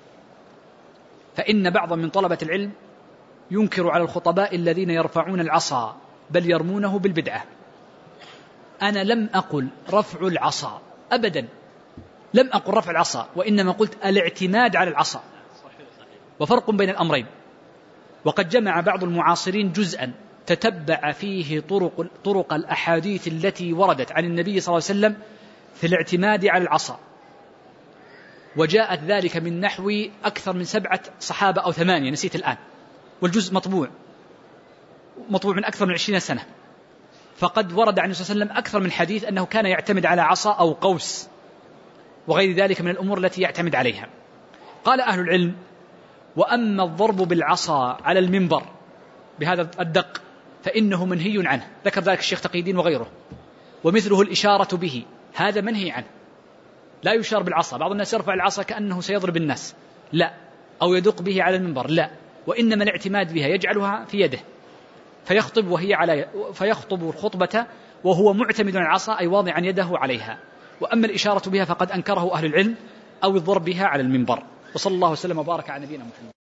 فإن بعض من طلبة العلم ينكر على الخطباء الذين يرفعون العصا بل يرمونه بالبدعة. أنا لم أقل رفع العصا أبدا، لم أقل رفع العصا، وإنما قلت الاعتماد على العصا، وفرق بين الأمرين. وقد جمع بعض المعاصرين جزءا تتبع فيه طرق الأحاديث التي وردت عن النبي صلى الله عليه وسلم في الاعتماد على العصا، وجاءت ذلك من نحو أكثر من 7 صحابة أو 8، نسيت الآن، والجزء مطبوع من أكثر من 20 سنة. فقد ورد عن النبي صلى الله عليه وسلم أكثر من حديث أنه كان يعتمد على عصا أو قوس وغير ذلك من الأمور التي يعتمد عليها. قال أهل العلم وأما الضرب بالعصا على المنبر بهذا الدق فإنه منهي عنه، ذكر ذلك الشيخ تقي الدين وغيره. ومثله الإشارة به، هذا منهي عنه، لا يشار بالعصا. بعض الناس يرفع العصا كأنه سيضرب الناس، لا، أو يدق به على المنبر لا، وإنما الاعتماد بها يجعلها في يده فيخطب الخطبة وهو معتمد على العصا، أي واضعا يده عليها. وأما الإشارة بها فقد أنكره أهل العلم، أو الضرب بها على المنبر. وصلى الله وسلم وبارك على نبينا محمد.